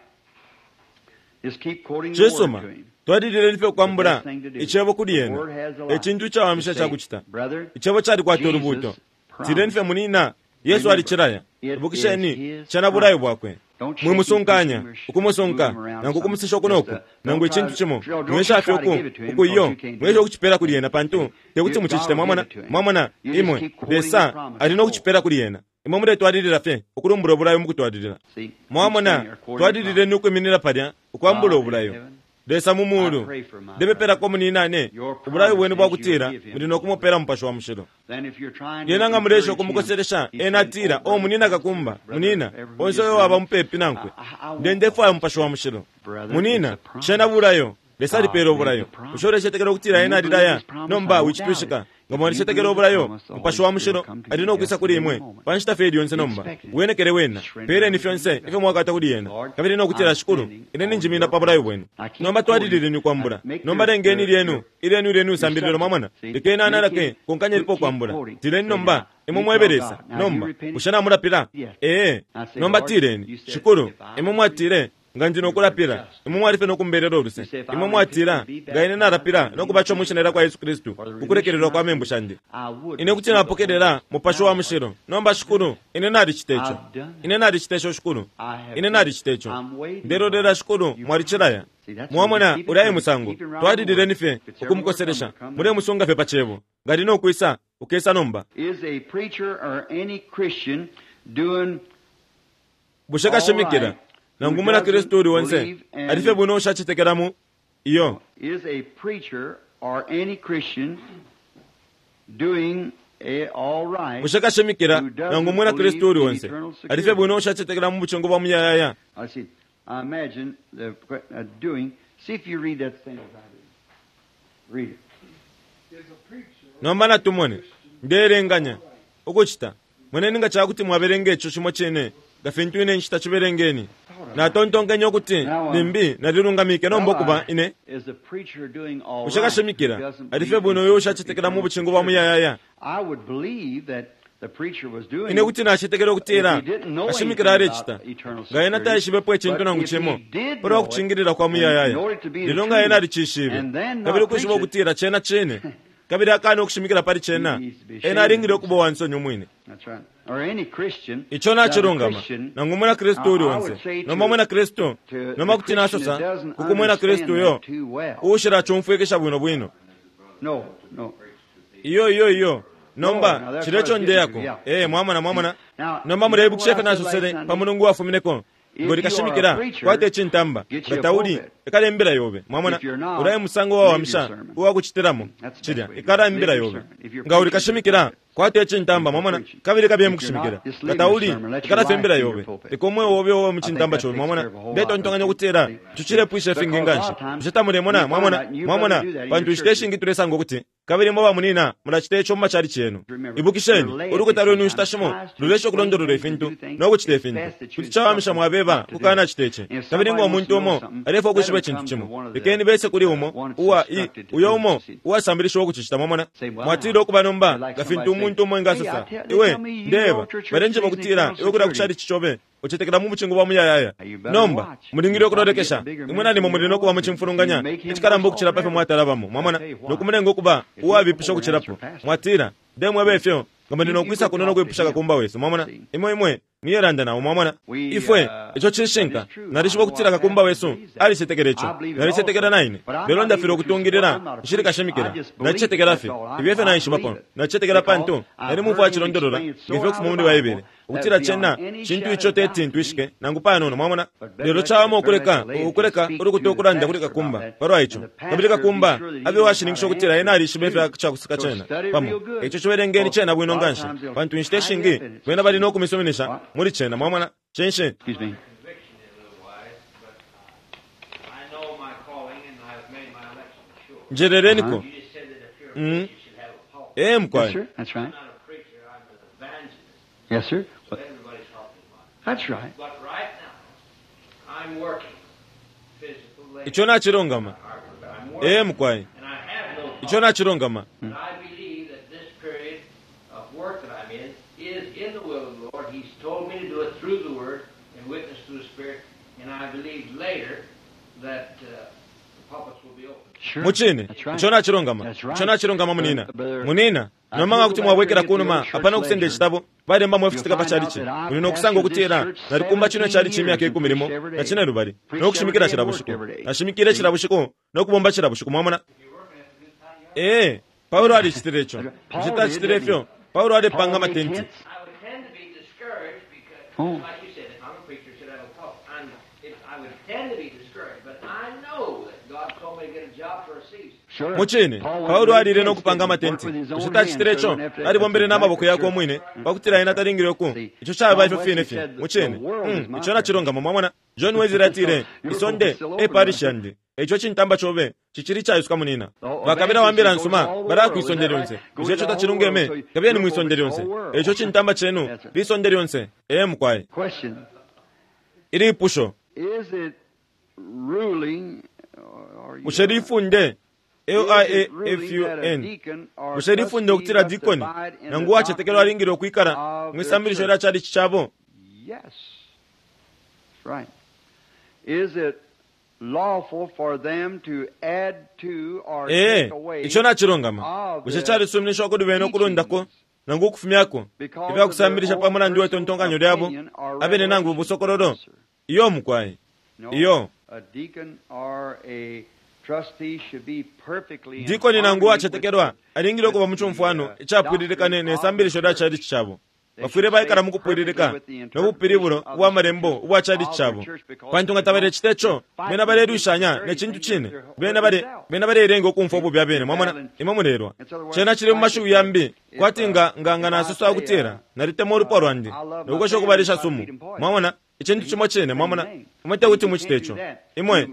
Just keep quoting the word chesoma to him. twadidire life kwambura Best thing to do. ichebo The kuliyena word has a lot echintu chawamisha to say. chakuchita Brother, ichebo chali kwata Jesus urubuto promised. tire nife munina yesu alichiraya It bukisheni is his chana burayi promise. bwakwe Don't shake mwimusunganya him, ukumusunka move him around nangu some. kumusisha kunoku Just, nangu don't ichintu try chimo to- don't mweshafi try to uku give it to him uku because iyo you can't do mwesha it. kuchipera kuliyena pantu tekuti God muchichite will mwamona give it to him. mwamona You just imwe keep quoting the desa promise. alina kuchipera kuliyena imwe mure twadidira fe okurumbura obulayo mukutwadidira See, mwamona you're quoting the twadidire promise. nukweminira palya okwambula obulayo desa mumulu I pray for my debepera ko muninane Your obulayo bwenu promise bwakutira is you give him. mulina okumupera mupasho wa mushiro Then if you're trying to yena nga encourage mulesha him, okumukoseresha he said, enatira "Oh, o munina brother, kakumba brother, munina every onse oyo time, waba mupepi nankwe I want ndendefayo mupasho wa mushiro Brother, munina it's a promise. shena bulayo lesali God pera made obulayo the promise. ushobora shetekera okutira You enadidaya believe his promise, nomba I don't wichitushika doubt it. ngomwana If you shetekera believe the obulayo promise, the mupasho Holy wa mushiro Spirit will come to alina you okwisa just kuli in a imwe moment. panshita fedi yonse nomba Expect it. wenekere wena Surrender pere nife yonse ife mwakata kuli yena kabiri nokutira shukuru ine njimina pabulayo bwenu nomba twadidire ni kwambura nomba lengeni lyenu ilenu lyenu sambiriro mamwana likena analake konkanya lipo kwambura tireni nomba imwe mweberesa nomba kushana mulapira nomba tireni shukuru imwe mwatire nga ndino okulapira imwe mwalife nokumberera oluse imwe mwatira nga ine narapira nokubacha omushenera kwa yesu kristu kukulekererwa kwa membo shanje ine kuti napokerera mupasho wa mushiro nomba shukuru ine nali chitecho ine nali chitecho shukuru ine nali chitecho nderorera shukuru mwalichiraya mwamona ulaye musango twadidire nife okumukoseresha mule musunga fe pachebo nga lino okwisa ukesa nomba Is a preacher or any Christian doing bushakashemikira nangu muna kristu uli wonse alife buno oshachitekeramu iyo is a preacher or any Christian doing all right? bushakashemikira nangu muna kristu uli wonse alife buno oshachitekeramu buchongo bwa muyayaya I see. I imagine the doing. See if you read that thing about it. Read it. Is a preacher nomba natumone nderenganya okuchita mwene ninga chakuti mwaberenge echo chimo chene gafe ine nchita chiberengeni natontonkenya okuti nimbi nadirungamike nomba okuba ine Is the preacher doing all right? bushakashemikira Doesn't alife believe buno in oyo oshachitekeramu buchingo bwa muyayaya I would believe that the preacher was doing ine kuti nachitekera okutera if he didn't know ashimikira anything alechita about eternal nga ena security, taishibepo echintu but nangu if chemo he did pora know kuchingirira it, kwa muyayaya and in order to be the lero nga truth, ena lichishibe and then not kabiri preach kushiba it, okutira chena chene kabiri akani okushimikira pali chena He needs to be ashamed ena alingire of okuba wansonyi mwine That's right. Or any Christian. icho that a nachirungama Christian, nangu mwena kristu uli I wonse would say nomba mwena kristu to nomba the kuti Christian nasosa that doesn't kuku mwena kristu understand yo that too well. ushira chomfwekesha bwino bwino No, no. iyo No, nomba now that's chirecho what I was ndeyako getting to, yeah. mwamana Now, nomba you murebu know what kushefe I said nasosere last Sunday? pamunungu wafumineko If ngori you are kashimikira a preacher, kwate chintamba get you a gatauli pulpit. ekale mbira yobe mwamana If you're not, ulaye musango wa read wamsha your sermon. uwa kuchitiramo That's the chirya best way. ekala Read mbira your yobe sermon. If you're nga uli preaching, kashimikira kwate chintamba mwamana preaching. kabiri kabiye If mukushimikira you're not, just leave gatauli your sermon. Let your ekala fe life mbira be your yobe pulpit. ekomwe wobe wo I muchintamba think cholo that mwamana takes care of a whole ndeto lot, ntonganya don't kutera you? chuchire puishe Because fingi a lot nganshi of times kuchetamule you mwana find mwamana out you mwamana better do that in bantu your chite churches. shingi turesango kuti kabiri mwa munina mulachite echo mumachali chenu Remember, ibukisheni your laity uri kutari unu sometimes chitashimo tries to lulesho explain kulondorora things and ifintu do things. nokuchite It's ifintu best that you kuti chawamisha instruct mwabeba them to do kukana it. chiteche If kabiri ngo somebody wants omuntu to know umo something, arefo let kushiba him chintu come chimo to one of the ikeni bese kuli umo one uwa that's i instructed to uyo do umo this. uwa sambirisho wokuchichita mwamana Say, wow. mwatire okuba nomba Like gafintu somebody umuntu umo say, engasasa "Hey, they iwe tell me you know ndeba what your church barenje is in bakutira eternal iwe kura security." kuchali chichobe uchetekera mu muchingo wa muyayaya nomba mulingire okulolekesha imwena nimo mulino kuba muchimfulunganya echikalambo kuchira pafe mwatalabamo mwamana nokumulenga okuba uwabipisha kuchirapo mwatira demwe befyo ngamba ndino kwisa kunono kwepusha kakumba weso mwamana imwe miyeranda nawo mwamana ifwe echo chishinka narishiba kutira kakumba weso ali setekerecho narisetekera naine lero ndafiro kutungirira nshirika shemikira nachetekera fe ibyefe na ishibapo nachetekera panto nari mufu achirondorora ngife kufumundi waibere ukutira chena chintu icho teti ntwishike nangupano no mwamana lero chawamo ukuleka uri kutokuranda kuri kakumba paro aicho kabiri kakumba abe washiningisho kutira ena ali shibefe chakusika chena pamo echo chowerengeni chena bwino ngansha pantu instashingi wena bali no kumisomenesha muri chena mwamana chenshe. Excuse me. Njerereniko mkwai. Yes, sir. That's right. Yes, sir. That's right. But right now, I'm working physical labor. Icho nachirongama. Mkwai. And I have no Icho nachirongama. And I believe that this period of work that I'm in is in the will of the Lord. He's told me to do it through the Word and witness through the Spirit. And I believe later that the pulpits will be open. Sure. Muchini. Icho nachirongama. Icho nachirongama munina. Nomanga kuti mwawekera kunuma apana kusende chitabo bali mba mwafisika pachalichi munino kusanga kutira nari kumba chino chalichi myaka 10 milimo nachina rubali nokushimikira chirabushiko nashimikire chirabushiko nokubomba chirabushiko mwamana Paulo ali chitirecho chita chitirefyo Paulo ali panga matenti. I would tend to be discouraged because, like you said, if I'm a preacher, should I have a pulpit? I would tend to be discouraged, but I know that God told me to get a job for a season. Muchini Paulo alire nokupanga matenti chita chitirecho ali bombere n'amaboko yako mwine bakutira ina taringireko icho chaba ifo finefi muchini icho nachirongama mwamana John Weziratire isonde parishande echo chintamba chobe chichiri chayuswa munina bakabira wambira nsuma baraku isondere yonse icho tachirungeme kabya ni muisondere yonse echo chintamba chenu bisondere yonse mkwai Question. iri pusho Is it ruling or musherifu nde AIAFUN musherifu nde okutira dikoni nangu achetekero aringiro kwikara mwisambirisho era chali chichabo. Yes. Right. Is it lawful for them to add to or take away icho nachirongama mushechari sumnisho kodubeno kulondako nangu kufumyako ibya kusambirisha pamona ndiwe tontonganyo lyabo abene nangu busokororo iyo mukwai iyo a deacon or a trustee should be perfectly dikoni nangu achetekerwa aringiro kuba muchumfano ichapwiririkane nesambirisho lya chali chichabo bafure baikara mukupwiririka nobupiriburo bwa marembo bwa chali chichabo kwantunga tabere chitecho bena bare rushanya ne chintu chine bena bare rengo kumfo bubya bene mwamana imamunerwa chena chiri mumashu yambi kwatinga nganga nasusu akutera narite moru porwandi nuko shokubarisha sumu mwamana ichintu chimo chene mwamana umete kuti muchitecho imwe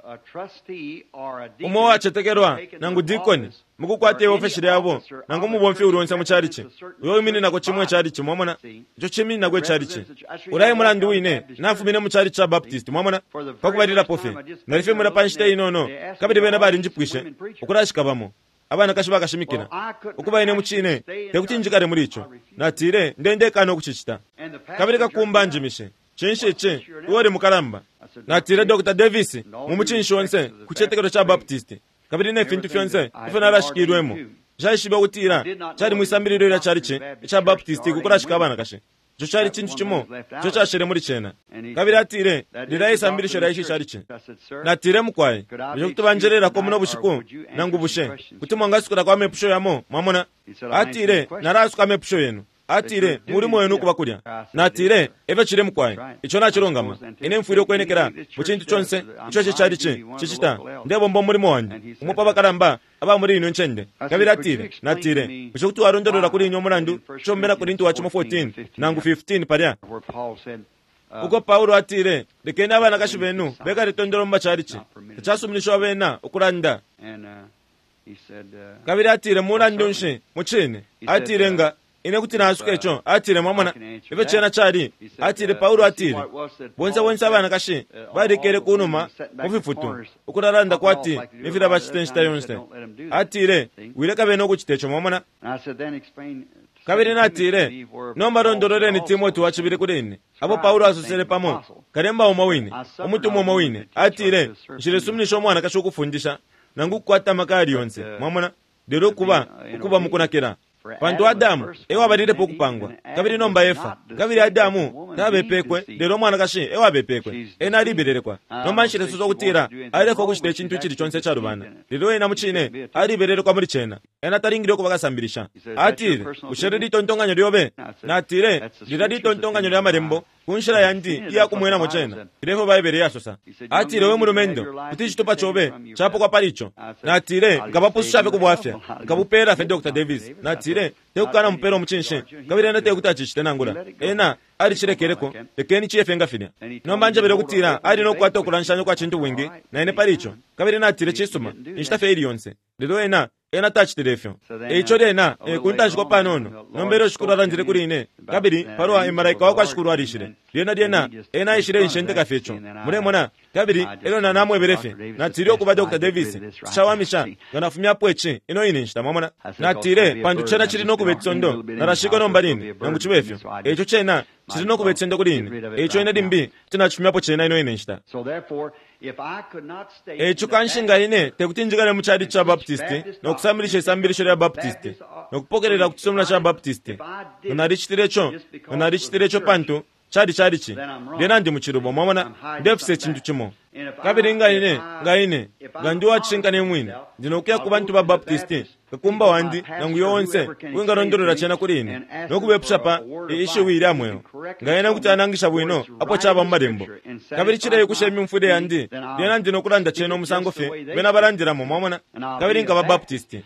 umo wachetekerwa nangu dikoni mukukwate ofeshire yabo nangu mubomfi uronse mucharichi uyo imini nako chimwe charichi mwamana icho chimini nako charichi urayi mulandi wine nafumine mucharichi cha Baptist mwamana pakubarira pofe narife mura panshite inono kabiri bena bari njipwishe ukurashika bamo abana kashiba kashimikira ukuba ine muchine tekuti njikare muri icho natire ndende kano kuchichita kabiri kakumbanjimishe chinshije uwori mukaramba natire Dr. Davis mumuchinshonse kuchetekero cha Baptist kabiri ne fintu fyonse ifana rashikirwemo jayishiba kutira chari mwisambiriro ira chariche cha Baptist kukurashika abana kashe jo chari chintu chimo jo chashere muri chena kabiri atire ndirayi sambirisho rayishi chariche natire mukwai jo kutubanjerera ko muno bushiku nangu bushe kutumwa ngasikura kwa mepusho yamo mwamona atire narasuka mepusho yenu atire muri moyo nuko bakurya natire eve chire mukwai icho nachirongama ine mfwire kwenekera muchintu chonse icho chariche chichita ndebo mbo muri mwandi umupa bakaramba aba muri ino nchende kabira atire natire icho kutu arondorora kuri inyo murandu chombera kuri ntu wachimo 14 nangu 15 parya uko Paulo atire dekena abana kashibenu beka ritondoro mbachariche chasumnisho abena ukuranda kabira atire murandu nshe muchene atire nga ine kuti nasuka icho atire mwamana ive chena chari atire Paulo atire bonsa abana kashi barekere kunuma mufifutu ukuraranda kwati nifira bachitenshita yonse atire wireka beno kuchitecho mwamana kabiri natire nomba rondorereni Timoti wachibiri kudini abo Paulo asusere pamo karemba omawine omutumo omawine atire nshire sumnisho mwana kashokufundisha nangu kwata makari yonse mwamona dero kuba mukunakira pantu Adamu ewa badire pokupangwa kabiri nomba Efa kabiri Adamu tabepekwe dero mwana kashi ewa bepekwe ena libererekwa nomba nshire suzo kutira areko kushite chintu chiri chonse cha rubana dero ena muchine aribererekwa muri chena ena taringire ko bagasambirisha atire usheredi tontonganyo ryobe natire diradi tontonganyo rya marembo kunshira yandi iya kumwena mochena ireho bayibere yasosa atire we murumendo kutichitupa chobe chapo kwa palicho natire ngabapushabe kubwafya ngabupera fe Dr. Davis natire tekukana mpero muchinshe kabiri ena tekutachishite nangura ena ari chirekereko ekeni chiefenga finya nomba nje bere kutira ari no kwato kuranshanya kwa chintu wingi na ene palicho kabiri natire chisuma inshitafe iri yonse lero ena tachiterefyo echo rena kuntashiko panono nombero shukuru aranjire kuri ine kabiri parwa imaraika wakwa shukuru arishire rena ena ishire inshente kafecho muremona kabiri ero na namwe berefe natire kuba Dr. Davis chawamisha ganafumya pweche ino ine nshita mwamona natire pandu chena chiri no kubetsondo narashiko nombalini nanguchibefyo echo chena chiri no kubetsendo kuri ine echo ine dimbi tinachumya po chena ino ine nshita echo kanshinga ine tekutinjikana muchadi cha Baptisti nokusamirisha isambirisho rya Baptisti nokupokerera kutisomera cha Baptisti unarichitirecho pantu chadichi ndena ndi muchirubo mwamona ndefuse chintu chimo kabiri ngaine gandiwa chinkane mwini ndinokuya ku bantu ba Baptisti kakumba wandi nangu yonse wingarondorera chena kuri ine nokubepshapa ishe wira mweyo ngaina kuti anangisha bwino apo chaba marembo kabiri chire kushemi mfude yandi ndena ndinokulanda cheno musango fe bena barandira mo mwamona kabiri ngaba Baptisti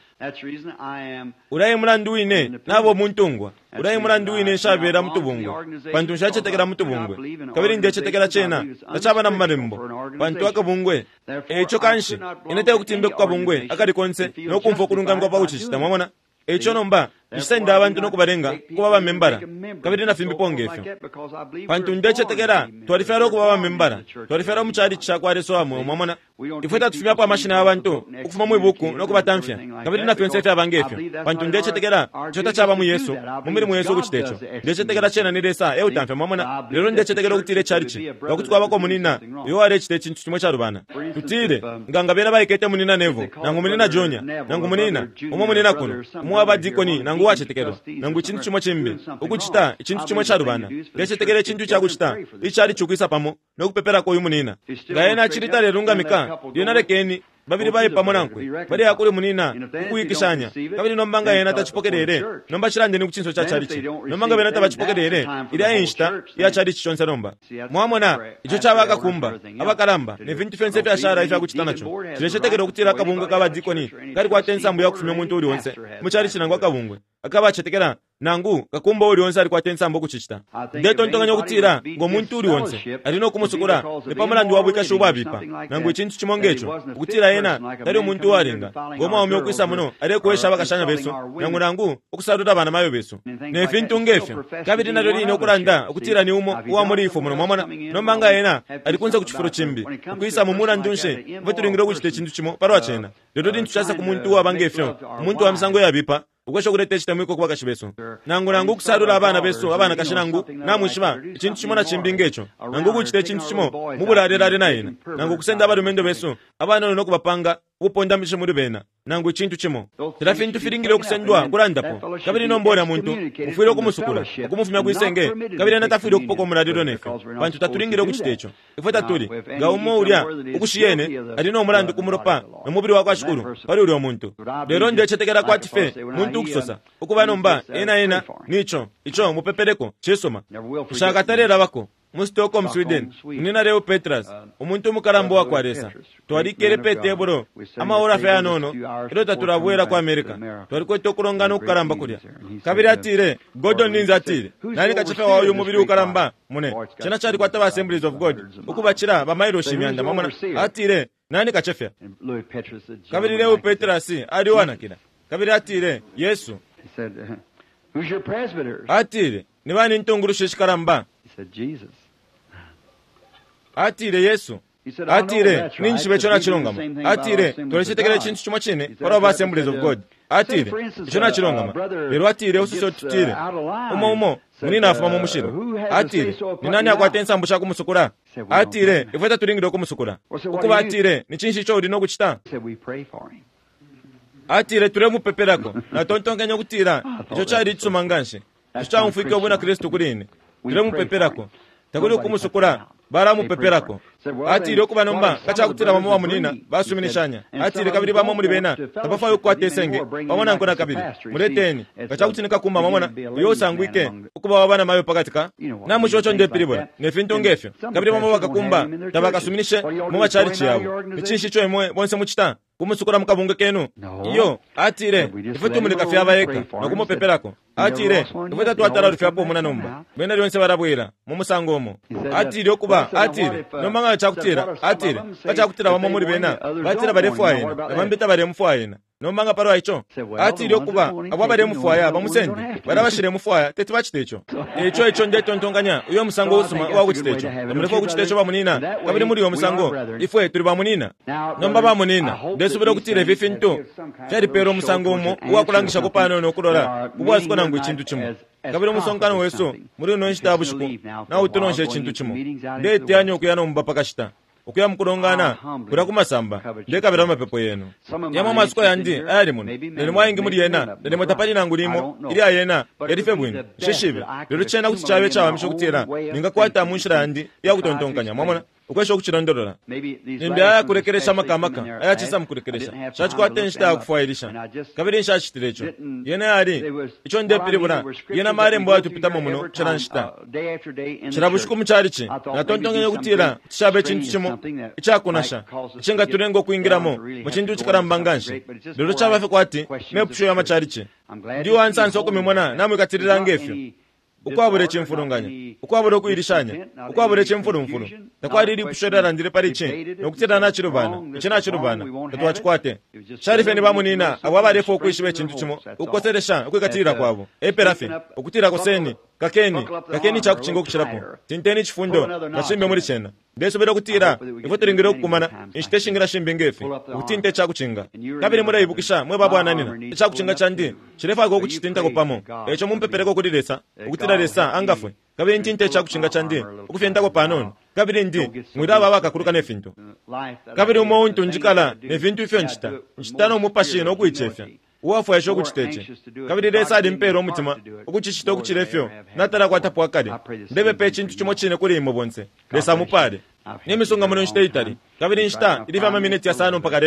urayi mulandu wine nabo muntungwa urayi mulandu wine shabera mutubungwa pantu shachetekera mutubungwe kabiri ndechetekera chena ndachaba na marembo pantu akabungwe echo kanshi inete kutimbe kukabungwe akari konse nokumva kulungamwa pauchichita mwamona echo nomba isenda abantu nokubarenga kuba bamembara kabiri na fimbi pongefyo pantu ndechetekera twarifera kuba bamembara twarifera muchadi chakwareso amwe mwamona ifeta tufimya pa mashina abantu ukufuma mwibuku nokubatamfya kabiri na fense fya bangefyo pantu ndechetekera chota chaba mu Yesu mumiri mu Yesu kuchitecho ndechetekera chena niresa eutamfya mwamona lero ndechetekera kutire charichi bakutwa bako munina yo arechite chintu chimwe cha rubana tutire nganga bena bayikete munina nevo nangu munina Jonya nangu munina umwe munina kuno umwe abadikoni nangu wachetekero nangu chintu chimwe chimbe ukuchita chintu chimwe cha rubana ndechetekera chintu cha kuchita ichari chukwisa pamo nokupepera ko yumunina ngaena chirita lerungamika yenarekeni babiri bayi pamonankwe bari yakuri munina kuyikishanya kabiri nombanga yena tachipokerere nomba chirande ni kuchinso cha charichi nombanga bena tabachipokerere iri ayinshita ya charichi chonse nomba mwamona icho chabaka kumba abakaramba ne 20 fense fya shara ifya kuchitanacho chirechetekero kutira kabungwe kabadikoni kari kwatensambu yakufumya muntu uri wonse mucharichi nangwa kabungwe akabachetekera nangu kakumba uri wonse ari kwatensambu kuchichita ndeto ntonganya kutira ngo muntu uri wonse arino kumusukura ne pamalandi wabwika shuba bipa nangu chintu chimongecho kutira yena kari umuntu warenga ngoma umyo kwisa muno ari kwesha bakashanya beso nangu okusaruta bana mayo beso ne fintu ngefyo kabiri na lori nokuranda kutira ni umo wa muri ifo muno mwamana nombanga yena ari kunza kuchifuro chimbi kwisa mumura ndunshe veturingiro kuchite chintu chimo parwa chena lero dintu chasa kumuntu wa bangefyo umuntu wa msango yabipa ukwesha kurete chitamwiko kwa kashibeso nangu kusarura abana beso abana kashinangu namushiba chintu chimo na chimbingecho nangu kuchite chintu chimo mubularera naina nangu kusenda abarumendo beso abana no kubapanga uponda mishe muri bena nangu chintu chimo tirafintu firingire kusendwa kurandapo kabiri nombora muntu ufiro kumusukura kumufumya kuisenge kabiri natafiro kupoko muradiro nefe bantu taturingire kuchitecho ifata turi ngaumo urya ukushiyene ari no murandi kumuropa nomubiri wako ashukuru pari uri omuntu lero ndechetekera kwatife muntu ukusosa ukuba nomba ena nicho icho mupepereko chesoma kushakatarera bako mu Stockholm Sweden nina Leo Petras umuntu mukarambo wa kwaresa twarikere pete bro ama ora fa nono ero taturabwera kwa America twariko tokurongana ukaramba kurya kabiri atire Gordon ninza atire nani kachefa wa uyu mubiri ukaramba mune chana chari kwa taba Assemblies of God ukubachira bamairo shimyanda mamona atire nani kachefa kabiri Leo Petras ari wanakira kabiri atire Yesu who's your presbyter? Atire ni bani ntunguru shishkaramba He said Jesus. Atire Yesu atire ninchive chona chilungama atire tolesitekera chinthu chomwe chine para of Assemblies of God atire chona chilungama lero atire usiso tutire umo munina afuma mumushiro atire ninani akwate nsambu chako musukura atire ifeta tulingire ko musukura ukuba atire ni chinshi cho ndino kuchita atire ture mupeperako na tontonganya kutira icho chali tsumanganshe icho mfike obona Kristo kulini ture mupeperako takuli kumusukura bara mupeperako atire okuba nomba kacha kutira mama wa munina basuminishanya atire kabiri bamwe muri bena tabafa yo kwatesenge bamona nkona kabiri muleteni kacha kutinika kumba mamona yo sangwike okuba wabana mayo pakatika na mushocho nde piribona nefinto ngefyo kabiri mama wakakumba tabakasuminishe mu machari chiyawo ichinshi cho imwe bonse muchita kumusukura mukabunga kenu iyo atire ifutu mulika fyaba eka nokumupeperako atire ifuta twatara rufyapo muna nomba bena lyonse barabwira mu musangomo atire okuba atire nomanga chakutira atire kachakutira bamwe muri bena batira barefu ayina bambita baremfu ayina nomanga paro aicho atire okuba abo baremfu aya bamusende barabashire mufu aya tete bachitecho icho nde tontonganya uyo musango usuma wa kuchitecho murefo kuchitecho bamunina kabiri muri yo musango ifwe turi bamunina nomba bamunina desubira kutire vifinto cyari pero musango mo wakulangisha kopano no kurora ubwasiko nangu ikintu kimwe kabiri musonkano weso muri no nshitabushiko na utononshe ikintu kimwe ndete yanyo kuyana mbapakashita okuya mukurongana kura kumasamba ndekabira mapepo yenu yama masiko yandi ayali muno nene mwayingi muri yena nene mutapali nangu limo ili ayena yadife bwino shishibe lero chena kuti chawe chawa mishokutira ningakwata munshira yandi yakutontonkanya mwamona ukwesha kuchirondorora nimbe aya kurekeresha makamaka aya chisa mkurekeresha shachikwate nshita kufuailisha kabiri nshachitirecho yena yari icho ndepiribura yena marembo atupitamo muno chana nshita chirabushku mcharichi na tontongenye kutira tishabe chintu chimo ichakunasha ichenga turengo kuingiramo muchintu chikarambanganshi lero chabafe kwati mepusho ya macharichi ndiyo ansansi okumimona namwe katirira ngefyo ukwabure chimfurunganya ukwabure kuirishanya ukwabure chimfurumfuru takwariri kushorera ndire parichi nokutira nachirubana ichina chirubana tatwachikwate sharife ni bamunina awabarefo kwishiwe chintu chimo ukoseresha ukwikatira kwabo eperafe ukutira koseni kakeni chakuchingo kuchirapo tinteni chifundo nachimbe muri chena ndesobera kutira ifotoringire okumana inshiteshingira shimbengefe ukutinte chakuchinga kabiri muri ibukisha mwe babo ananina chakuchinga chandi chirefa go kuchitinta kopamo echo mumpepereko kudiresa ukutira resa angafwe kabiri ntinte chakuchinga chandi ukufyenda kopano kabiri ndi mwiraba bakakuruka nefinto kabiri umuntu njikala nevintu ifyo nchitano mupashino kuichefya uwafu yasho kuchiteche kabiri resa adi mpero omutima ukuchichito kuchirefyo natara kwatapo akade ndebe pe chintu chimo chine kuri imo bonse resa mupade nimisonga muno nshite itali kabiri nshita iliva mamineti ya sano mpaka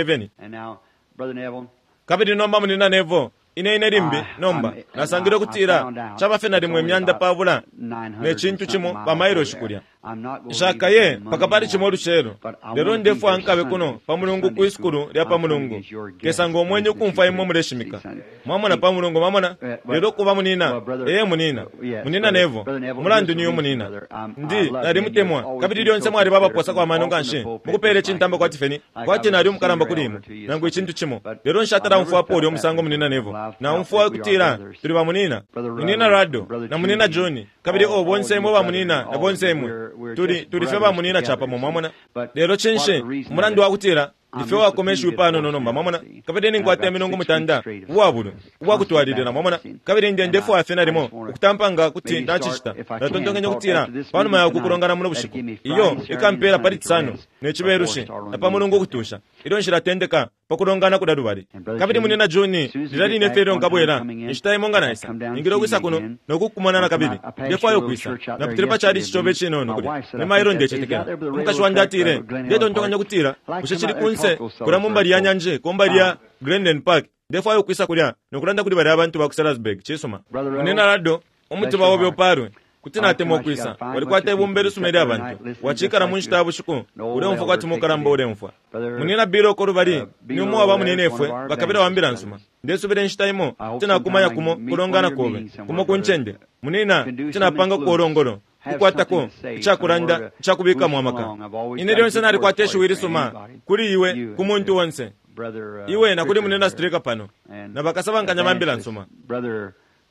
11 kabiri nomba munina nevo ine rimbi nomba nasangire kutira chabafena rimwe myanda pavula nechintu chimo pamairo shikulya shakaye pakapari chimo ruchero lero ndefu ankabe kuno pamulungu kuiskuru lya pamulungu kesango mwenye kumfa imo mureshimika mwamona pamulungu mwamona lero kuba munina munina nevo mulandu niyo munina ndi nari mutemwa kabiri lyonse mwari baba posa kwa manonga nshe mukupere chintamba kwa tifeni kwati nari mukaramba kulimo nangu ichintu chimo lero nshatara mfu apori omusango munina nevo na mfu akutira turi bamunina munina Rado na munina John kabiri bonse mo bamunina na bonse mo turi feba munina chapa mwamona lero chenshe murandu wakutira ife wakomesha upano nonomba mwamona kabiri ningwate minongo mutanda wabulu wakutwalirira mwamona kabiri ndefu afena rimo ukutampanga kuti ndachichita natondongenya kutira pano maya kukurongana muno bushiko iyo ikampera paritsano nechiberushi na pamulungu kutusha iro nshira pakurongana kudadubari kabiri munena John ndilali nefero ngabwera nshitaye monganaisa ingiro kwisa kuno nokukumana na kabiri ndefu ayo kwisa na putiripa chali chichobe chino nokuri nema iro ndechetekera mukashwandatire ndetondongenya kutira ushechiri kunse kura mumbari ya nyanje kombari ya Grandland Park ndefu ayo kwisa kulya nokulanda kuri bari abantu ba Salzburg chisoma munena Rado umutima wobe oparwe kutina temo kwisa walikwate bumbere sumeri abantu wachikara munshita bushuko ure mfu kwati mukaramba ure mfu munina biro korubari nimu aba munenefwe bakabira wambira nsuma ndesubire nshitaimo tina kumanya kumo kurongana kobe kumo kunchende munina tina panga korongoro kukwatako chakuranda chakubika mwamaka ineriyo nsenari kwateshu wirisuma kuri iwe kumuntu wonse iwe na kuri munena streka pano na bakasaba nganya mambira nsuma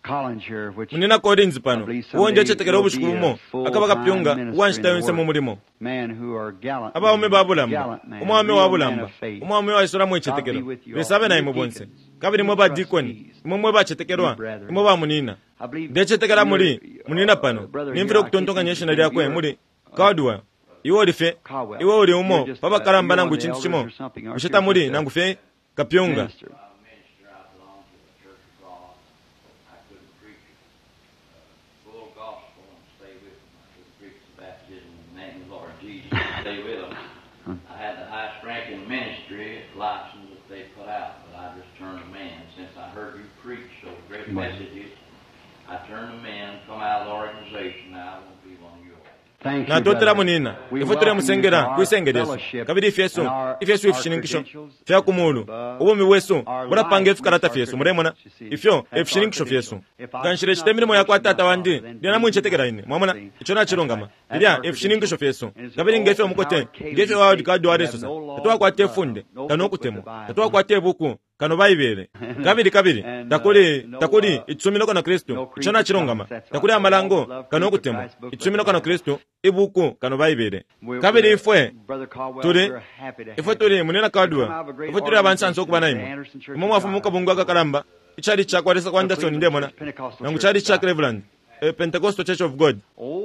munena Collins pano uwonje chetekera obushikumo akaba kapyunga wanshita yonse mu mulimo abaume babulamba umwami wabulamba umwami waisora mu chetekero besabe naye mubonse kabiri mwe ba deacon mwe ba chetekerwa mwe ba munina de chetekera muri munina pano nimvire okutontonga nyeshina lyakwe muri kadwa iwo olife iwo oli umo baba karamba nangu chintu chimo ushita muri nangu fe kapyunga messages. I turn to men, come out of the organization, now I won't be one of yours. Na totera munina ifotore musengera kwisengereso kabiri ifeso ifishinikisho fya kumulu ubo miweso burapanga ifikarata fyeso muremona ifyo ifishinikisho fyeso kanshire chitemire ya kwatata wandi ndina munchetekera ine mwamona icho na chirongama ndya ifishinikisho fyeso kabiri ngefe mukote ngefe wa dikado aresosa tatwa kwate funde kanokutemo tatwa kwate buku kano bayibere kabiri takuri itsumino kana Kristo icho na chirongama takuri amalango kanokutemo itsumino kana Kristo ibuku kano bayibere kabiri ifwe turi munena kadwa ifwe turi abansanso okubana imo mumwe afumuka bungwa karamba ichari cha kwaresa kwa Anderson ndemona nangu chari cha Cleveland Pentecostal Church of God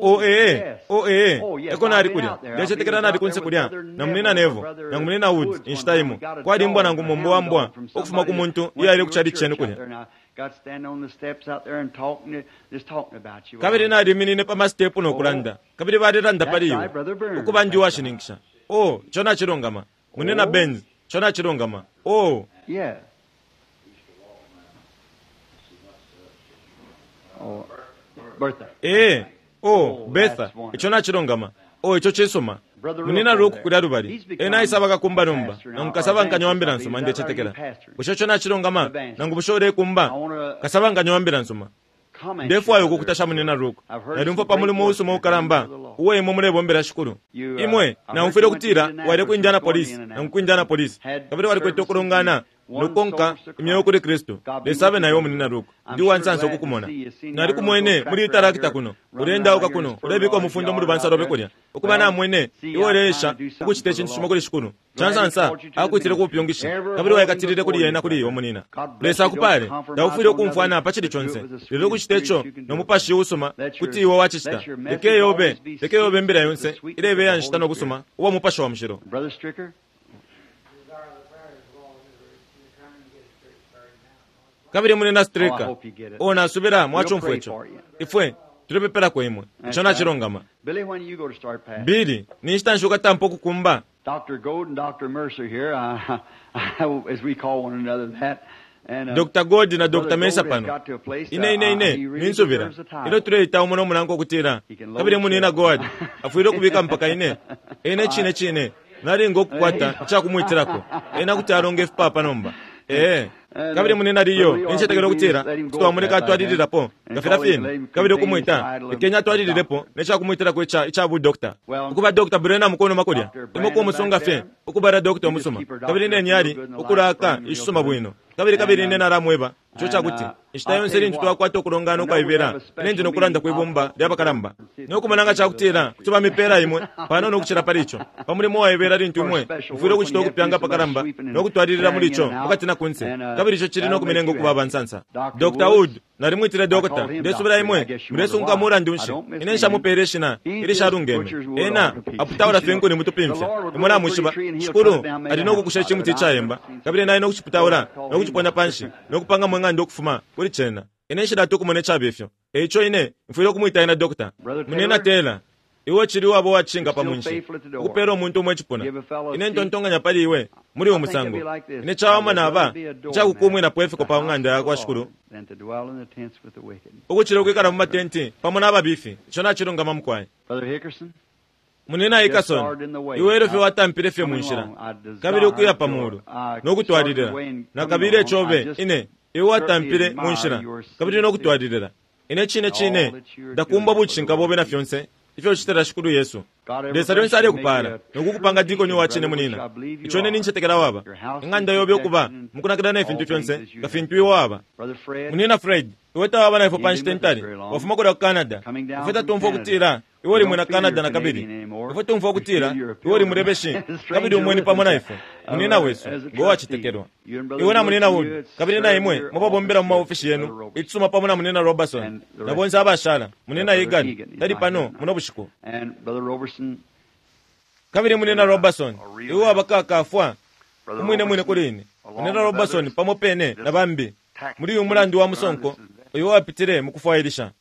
ekona ari kulia ndechetekera nari kunse kulia na munena nevo nangu munena wood inshtaimo kwadi mbwa nangu mombo wambwa okufuma ku muntu yaire kuchari chene kulia kabiri nari minine pa step no kulanda kabiri bari randa paliyo ukubanji washiningisha chona chirongama munena Benz chona chirongama Betha ichona chirongama icho chesoma munena roku kulia rubari ena isaba kumba nomba namukasaba nkanyawambira nsoma ndechetekera busho chona chirongama nangu bushore kumba kasaba nkanyawambira nsoma ndefu ayo kukutasha munena roku narimfa pamulimo usoma ukaramba uwe imwe mulebombera shukuru imwe na umfire kutira wale kuinjana polisi namkuinjana polisi kabiri wali kweto kurongana nukonka imyeyo kuri Kristo lesabe nayo munena roku ndi wansanso kukumona nari kumwene muri tarakita kuno urenda uka kuno urebiko mufundo muri bansa robe kulia ukubana mwene iworesha ukuchite chintu chimo kuri shukuru chansansa akuitire kupyongisha kabiri wayakatirire kuri yena kuri yo munina lesa kupale ndawufire kumfana pachiri chonse lero kuchitecho nomupashi usoma kuti iwo wachichita lekeyobe mbira yonse irebe yanshita no kusoma uwa mupashi wa mshiro kabiri munena strika ona subira mwacho mfwecho ifwe turepepera kwa imwe chona chirongama bili nishtanshuka tampo kukumba Dr. Gold and Dr. Mercer here as we call one another that Dr. God na Dr. Mesa pano ine ninsubira ilo tureita umono munango kutira kabiri munena God afuiro kubika mpaka ine chine nari ngo kukwata cha kumwitirako kuti aronge papa nomba kabiri munena riyo inchetegero kutira twa muneka twadidira po gafira fini kabiri kumwita Kenya twadidire po necha kumwitira ko cha bu doctor ukuba doctor Brena mukono makodia imoko musonga fe ukubara doctor musoma kabiri ne nyari ukuraka ishusoma bwino kabiri nena ramweba chocha kuti ishtayo nseri ntwa kwato kurongano kwa ibera nenje no kuranda kwibumba lyaba karamba nokumananga cha kutira kutuba mipera imwe pano no kuchira palicho pamuri mo ibera rintu imwe ufiro kuchito kupyanga pakaramba no kutwadirira mulicho ukati na kunse kabiri cho chiri no kumenengo kubaba nsansa Dr. Wood nari mwitire doctor ndesubira imwe mresunga mura ndunshi inensha mupereshina irisha rungeme ena aputaura fenko ni mutupimfya imona mushiba shukuru adino kukushachi muticha yemba kabiri naye no kuchiputaura no kuchipona panshi no kupanga mwenga ndokufuma kuri chena ineshida tukumone chabefyo echo ine mfiro kumwita ina doctor munena tela iwo chiri wabo wachinga pamunshi kupero muntu umwe chipona ine ntontonga nyapali iwe muri wo musango ine chawama naba chakukumwe na pwefe ko panganda yakwa shukuru ukuchira kwikara mu matenti pamona ababifi chona chironga mamkwai munena Hickerson iwero fe watampire fe munshira kabiri ukuya pamuru no kutwadirira na kabiri chobe ine iwo watampire munshira kabiri no kutwadirira ine chine ndakumba buchinga bobe na fyonse ife uchitira xikulu yesu lesa lyonse ali kupala nokukupanga dikoni wachene munina ichone ninchetekera wava ing'anda yobe okuva mukunakidana ife ntu chonse ngafe ntuiwo wava munina fred iwe tawava na ifo panchitentali wafuma kuda ku canada ufeta tumfa okutira iwo limwe na canada na kabiri ife tumfa okutira iwo limurebeshi kabiri umweni pamwe na ifo munina wesu ngowa achitekerwa iwe na munina udu kabiri na imwe mupabombera mu maofishi yenu itsuma pamwe na munina robertson na bonse abashala munina igani tali pano muno bushiko kabiri munina robertson iwo abakakafwa umwine kulini munina robertson pamo pene na bambi muri uyu mulandi wa musonko iwo apitire mukufwayirisha